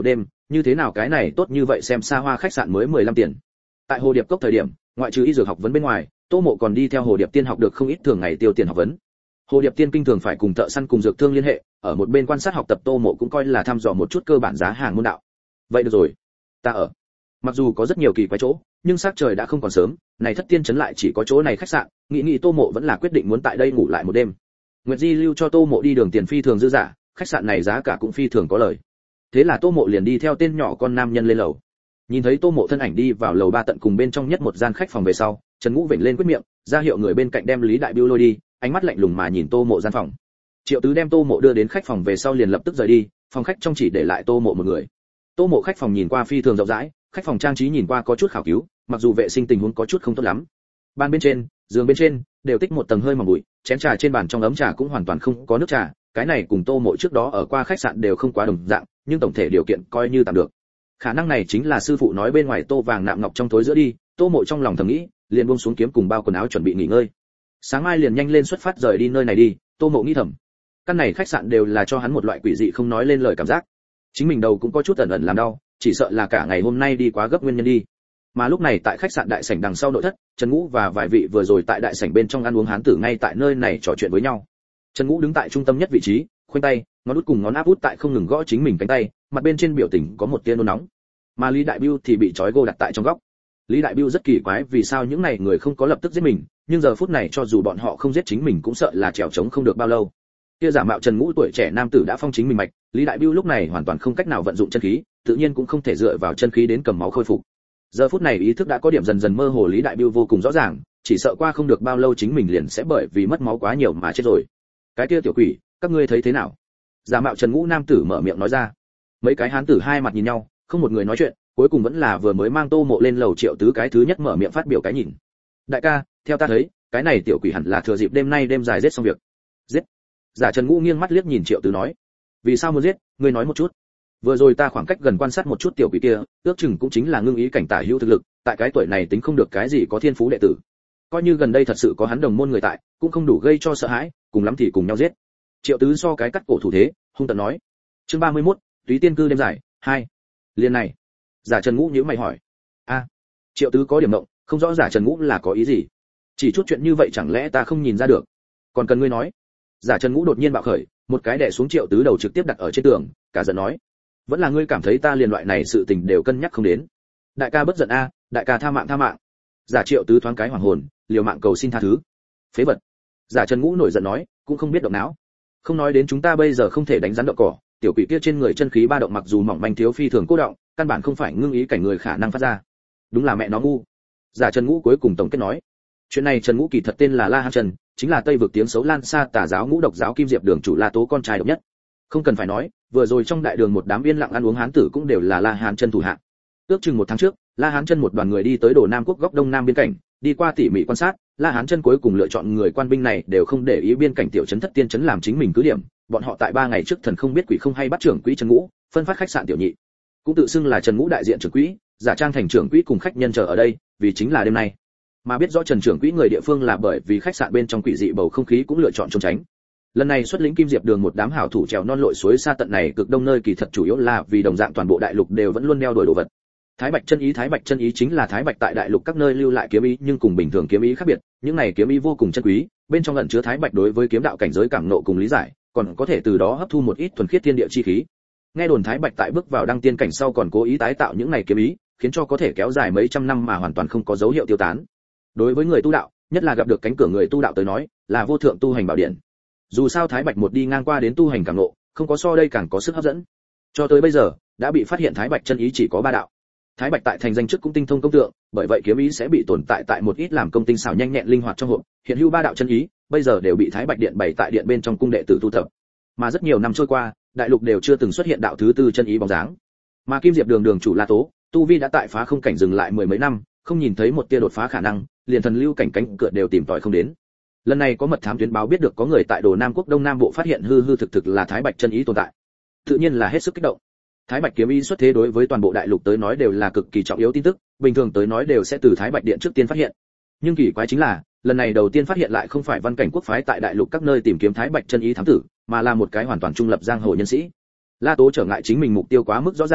[SPEAKER 1] như thế nào cái này tốt như vậy xem xa hoa khách sạn mới mười lăm tiền. Tại Hồ Điệp Cốc thời điểm, ngoại trừ y dược học vấn bên ngoài, Tô Mộ còn đi theo Hồ Điệp Tiên học được không ít thường ngày tiêu tiền học vấn. Hồ Điệp Tiên kinh thường phải cùng thợ săn cùng dược thương liên hệ, ở một bên quan sát học tập Tô Mộ cũng coi là thăm dò một chút cơ bản giá hàng môn đạo. Vậy được rồi, ta ở. Mặc dù có rất nhiều kỳ quái chỗ, nhưng sắc trời đã không còn sớm, này Thất Tiên trấn lại chỉ có chỗ này khách sạn, nghĩ nghĩ Tô Mộ vẫn là quyết định muốn tại đây ngủ lại một đêm. Nguyệt Di lưu cho Tô Mộ đi đường tiền phi thường dư dả, khách sạn này giá cả cũng phi thường có lời. Thế là Tô Mộ liền đi theo tên nhỏ con nam nhân lên lầu. Nhìn thấy Tô Mộ thân ảnh đi vào lầu ba tận cùng bên trong nhất một gian khách phòng về sau, Trần Ngũ vểnh lên quyết miệng, ra hiệu người bên cạnh đem Lý Đại Bưu lôi đi, ánh mắt lạnh lùng mà nhìn Tô Mộ gian phòng. Triệu Tứ đem Tô Mộ đưa đến khách phòng về sau liền lập tức rời đi, phòng khách trong chỉ để lại Tô Mộ một người. Tô Mộ khách phòng nhìn qua phi thường rộng rãi, khách phòng trang trí nhìn qua có chút khảo cứu, mặc dù vệ sinh tình huống có chút không tốt lắm. Bàn bên trên, giường bên trên đều tích một tầng hơi mỏng bụi, chén trà trên bàn trong ấm trà cũng hoàn toàn không có nước trà, cái này cùng Tô Mộ trước đó ở qua khách sạn đều không quá đồng dạng, nhưng tổng thể điều kiện coi như tạm được. Khả năng này chính là sư phụ nói bên ngoài tô vàng nạm ngọc trong thối giữa đi, Tô Mộ trong lòng thầm nghĩ, liền buông xuống kiếm cùng bao quần áo chuẩn bị nghỉ ngơi. Sáng mai liền nhanh lên xuất phát rời đi nơi này đi, Tô Mộ nghĩ thầm. Căn này khách sạn đều là cho hắn một loại quỷ dị không nói lên lời cảm giác. Chính mình đầu cũng có chút ẩn ẩn làm đau, chỉ sợ là cả ngày hôm nay đi quá gấp nguyên nhân đi. Mà lúc này tại khách sạn đại sảnh đằng sau nội thất, Trần Ngũ và vài vị vừa rồi tại đại sảnh bên trong ăn uống hán tử ngay tại nơi này trò chuyện với nhau. Trần Ngũ đứng tại trung tâm nhất vị trí, khoanh tay, ngón út cùng ngón áp út tại không ngừng gõ chính mình cánh tay, mặt bên trên biểu tình có một tia nôn nóng. Mà Lý Đại Bưu thì bị trói gô đặt tại trong góc. Lý Đại Bưu rất kỳ quái vì sao những này người không có lập tức giết mình, nhưng giờ phút này cho dù bọn họ không giết chính mình cũng sợ là trèo trống không được bao lâu. Kia giả mạo Trần Ngũ tuổi trẻ nam tử đã phong chính mình mạch, Lý Đại Bưu lúc này hoàn toàn không cách nào vận dụng chân khí, tự nhiên cũng không thể dựa vào chân khí đến cầm máu khôi phục. Giờ phút này ý thức đã có điểm dần dần mơ hồ, Lý Đại Bưu vô cùng rõ ràng, chỉ sợ qua không được bao lâu chính mình liền sẽ bởi vì mất máu quá nhiều mà chết rồi. Cái kia tiểu quỷ, các ngươi thấy thế nào? Giả mạo Trần Ngũ nam tử mở miệng nói ra. Mấy cái hán tử hai mặt nhìn nhau, không một người nói chuyện, cuối cùng vẫn là vừa mới mang Tô Mộ lên lầu Triệu Tứ cái thứ nhất mở miệng phát biểu cái nhìn. Đại ca, theo ta thấy, cái này tiểu quỷ hẳn là thừa dịp đêm nay đêm dài giết xong việc. Giết? Giả Trần Ngũ nghiêng mắt liếc nhìn Triệu Tứ nói. Vì sao muốn giết, ngươi nói một chút. Vừa rồi ta khoảng cách gần quan sát một chút tiểu quỷ kia, ước chừng cũng chính là ngưng ý cảnh tả hữu thực lực, tại cái tuổi này tính không được cái gì có thiên phú đệ tử. Coi như gần đây thật sự có hắn đồng môn người tại, cũng không đủ gây cho sợ hãi, cùng lắm thì cùng nhau giết. Triệu Tứ so cái cắt cổ thủ thế, hung tợn nói. Chương ba mươi mốt, Túy Tiên cư đêm dài, hai. Liên này. Giả Trần Ngũ nhíu mày hỏi. A. Triệu Tứ có điểm động, không rõ Giả Trần Ngũ là có ý gì. Chỉ chút chuyện như vậy chẳng lẽ ta không nhìn ra được? Còn cần ngươi nói. Giả Trần Ngũ đột nhiên bạo khởi, một cái đè xuống Triệu Tứ đầu trực tiếp đặt ở trên tường, cả giận nói. Vẫn là ngươi cảm thấy ta liền loại này sự tình đều cân nhắc không đến. Đại ca bất giận a, đại ca tha mạng tha mạng. Giả Triệu Tứ thoáng cái hoàng hồn, liều mạng cầu xin tha thứ. Phế vật. Giả Trần Ngũ nổi giận nói, cũng không biết động não. Không nói đến chúng ta bây giờ không thể đánh rắn động cỏ, tiểu quỷ kia trên người chân khí ba động mặc dù mỏng manh thiếu phi thường cố động, căn bản không phải ngưng ý cảnh người khả năng phát ra. Đúng là mẹ nó ngu. Giả Trần Ngũ cuối cùng tổng kết nói. Chuyện này Trần Ngũ kỳ thật tên là La Hán Trần, chính là Tây vực tiếng xấu lan xa tà giáo Ngũ độc giáo Kim Diệp đường chủ La Tố con trai độc nhất. Không cần phải nói, vừa rồi trong đại đường một đám yên lặng ăn uống hán tử cũng đều là La Hán Chân thủ hạ. Ước chừng một tháng trước, La Hán Chân một đoàn người đi tới Đồ Nam quốc góc đông nam biên cảnh, đi qua tỉ mỉ quan sát, La Hán Chân cuối cùng lựa chọn người quan binh này đều không để ý biên cảnh tiểu trấn Thất Tiên trấn làm chính mình cứ điểm, bọn họ tại ba ngày trước thần không biết quỷ không hay bắt trưởng quỹ Trần Ngũ, phân phát khách sạn tiểu nhị. Cũng tự xưng là Trần Ngũ đại diện trưởng quỹ, giả trang thành trưởng quỹ cùng khách nhân chờ ở đây, vì chính là đêm nay. Mà biết rõ Trần trưởng quỹ người địa phương là bởi vì khách sạn bên trong quỷ dị bầu không khí cũng lựa chọn trốn tránh. Lần này xuất lĩnh Kim Diệp đường một đám hảo thủ trèo non lội suối xa tận này cực đông nơi kỳ thật chủ yếu là vì đồng dạng toàn bộ đại lục đều vẫn luôn đeo đuổi đồ vật. Thái Bạch chân ý, Thái Bạch chân ý chính là Thái Bạch tại đại lục các nơi lưu lại kiếm ý, nhưng cùng bình thường kiếm ý khác biệt, những này kiếm ý vô cùng chân quý, bên trong ẩn chứa Thái Bạch đối với kiếm đạo cảnh giới cảm ngộ cùng lý giải, còn có thể từ đó hấp thu một ít thuần khiết thiên địa chi khí. Nghe đồn Thái Bạch tại bước vào đăng tiên cảnh sau còn cố ý tái tạo những này kiếm ý, khiến cho có thể kéo dài mấy trăm năm mà hoàn toàn không có dấu hiệu tiêu tán. Đối với người tu đạo, nhất là gặp được cánh cửa người tu đạo tới nói, là vô thượng tu hành bảo điển. Dù sao Thái Bạch một đi ngang qua đến tu hành cảm ngộ, không có so đây càng có sức hấp dẫn. Cho tới bây giờ, đã bị phát hiện Thái Bạch chân ý chỉ có ba đạo. Thái Bạch tại thành danh trước cũng tinh thông công tượng, bởi vậy kiếm ý sẽ bị tồn tại tại một ít làm công tinh xảo nhanh nhẹn linh hoạt trong hộp, hiện hữu ba đạo chân ý, bây giờ đều bị Thái Bạch điện bày tại điện bên trong cung đệ tử tu tập. Mà rất nhiều năm trôi qua, đại lục đều chưa từng xuất hiện đạo thứ tư chân ý bóng dáng. Mà Kim Diệp đường đường chủ La Tố, tu vi đã tại phá không cảnh dừng lại mười mấy năm, không nhìn thấy một tia đột phá khả năng, liền thần lưu cảnh cánh cửa đều tìm tòi không đến. Lần này có mật thám tuyến báo biết được có người tại Đồ Nam quốc Đông Nam bộ phát hiện hư hư thực thực là Thái Bạch chân ý tồn tại. Tự nhiên là hết sức kích động. Thái Bạch kiếm ý xuất thế đối với toàn bộ đại lục tới nói đều là cực kỳ trọng yếu tin tức, bình thường tới nói đều sẽ từ Thái Bạch điện trước tiên phát hiện. Nhưng kỳ quái chính là, lần này đầu tiên phát hiện lại không phải Văn Cảnh quốc phái tại đại lục các nơi tìm kiếm Thái Bạch chân ý thám tử, mà là một cái hoàn toàn trung lập giang hồ nhân sĩ. La Tố trở ngại chính mình mục tiêu quá mức rõ ràng,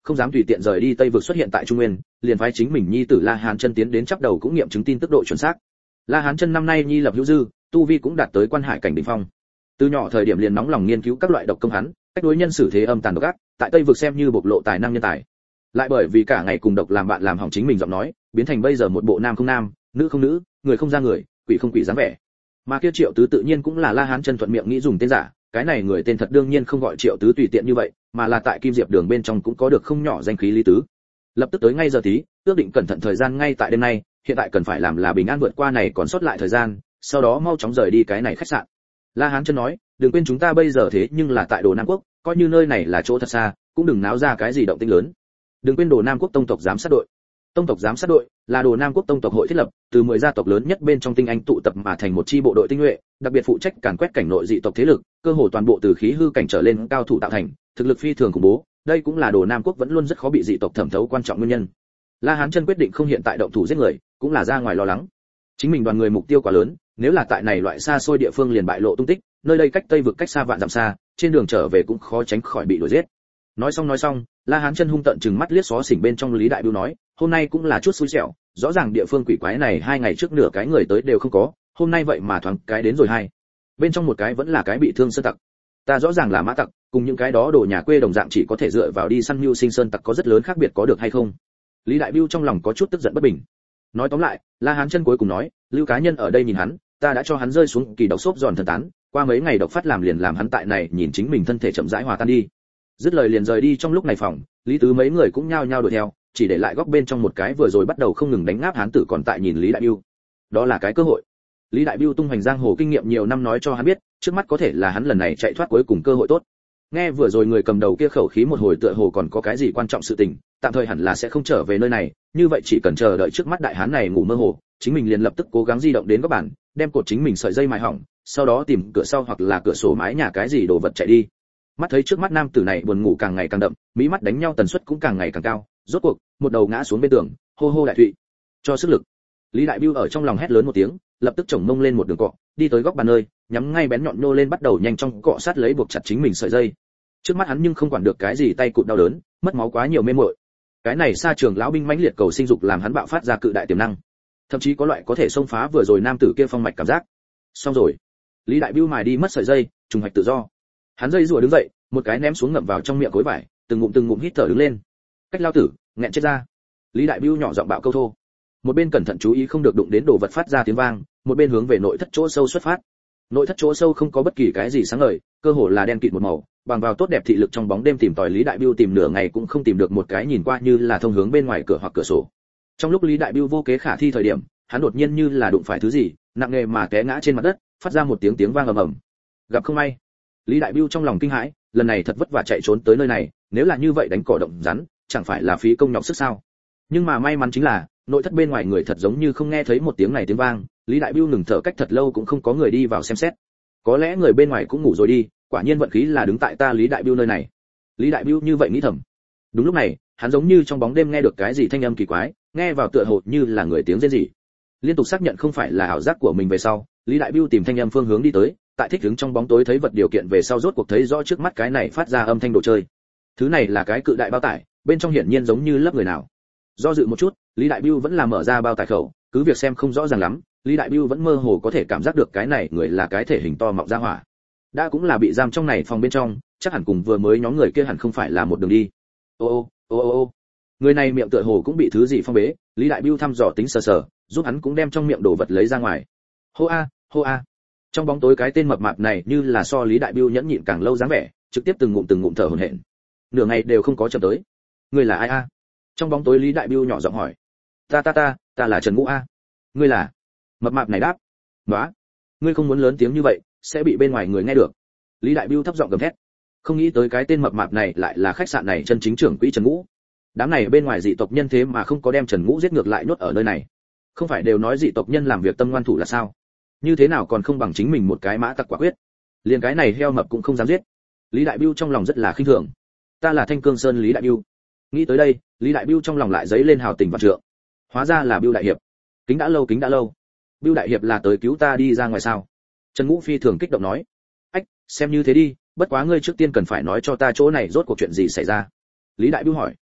[SPEAKER 1] không dám tùy tiện rời đi Tây vực xuất hiện tại Trung Nguyên, liền phái chính mình nhi tử La Hán Chân tiến đến chắp đầu cũng nghiệm chứng tin tức độ chuẩn xác. La Hán Chân năm nay nhi lập hữu dư, tu vi cũng đạt tới quan hải cảnh đỉnh phong. Từ nhỏ thời điểm liền nóng lòng nghiên cứu các loại độc công hắn, cách đối nhân xử thế âm tàn độc ác, tại Tây vực xem như bộc lộ tài năng nhân tài. Lại bởi vì cả ngày cùng độc làm bạn làm hỏng chính mình giọng nói, biến thành bây giờ một bộ nam không nam, nữ không nữ, người không ra người, quỷ không quỷ dáng vẻ. Mà kia Triệu Tứ tự nhiên cũng là La Hán Chân thuận miệng nghĩ dùng tên giả, cái này người tên thật đương nhiên không gọi Triệu Tứ tùy tiện như vậy, mà là tại Kim Diệp Đường bên trong cũng có được không nhỏ danh khí Lý Tứ. Lập tức tới ngay giờ tí, ước định cẩn thận thời gian ngay tại đêm nay, hiện tại cần phải làm là bình an vượt qua này còn sót lại thời gian, sau đó mau chóng rời đi cái này khách sạn. La Hán Chân nói, đừng quên chúng ta bây giờ thế nhưng là tại Đồ Nam Quốc, coi như nơi này là chỗ thật xa, cũng đừng náo ra cái gì động tĩnh lớn. Đừng quên Đồ Nam Quốc tông tộc giám sát đội. Tông tộc giám sát đội là Đồ Nam Quốc tông tộc hội thiết lập, từ mười gia tộc lớn nhất bên trong tinh anh tụ tập mà thành một chi bộ đội tinh nhuệ, đặc biệt phụ trách càn quét cảnh nội dị tộc thế lực, cơ hồ toàn bộ từ khí hư cảnh trở lên cao thủ tạo thành, thực lực phi thường khủng bố, đây cũng là Đồ Nam Quốc vẫn luôn rất khó bị dị tộc thẩm thấu quan trọng nguyên nhân. La Hán Chân quyết định không hiện tại động thủ giết người, cũng là ra ngoài lo lắng. Chính mình đoàn người mục tiêu quá lớn, nếu là tại này loại xa xôi địa phương liền bại lộ tung tích, nơi đây cách Tây vực cách xa vạn dặm xa, trên đường trở về cũng khó tránh khỏi bị đuổi giết. Nói xong nói xong, La Hán Chân hung tận trừng mắt liếc xó xỉnh bên trong Lý Đại Bưu nói, hôm nay cũng là chút xui xẻo, rõ ràng địa phương quỷ quái này hai ngày trước nửa cái người tới đều không có, hôm nay vậy mà thoáng cái đến rồi hai. Bên trong một cái vẫn là cái bị thương sơn tặc. Ta rõ ràng là mã tặc, cùng những cái đó đồ nhà quê đồng dạng chỉ có thể dựa vào đi săn mưu sinh sơn tặc có rất lớn khác biệt có được hay không? Lý Đại Bưu trong lòng có chút tức giận bất bình. Nói tóm lại, La Hán Chân cuối cùng nói, Lưu cá nhân ở đây nhìn hắn, ta đã cho hắn rơi xuống kỳ độc xốp giòn thần tán, qua mấy ngày độc phát làm liền làm hắn tại này nhìn chính mình thân thể chậm rãi hòa tan đi. Dứt lời liền rời đi. Trong lúc này phòng, Lý Tứ mấy người cũng nhao nhao đuổi theo, chỉ để lại góc bên trong một cái vừa rồi bắt đầu không ngừng đánh ngáp hán tử còn tại nhìn Lý Đại Bưu. Đó là cái cơ hội. Lý Đại Bưu tung hoành giang hồ kinh nghiệm nhiều năm nói cho hắn biết, trước mắt có thể là hắn lần này chạy thoát cuối cùng cơ hội tốt. Nghe vừa rồi người cầm đầu kia khẩu khí một hồi tựa hồ còn có cái gì quan trọng sự tình, tạm thời hẳn là sẽ không trở về nơi này, như vậy chỉ cần chờ đợi trước mắt đại hán này ngủ mơ hồ, chính mình liền lập tức cố gắng di động đến góc bàn, đem cột chính mình sợi dây mài hỏng, sau đó tìm cửa sau hoặc là cửa sổ mái nhà cái gì đồ vật chạy đi. Mắt thấy trước mắt nam tử này buồn ngủ càng ngày càng đậm, mí mắt đánh nhau tần suất cũng càng ngày càng cao, rốt cuộc một đầu ngã xuống bên tường, hô hô đại thụy. Cho sức lực. Lý Đại Bưu ở trong lòng hét lớn một tiếng, lập tức chổng mông lên một đường cọ, đi tới góc bàn nơi, nhắm ngay bén nhọn nô lên bắt đầu nhanh trong cọ sát lấy buộc chặt chính mình sợi dây. Trước mắt hắn nhưng không quản được cái gì tay cụt đau đớn, mất máu quá nhiều mê muội. Cái này xa trường lão binh mãnh liệt cầu sinh dục làm hắn bạo phát ra cự đại tiềm năng, thậm chí có loại có thể xông phá vừa rồi nam tử kia phong mạch cảm giác. Xong rồi. Lý Đại Bưu mài đi mất sợi dây, trùng hoạch tự do. Hắn dây rùa đứng dậy, một cái ném xuống ngậm vào trong miệng cối vải, từng ngụm từng ngụm hít thở đứng lên. Cách lao tử, nghẹn chết ra. Lý Đại Bưu nhỏ giọng bạo câu thô. Một bên cẩn thận chú ý không được đụng đến đồ vật phát ra tiếng vang, một bên hướng về nội thất chỗ sâu xuất phát. Nội thất chỗ sâu không có bất kỳ cái gì sáng ngời, cơ hồ là đen kịt một màu, bằng vào tốt đẹp thị lực trong bóng đêm tìm tòi Lý Đại Bưu tìm nửa ngày cũng không tìm được một cái nhìn qua như là thông hướng bên ngoài cửa hoặc cửa sổ. Trong lúc Lý Đại Bưu vô kế khả thi thời điểm, hắn đột nhiên như là đụng phải thứ gì, nặng nề mà té ngã trên mặt đất, phát ra một tiếng tiếng vang ầm ầm. Gặp không may. Lý Đại Bưu trong lòng kinh hãi, lần này thật vất vả chạy trốn tới nơi này, nếu là như vậy đánh cỏ động rắn, chẳng phải là phí công nhọc sức sao? Nhưng mà may mắn chính là, nội thất bên ngoài người thật giống như không nghe thấy một tiếng này tiếng vang, Lý Đại Bưu ngừng thở cách thật lâu cũng không có người đi vào xem xét. Có lẽ người bên ngoài cũng ngủ rồi đi, quả nhiên vận khí là đứng tại ta Lý Đại Bưu nơi này. Lý Đại Bưu như vậy nghĩ thầm. Đúng lúc này, hắn giống như trong bóng đêm nghe được cái gì thanh âm kỳ quái, nghe vào tựa hồ như là người tiếng rên rỉ. Liên tục xác nhận không phải là ảo giác của mình về sau, Lý Đại Bưu tìm thanh âm phương hướng đi tới, tại thích đứng trong bóng tối thấy vật điều kiện về sau rốt cuộc thấy rõ trước mắt cái này phát ra âm thanh đồ chơi. Thứ này là cái cự đại bao tải, bên trong hiển nhiên giống như lấp người nào. Do dự một chút, Lý Đại Bưu vẫn là mở ra bao tải khẩu, cứ việc xem không rõ ràng lắm, Lý Đại Bưu vẫn mơ hồ có thể cảm giác được cái này người là cái thể hình to mọng ra hỏa. Đã cũng là bị giam trong này phòng bên trong, chắc hẳn cùng vừa mới nhóm người kia hẳn không phải là một đường đi. Ô ô ô ô ô. Người này miệng tựa hồ cũng bị thứ gì phong bế, Lý Đại Bưu thăm dò tính sờ sờ, giúp hắn cũng đem trong miệng đồ vật lấy ra ngoài. Hô a, hô a. Trong bóng tối cái tên mập mạp này như là so Lý Đại Bưu nhẫn nhịn càng lâu dáng vẻ, trực tiếp từng ngụm từng ngụm thở hổn hển. Nửa ngày đều không có chậm tới. Ngươi là ai a? Trong bóng tối Lý Đại Bưu nhỏ giọng hỏi. Ta ta ta, ta là Trần Ngũ a. Ngươi là? Mập mạp này đáp. Nóa, ngươi không muốn lớn tiếng như vậy, sẽ bị bên ngoài người nghe được. Lý Đại Bưu thấp giọng gầm thét. Không nghĩ tới cái tên mập mạp này lại là khách sạn này chân chính trưởng quỹ Trần Ngũ. Đám này bên ngoài dị tộc nhân thế mà không có đem Trần Ngũ giết ngược lại nhốt ở nơi này. Không phải đều nói dị tộc nhân làm việc tâm ngoan thủ là sao? Như thế nào còn không bằng chính mình một cái mã tặc quả quyết. Liền cái này heo mập cũng không dám giết. Lý Đại Bưu trong lòng rất là khinh thường. Ta là Thanh Cương Sơn Lý Đại Bưu. Nghĩ tới đây, Lý Đại Bưu trong lòng lại dấy lên hào tình vạn trượng. Hóa ra là Bưu đại hiệp. Kính đã lâu kính đã lâu. Bưu đại hiệp là tới cứu ta đi ra ngoài sao? Trần Ngũ phi thường kích động nói. Ách, xem như thế đi, bất quá ngươi trước tiên cần phải nói cho ta chỗ này rốt cuộc chuyện gì xảy ra. Lý Đại Bưu hỏi.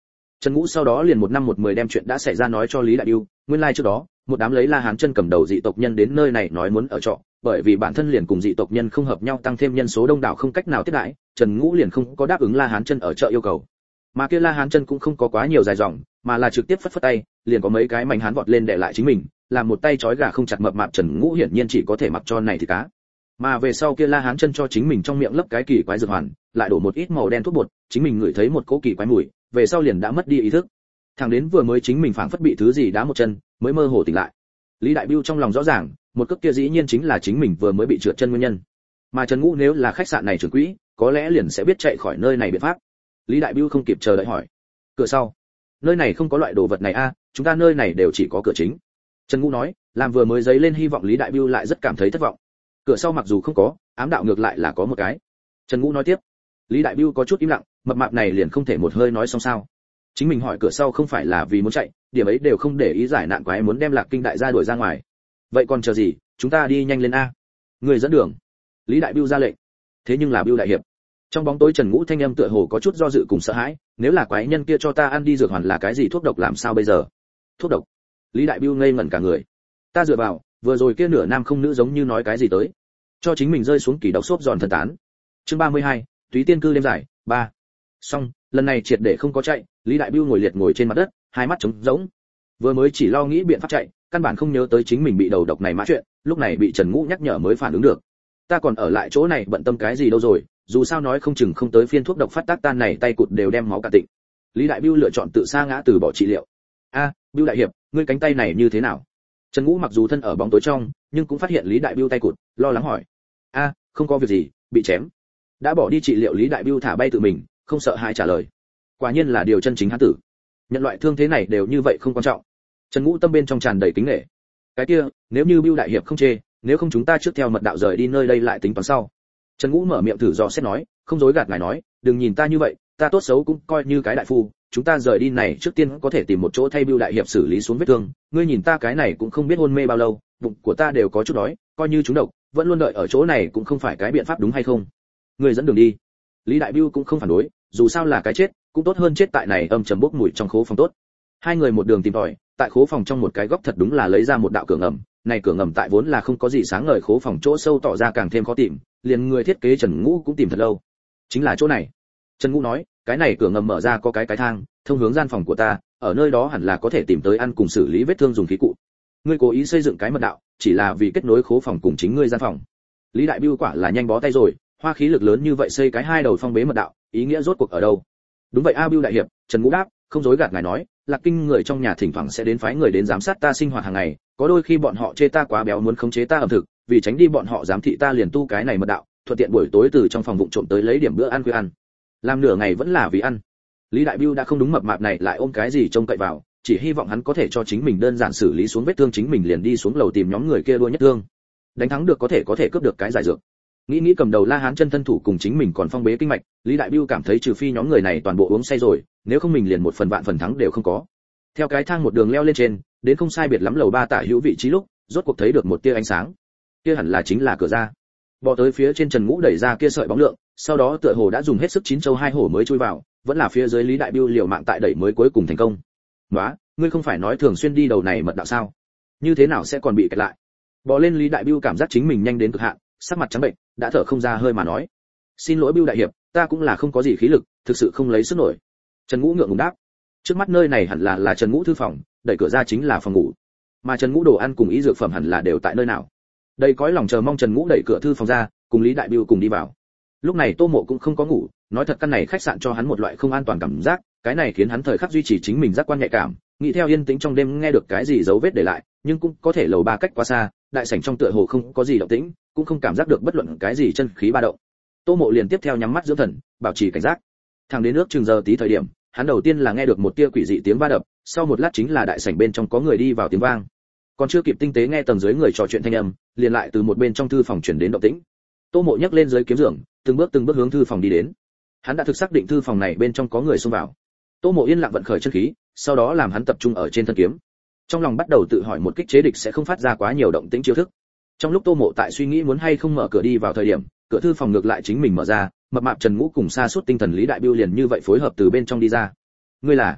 [SPEAKER 1] Trần Ngũ sau đó liền một năm một mười đem chuyện đã xảy ra nói cho Lý Đại Bưu, nguyên lai like trước đó, một đám lấy La Hán Chân cầm đầu dị tộc nhân đến nơi này nói muốn ở trọ, bởi vì bản thân liền cùng dị tộc nhân không hợp nhau tăng thêm nhân số đông đảo không cách nào tiếp đãi, Trần Ngũ liền không có đáp ứng La Hán Chân ở chợ yêu cầu. Mà kia La Hán Chân cũng không có quá nhiều dài dòng, mà là trực tiếp phất phất tay, liền có mấy cái mảnh hán vọt lên để lại chính mình, làm một tay trói gà không chặt mập mạp Trần Ngũ hiển nhiên chỉ có thể mặc cho này thì cá. Mà về sau kia La Hán Chân cho chính mình trong miệng lấp cái kỳ quái dược hoàn, lại đổ một ít màu đen thuốc bột, chính mình ngửi thấy một cỗ kỳ quái mùi, về sau liền đã mất đi ý thức. Thằng đến vừa mới chính mình phảng phất bị thứ gì đá một chân, mới mơ hồ tỉnh lại. Lý Đại Bưu trong lòng rõ ràng, một cước kia dĩ nhiên chính là chính mình vừa mới bị trượt chân nguyên nhân. Mà Trần Ngũ nếu là khách sạn này trưởng quỹ, có lẽ liền sẽ biết chạy khỏi nơi này biện pháp. Lý Đại Bưu không kịp chờ đợi hỏi: "Cửa sau? Nơi này không có loại đồ vật này a, à, chúng ta nơi này đều chỉ có cửa chính." Trần Ngũ nói, làm vừa mới giấy lên hy vọng Lý Đại Bưu lại rất cảm thấy thất vọng. Cửa sau mặc dù không có, ám đạo ngược lại là có một cái. Trần Ngũ nói tiếp. Lý Đại Bưu có chút im lặng, mập mạp này liền không thể một hơi nói xong sao? Chính mình hỏi cửa sau không phải là vì muốn chạy, điểm ấy đều không để ý giải nạn quái muốn đem Lạc Kinh đại gia đuổi ra ngoài. Vậy còn chờ gì, chúng ta đi nhanh lên a. Người dẫn đường. Lý Đại Bưu ra lệnh. Thế nhưng là Bưu đại hiệp. Trong bóng tối Trần Ngũ thanh âm tựa hồ có chút do dự cùng sợ hãi, nếu là quái nhân kia cho ta ăn đi dược hoàn là cái gì thuốc độc làm sao bây giờ? Thuốc độc? Lý Đại Bưu ngây ngẩn cả người. Ta dựa vào, vừa rồi kia nửa nam không nữ giống như nói cái gì tới? Cho chính mình rơi xuống kỳ độc xốp giòn thần tán. Chương ba mươi hai, Túy Tiên cư đêm dài, ba. Xong, lần này triệt để không có chạy, Lý Đại Bưu ngồi liệt ngồi trên mặt đất, hai mắt trống rỗng. Vừa mới chỉ lo nghĩ biện pháp chạy, căn bản không nhớ tới chính mình bị đầu độc này mã chuyện, lúc này bị Trần Ngũ nhắc nhở mới phản ứng được. Ta còn ở lại chỗ này bận tâm cái gì đâu rồi, dù sao nói không chừng không tới phiên thuốc độc phát tác tan này tay cụt đều đem máu cả tịnh. Lý Đại Bưu lựa chọn tự sa ngã từ bỏ trị liệu. A, à, Bưu đại hiệp, ngươi cánh tay này như thế nào? Trần Ngũ mặc dù thân ở bóng tối trong, nhưng cũng phát hiện Lý Đại Bưu tay cụt, lo lắng hỏi. A, à, không có việc gì, bị chém. Đã bỏ đi trị liệu Lý Đại Bưu thả bay tự mình, không sợ hãi trả lời. Quả nhiên là điều chân chính hán tử. Nhận loại thương thế này đều như vậy không quan trọng. Trần Ngũ tâm bên trong tràn đầy kính nể. Cái kia, nếu như Bưu đại hiệp không chê, nếu không chúng ta trước theo mật đạo rời đi nơi đây lại tính toán sau. Trần Ngũ mở miệng thử dò xét nói, không dối gạt ngài nói, đừng nhìn ta như vậy, ta tốt xấu cũng coi như cái đại phu, chúng ta rời đi này trước tiên có thể tìm một chỗ thay Bưu đại hiệp xử lý xuống vết thương, ngươi nhìn ta cái này cũng không biết hôn mê bao lâu, bụng của ta đều có chút đói, coi như chúng độc, vẫn luôn đợi ở chỗ này cũng không phải cái biện pháp đúng hay không? Ngươi dẫn đường đi. Lý Đại Bưu cũng không phản đối, dù sao là cái chết, cũng tốt hơn chết tại này âm trầm bốc mùi trong khố phòng tốt. Hai người một đường tìm tòi, tại khố phòng trong một cái góc thật đúng là lấy ra một đạo cửa ngầm, này cửa ngầm tại vốn là không có gì sáng ngời khố phòng chỗ sâu tỏ ra càng thêm khó tìm, liền người thiết kế Trần Ngũ cũng tìm thật lâu. Chính là chỗ này. Trần Ngũ nói, cái này cửa ngầm mở ra có cái cái thang, thông hướng gian phòng của ta, ở nơi đó hẳn là có thể tìm tới ăn cùng xử lý vết thương dùng khí cụ. Ngươi cố ý xây dựng cái mật đạo, chỉ là vì kết nối khố phòng cùng chính ngươi gian phòng. Lý Đại Bưu quả là nhanh bó tay rồi, hoa khí lực lớn như vậy xây cái hai đầu phong bế mật đạo, ý nghĩa rốt cuộc ở đâu? Đúng vậy a Bưu đại hiệp, Trần Ngũ đáp, không dối gạt ngài nói, Lạc Kinh người trong nhà thỉnh thoảng sẽ đến phái người đến giám sát ta sinh hoạt hàng ngày, có đôi khi bọn họ chê ta quá béo muốn khống chế ta ẩm thực, vì tránh đi bọn họ giám thị ta liền tu cái này mật đạo, thuận tiện buổi tối từ trong phòng vụng trộm tới lấy điểm bữa ăn khuya ăn. Làm nửa ngày vẫn là vì ăn. Lý Đại Bưu đã không đúng mập mạp này lại ôm cái gì trông cậy vào, chỉ hy vọng hắn có thể cho chính mình đơn giản xử lý xuống vết thương chính mình liền đi xuống lầu tìm nhóm người kia đua nhất thương. Đánh thắng được có thể có thể cướp được cái giải dược. Nghĩ nghĩ cầm đầu La Hán Chân thân thủ cùng chính mình còn phong bế kinh mạch, Lý Đại Bưu cảm thấy trừ phi nhóm người này toàn bộ uống say rồi, nếu không mình liền một phần vạn phần thắng đều không có. Theo cái thang một đường leo lên trên, đến không sai biệt lắm lầu ba tả hữu vị trí lúc, rốt cuộc thấy được một tia ánh sáng. Kia hẳn là chính là cửa ra. Bò tới phía trên Trần Ngũ đẩy ra kia sợi bóng lượng, sau đó tựa hồ đã dùng hết sức chín châu hai hổ mới chui vào, vẫn là phía dưới Lý Đại Bưu liều mạng tại đẩy mới cuối cùng thành công. "Nóa, ngươi không phải nói thường xuyên đi đầu này mật đạo sao? Như thế nào sẽ còn bị kẹt lại?" Bò lên Lý Đại Bưu cảm giác chính mình nhanh đến cực hạn, sắc mặt trắng bệnh, đã thở không ra hơi mà nói: "Xin lỗi Bưu đại hiệp, ta cũng là không có gì khí lực, thực sự không lấy sức nổi." Trần Ngũ ngượng ngùng đáp. Trước mắt nơi này hẳn là là Trần Ngũ thư phòng, đẩy cửa ra chính là phòng ngủ. Mà Trần Ngũ đồ ăn cùng ý dược phẩm hẳn là đều tại nơi nào. Đây cõi lòng chờ mong Trần Ngũ đẩy cửa thư phòng ra, cùng Lý Đại Bưu cùng đi vào. Lúc này Tô Mộ cũng không có ngủ, nói thật căn này khách sạn cho hắn một loại không an toàn cảm giác, cái này khiến hắn thời khắc duy trì chính mình giác quan nhạy cảm, nghĩ theo yên tĩnh trong đêm nghe được cái gì dấu vết để lại, nhưng cũng có thể lầu ba cách quá xa, đại sảnh trong tựa hồ không có gì động tĩnh, cũng không cảm giác được bất luận cái gì chân khí ba động. Tô Mộ liền tiếp theo nhắm mắt dưỡng thần, bảo trì cảnh giác. Thẳng đến nước chừng giờ tí thời điểm, hắn đầu tiên là nghe được một tia quỷ dị tiếng va đập, sau một lát chính là đại sảnh bên trong có người đi vào tiếng vang. Còn chưa kịp tinh tế nghe tầng dưới người trò chuyện thanh âm, liền lại từ một bên trong thư phòng truyền đến động tĩnh. Tô Mộ nhấc lên dưới kiếm giường, từng bước từng bước hướng thư phòng đi đến. Hắn đã thực xác định thư phòng này bên trong có người xông vào. Tô Mộ yên lặng vận khởi chân khí, sau đó làm hắn tập trung ở trên thân kiếm. Trong lòng bắt đầu tự hỏi một kích chế địch sẽ không phát ra quá nhiều động tĩnh chiêu thức. Trong lúc Tô Mộ tại suy nghĩ muốn hay không mở cửa đi vào thời điểm, cửa thư phòng ngược lại chính mình mở ra, mập mạp Trần Ngũ cùng sa sút tinh thần Lý Đại Bưu liền như vậy phối hợp từ bên trong đi ra. "Ngươi là?"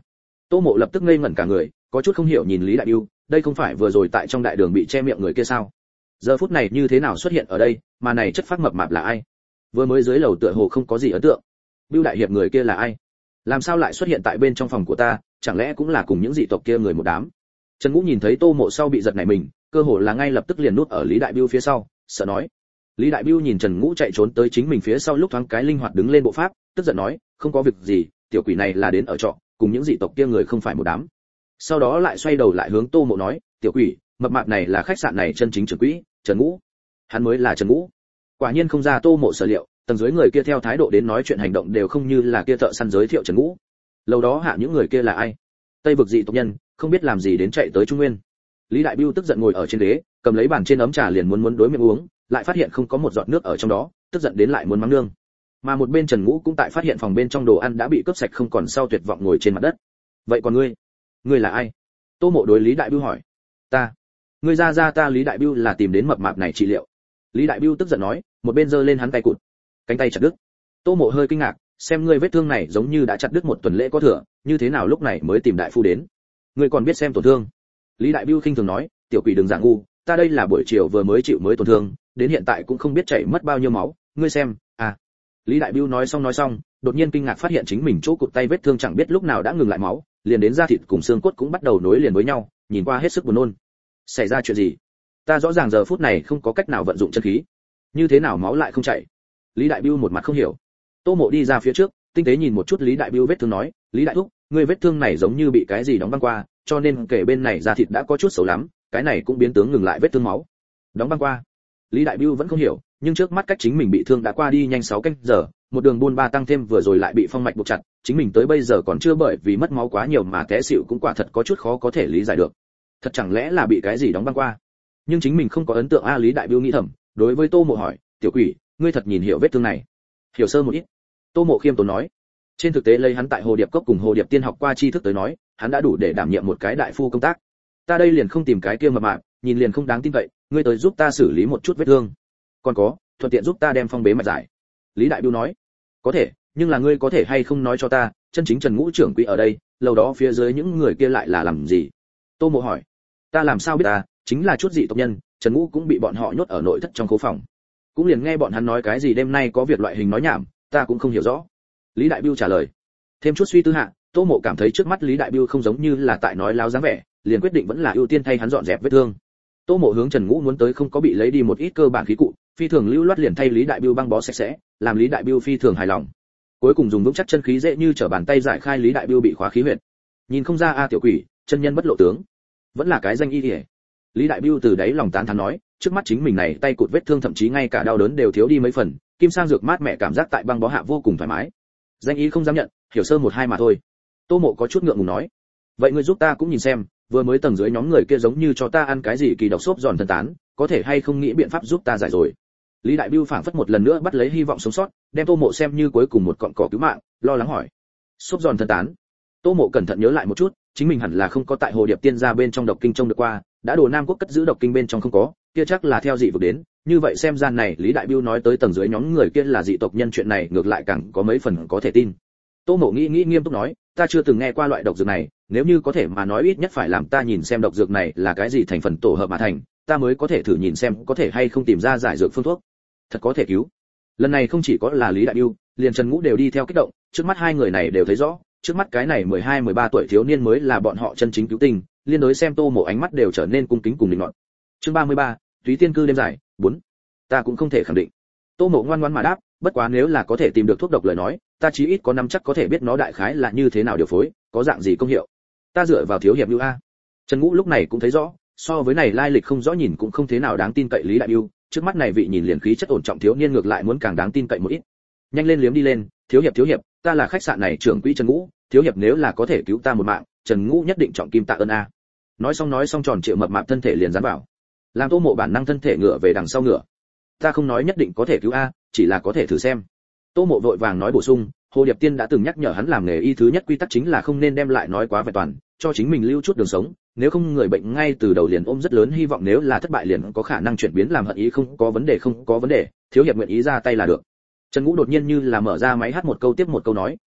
[SPEAKER 1] Tô Mộ lập tức ngây ngẩn cả người, có chút không hiểu nhìn Lý Đại Bưu, đây không phải vừa rồi tại trong đại đường bị che miệng người kia sao? Giờ phút này như thế nào xuất hiện ở đây, mà này chất phác mập mạp là ai? Vừa mới dưới lầu tựa hồ không có gì ấn tượng. Bưu đại hiệp người kia là ai? Làm sao lại xuất hiện tại bên trong phòng của ta, chẳng lẽ cũng là cùng những dị tộc kia người một đám? Trần Ngũ nhìn thấy Tô Mộ sau bị giật nảy mình, cơ hồ là ngay lập tức liền núp ở Lý Đại Bưu phía sau, sợ nói. Lý Đại Bưu nhìn Trần Ngũ chạy trốn tới chính mình phía sau lúc thoáng cái linh hoạt đứng lên bộ pháp, tức giận nói, không có việc gì, tiểu quỷ này là đến ở trọ, cùng những dị tộc kia người không phải một đám. Sau đó lại xoay đầu lại hướng Tô Mộ nói, tiểu quỷ, mập mạp này là khách sạn này chân chính trưởng quỹ, Trần Ngũ. Hắn mới là Trần Ngũ. Quả nhiên không ra Tô Mộ sở liệu, tầng dưới người kia theo thái độ đến nói chuyện hành động đều không như là kia thợ săn giới thiệu Trần Ngũ. Lâu đó hạ những người kia là ai? Tây vực dị tộc nhân, không biết làm gì đến chạy tới Trung Nguyên. Lý Đại Bưu tức giận ngồi ở trên ghế, cầm lấy bàn trên ấm trà liền muốn muốn đối miệng uống, lại phát hiện không có một giọt nước ở trong đó, tức giận đến lại muốn mắng nương. Mà một bên Trần Ngũ cũng tại phát hiện phòng bên trong đồ ăn đã bị cướp sạch không còn sau tuyệt vọng ngồi trên mặt đất. Vậy còn ngươi, ngươi là ai? Tô Mộ đối Lý Đại Bưu hỏi. Ta, ngươi ra ra ta Lý Đại Bưu là tìm đến mập mạp này trị liệu. Lý Đại Bưu tức giận nói, một bên giơ lên hắn tay cụt, cánh tay chặt đứt. Tô Mộ hơi kinh ngạc, xem ngươi vết thương này giống như đã chặt đứt một tuần lễ có thừa, như thế nào lúc này mới tìm đại phu đến? Ngươi còn biết xem tổn thương? Lý Đại Bưu khinh thường nói, tiểu quỷ đừng giả ngu, ta đây là buổi chiều vừa mới chịu mới tổn thương, đến hiện tại cũng không biết chảy mất bao nhiêu máu, ngươi xem, à. Lý Đại Bưu nói xong nói xong, đột nhiên kinh ngạc phát hiện chính mình chỗ cụt tay vết thương chẳng biết lúc nào đã ngừng lại máu, liền đến da thịt cùng xương cốt cũng bắt đầu nối liền với nhau, nhìn qua hết sức buồn nôn. Xảy ra chuyện gì? Ta rõ ràng giờ phút này không có cách nào vận dụng chân khí, như thế nào máu lại không chảy? Lý Đại Bưu một mặt không hiểu. Tô Mộ đi ra phía trước, tinh tế nhìn một chút Lý Đại Bưu vết thương nói, Lý Đại Thúc, ngươi vết thương này giống như bị cái gì đóng băng qua, cho nên kể bên này da thịt đã có chút xấu lắm, cái này cũng biến tướng ngừng lại vết thương máu. Đóng băng qua? Lý Đại Bưu vẫn không hiểu, nhưng trước mắt cách chính mình bị thương đã qua đi nhanh sáu canh giờ, một đường buôn ba tăng thêm vừa rồi lại bị phong mạch buộc chặt, chính mình tới bây giờ còn chưa bởi vì mất máu quá nhiều mà té xỉu cũng quả thật có chút khó có thể lý giải được. Thật chẳng lẽ là bị cái gì đóng băng qua? Nhưng chính mình không có ấn tượng a. Lý Đại Bưu nghĩ thầm, đối với Tô Mộ hỏi, tiểu quỷ, ngươi thật nhìn hiểu vết thương này? Hiểu sơ một ít. Tô Mộ khiêm tốn nói. Trên thực tế lấy hắn tại Hồ Điệp Cốc cùng Hồ Điệp Tiên học qua tri thức tới nói, hắn đã đủ để đảm nhiệm một cái đại phu công tác. Ta đây liền không tìm cái kia mập mạp, nhìn liền không đáng tin cậy, ngươi tới giúp ta xử lý một chút vết thương. Còn có, thuận tiện giúp ta đem phong bế mạch giải. Lý Đại Bưu nói. Có thể, nhưng là ngươi có thể hay không nói cho ta, chân chính Trần Ngũ trưởng quỹ ở đây, lâu đó phía dưới những người kia lại là làm gì? Tô Mộ hỏi. Ta làm sao biết ta, chính là chút dị tộc nhân, Trần Ngũ cũng bị bọn họ nhốt ở nội thất trong khố phòng. Cũng liền nghe bọn hắn nói cái gì đêm nay có việc loại hình nói nhảm, ta cũng không hiểu rõ. Lý Đại Bưu trả lời. Thêm chút suy tư hạ, Tô Mộ cảm thấy trước mắt Lý Đại Bưu không giống như là tại nói láo dáng vẻ, liền quyết định vẫn là ưu tiên thay hắn dọn dẹp vết thương. Tô Mộ hướng Trần Ngũ muốn tới không có bị lấy đi một ít cơ bản khí cụ, phi thường lưu loát liền thay Lý Đại Bưu băng bó sạch sẽ, làm Lý Đại Bưu phi thường hài lòng. Cuối cùng dùng vững chắc chân khí dễ như trở bàn tay giải khai Lý Đại Bưu bị khóa khí huyệt. Nhìn không ra a tiểu quỷ, chân nhân bất lộ tướng, vẫn là cái danh y liễu. Lý Đại Bưu từ đáy lòng tán thán nói, trước mắt chính mình này tay cụt vết thương thậm chí ngay cả đau đớn đều thiếu đi mấy phần, kim sang dược mát mẻ cảm giác tại băng bó hạ vô cùng thoải mái. Danh y không dám nhận, hiểu sơ một hai mà thôi. Tô Mộ có chút ngượng ngùng nói, vậy ngươi giúp ta cũng nhìn xem, vừa mới tầng dưới nhóm người kia giống như cho ta ăn cái gì kỳ độc xốp giòn thần tán, có thể hay không nghĩ biện pháp giúp ta giải rồi. Lý Đại Bưu phảng phất một lần nữa bắt lấy hy vọng sống sót, đem Tô Mộ xem như cuối cùng một cọng cỏ cứu mạng, lo lắng hỏi, xốp giòn thần tán? Tô Mộ cẩn thận nhớ lại một chút, chính mình hẳn là không có tại Hồ Điệp Tiên gia bên trong độc kinh trông được qua, đã đồ Nam Quốc cất giữ độc kinh bên trong không có, kia chắc là theo dị vực đến, như vậy xem gian này Lý Đại Bưu nói tới tầng dưới nhóm người kia là dị tộc nhân chuyện này ngược lại càng có mấy phần có thể tin. Tô Mộ nghĩ nghĩ nghiêm túc nói, ta chưa từng nghe qua loại độc dược này, nếu như có thể mà nói ít nhất phải làm ta nhìn xem độc dược này là cái gì thành phần tổ hợp mà thành, ta mới có thể thử nhìn xem có thể hay không tìm ra giải dược phương thuốc. Thật có thể cứu. Lần này không chỉ có là Lý Đại Bưu, liền Trần Ngũ đều đi theo kích động, trước mắt hai người này đều thấy rõ, trước mắt cái này mười hai mười ba tuổi thiếu niên mới là bọn họ chân chính cứu tinh, liên đối xem Tô Mộ ánh mắt đều trở nên cung kính cùng định nọt. Chương ba mươi ba, Túy Tiên cư đêm dài, bốn. Ta cũng không thể khẳng định. Tô Mộ ngoan ngoãn mà đáp, bất quá nếu là có thể tìm được thuốc độc lời nói, ta chí ít có nắm chắc có thể biết nó đại khái là như thế nào điều phối, có dạng gì công hiệu. Ta dựa vào thiếu hiệp Bưu a. Trần Ngũ lúc này cũng thấy rõ, so với này lai lịch không rõ nhìn cũng không thế nào đáng tin cậy Lý Đại Bưu, trước mắt này vị nhìn liền khí chất ổn trọng thiếu niên ngược lại muốn càng đáng tin cậy một ít. Nhanh lên liếm đi lên, thiếu hiệp thiếu hiệp, ta là khách sạn này trưởng quỹ Trần Ngũ, thiếu hiệp nếu là có thể cứu ta một mạng, Trần Ngũ nhất định trọng kim tạ ơn a. Nói xong nói xong tròn triệu mập mạp thân thể liền dán vào, làm Tô Mộ bản năng thân thể ngửa về đằng sau ngửa. Ta không nói nhất định có thể cứu a, chỉ là có thể thử xem. Tô Mộ vội vàng nói bổ sung, Hồ Điệp Tiên đã từng nhắc nhở hắn làm nghề y thứ nhất quy tắc chính là không nên đem lại nói quá vẹn toàn, cho chính mình lưu chút đường sống, nếu không người bệnh ngay từ đầu liền ôm rất lớn hy vọng nếu là thất bại liền có khả năng chuyển biến làm hận ý không có vấn đề không có vấn đề, thiếu hiệp nguyện ý ra tay là được. Trần Ngũ đột nhiên như là mở ra máy hát một câu tiếp một câu nói,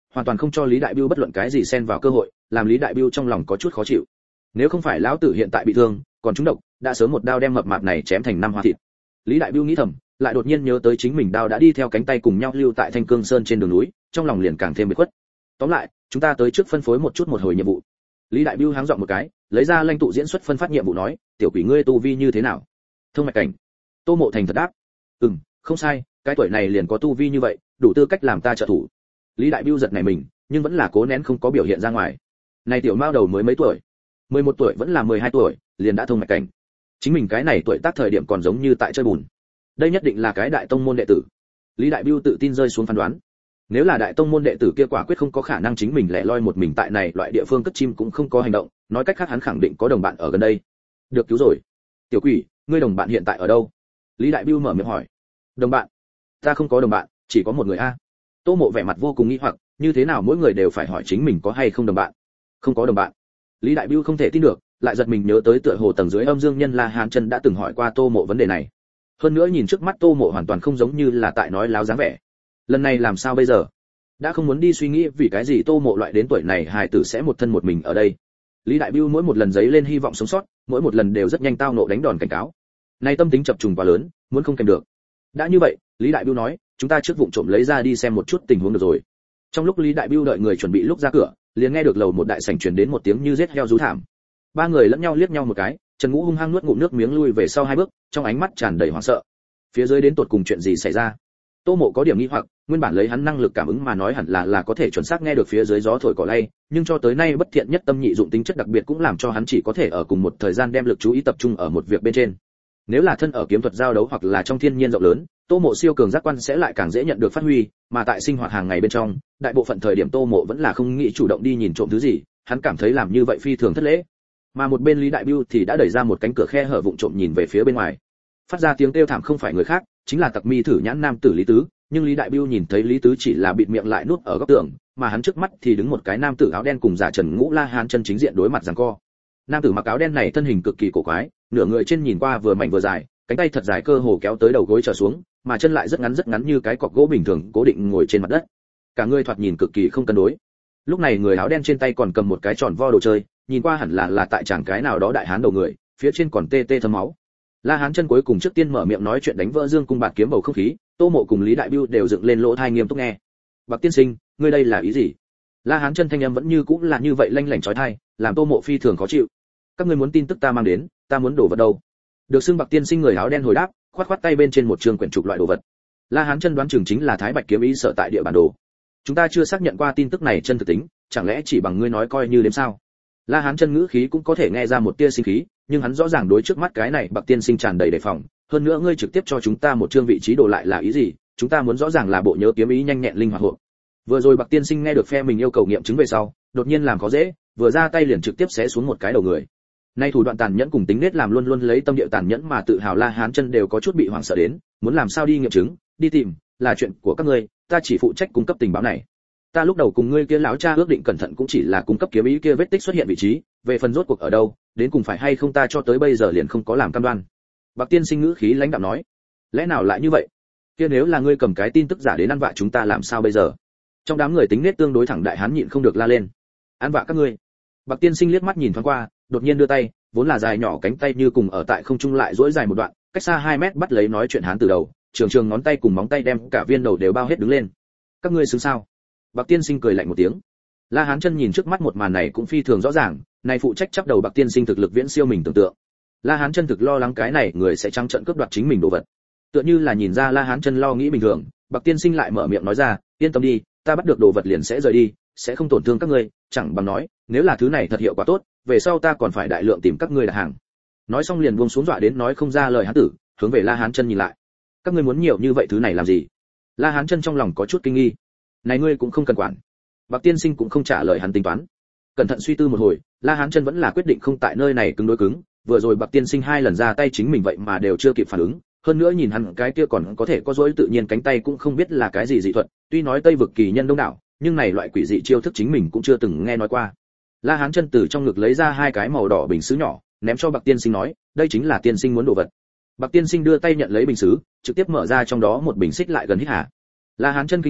[SPEAKER 1] hoàn toàn không cho Lý Đại Bưu bất luận cái gì xen vào cơ hội, làm Lý Đại Bưu trong lòng có chút khó chịu. Nếu không phải lão tử hiện tại bị thương, còn trúng độc, đã sớm một đao đem mập mạp này chém thành năm hoa thịt. Lý Đại Bưu nghĩ thầm, lại đột nhiên nhớ tới chính mình đao đã đi theo cánh tay cùng nhau lưu tại Thanh Cương Sơn trên đường núi, trong lòng liền càng thêm bực khuất. Tóm lại, chúng ta tới trước phân phối một chút một hồi nhiệm vụ. Lý Đại Bưu háng giọng một cái, lấy ra lãnh tụ diễn xuất phân phát nhiệm vụ nói, tiểu quỷ ngươi tu vi như thế nào? Thông mạch cảnh. Tô Mộ thành thật đáp, ừm, không sai, cái tuổi này liền có tu vi như vậy, đủ tư cách làm ta trợ thủ. Lý Đại Bưu giật nảy mình, nhưng vẫn là cố nén không có biểu hiện ra ngoài. Này tiểu mao đầu mới mấy tuổi? mười một tuổi vẫn là mười hai tuổi, liền đã thông mạch cảnh. Chính mình cái này tuổi tác thời điểm còn giống như tại chơi bùn. Đây nhất định là cái đại tông môn đệ tử. Lý Đại Bưu tự tin rơi xuống phán đoán. Nếu là đại tông môn đệ tử kia quả quyết không có khả năng chính mình lẻ loi một mình tại này loại địa phương cất chim cũng không có hành động, nói cách khác hắn khẳng định có đồng bạn ở gần đây. Được cứu rồi. Tiểu quỷ, ngươi đồng bạn hiện tại ở đâu? Lý Đại Bưu mở miệng hỏi. Đồng bạn? Ta không có đồng bạn, chỉ có một người a. Tô Mộ vẻ mặt vô cùng nghi hoặc, như thế nào mỗi người đều phải hỏi chính mình có hay không đồng bạn? Không có đồng bạn. Lý Đại Bưu không thể tin được, lại giật mình nhớ tới tựa hồ tầng dưới âm dương nhân La Hán Chân đã từng hỏi qua Tô Mộ vấn đề này. Hơn nữa nhìn trước mắt Tô Mộ hoàn toàn không giống như là tại nói láo dáng vẻ. Lần này làm sao bây giờ? Đã không muốn đi suy nghĩ vì cái gì Tô Mộ loại đến tuổi này hài tử sẽ một thân một mình ở đây. Lý Đại Bưu mỗi một lần giấy lên hy vọng sống sót, mỗi một lần đều rất nhanh tao nộ đánh đòn cảnh cáo. Nay tâm tính chập trùng quá lớn, muốn không kèm được. Đã như vậy, Lý Đại Bưu nói, chúng ta trước vụng trộm lấy ra đi xem một chút tình huống được rồi. Trong lúc Lý Đại Bưu đợi người chuẩn bị lúc ra cửa, liền nghe được lầu một đại sảnh truyền đến một tiếng như giết heo rú thảm. Ba người lẫn nhau liếc nhau một cái, Trần Ngũ hung hăng nuốt ngụm nước miếng lui về sau hai bước, trong ánh mắt tràn đầy hoảng sợ. Phía dưới đến tột cùng chuyện gì xảy ra? Tô Mộ có điểm nghi hoặc, nguyên bản lấy hắn năng lực cảm ứng mà nói hẳn là là có thể chuẩn xác nghe được phía dưới gió thổi cỏ lay, nhưng cho tới nay bất thiện nhất tâm nhị dụng tính chất đặc biệt cũng làm cho hắn chỉ có thể ở cùng một thời gian đem lực chú ý tập trung ở một việc bên trên. Nếu là thân ở kiếm thuật giao đấu hoặc là trong thiên nhiên rộng lớn, Tô Mộ siêu cường giác quan sẽ lại càng dễ nhận được phát huy, mà tại sinh hoạt hàng ngày bên trong, đại bộ phận thời điểm Tô Mộ vẫn là không nghĩ chủ động đi nhìn trộm thứ gì, hắn cảm thấy làm như vậy phi thường thất lễ. Mà một bên Lý Đại Bưu thì đã đẩy ra một cánh cửa khe hở vụng trộm nhìn về phía bên ngoài. Phát ra tiếng kêu thảm không phải người khác, chính là Tặc Mi thử nhãn nam tử Lý Tứ, nhưng Lý Đại Bưu nhìn thấy Lý Tứ chỉ là bịt miệng lại nuốt ở góc tường, mà hắn trước mắt thì đứng một cái nam tử áo đen cùng giả Trần Ngũ La Hán Chân chính diện đối mặt giằng co. Nam tử mặc áo đen này thân hình cực kỳ cổ quái, nửa người trên nhìn qua vừa mảnh vừa dài, cánh tay thật dài cơ hồ kéo tới đầu gối trở xuống, mà chân lại rất ngắn rất ngắn như cái cọc gỗ bình thường cố định ngồi trên mặt đất. Cả người thoạt nhìn cực kỳ không cân đối. Lúc này người áo đen trên tay còn cầm một cái tròn vo đồ chơi, nhìn qua hẳn là là tại chàng cái nào đó đại hán đầu người, phía trên còn tê tê thấm máu. La Hán Chân cuối cùng trước tiên mở miệng nói chuyện đánh vỡ dương cung bạt kiếm bầu không khí, Tô Mộ cùng Lý Đại Bưu đều dựng lên lỗ tai nghiêm túc nghe. Bạc tiên sinh, ngươi đây là ý gì? La Hán Chân thanh âm vẫn như cũ là như vậy lanh lảnh chói tai, làm Tô Mộ phi thường khó chịu. Các ngươi muốn tin tức ta mang đến, ta muốn đổ vật đâu? Được xưng Bạc tiên sinh người áo đen hồi đáp, khoát khoát tay bên trên một trường quyển trục loại đồ vật. La Hán Chân đoán chừng chính là Thái Bạch kiếm ý sở tại địa bản đồ. Chúng ta chưa xác nhận qua tin tức này chân thực tính, chẳng lẽ chỉ bằng ngươi nói coi như đếm sao? La Hán Chân ngữ khí cũng có thể nghe ra một tia sinh khí, nhưng hắn rõ ràng đối trước mắt cái này Bạc tiên sinh tràn đầy đề phòng, hơn nữa ngươi trực tiếp cho chúng ta một chương vị trí đồ lại là ý gì? Chúng ta muốn rõ ràng là bộ nhớ kiếm ý nhanh nhẹn linh hoạt hộ. Vừa rồi Bạc tiên sinh nghe được phe mình yêu cầu nghiệm chứng về sau, đột nhiên làm khó dễ, vừa ra tay liền trực tiếp xé xuống một cái đầu người. Nay thủ đoạn tàn nhẫn cùng tính nết làm luôn luôn lấy tâm địa tàn nhẫn mà tự hào La Hán Chân đều có chút bị hoảng sợ đến, muốn làm sao đi nghiệm chứng, đi tìm, là chuyện của các ngươi, ta chỉ phụ trách cung cấp tình báo này. Ta lúc đầu cùng ngươi kia lão cha ước định cẩn thận cũng chỉ là cung cấp kiếm ý kia vết tích xuất hiện vị trí, về phần rốt cuộc ở đâu, đến cùng phải hay không ta cho tới bây giờ liền không có làm cam đoan. Bạc tiên sinh ngữ khí lãnh đạm nói, lẽ nào lại như vậy? Kia nếu là ngươi cầm cái tin tức giả đến ăn vạ chúng ta làm sao bây giờ? Trong đám người tính nết tương đối thẳng đại hán nhịn không được la lên, ăn vạ các ngươi. Bạc tiên sinh liếc mắt nhìn thoáng qua, đột nhiên đưa tay, vốn là dài nhỏ cánh tay như cùng ở tại không trung lại duỗi dài một đoạn, cách xa hai mét bắt lấy nói chuyện hán từ đầu, trường trường ngón tay cùng móng tay đem cả viên đầu đều bao hết đứng lên. Các ngươi xứng sao? Bạc tiên sinh cười lạnh một tiếng. La Hán Chân nhìn trước mắt một màn này cũng phi thường rõ ràng, này phụ trách chắp đầu Bạc tiên sinh thực lực viễn siêu mình tưởng tượng. La Hán Chân thực lo lắng cái này người sẽ trắng trợn cướp đoạt chính mình đồ vật. Tựa như là nhìn ra La Hán Chân lo nghĩ bình thường, Bạc tiên sinh lại mở miệng nói ra, yên tâm đi, ta bắt được đồ vật liền sẽ rời đi, sẽ không tổn thương các ngươi, chẳng bằng nói, nếu là thứ này thật hiệu quả tốt, về sau ta còn phải đại lượng tìm các ngươi đặt hàng. Nói xong liền buông xuống dọa đến nói không ra lời hán tử, hướng về La Hán Chân nhìn lại. Các ngươi muốn nhiều như vậy thứ này làm gì? La Hán Chân trong lòng có chút kinh nghi. Này ngươi cũng không cần quản. Bạc tiên sinh cũng không trả lời hắn tính toán. Cẩn thận suy tư một hồi, La Hán Chân vẫn là quyết định không tại nơi này cứng đối cứng, vừa rồi Bạc tiên sinh hai lần ra tay chính mình vậy mà đều chưa kịp phản ứng, hơn nữa nhìn hắn cái kia còn có thể có dối tự nhiên cánh tay cũng không biết là cái gì dị thuật, tuy nói Tây vực kỳ nhân đông đảo, nhưng này loại quỷ dị chiêu thức chính mình cũng chưa từng nghe nói qua. La Hán Chân từ trong ngực lấy ra hai cái màu đỏ bình sứ nhỏ, ném cho Bạc tiên sinh nói, đây chính là tiên sinh muốn đồ vật. Bạc tiên sinh đưa tay nhận lấy bình sứ, trực tiếp mở ra trong đó một bình xích lại gần hít hà. La Hán Chân kinh hãi,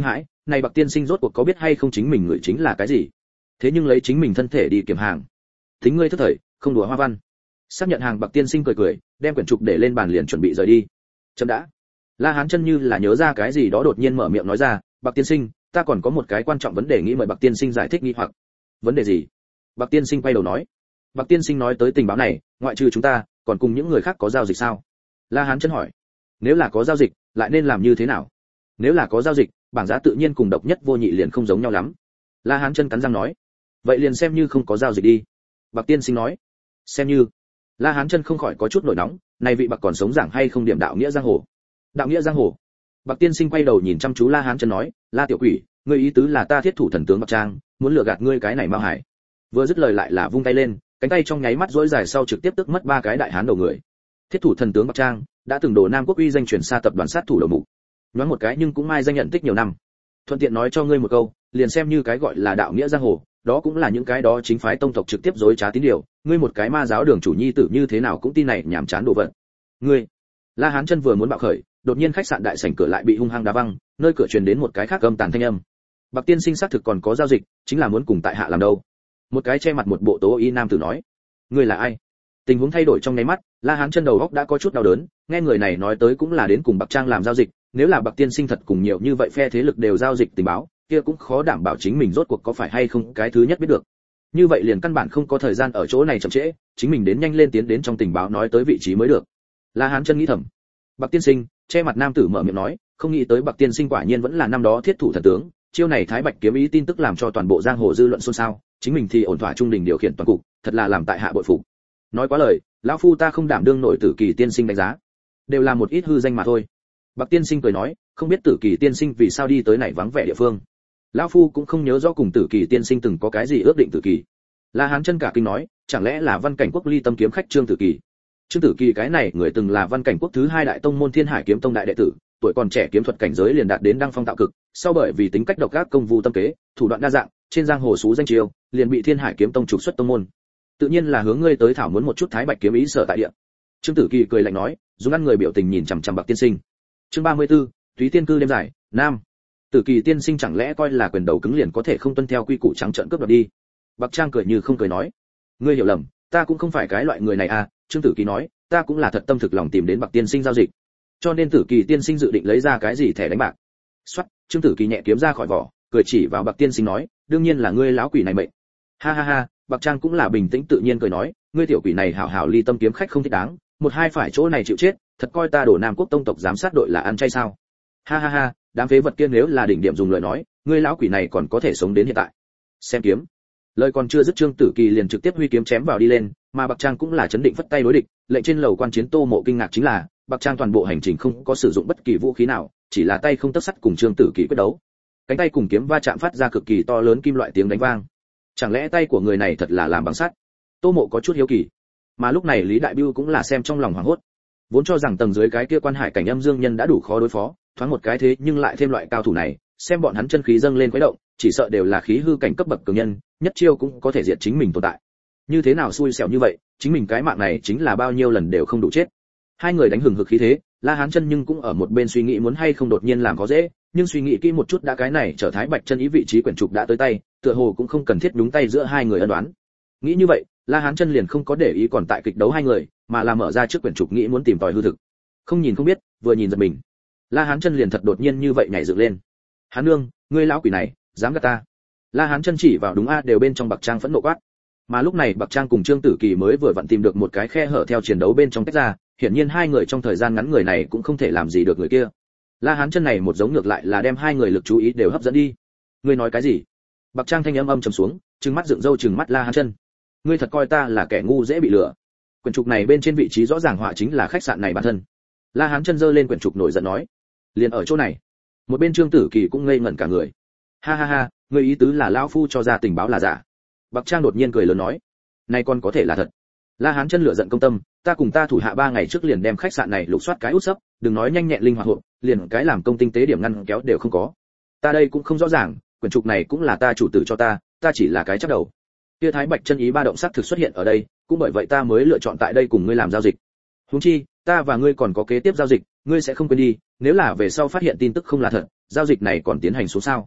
[SPEAKER 1] này Bạc tiên sinh rốt cuộc có biết hay không chính mình người chính là cái gì? Thế nhưng lấy chính mình thân thể đi kiểm hàng. Tính ngươi thất thời, không đùa hoa văn. Xác nhận hàng Bạc tiên sinh cười cười, đem quyển trục để lên bàn liền chuẩn bị rời đi. Chậm đã. La Hán chân như là nhớ ra cái gì đó đột nhiên mở miệng nói ra, Bạc tiên sinh, ta còn có một cái quan trọng vấn đề nghĩ mời Bạc tiên sinh giải thích nghi hoặc. Vấn đề gì? Bạc tiên sinh quay đầu nói. Bạc tiên sinh nói tới tình báo này, ngoại trừ chúng ta, còn cùng những người khác có giao dịch sao? La Hán chân hỏi. Nếu là có giao dịch, lại nên làm như thế nào? Nếu là có giao dịch, bảng giá tự nhiên cùng độc nhất vô nhị liền không giống nhau lắm. La Hán chân cắn răng nói. Vậy liền xem như không có giao dịch đi. Bạc tiên sinh nói. Xem như. La Hán chân không khỏi có chút nổi nóng, này vị Bạc còn sống giảng hay không điểm đạo nghĩa giang hồ? Đạo nghĩa giang hồ. Bạc tiên sinh quay đầu nhìn chăm chú La Hán chân nói, La tiểu quỷ, ngươi ý tứ là ta thiết thủ thần tướng Bạc Trang, muốn lừa gạt ngươi cái này Mao Hải. Vừa dứt lời lại là vung tay lên, cánh tay trong nháy mắt rỗi dài sau trực tiếp tức mất ba cái đại hán đầu người. Thiết thủ thần tướng Bạc Trang đã từng đồ Nam Quốc uy danh truyền xa tập đoàn sát thủ đầu mục. Nói một cái nhưng cũng mai danh nhận tích nhiều năm. Thuận tiện nói cho ngươi một câu, liền xem như cái gọi là đạo nghĩa giang hồ, đó cũng là những cái đó chính phái tông tộc trực tiếp dối trá tín điều, ngươi một cái ma giáo đường chủ nhi tử như thế nào cũng tin này nhảm chán đồ vật. Ngươi. La Hán chân vừa muốn bạo khởi, đột nhiên khách sạn đại sảnh cửa lại bị hung hăng đá văng, nơi cửa truyền đến một cái khác âm tàn thanh âm. Bạc tiên sinh xác thực còn có giao dịch, chính là muốn cùng tại hạ làm đâu. Một cái che mặt một bộ tố y nam tử nói. Ngươi là ai? Tình huống thay đổi trong nháy mắt, La Hán chân đầu óc đã có chút đau đớn, nghe người này nói tới cũng là đến cùng Bạc Trang làm giao dịch, nếu là Bạc tiên sinh thật cùng nhiều như vậy phe thế lực đều giao dịch tình báo, kia cũng khó đảm bảo chính mình rốt cuộc có phải hay không cái thứ nhất biết được. Như vậy liền căn bản không có thời gian ở chỗ này chậm trễ, chính mình đến nhanh lên tiến đến trong tình báo nói tới vị trí mới được. La Hán chân nghĩ thầm. Bạc tiên sinh, che mặt nam tử mở miệng nói, không nghĩ tới Bạc tiên sinh quả nhiên vẫn là năm đó thiết thủ thần tướng, chiêu này Thái Bạch kiếm ý tin tức làm cho toàn bộ giang hồ dư luận xôn xao, chính mình thì ổn thỏa trung đình điều khiển toàn cục, thật là làm tại hạ bội phục. Nói quá lời, lão phu ta không đảm đương nổi Tử Kỳ tiên sinh đánh giá, đều là một ít hư danh mà thôi. Bạc tiên sinh cười nói, không biết Tử Kỳ tiên sinh vì sao đi tới này vắng vẻ địa phương. Lão phu cũng không nhớ rõ cùng Tử Kỳ tiên sinh từng có cái gì ước định Tử Kỳ. La Hán chân cả kinh nói, chẳng lẽ là Văn Cảnh Quốc ly tâm kiếm khách Trương Tử Kỳ? Trương Tử Kỳ cái này người từng là Văn Cảnh Quốc thứ hai đại tông môn Thiên Hải kiếm tông đại đệ tử, tuổi còn trẻ kiếm thuật cảnh giới liền đạt đến đăng phong tạo cực, sau bởi vì tính cách độc ác công vụ tâm kế, thủ đoạn đa dạng, trên giang hồ sú danh chiêu, liền bị Thiên Hải kiếm tông trục xuất tông môn. Tự nhiên là hướng ngươi tới thảo muốn một chút Thái Bạch kiếm ý sở tại địa. Trương Tử Kỳ cười lạnh nói, dùng ăn người biểu tình nhìn chằm chằm Bạc tiên sinh. Chương ba mươi 34, Túy Tiên cư đêm dài, nam. Tử Kỳ tiên sinh chẳng lẽ coi là quyền đầu cứng liền có thể không tuân theo quy củ trắng trợn cướp đoạt đi? Bạc Trang cười như không cười nói, ngươi hiểu lầm, ta cũng không phải cái loại người này à. Trương Tử Kỳ nói, ta cũng là thật tâm thực lòng tìm đến Bạc tiên sinh giao dịch, cho nên Tử Kỳ tiên sinh dự định lấy ra cái gì thẻ đánh bạc. Soát, Trương Tử Kỳ nhẹ kiếm ra khỏi vỏ, cười chỉ vào Bạc tiên sinh nói, đương nhiên là ngươi lão quỷ này mệnh. Ha ha ha, Bạc Trang cũng là bình tĩnh tự nhiên cười nói, ngươi tiểu quỷ này hảo hảo ly tâm kiếm khách không thích đáng, một hai phải chỗ này chịu chết, thật coi ta đổ Nam Quốc tông tộc giám sát đội là ăn chay sao? Ha ha ha, đám phế vật kia nếu là đỉnh điểm dùng lời nói, ngươi lão quỷ này còn có thể sống đến hiện tại. Xem kiếm. Lời còn chưa dứt, Trương Tử Kỳ liền trực tiếp huy kiếm chém vào đi lên, mà Bạc Trang cũng là chấn định phất tay đối địch, lệnh trên lầu quan chiến Tô Mộ kinh ngạc chính là, Bạc Trang toàn bộ hành trình không có sử dụng bất kỳ vũ khí nào, chỉ là tay không tấc sắt cùng Trương Tử Kỳ quyết đấu. Cánh tay cùng kiếm va chạm phát ra cực kỳ to lớn kim loại tiếng đánh vang. Chẳng lẽ tay của người này thật là làm bằng sắt? Tô Mộ có chút hiếu kỳ. Mà lúc này Lý Đại Bưu cũng là xem trong lòng hoảng hốt. Vốn cho rằng tầng dưới cái kia quan hải cảnh âm dương nhân đã đủ khó đối phó, thoáng một cái thế nhưng lại thêm loại cao thủ này, xem bọn hắn chân khí dâng lên quấy động, chỉ sợ đều là khí hư cảnh cấp bậc cường nhân, nhất chiêu cũng có thể diệt chính mình tồn tại. Như thế nào xui xẻo như vậy, chính mình cái mạng này chính là bao nhiêu lần đều không đủ chết. Hai người đánh hừng hực khí thế, La Hán chân nhưng cũng ở một bên suy nghĩ muốn hay không đột nhiên làm có dễ, nhưng suy nghĩ kỹ một chút đã cái này trở Thái Bạch chân ý vị trí quyển trục đã tới tay, tựa hồ cũng không cần thiết đúng tay giữa hai người ân đoán. Nghĩ như vậy, La Hán chân liền không có để ý còn tại kịch đấu hai người, mà là mở ra trước quyển trục nghĩ muốn tìm tòi hư thực. Không nhìn không biết, vừa nhìn giật mình. La Hán chân liền thật đột nhiên như vậy nhảy dựng lên. Hán nương, ngươi lão quỷ này, dám gạt ta? La Hán chân chỉ vào đúng a đều bên trong Bạc Trang phẫn nộ quát. Mà lúc này Bạc Trang cùng Trương Tử Kỳ mới vừa vặn tìm được một cái khe hở theo chiến đấu bên trong tách ra, hiển nhiên hai người trong thời gian ngắn người này cũng không thể làm gì được người kia. La Hán chân này một giống ngược lại là đem hai người lực chú ý đều hấp dẫn đi. Ngươi nói cái gì? Bạc Trang thanh âm âm trầm xuống, trừng mắt dựng râu trừng mắt La Hán chân. Ngươi thật coi ta là kẻ ngu dễ bị lừa? Quyển trục này bên trên vị trí rõ ràng họa chính là khách sạn này bản thân. La Hán chân giơ lên quyển trục nổi giận nói, liền ở chỗ này. Một bên Trương Tử Kỳ cũng ngây ngẩn cả người. Ha ha ha, ngươi ý tứ là lão phu cho ra tình báo là giả? Bạc Trang đột nhiên cười lớn nói, này còn có thể là thật? La Hán chân lửa giận công tâm, ta cùng ta thủ hạ ba ngày trước liền đem khách sạn này lục soát cái út sấp, đừng nói nhanh nhẹn linh hoạt hộp, liền cái làm công tinh tế điểm ngăn kéo đều không có. Ta đây cũng không rõ ràng, quyển trục này cũng là ta chủ tử cho ta, ta chỉ là cái chắc đầu. Kia Thái Bạch chân ý ba động sắc thực xuất hiện ở đây, cũng bởi vậy ta mới lựa chọn tại đây cùng ngươi làm giao dịch. Huống chi, ta và ngươi còn có kế tiếp giao dịch, ngươi sẽ không quên đi, nếu là về sau phát hiện tin tức không là thật, giao dịch này còn tiến hành xuống sao?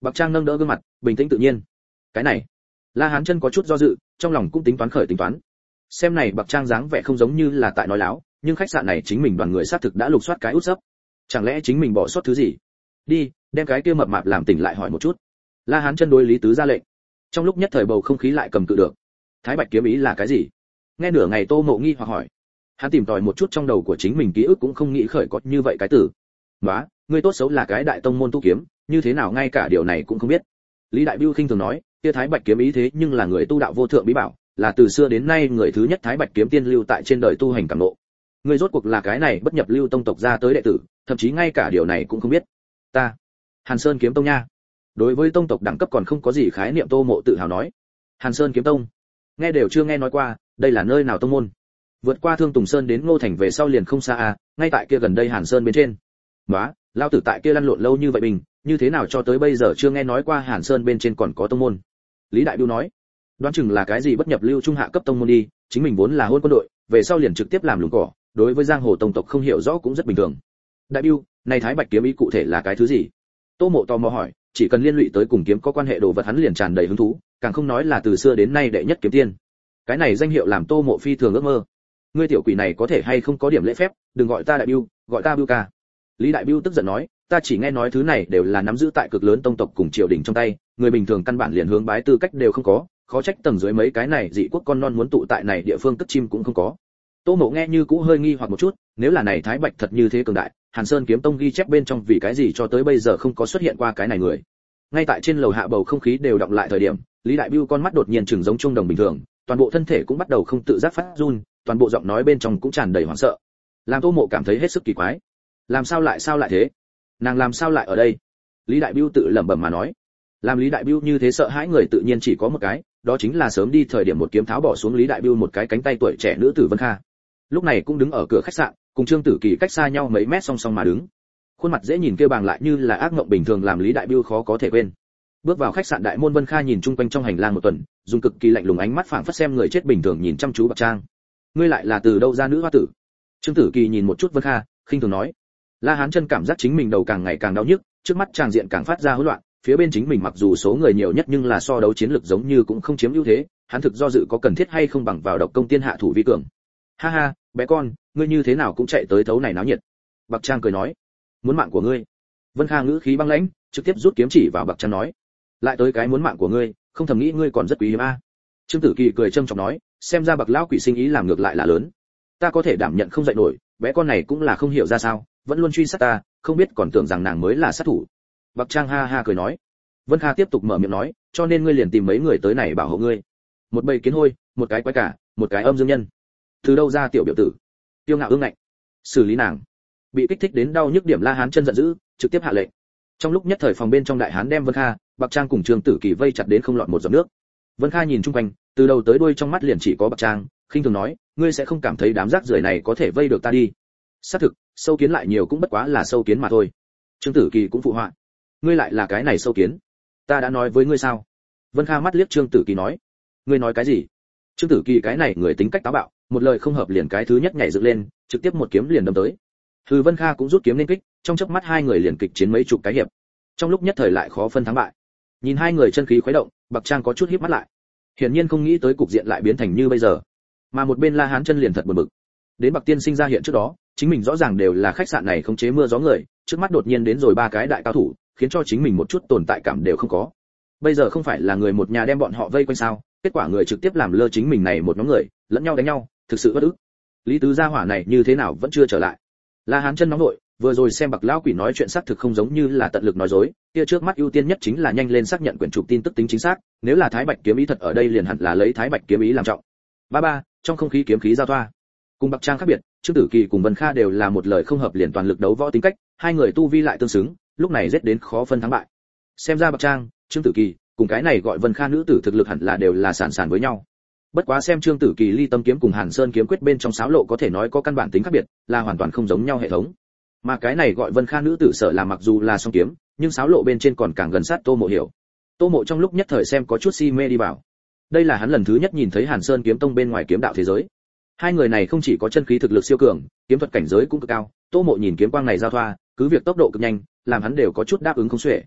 [SPEAKER 1] Bạc Trang nâng đỡ gương mặt, bình tĩnh tự nhiên. Cái này, La Hán Chân có chút do dự, trong lòng cũng tính toán khởi tính toán. Xem này Bạc Trang dáng vẻ không giống như là tại nói láo, nhưng khách sạn này chính mình đoàn người xác thực đã lục soát cái út sấp. Chẳng lẽ chính mình bỏ sót thứ gì? Đi, đem cái kia mập mạp làm tỉnh lại hỏi một chút. La Hán Chân đối Lý Tứ ra lệnh. Trong lúc nhất thời bầu không khí lại cầm cự được. Thái Bạch kiếm ý là cái gì? Nghe nửa ngày Tô Mộ nghi hoặc hỏi. Hắn tìm tòi một chút trong đầu của chính mình ký ức cũng không nghĩ khởi có như vậy cái từ. "Nóa, ngươi tốt xấu là cái đại tông môn tu kiếm, như thế nào ngay cả điều này cũng không biết?" Lý Đại Bưu khinh thường nói, "Kia Thái Bạch kiếm ý thế nhưng là người tu đạo vô thượng bí bảo, là từ xưa đến nay người thứ nhất Thái Bạch kiếm tiên lưu tại trên đời tu hành cảm ngộ. Ngươi rốt cuộc là cái này bất nhập lưu tông tộc ra tới đệ tử, thậm chí ngay cả điều này cũng không biết." "Ta, Hàn Sơn kiếm tông nha." Đối với tông tộc đẳng cấp còn không có gì khái niệm Tô Mộ tự hào nói. "Hàn Sơn kiếm tông, nghe đều chưa nghe nói qua, đây là nơi nào tông môn?" Vượt qua Thương Tùng Sơn đến Ngô Thành về sau liền không xa à, ngay tại kia gần đây Hàn Sơn bên trên. "Nóa, lao tử tại kia lăn lộn lâu như vậy bình, như thế nào cho tới bây giờ chưa nghe nói qua Hàn Sơn bên trên còn có tông môn?" Lý Đại Bưu nói. "Đoán chừng là cái gì bất nhập lưu trung hạ cấp tông môn đi, chính mình vốn là hôn quân đội, về sau liền trực tiếp làm lùng cỏ, đối với giang hồ tông tộc không hiểu rõ cũng rất bình thường." "Đại Bưu, này Thái Bạch kiếm ý cụ thể là cái thứ gì?" Tô Mộ tò mò hỏi, chỉ cần liên lụy tới cùng kiếm có quan hệ đồ vật hắn liền tràn đầy hứng thú, càng không nói là từ xưa đến nay đệ nhất kiếm tiên. Cái này danh hiệu làm Tô Mộ phi thường ước mơ. "Ngươi tiểu quỷ này có thể hay không có điểm lễ phép, đừng gọi ta Đại Bưu, gọi ta Bưu ca." Lý Đại Bưu tức giận nói, "Ta chỉ nghe nói thứ này đều là nắm giữ tại cực lớn tông tộc cùng triều đình trong tay, người bình thường căn bản liền hướng bái tư cách đều không có, khó trách tầng dưới mấy cái này dị quốc con non muốn tụ tại này địa phương cất chim cũng không có." Tô Mộ nghe như cũ hơi nghi hoặc một chút, nếu là này Thái Bạch thật như thế cường đại, Hàn Sơn kiếm tông ghi chép bên trong vì cái gì cho tới bây giờ không có xuất hiện qua cái này người. Ngay tại trên lầu hạ bầu không khí đều đọng lại thời điểm, Lý Đại Bưu con mắt đột nhiên trừng giống trung đồng bình thường, toàn bộ thân thể cũng bắt đầu không tự giác phát run, toàn bộ giọng nói bên trong cũng tràn đầy hoảng sợ. Làm Tô Mộ cảm thấy hết sức kỳ quái. Làm sao lại sao lại thế? Nàng làm sao lại ở đây? Lý Đại Bưu tự lẩm bẩm mà nói. Làm Lý Đại Bưu như thế sợ hãi người tự nhiên chỉ có một cái, đó chính là sớm đi thời điểm một kiếm tháo bỏ xuống Lý Đại Bưu một cái cánh tay tuổi trẻ nữ tử Vân Kha. Lúc này cũng đứng ở cửa khách sạn, cùng Trương Tử Kỳ cách xa nhau mấy mét song song mà đứng. Khuôn mặt dễ nhìn kia bàng lại như là ác mộng bình thường làm Lý Đại Bưu khó có thể quên. Bước vào khách sạn đại môn, Vân Kha nhìn chung quanh trong hành lang một tuần, dùng cực kỳ lạnh lùng ánh mắt phảng phất xem người chết bình thường nhìn chăm chú Bạc Trang. "Ngươi lại là từ đâu ra nữ hoa tử?" Trương Tử Kỳ nhìn một chút Vân Kha, khinh thường nói. La Hán Chân cảm giác chính mình đầu càng ngày càng đau nhức, trước mắt tràng diện càng phát ra hỗn loạn, phía bên chính mình mặc dù số người nhiều nhất nhưng là so đấu chiến lược giống như cũng không chiếm ưu thế, hắn thực do dự có cần thiết hay không bằng vào độc công tiên hạ thủ vi cường. "Ha ha, bé con, ngươi như thế nào cũng chạy tới thấu này náo nhiệt." Bạc Trang cười nói. "Muốn mạng của ngươi." Vân Kha ngữ khí băng lãnh, trực tiếp rút kiếm chỉ vào Bạc Trang nói. "Lại tới cái muốn mạng của ngươi, không thầm nghĩ ngươi còn rất quý hiếm a." Trương Tử Kỳ cười trâm trọng nói, xem ra Bạc lão quỷ sinh ý làm ngược lại là lớn. "Ta có thể đảm nhận không dậy nổi, bé con này cũng là không hiểu ra sao, vẫn luôn truy sát ta, không biết còn tưởng rằng nàng mới là sát thủ." Bạc Trang ha ha cười nói. Vân Kha tiếp tục mở miệng nói, "Cho nên ngươi liền tìm mấy người tới này bảo hộ ngươi. Một bầy kiến hôi, một cái quái cả, một cái âm dương nhân. Từ đâu ra tiểu biểu tử? Tiêu ngạo ương ngạnh. Xử lý nàng." Bị kích thích đến đau nhức điểm La Hán Chân giận dữ, trực tiếp hạ lệnh. Trong lúc nhất thời phòng bên trong đại hán đem Vân Kha, Bạc Trang cùng Trương Tử Kỳ vây chặt đến không lọt một giọt nước. Vân Kha nhìn chung quanh, từ đầu tới đuôi trong mắt liền chỉ có Bạc Trang, khinh thường nói, "Ngươi sẽ không cảm thấy đám rác rưởi này có thể vây được ta đi?" Xác thực, sâu kiến lại nhiều cũng bất quá là sâu kiến mà thôi. Trương Tử Kỳ cũng phụ họa. "Ngươi lại là cái này sâu kiến? Ta đã nói với ngươi sao?" Vân Kha mắt liếc Trương Tử Kỳ nói. "Ngươi nói cái gì?" Trương Tử Kỳ cái này người tính cách táo bạo, một lời không hợp liền cái thứ nhất nhảy dựng lên, trực tiếp một kiếm liền đâm tới. Hừ, Vân Kha cũng rút kiếm lên kích, trong chớp mắt hai người liền kịch chiến mấy chục cái hiệp. Trong lúc nhất thời lại khó phân thắng bại. Nhìn hai người chân khí khuấy động, Bạc Trang có chút híp mắt lại. Hiển nhiên không nghĩ tới cục diện lại biến thành như bây giờ. Mà một bên La Hán Chân liền thật buồn bực. Đến Bạc tiên sinh ra hiện trước đó, chính mình rõ ràng đều là khách sạn này khống chế mưa gió người, trước mắt đột nhiên đến rồi ba cái đại cao thủ, khiến cho chính mình một chút tồn tại cảm đều không có. Bây giờ không phải là người một nhà đem bọn họ vây quanh sao? Kết quả người trực tiếp làm lơ chính mình này một nhóm người, lẫn nhau đánh nhau, thực sự bất ức. Lý Tứ gia hỏa này như thế nào vẫn chưa trở lại? La Hán Chân nóng nội, vừa rồi xem Bạc lão quỷ nói chuyện xác thực không giống như là tận lực nói dối, kia trước mắt ưu tiên nhất chính là nhanh lên xác nhận quyển trục tin tức tính chính xác, nếu là Thái Bạch kiếm ý thật ở đây liền hẳn là lấy Thái Bạch kiếm ý làm trọng. Ba ba, trong không khí kiếm khí giao thoa. Cùng Bạc Trang khác biệt, Trương Tử Kỳ cùng Vân Kha đều là một lời không hợp liền toàn lực đấu võ tính cách, hai người tu vi lại tương xứng, lúc này giết đến khó phân thắng bại. Xem ra Bạc Trang, Trương Tử Kỳ cùng cái này gọi Vân Kha nữ tử thực lực hẳn là đều là sàn sàn với nhau. Bất quá xem Trương Tử Kỳ ly tâm kiếm cùng Hàn Sơn kiếm quyết bên trong sáo lộ có thể nói có căn bản tính khác biệt, là hoàn toàn không giống nhau hệ thống. Mà cái này gọi Vân Kha nữ tử sợ là mặc dù là song kiếm, nhưng sáo lộ bên trên còn càng gần sát Tô Mộ hiểu. Tô Mộ trong lúc nhất thời xem có chút si mê đi vào. Đây là hắn lần thứ nhất nhìn thấy Hàn Sơn kiếm tông bên ngoài kiếm đạo thế giới. Hai người này không chỉ có chân khí thực lực siêu cường, kiếm thuật cảnh giới cũng cực cao. Tô Mộ nhìn kiếm quang này giao thoa, cứ việc tốc độ cực nhanh, làm hắn đều có chút đáp ứng không xuể.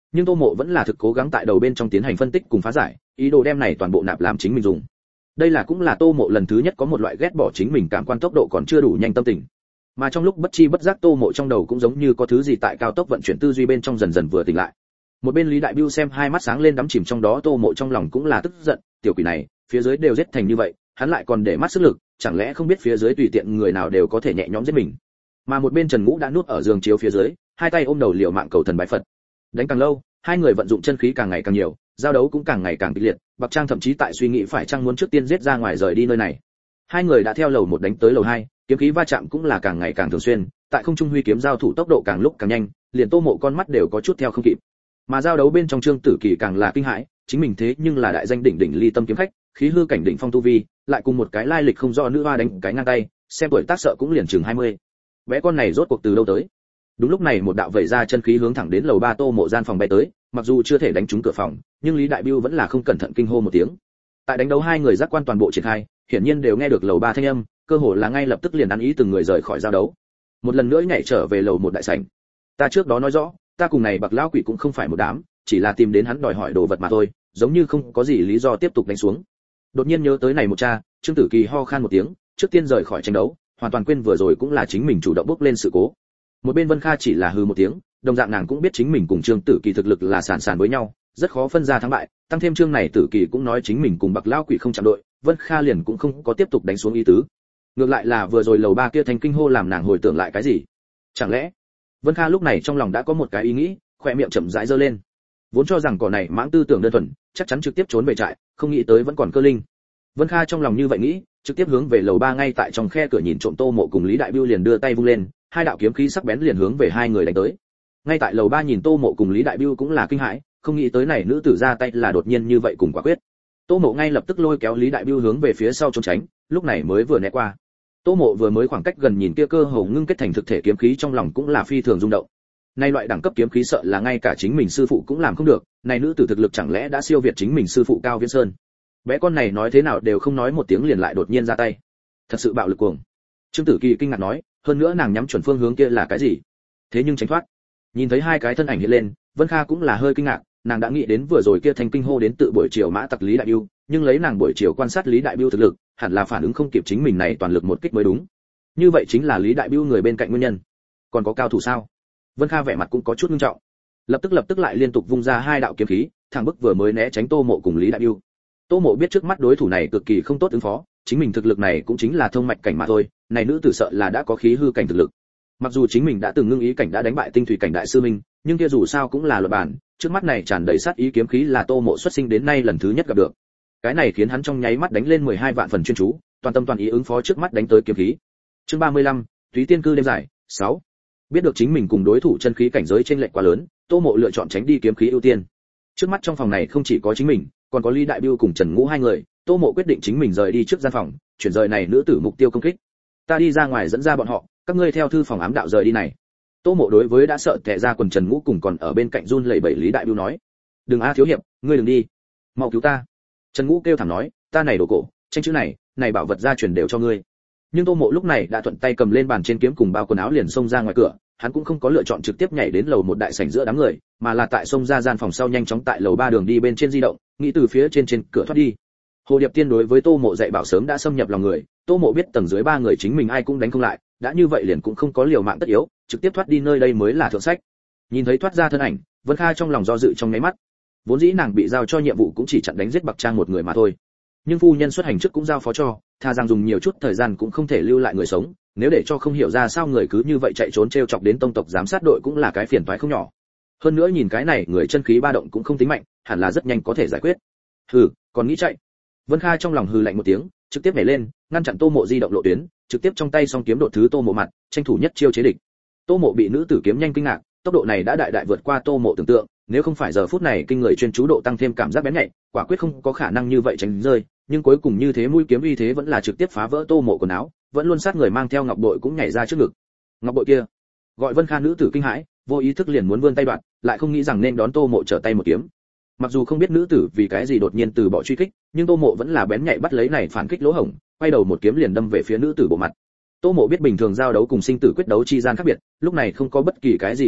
[SPEAKER 1] nhưng Tô Mộ vẫn là thực cố gắng tại đầu bên trong tiến hành phân tích cùng phá giải, ý đồ đem này toàn bộ nạp làm chính mình dùng. Đây là cũng là Tô Mộ lần thứ nhất có một loại ghét bỏ chính mình cảm quan tốc độ còn chưa đủ nhanh tâm tình. Mà trong lúc bất chi bất giác Tô Mộ trong đầu cũng giống như có thứ gì tại cao tốc vận chuyển tư duy bên trong dần dần vừa tỉnh lại. Một bên Lý Đại Bưu xem hai mắt sáng lên đắm chìm trong đó, Tô Mộ trong lòng cũng là tức giận, tiểu quỷ này, phía dưới đều giết thành như vậy, hắn lại còn để mắt sức lực, chẳng lẽ không biết phía dưới tùy tiện người nào đều có thể nhẹ nhõm giết mình. Mà một bên Trần Ngũ đã nuốt ở giường chiếu phía dưới, hai tay ôm đầu liều mạng cầu thần bái Phật. Đánh càng lâu, hai người vận dụng chân khí càng ngày càng nhiều, giao đấu cũng càng ngày càng kịch liệt, Bạc Trang thậm chí tại suy nghĩ phải chăng muốn trước tiên giết ra ngoài rời đi nơi này. Hai người đã theo lầu một đánh tới lầu hai, kiếm khí va chạm cũng là càng ngày càng thường xuyên, tại không trung huy kiếm giao thủ tốc độ càng lúc càng nhanh, liền Tô Mộ con mắt đều có chút theo không kịp. Mà giao đấu bên trong Trương Tử Kỳ càng là kinh hãi, chính mình thế nhưng là đại danh đỉnh đỉnh ly tâm kiếm khách, khí hư cảnh đỉnh phong tu vi, lại cùng một cái lai lịch không rõ nữ hoa đánh cái ngang tay, xem tuổi tác sợ cũng liền chừng hai mươi. Bé con này rốt cuộc từ đâu tới? Đúng lúc này một đạo vẩy ra chân khí hướng thẳng đến lầu ba Tô Mộ gian phòng bay tới, mặc dù chưa thể đánh trúng cửa phòng, nhưng Lý Đại Bưu vẫn là không cẩn thận kinh hô một tiếng. Tại đánh đấu hai người giác quan toàn bộ triển khai, hiển nhiên đều nghe được lầu ba thanh âm, cơ hồ là ngay lập tức liền ăn ý từng người rời khỏi giao đấu. Một lần nữa nhảy trở về lầu một đại sảnh. Ta trước đó nói rõ, ta cùng này Bạc lão quỷ cũng không phải một đám, chỉ là tìm đến hắn đòi hỏi đồ vật mà thôi, giống như không có gì lý do tiếp tục đánh xuống. Đột nhiên nhớ tới này một cha, Trương Tử Kỳ ho khan một tiếng, trước tiên rời khỏi tranh đấu, hoàn toàn quên vừa rồi cũng là chính mình chủ động bước lên sự cố. Một bên Vân Kha chỉ là hừ một tiếng, đồng dạng nàng cũng biết chính mình cùng Trương Tử Kỳ thực lực là sàn sàn với nhau, rất khó phân ra thắng bại, tăng thêm Trương này Tử Kỳ cũng nói chính mình cùng Bạc lão quỷ không chạm đội, Vân Kha liền cũng không có tiếp tục đánh xuống ý tứ. Ngược lại là vừa rồi lầu ba kia thanh kinh hô làm nàng hồi tưởng lại cái gì. Chẳng lẽ Vân Kha lúc này trong lòng đã có một cái ý nghĩ, khỏe miệng chậm rãi giơ lên. Vốn cho rằng cỏ này mãng tư tưởng đơn thuần, chắc chắn trực tiếp trốn về trại, không nghĩ tới vẫn còn cơ linh. Vân Kha trong lòng như vậy nghĩ, trực tiếp hướng về lầu ba ngay tại trong khe cửa nhìn trộm Tô Mộ cùng Lý Đại Bưu liền đưa tay vung lên, hai đạo kiếm khí sắc bén liền hướng về hai người đánh tới. Ngay tại lầu ba nhìn Tô Mộ cùng Lý Đại Bưu cũng là kinh hãi, không nghĩ tới này nữ tử ra tay là đột nhiên như vậy cùng quả quyết. Tô Mộ ngay lập tức lôi kéo Lý Đại Bưu hướng về phía sau trốn tránh, lúc này mới vừa né qua. Tô Mộ vừa mới khoảng cách gần nhìn kia cơ hồ ngưng kết thành thực thể kiếm khí trong lòng cũng là phi thường rung động. Nay loại đẳng cấp kiếm khí sợ là ngay cả chính mình sư phụ cũng làm không được, này nữ tử thực lực chẳng lẽ đã siêu việt chính mình sư phụ Cao Viễn Sơn. Bé con này nói thế nào đều không nói một tiếng liền lại đột nhiên ra tay. Thật sự bạo lực cuồng. Trương Tử Kỳ kinh ngạc nói, hơn nữa nàng nhắm chuẩn phương hướng kia là cái gì? Thế nhưng tránh thoát. Nhìn thấy hai cái thân ảnh hiện lên, Vân Kha cũng là hơi kinh ngạc, nàng đã nghĩ đến vừa rồi kia thanh kinh hô đến tự buổi chiều mã tặc Lý Đại Bưu, nhưng lấy nàng buổi chiều quan sát Lý Đại Bưu thực lực, hẳn là phản ứng không kịp chính mình này toàn lực một kích mới đúng. Như vậy chính là Lý Đại Bưu người bên cạnh nguyên nhân. Còn có cao thủ sao? Vân Kha vẻ mặt cũng có chút nghiêm trọng. Lập tức lập tức lại liên tục vung ra hai đạo kiếm khí, thẳng bức vừa mới né tránh Tô Mộ cùng Lý Đại Bưu. Tô Mộ biết trước mắt đối thủ này cực kỳ không tốt ứng phó, chính mình thực lực này cũng chính là thông mạch cảnh mà thôi, này nữ tử sợ là đã có khí hư cảnh thực lực. Mặc dù chính mình đã từng ngưng ý cảnh đã đánh bại tinh thủy cảnh đại sư minh, nhưng kia dù sao cũng là luật bản, trước mắt này tràn đầy sát ý kiếm khí là Tô Mộ xuất sinh đến nay lần thứ nhất gặp được. Cái này khiến hắn trong nháy mắt đánh lên mười hai vạn phần chuyên chú, toàn tâm toàn ý ứng phó trước mắt đánh tới kiếm khí. Chương ba mươi lăm, Túy Tiên cư đêm dài, sáu. Biết được chính mình cùng đối thủ chân khí cảnh giới chênh lệch quá lớn, Tô Mộ lựa chọn tránh đi kiếm khí ưu tiên. Trước mắt trong phòng này không chỉ có chính mình, còn có Lý Đại Bưu cùng Trần Ngũ hai người, Tô Mộ quyết định chính mình rời đi trước gian phòng, chuyển rời này nữ tử mục tiêu công kích. Ta đi ra ngoài dẫn ra bọn họ, các ngươi theo thư phòng ám đạo rời đi này. Tô Mộ đối với đã sợ tè ra quần Trần Ngũ cùng còn ở bên cạnh run lẩy bẩy Lý Đại Bưu nói: "Đừng a thiếu hiệp, ngươi đừng đi, mau cứu ta." Trần Ngũ kêu thảm nói: "Ta này đồ cổ, tranh chữ này, này bảo vật gia truyền đều cho ngươi." Nhưng Tô Mộ lúc này đã thuận tay cầm lên bàn trên kiếm cùng bao quần áo liền xông ra ngoài cửa, hắn cũng không có lựa chọn trực tiếp nhảy đến lầu một đại sảnh giữa đám người, mà là tại xông ra gian phòng sau nhanh chóng tại lầu ba đường đi bên trên di động, nghĩ từ phía trên trên cửa thoát đi. Hồ Điệp Tiên đối với Tô Mộ dạy bảo sớm đã xâm nhập lòng người, Tô Mộ biết tầng dưới ba người chính mình ai cũng đánh không lại, đã như vậy liền cũng không có liều mạng tất yếu, trực tiếp thoát đi nơi đây mới là thượng sách. Nhìn thấy thoát ra thân ảnh, Vân Kha trong lòng do dự trong nháy mắt. Vốn dĩ nàng bị giao cho nhiệm vụ cũng chỉ chặn đánh giết Bạc Trang một người mà thôi, nhưng phu nhân xuất hành trước cũng giao phó cho, thà rằng dùng nhiều chút thời gian cũng không thể lưu lại người sống, nếu để cho không hiểu ra sao người cứ như vậy chạy trốn trêu chọc đến tông tộc giám sát đội cũng là cái phiền toái không nhỏ. Hơn nữa nhìn cái này người chân khí ba động cũng không tính mạnh, hẳn là rất nhanh có thể giải quyết. Hừ, còn nghĩ chạy? Vân Kha trong lòng hừ lạnh một tiếng, trực tiếp nhảy lên, ngăn chặn Tô Mộ di động lộ tuyến, trực tiếp trong tay song kiếm đột thứ Tô Mộ mặt, tranh thủ nhất chiêu chế địch. Tô Mộ bị nữ tử kiếm nhanh kinh ngạc, tốc độ này đã đại đại vượt qua Tô Mộ tưởng tượng, nếu không phải giờ phút này kinh người chuyên chú độ tăng thêm cảm giác bén nhạy, quả quyết không có khả năng như vậy tránh rơi, nhưng cuối cùng như thế mũi kiếm uy thế vẫn là trực tiếp phá vỡ Tô Mộ quần áo, vẫn luôn sát người mang theo ngọc bội cũng nhảy ra trước ngực. Ngọc bội kia, gọi Vân Kha nữ tử kinh hãi, vô ý thức liền muốn vươn tay đoạt, lại không nghĩ rằng nên đón Tô Mộ trở tay một kiếm. Mặc dù không biết nữ tử vì cái gì đột nhiên từ bỏ truy kích, nhưng Tô Mộ vẫn là bén nhạy bắt lấy này phản kích lỗ hổng, quay đầu một kiếm liền đâm về phía nữ tử bộ mặt. Tô Mộ biết bình thường giao đấu cùng sinh tử quyết đấu chi gian khác biệt, lúc này không có bất kỳ cái gì lưu lực,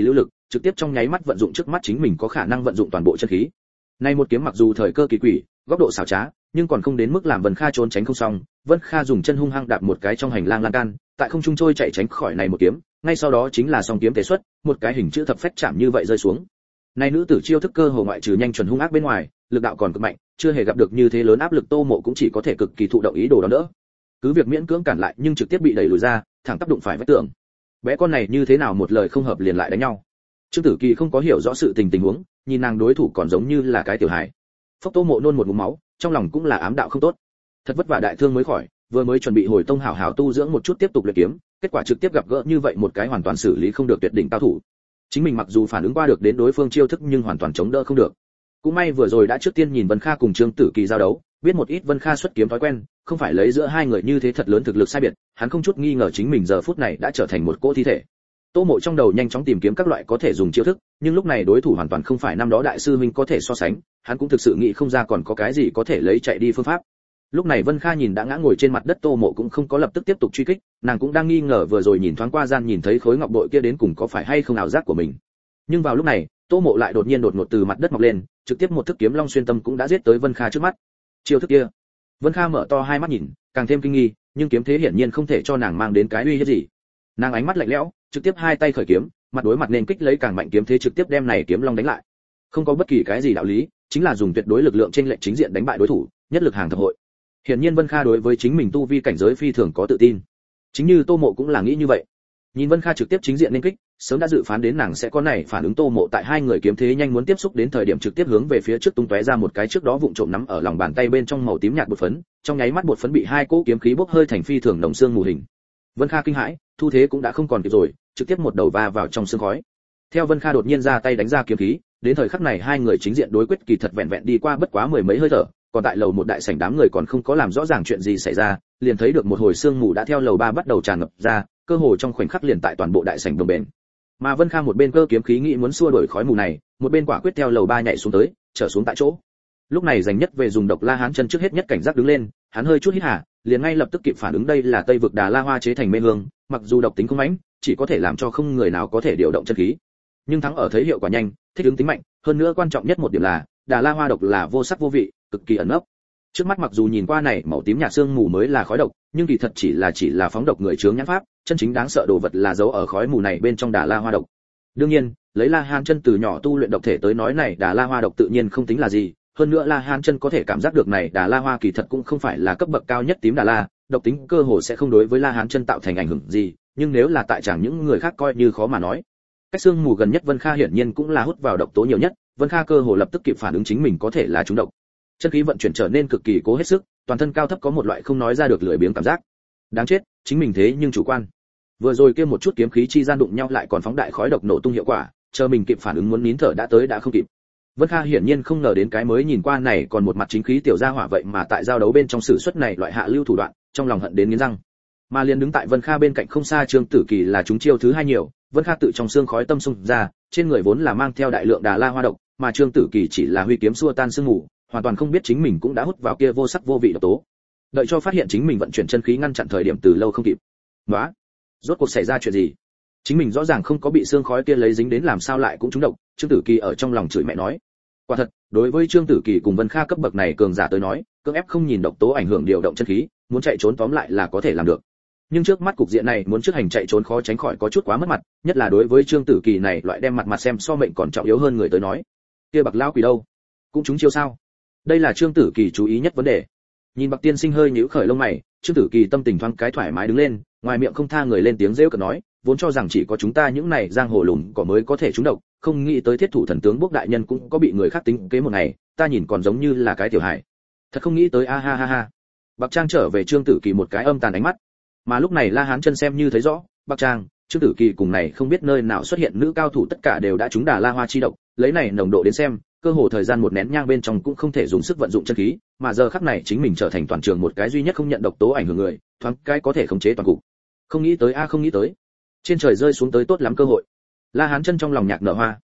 [SPEAKER 1] trực tiếp trong nháy mắt vận dụng trước mắt chính mình có khả năng vận dụng toàn bộ chân khí. Nay một kiếm mặc dù thời cơ kỳ quỷ, góc độ xảo trá, nhưng còn không đến mức làm Vân Kha trốn tránh không xong. Vân Kha dùng chân hung hăng đạp một cái trong hành lang lan can, tại không trung trôi chạy tránh khỏi này một kiếm, ngay sau đó chính là song kiếm tế xuất, một cái hình chữ thập phách chạm như vậy rơi xuống. Này nữ tử chiêu thức cơ hồ ngoại trừ nhanh chuẩn hung ác bên ngoài, lực đạo còn cực mạnh, chưa hề gặp được như thế lớn áp lực, Tô Mộ cũng chỉ có thể cực kỳ thụ động ý đồ đó đỡ. Cứ việc miễn cưỡng cản lại nhưng trực tiếp bị đẩy lùi ra, thẳng tác đụng phải vách tường. Bé con này như thế nào một lời không hợp liền lại đánh nhau. Trương Tử Kỳ không có hiểu rõ sự tình tình huống, nhìn nàng đối thủ còn giống như là cái tiểu hài. Phốc Tô Mộ nôn một ngụm máu, trong lòng cũng là ám đạo không tốt. Thật vất vả đại thương mới khỏi, vừa mới chuẩn bị hồi tông hảo hảo tu dưỡng một chút tiếp tục luyện kiếm, kết quả trực tiếp gặp gỡ như vậy một cái hoàn toàn xử lý không được tuyệt đỉnh cao thủ. Chính mình mặc dù phản ứng qua được đến đối phương chiêu thức nhưng hoàn toàn chống đỡ không được. Cũng may vừa rồi đã trước tiên nhìn Vân Kha cùng Trương Tử Kỳ giao đấu, biết một ít Vân Kha xuất kiếm thói quen, không phải lấy giữa hai người như thế thật lớn thực lực sai biệt, hắn không chút nghi ngờ chính mình giờ phút này đã trở thành một cỗ thi thể. Tô Mộ trong đầu nhanh chóng tìm kiếm các loại có thể dùng chiêu thức, nhưng lúc này đối thủ hoàn toàn không phải năm đó đại sư huynh có thể so sánh, hắn cũng thực sự nghĩ không ra còn có cái gì có thể lấy chạy đi phương pháp. Lúc này Vân Kha nhìn đã ngã ngồi trên mặt đất Tô Mộ cũng không có lập tức tiếp tục truy kích, nàng cũng đang nghi ngờ vừa rồi nhìn thoáng qua gian nhìn thấy khối ngọc bội kia đến cùng có phải hay không ảo giác của mình. Nhưng vào lúc này, Tô Mộ lại đột nhiên đột ngột từ mặt đất mọc lên, trực tiếp một thức kiếm long xuyên tâm cũng đã giết tới Vân Kha trước mắt. Chiêu thức kia, Vân Kha mở to hai mắt nhìn, càng thêm kinh nghi, nhưng kiếm thế hiển nhiên không thể cho nàng mang đến cái uy hiếp gì. Nàng ánh mắt lạnh lẽo, trực tiếp hai tay khởi kiếm, mặt đối mặt nên kích lấy càng mạnh kiếm thế trực tiếp đem này kiếm long đánh lại. Không có bất kỳ cái gì đạo lý, chính là dùng tuyệt đối lực lượng trên lệnh chính diện đánh bại đối thủ, nhất lực hàng thập hội. Hiển nhiên Vân Kha đối với chính mình tu vi cảnh giới phi thường có tự tin. Chính như Tô Mộ cũng là nghĩ như vậy. Nhìn Vân Kha trực tiếp chính diện nên kích, sớm đã dự phán đến nàng sẽ có này phản ứng. Tô Mộ tại hai người kiếm thế nhanh muốn tiếp xúc đến thời điểm trực tiếp hướng về phía trước tung tóe ra một cái trước đó vụng trộm nắm ở lòng bàn tay bên trong màu tím nhạt bột phấn, trong nháy mắt bột phấn bị hai cỗ kiếm khí bốc hơi thành phi thường nồng xương mù hình. Vân Kha kinh hãi, thu thế cũng đã không còn kịp rồi, trực tiếp một đầu va vào trong sương khói. Theo Vân Kha đột nhiên ra tay đánh ra kiếm khí, đến thời khắc này hai người chính diện đối quyết kỳ thật vẹn vẹn đi qua bất quá mười mấy hơi thở, còn tại lầu một đại sảnh đám người còn không có làm rõ ràng chuyện gì xảy ra, liền thấy được một hồi sương mù đã theo lầu ba bắt đầu tràn ngập ra, cơ hồ trong khoảnh khắc liền tại toàn bộ đại sảnh đồng bền. Mà Vân Kha một bên cơ kiếm khí nghĩ muốn xua đuổi khói mù này, một bên quả quyết theo lầu ba nhảy xuống tới, trở xuống tại chỗ. Lúc này dành nhất về dùng độc La Hán chân trước hết nhất cảnh giác đứng lên, hắn hơi chút hít hà, liền ngay lập tức kịp phản ứng đây là Tây vực Đà La Hoa chế thành mê hương, mặc dù độc tính không mãnh, chỉ có thể làm cho không người nào có thể điều động chân khí. Nhưng thắng ở thấy hiệu quả nhanh, thích ứng tính mạnh, hơn nữa quan trọng nhất một điểm là, Đà La Hoa độc là vô sắc vô vị, cực kỳ ẩn nấp. Trước mắt mặc dù nhìn qua này màu tím nhạt sương mù mới là khói độc, nhưng kỳ thật chỉ là chỉ là phóng độc người chướng nhãn pháp, chân chính đáng sợ đồ vật là giấu ở khói mù này bên trong Đà La Hoa độc. Đương nhiên, lấy La Hán chân từ nhỏ tu luyện độc thể tới nói này Đà La Hoa độc tự nhiên không tính là gì, hơn nữa La Hán chân có thể cảm giác được này Đà La Hoa kỳ thật cũng không phải là cấp bậc cao nhất tím Đà La, độc tính cơ hồ sẽ không đối với La Hán chân tạo thành ảnh hưởng gì, nhưng nếu là tại chẳng những người khác coi như khó mà nói. Cách xương mù gần nhất Vân Kha hiển nhiên cũng là hút vào độc tố nhiều nhất, Vân Kha cơ hồ lập tức kịp phản ứng chính mình có thể là trúng độc. Chân khí vận chuyển trở nên cực kỳ cố hết sức, toàn thân cao thấp có một loại không nói ra được lười biếng cảm giác. Đáng chết, chính mình thế nhưng chủ quan. Vừa rồi kia một chút kiếm khí chi gian đụng nhau lại còn phóng đại khói độc nổ tung hiệu quả, chờ mình kịp phản ứng muốn nín thở đã tới đã không kịp. Vân Kha hiển nhiên không ngờ đến cái mới nhìn qua này còn một mặt chính khí tiểu gia hỏa vậy mà tại giao đấu bên trong sử xuất này loại hạ lưu thủ đoạn, trong lòng hận đến nghiến răng. Mà liền đứng tại Vân Kha bên cạnh không xa Trương Tử Kỳ là chúng chiêu thứ hai nhiều, Vân Kha tự trong xương khói tâm xung ra, trên người vốn là mang theo đại lượng Đà La Hoa độc, mà Trương Tử Kỳ chỉ là huy kiếm xua tan sương mù, hoàn toàn không biết chính mình cũng đã hút vào kia vô sắc vô vị độc tố. Đợi cho phát hiện chính mình vận chuyển chân khí ngăn chặn thời điểm từ lâu không kịp. Nóa, rốt cuộc xảy ra chuyện gì? Chính mình rõ ràng không có bị xương khói kia lấy dính đến làm sao lại cũng trúng độc, Trương Tử Kỳ ở trong lòng chửi mẹ nói. Quả thật, đối với Trương Tử Kỳ cùng Vân Kha cấp bậc này cường giả tới nói, cưỡng ép không nhìn độc tố ảnh hưởng điều động chân khí, muốn chạy trốn tóm lại là có thể làm được. Nhưng trước mắt cục diện này muốn trước hành chạy trốn khó tránh khỏi có chút quá mất mặt, nhất là đối với Trương Tử Kỳ này loại đem mặt mặt xem so mệnh còn trọng yếu hơn người tới nói. Kia bạc lao quỷ đâu? Cũng trúng chiêu sao? Đây là Trương Tử Kỳ chú ý nhất vấn đề. Nhìn Bạc Tiên Sinh hơi nhíu khởi lông mày, Trương Tử Kỳ tâm tình thoáng cái thoải mái đứng lên, ngoài miệng không tha người lên tiếng rêu cợt nói, vốn cho rằng chỉ có chúng ta những này giang hồ lùn cỏ mới có thể trúng độc, không nghĩ tới thiết thủ thần tướng Bốc đại nhân cũng có bị người khác tính kế một ngày, ta nhìn còn giống như là cái tiểu hài. Thật không nghĩ tới a ha ha ha. Bạc Trang trở về Trương Tử Kỳ một cái âm tàn ánh mắt. Mà lúc này La Hán chân xem như thấy rõ, Bạc Trang, Trương Tử Kỳ cùng này không biết nơi nào xuất hiện nữ cao thủ tất cả đều đã trúng Đà La Hoa chi độc, lấy này nồng độ đến xem, cơ hồ thời gian một nén nhang bên trong cũng không thể dùng sức vận dụng chân khí, mà giờ khắc này chính mình trở thành toàn trường một cái duy nhất không nhận độc tố ảnh hưởng người, thoáng cái có thể khống chế toàn cục. Không nghĩ tới a không nghĩ tới. Trên trời rơi xuống tới tốt lắm cơ hội. La Hán chân trong lòng nhạc nở hoa.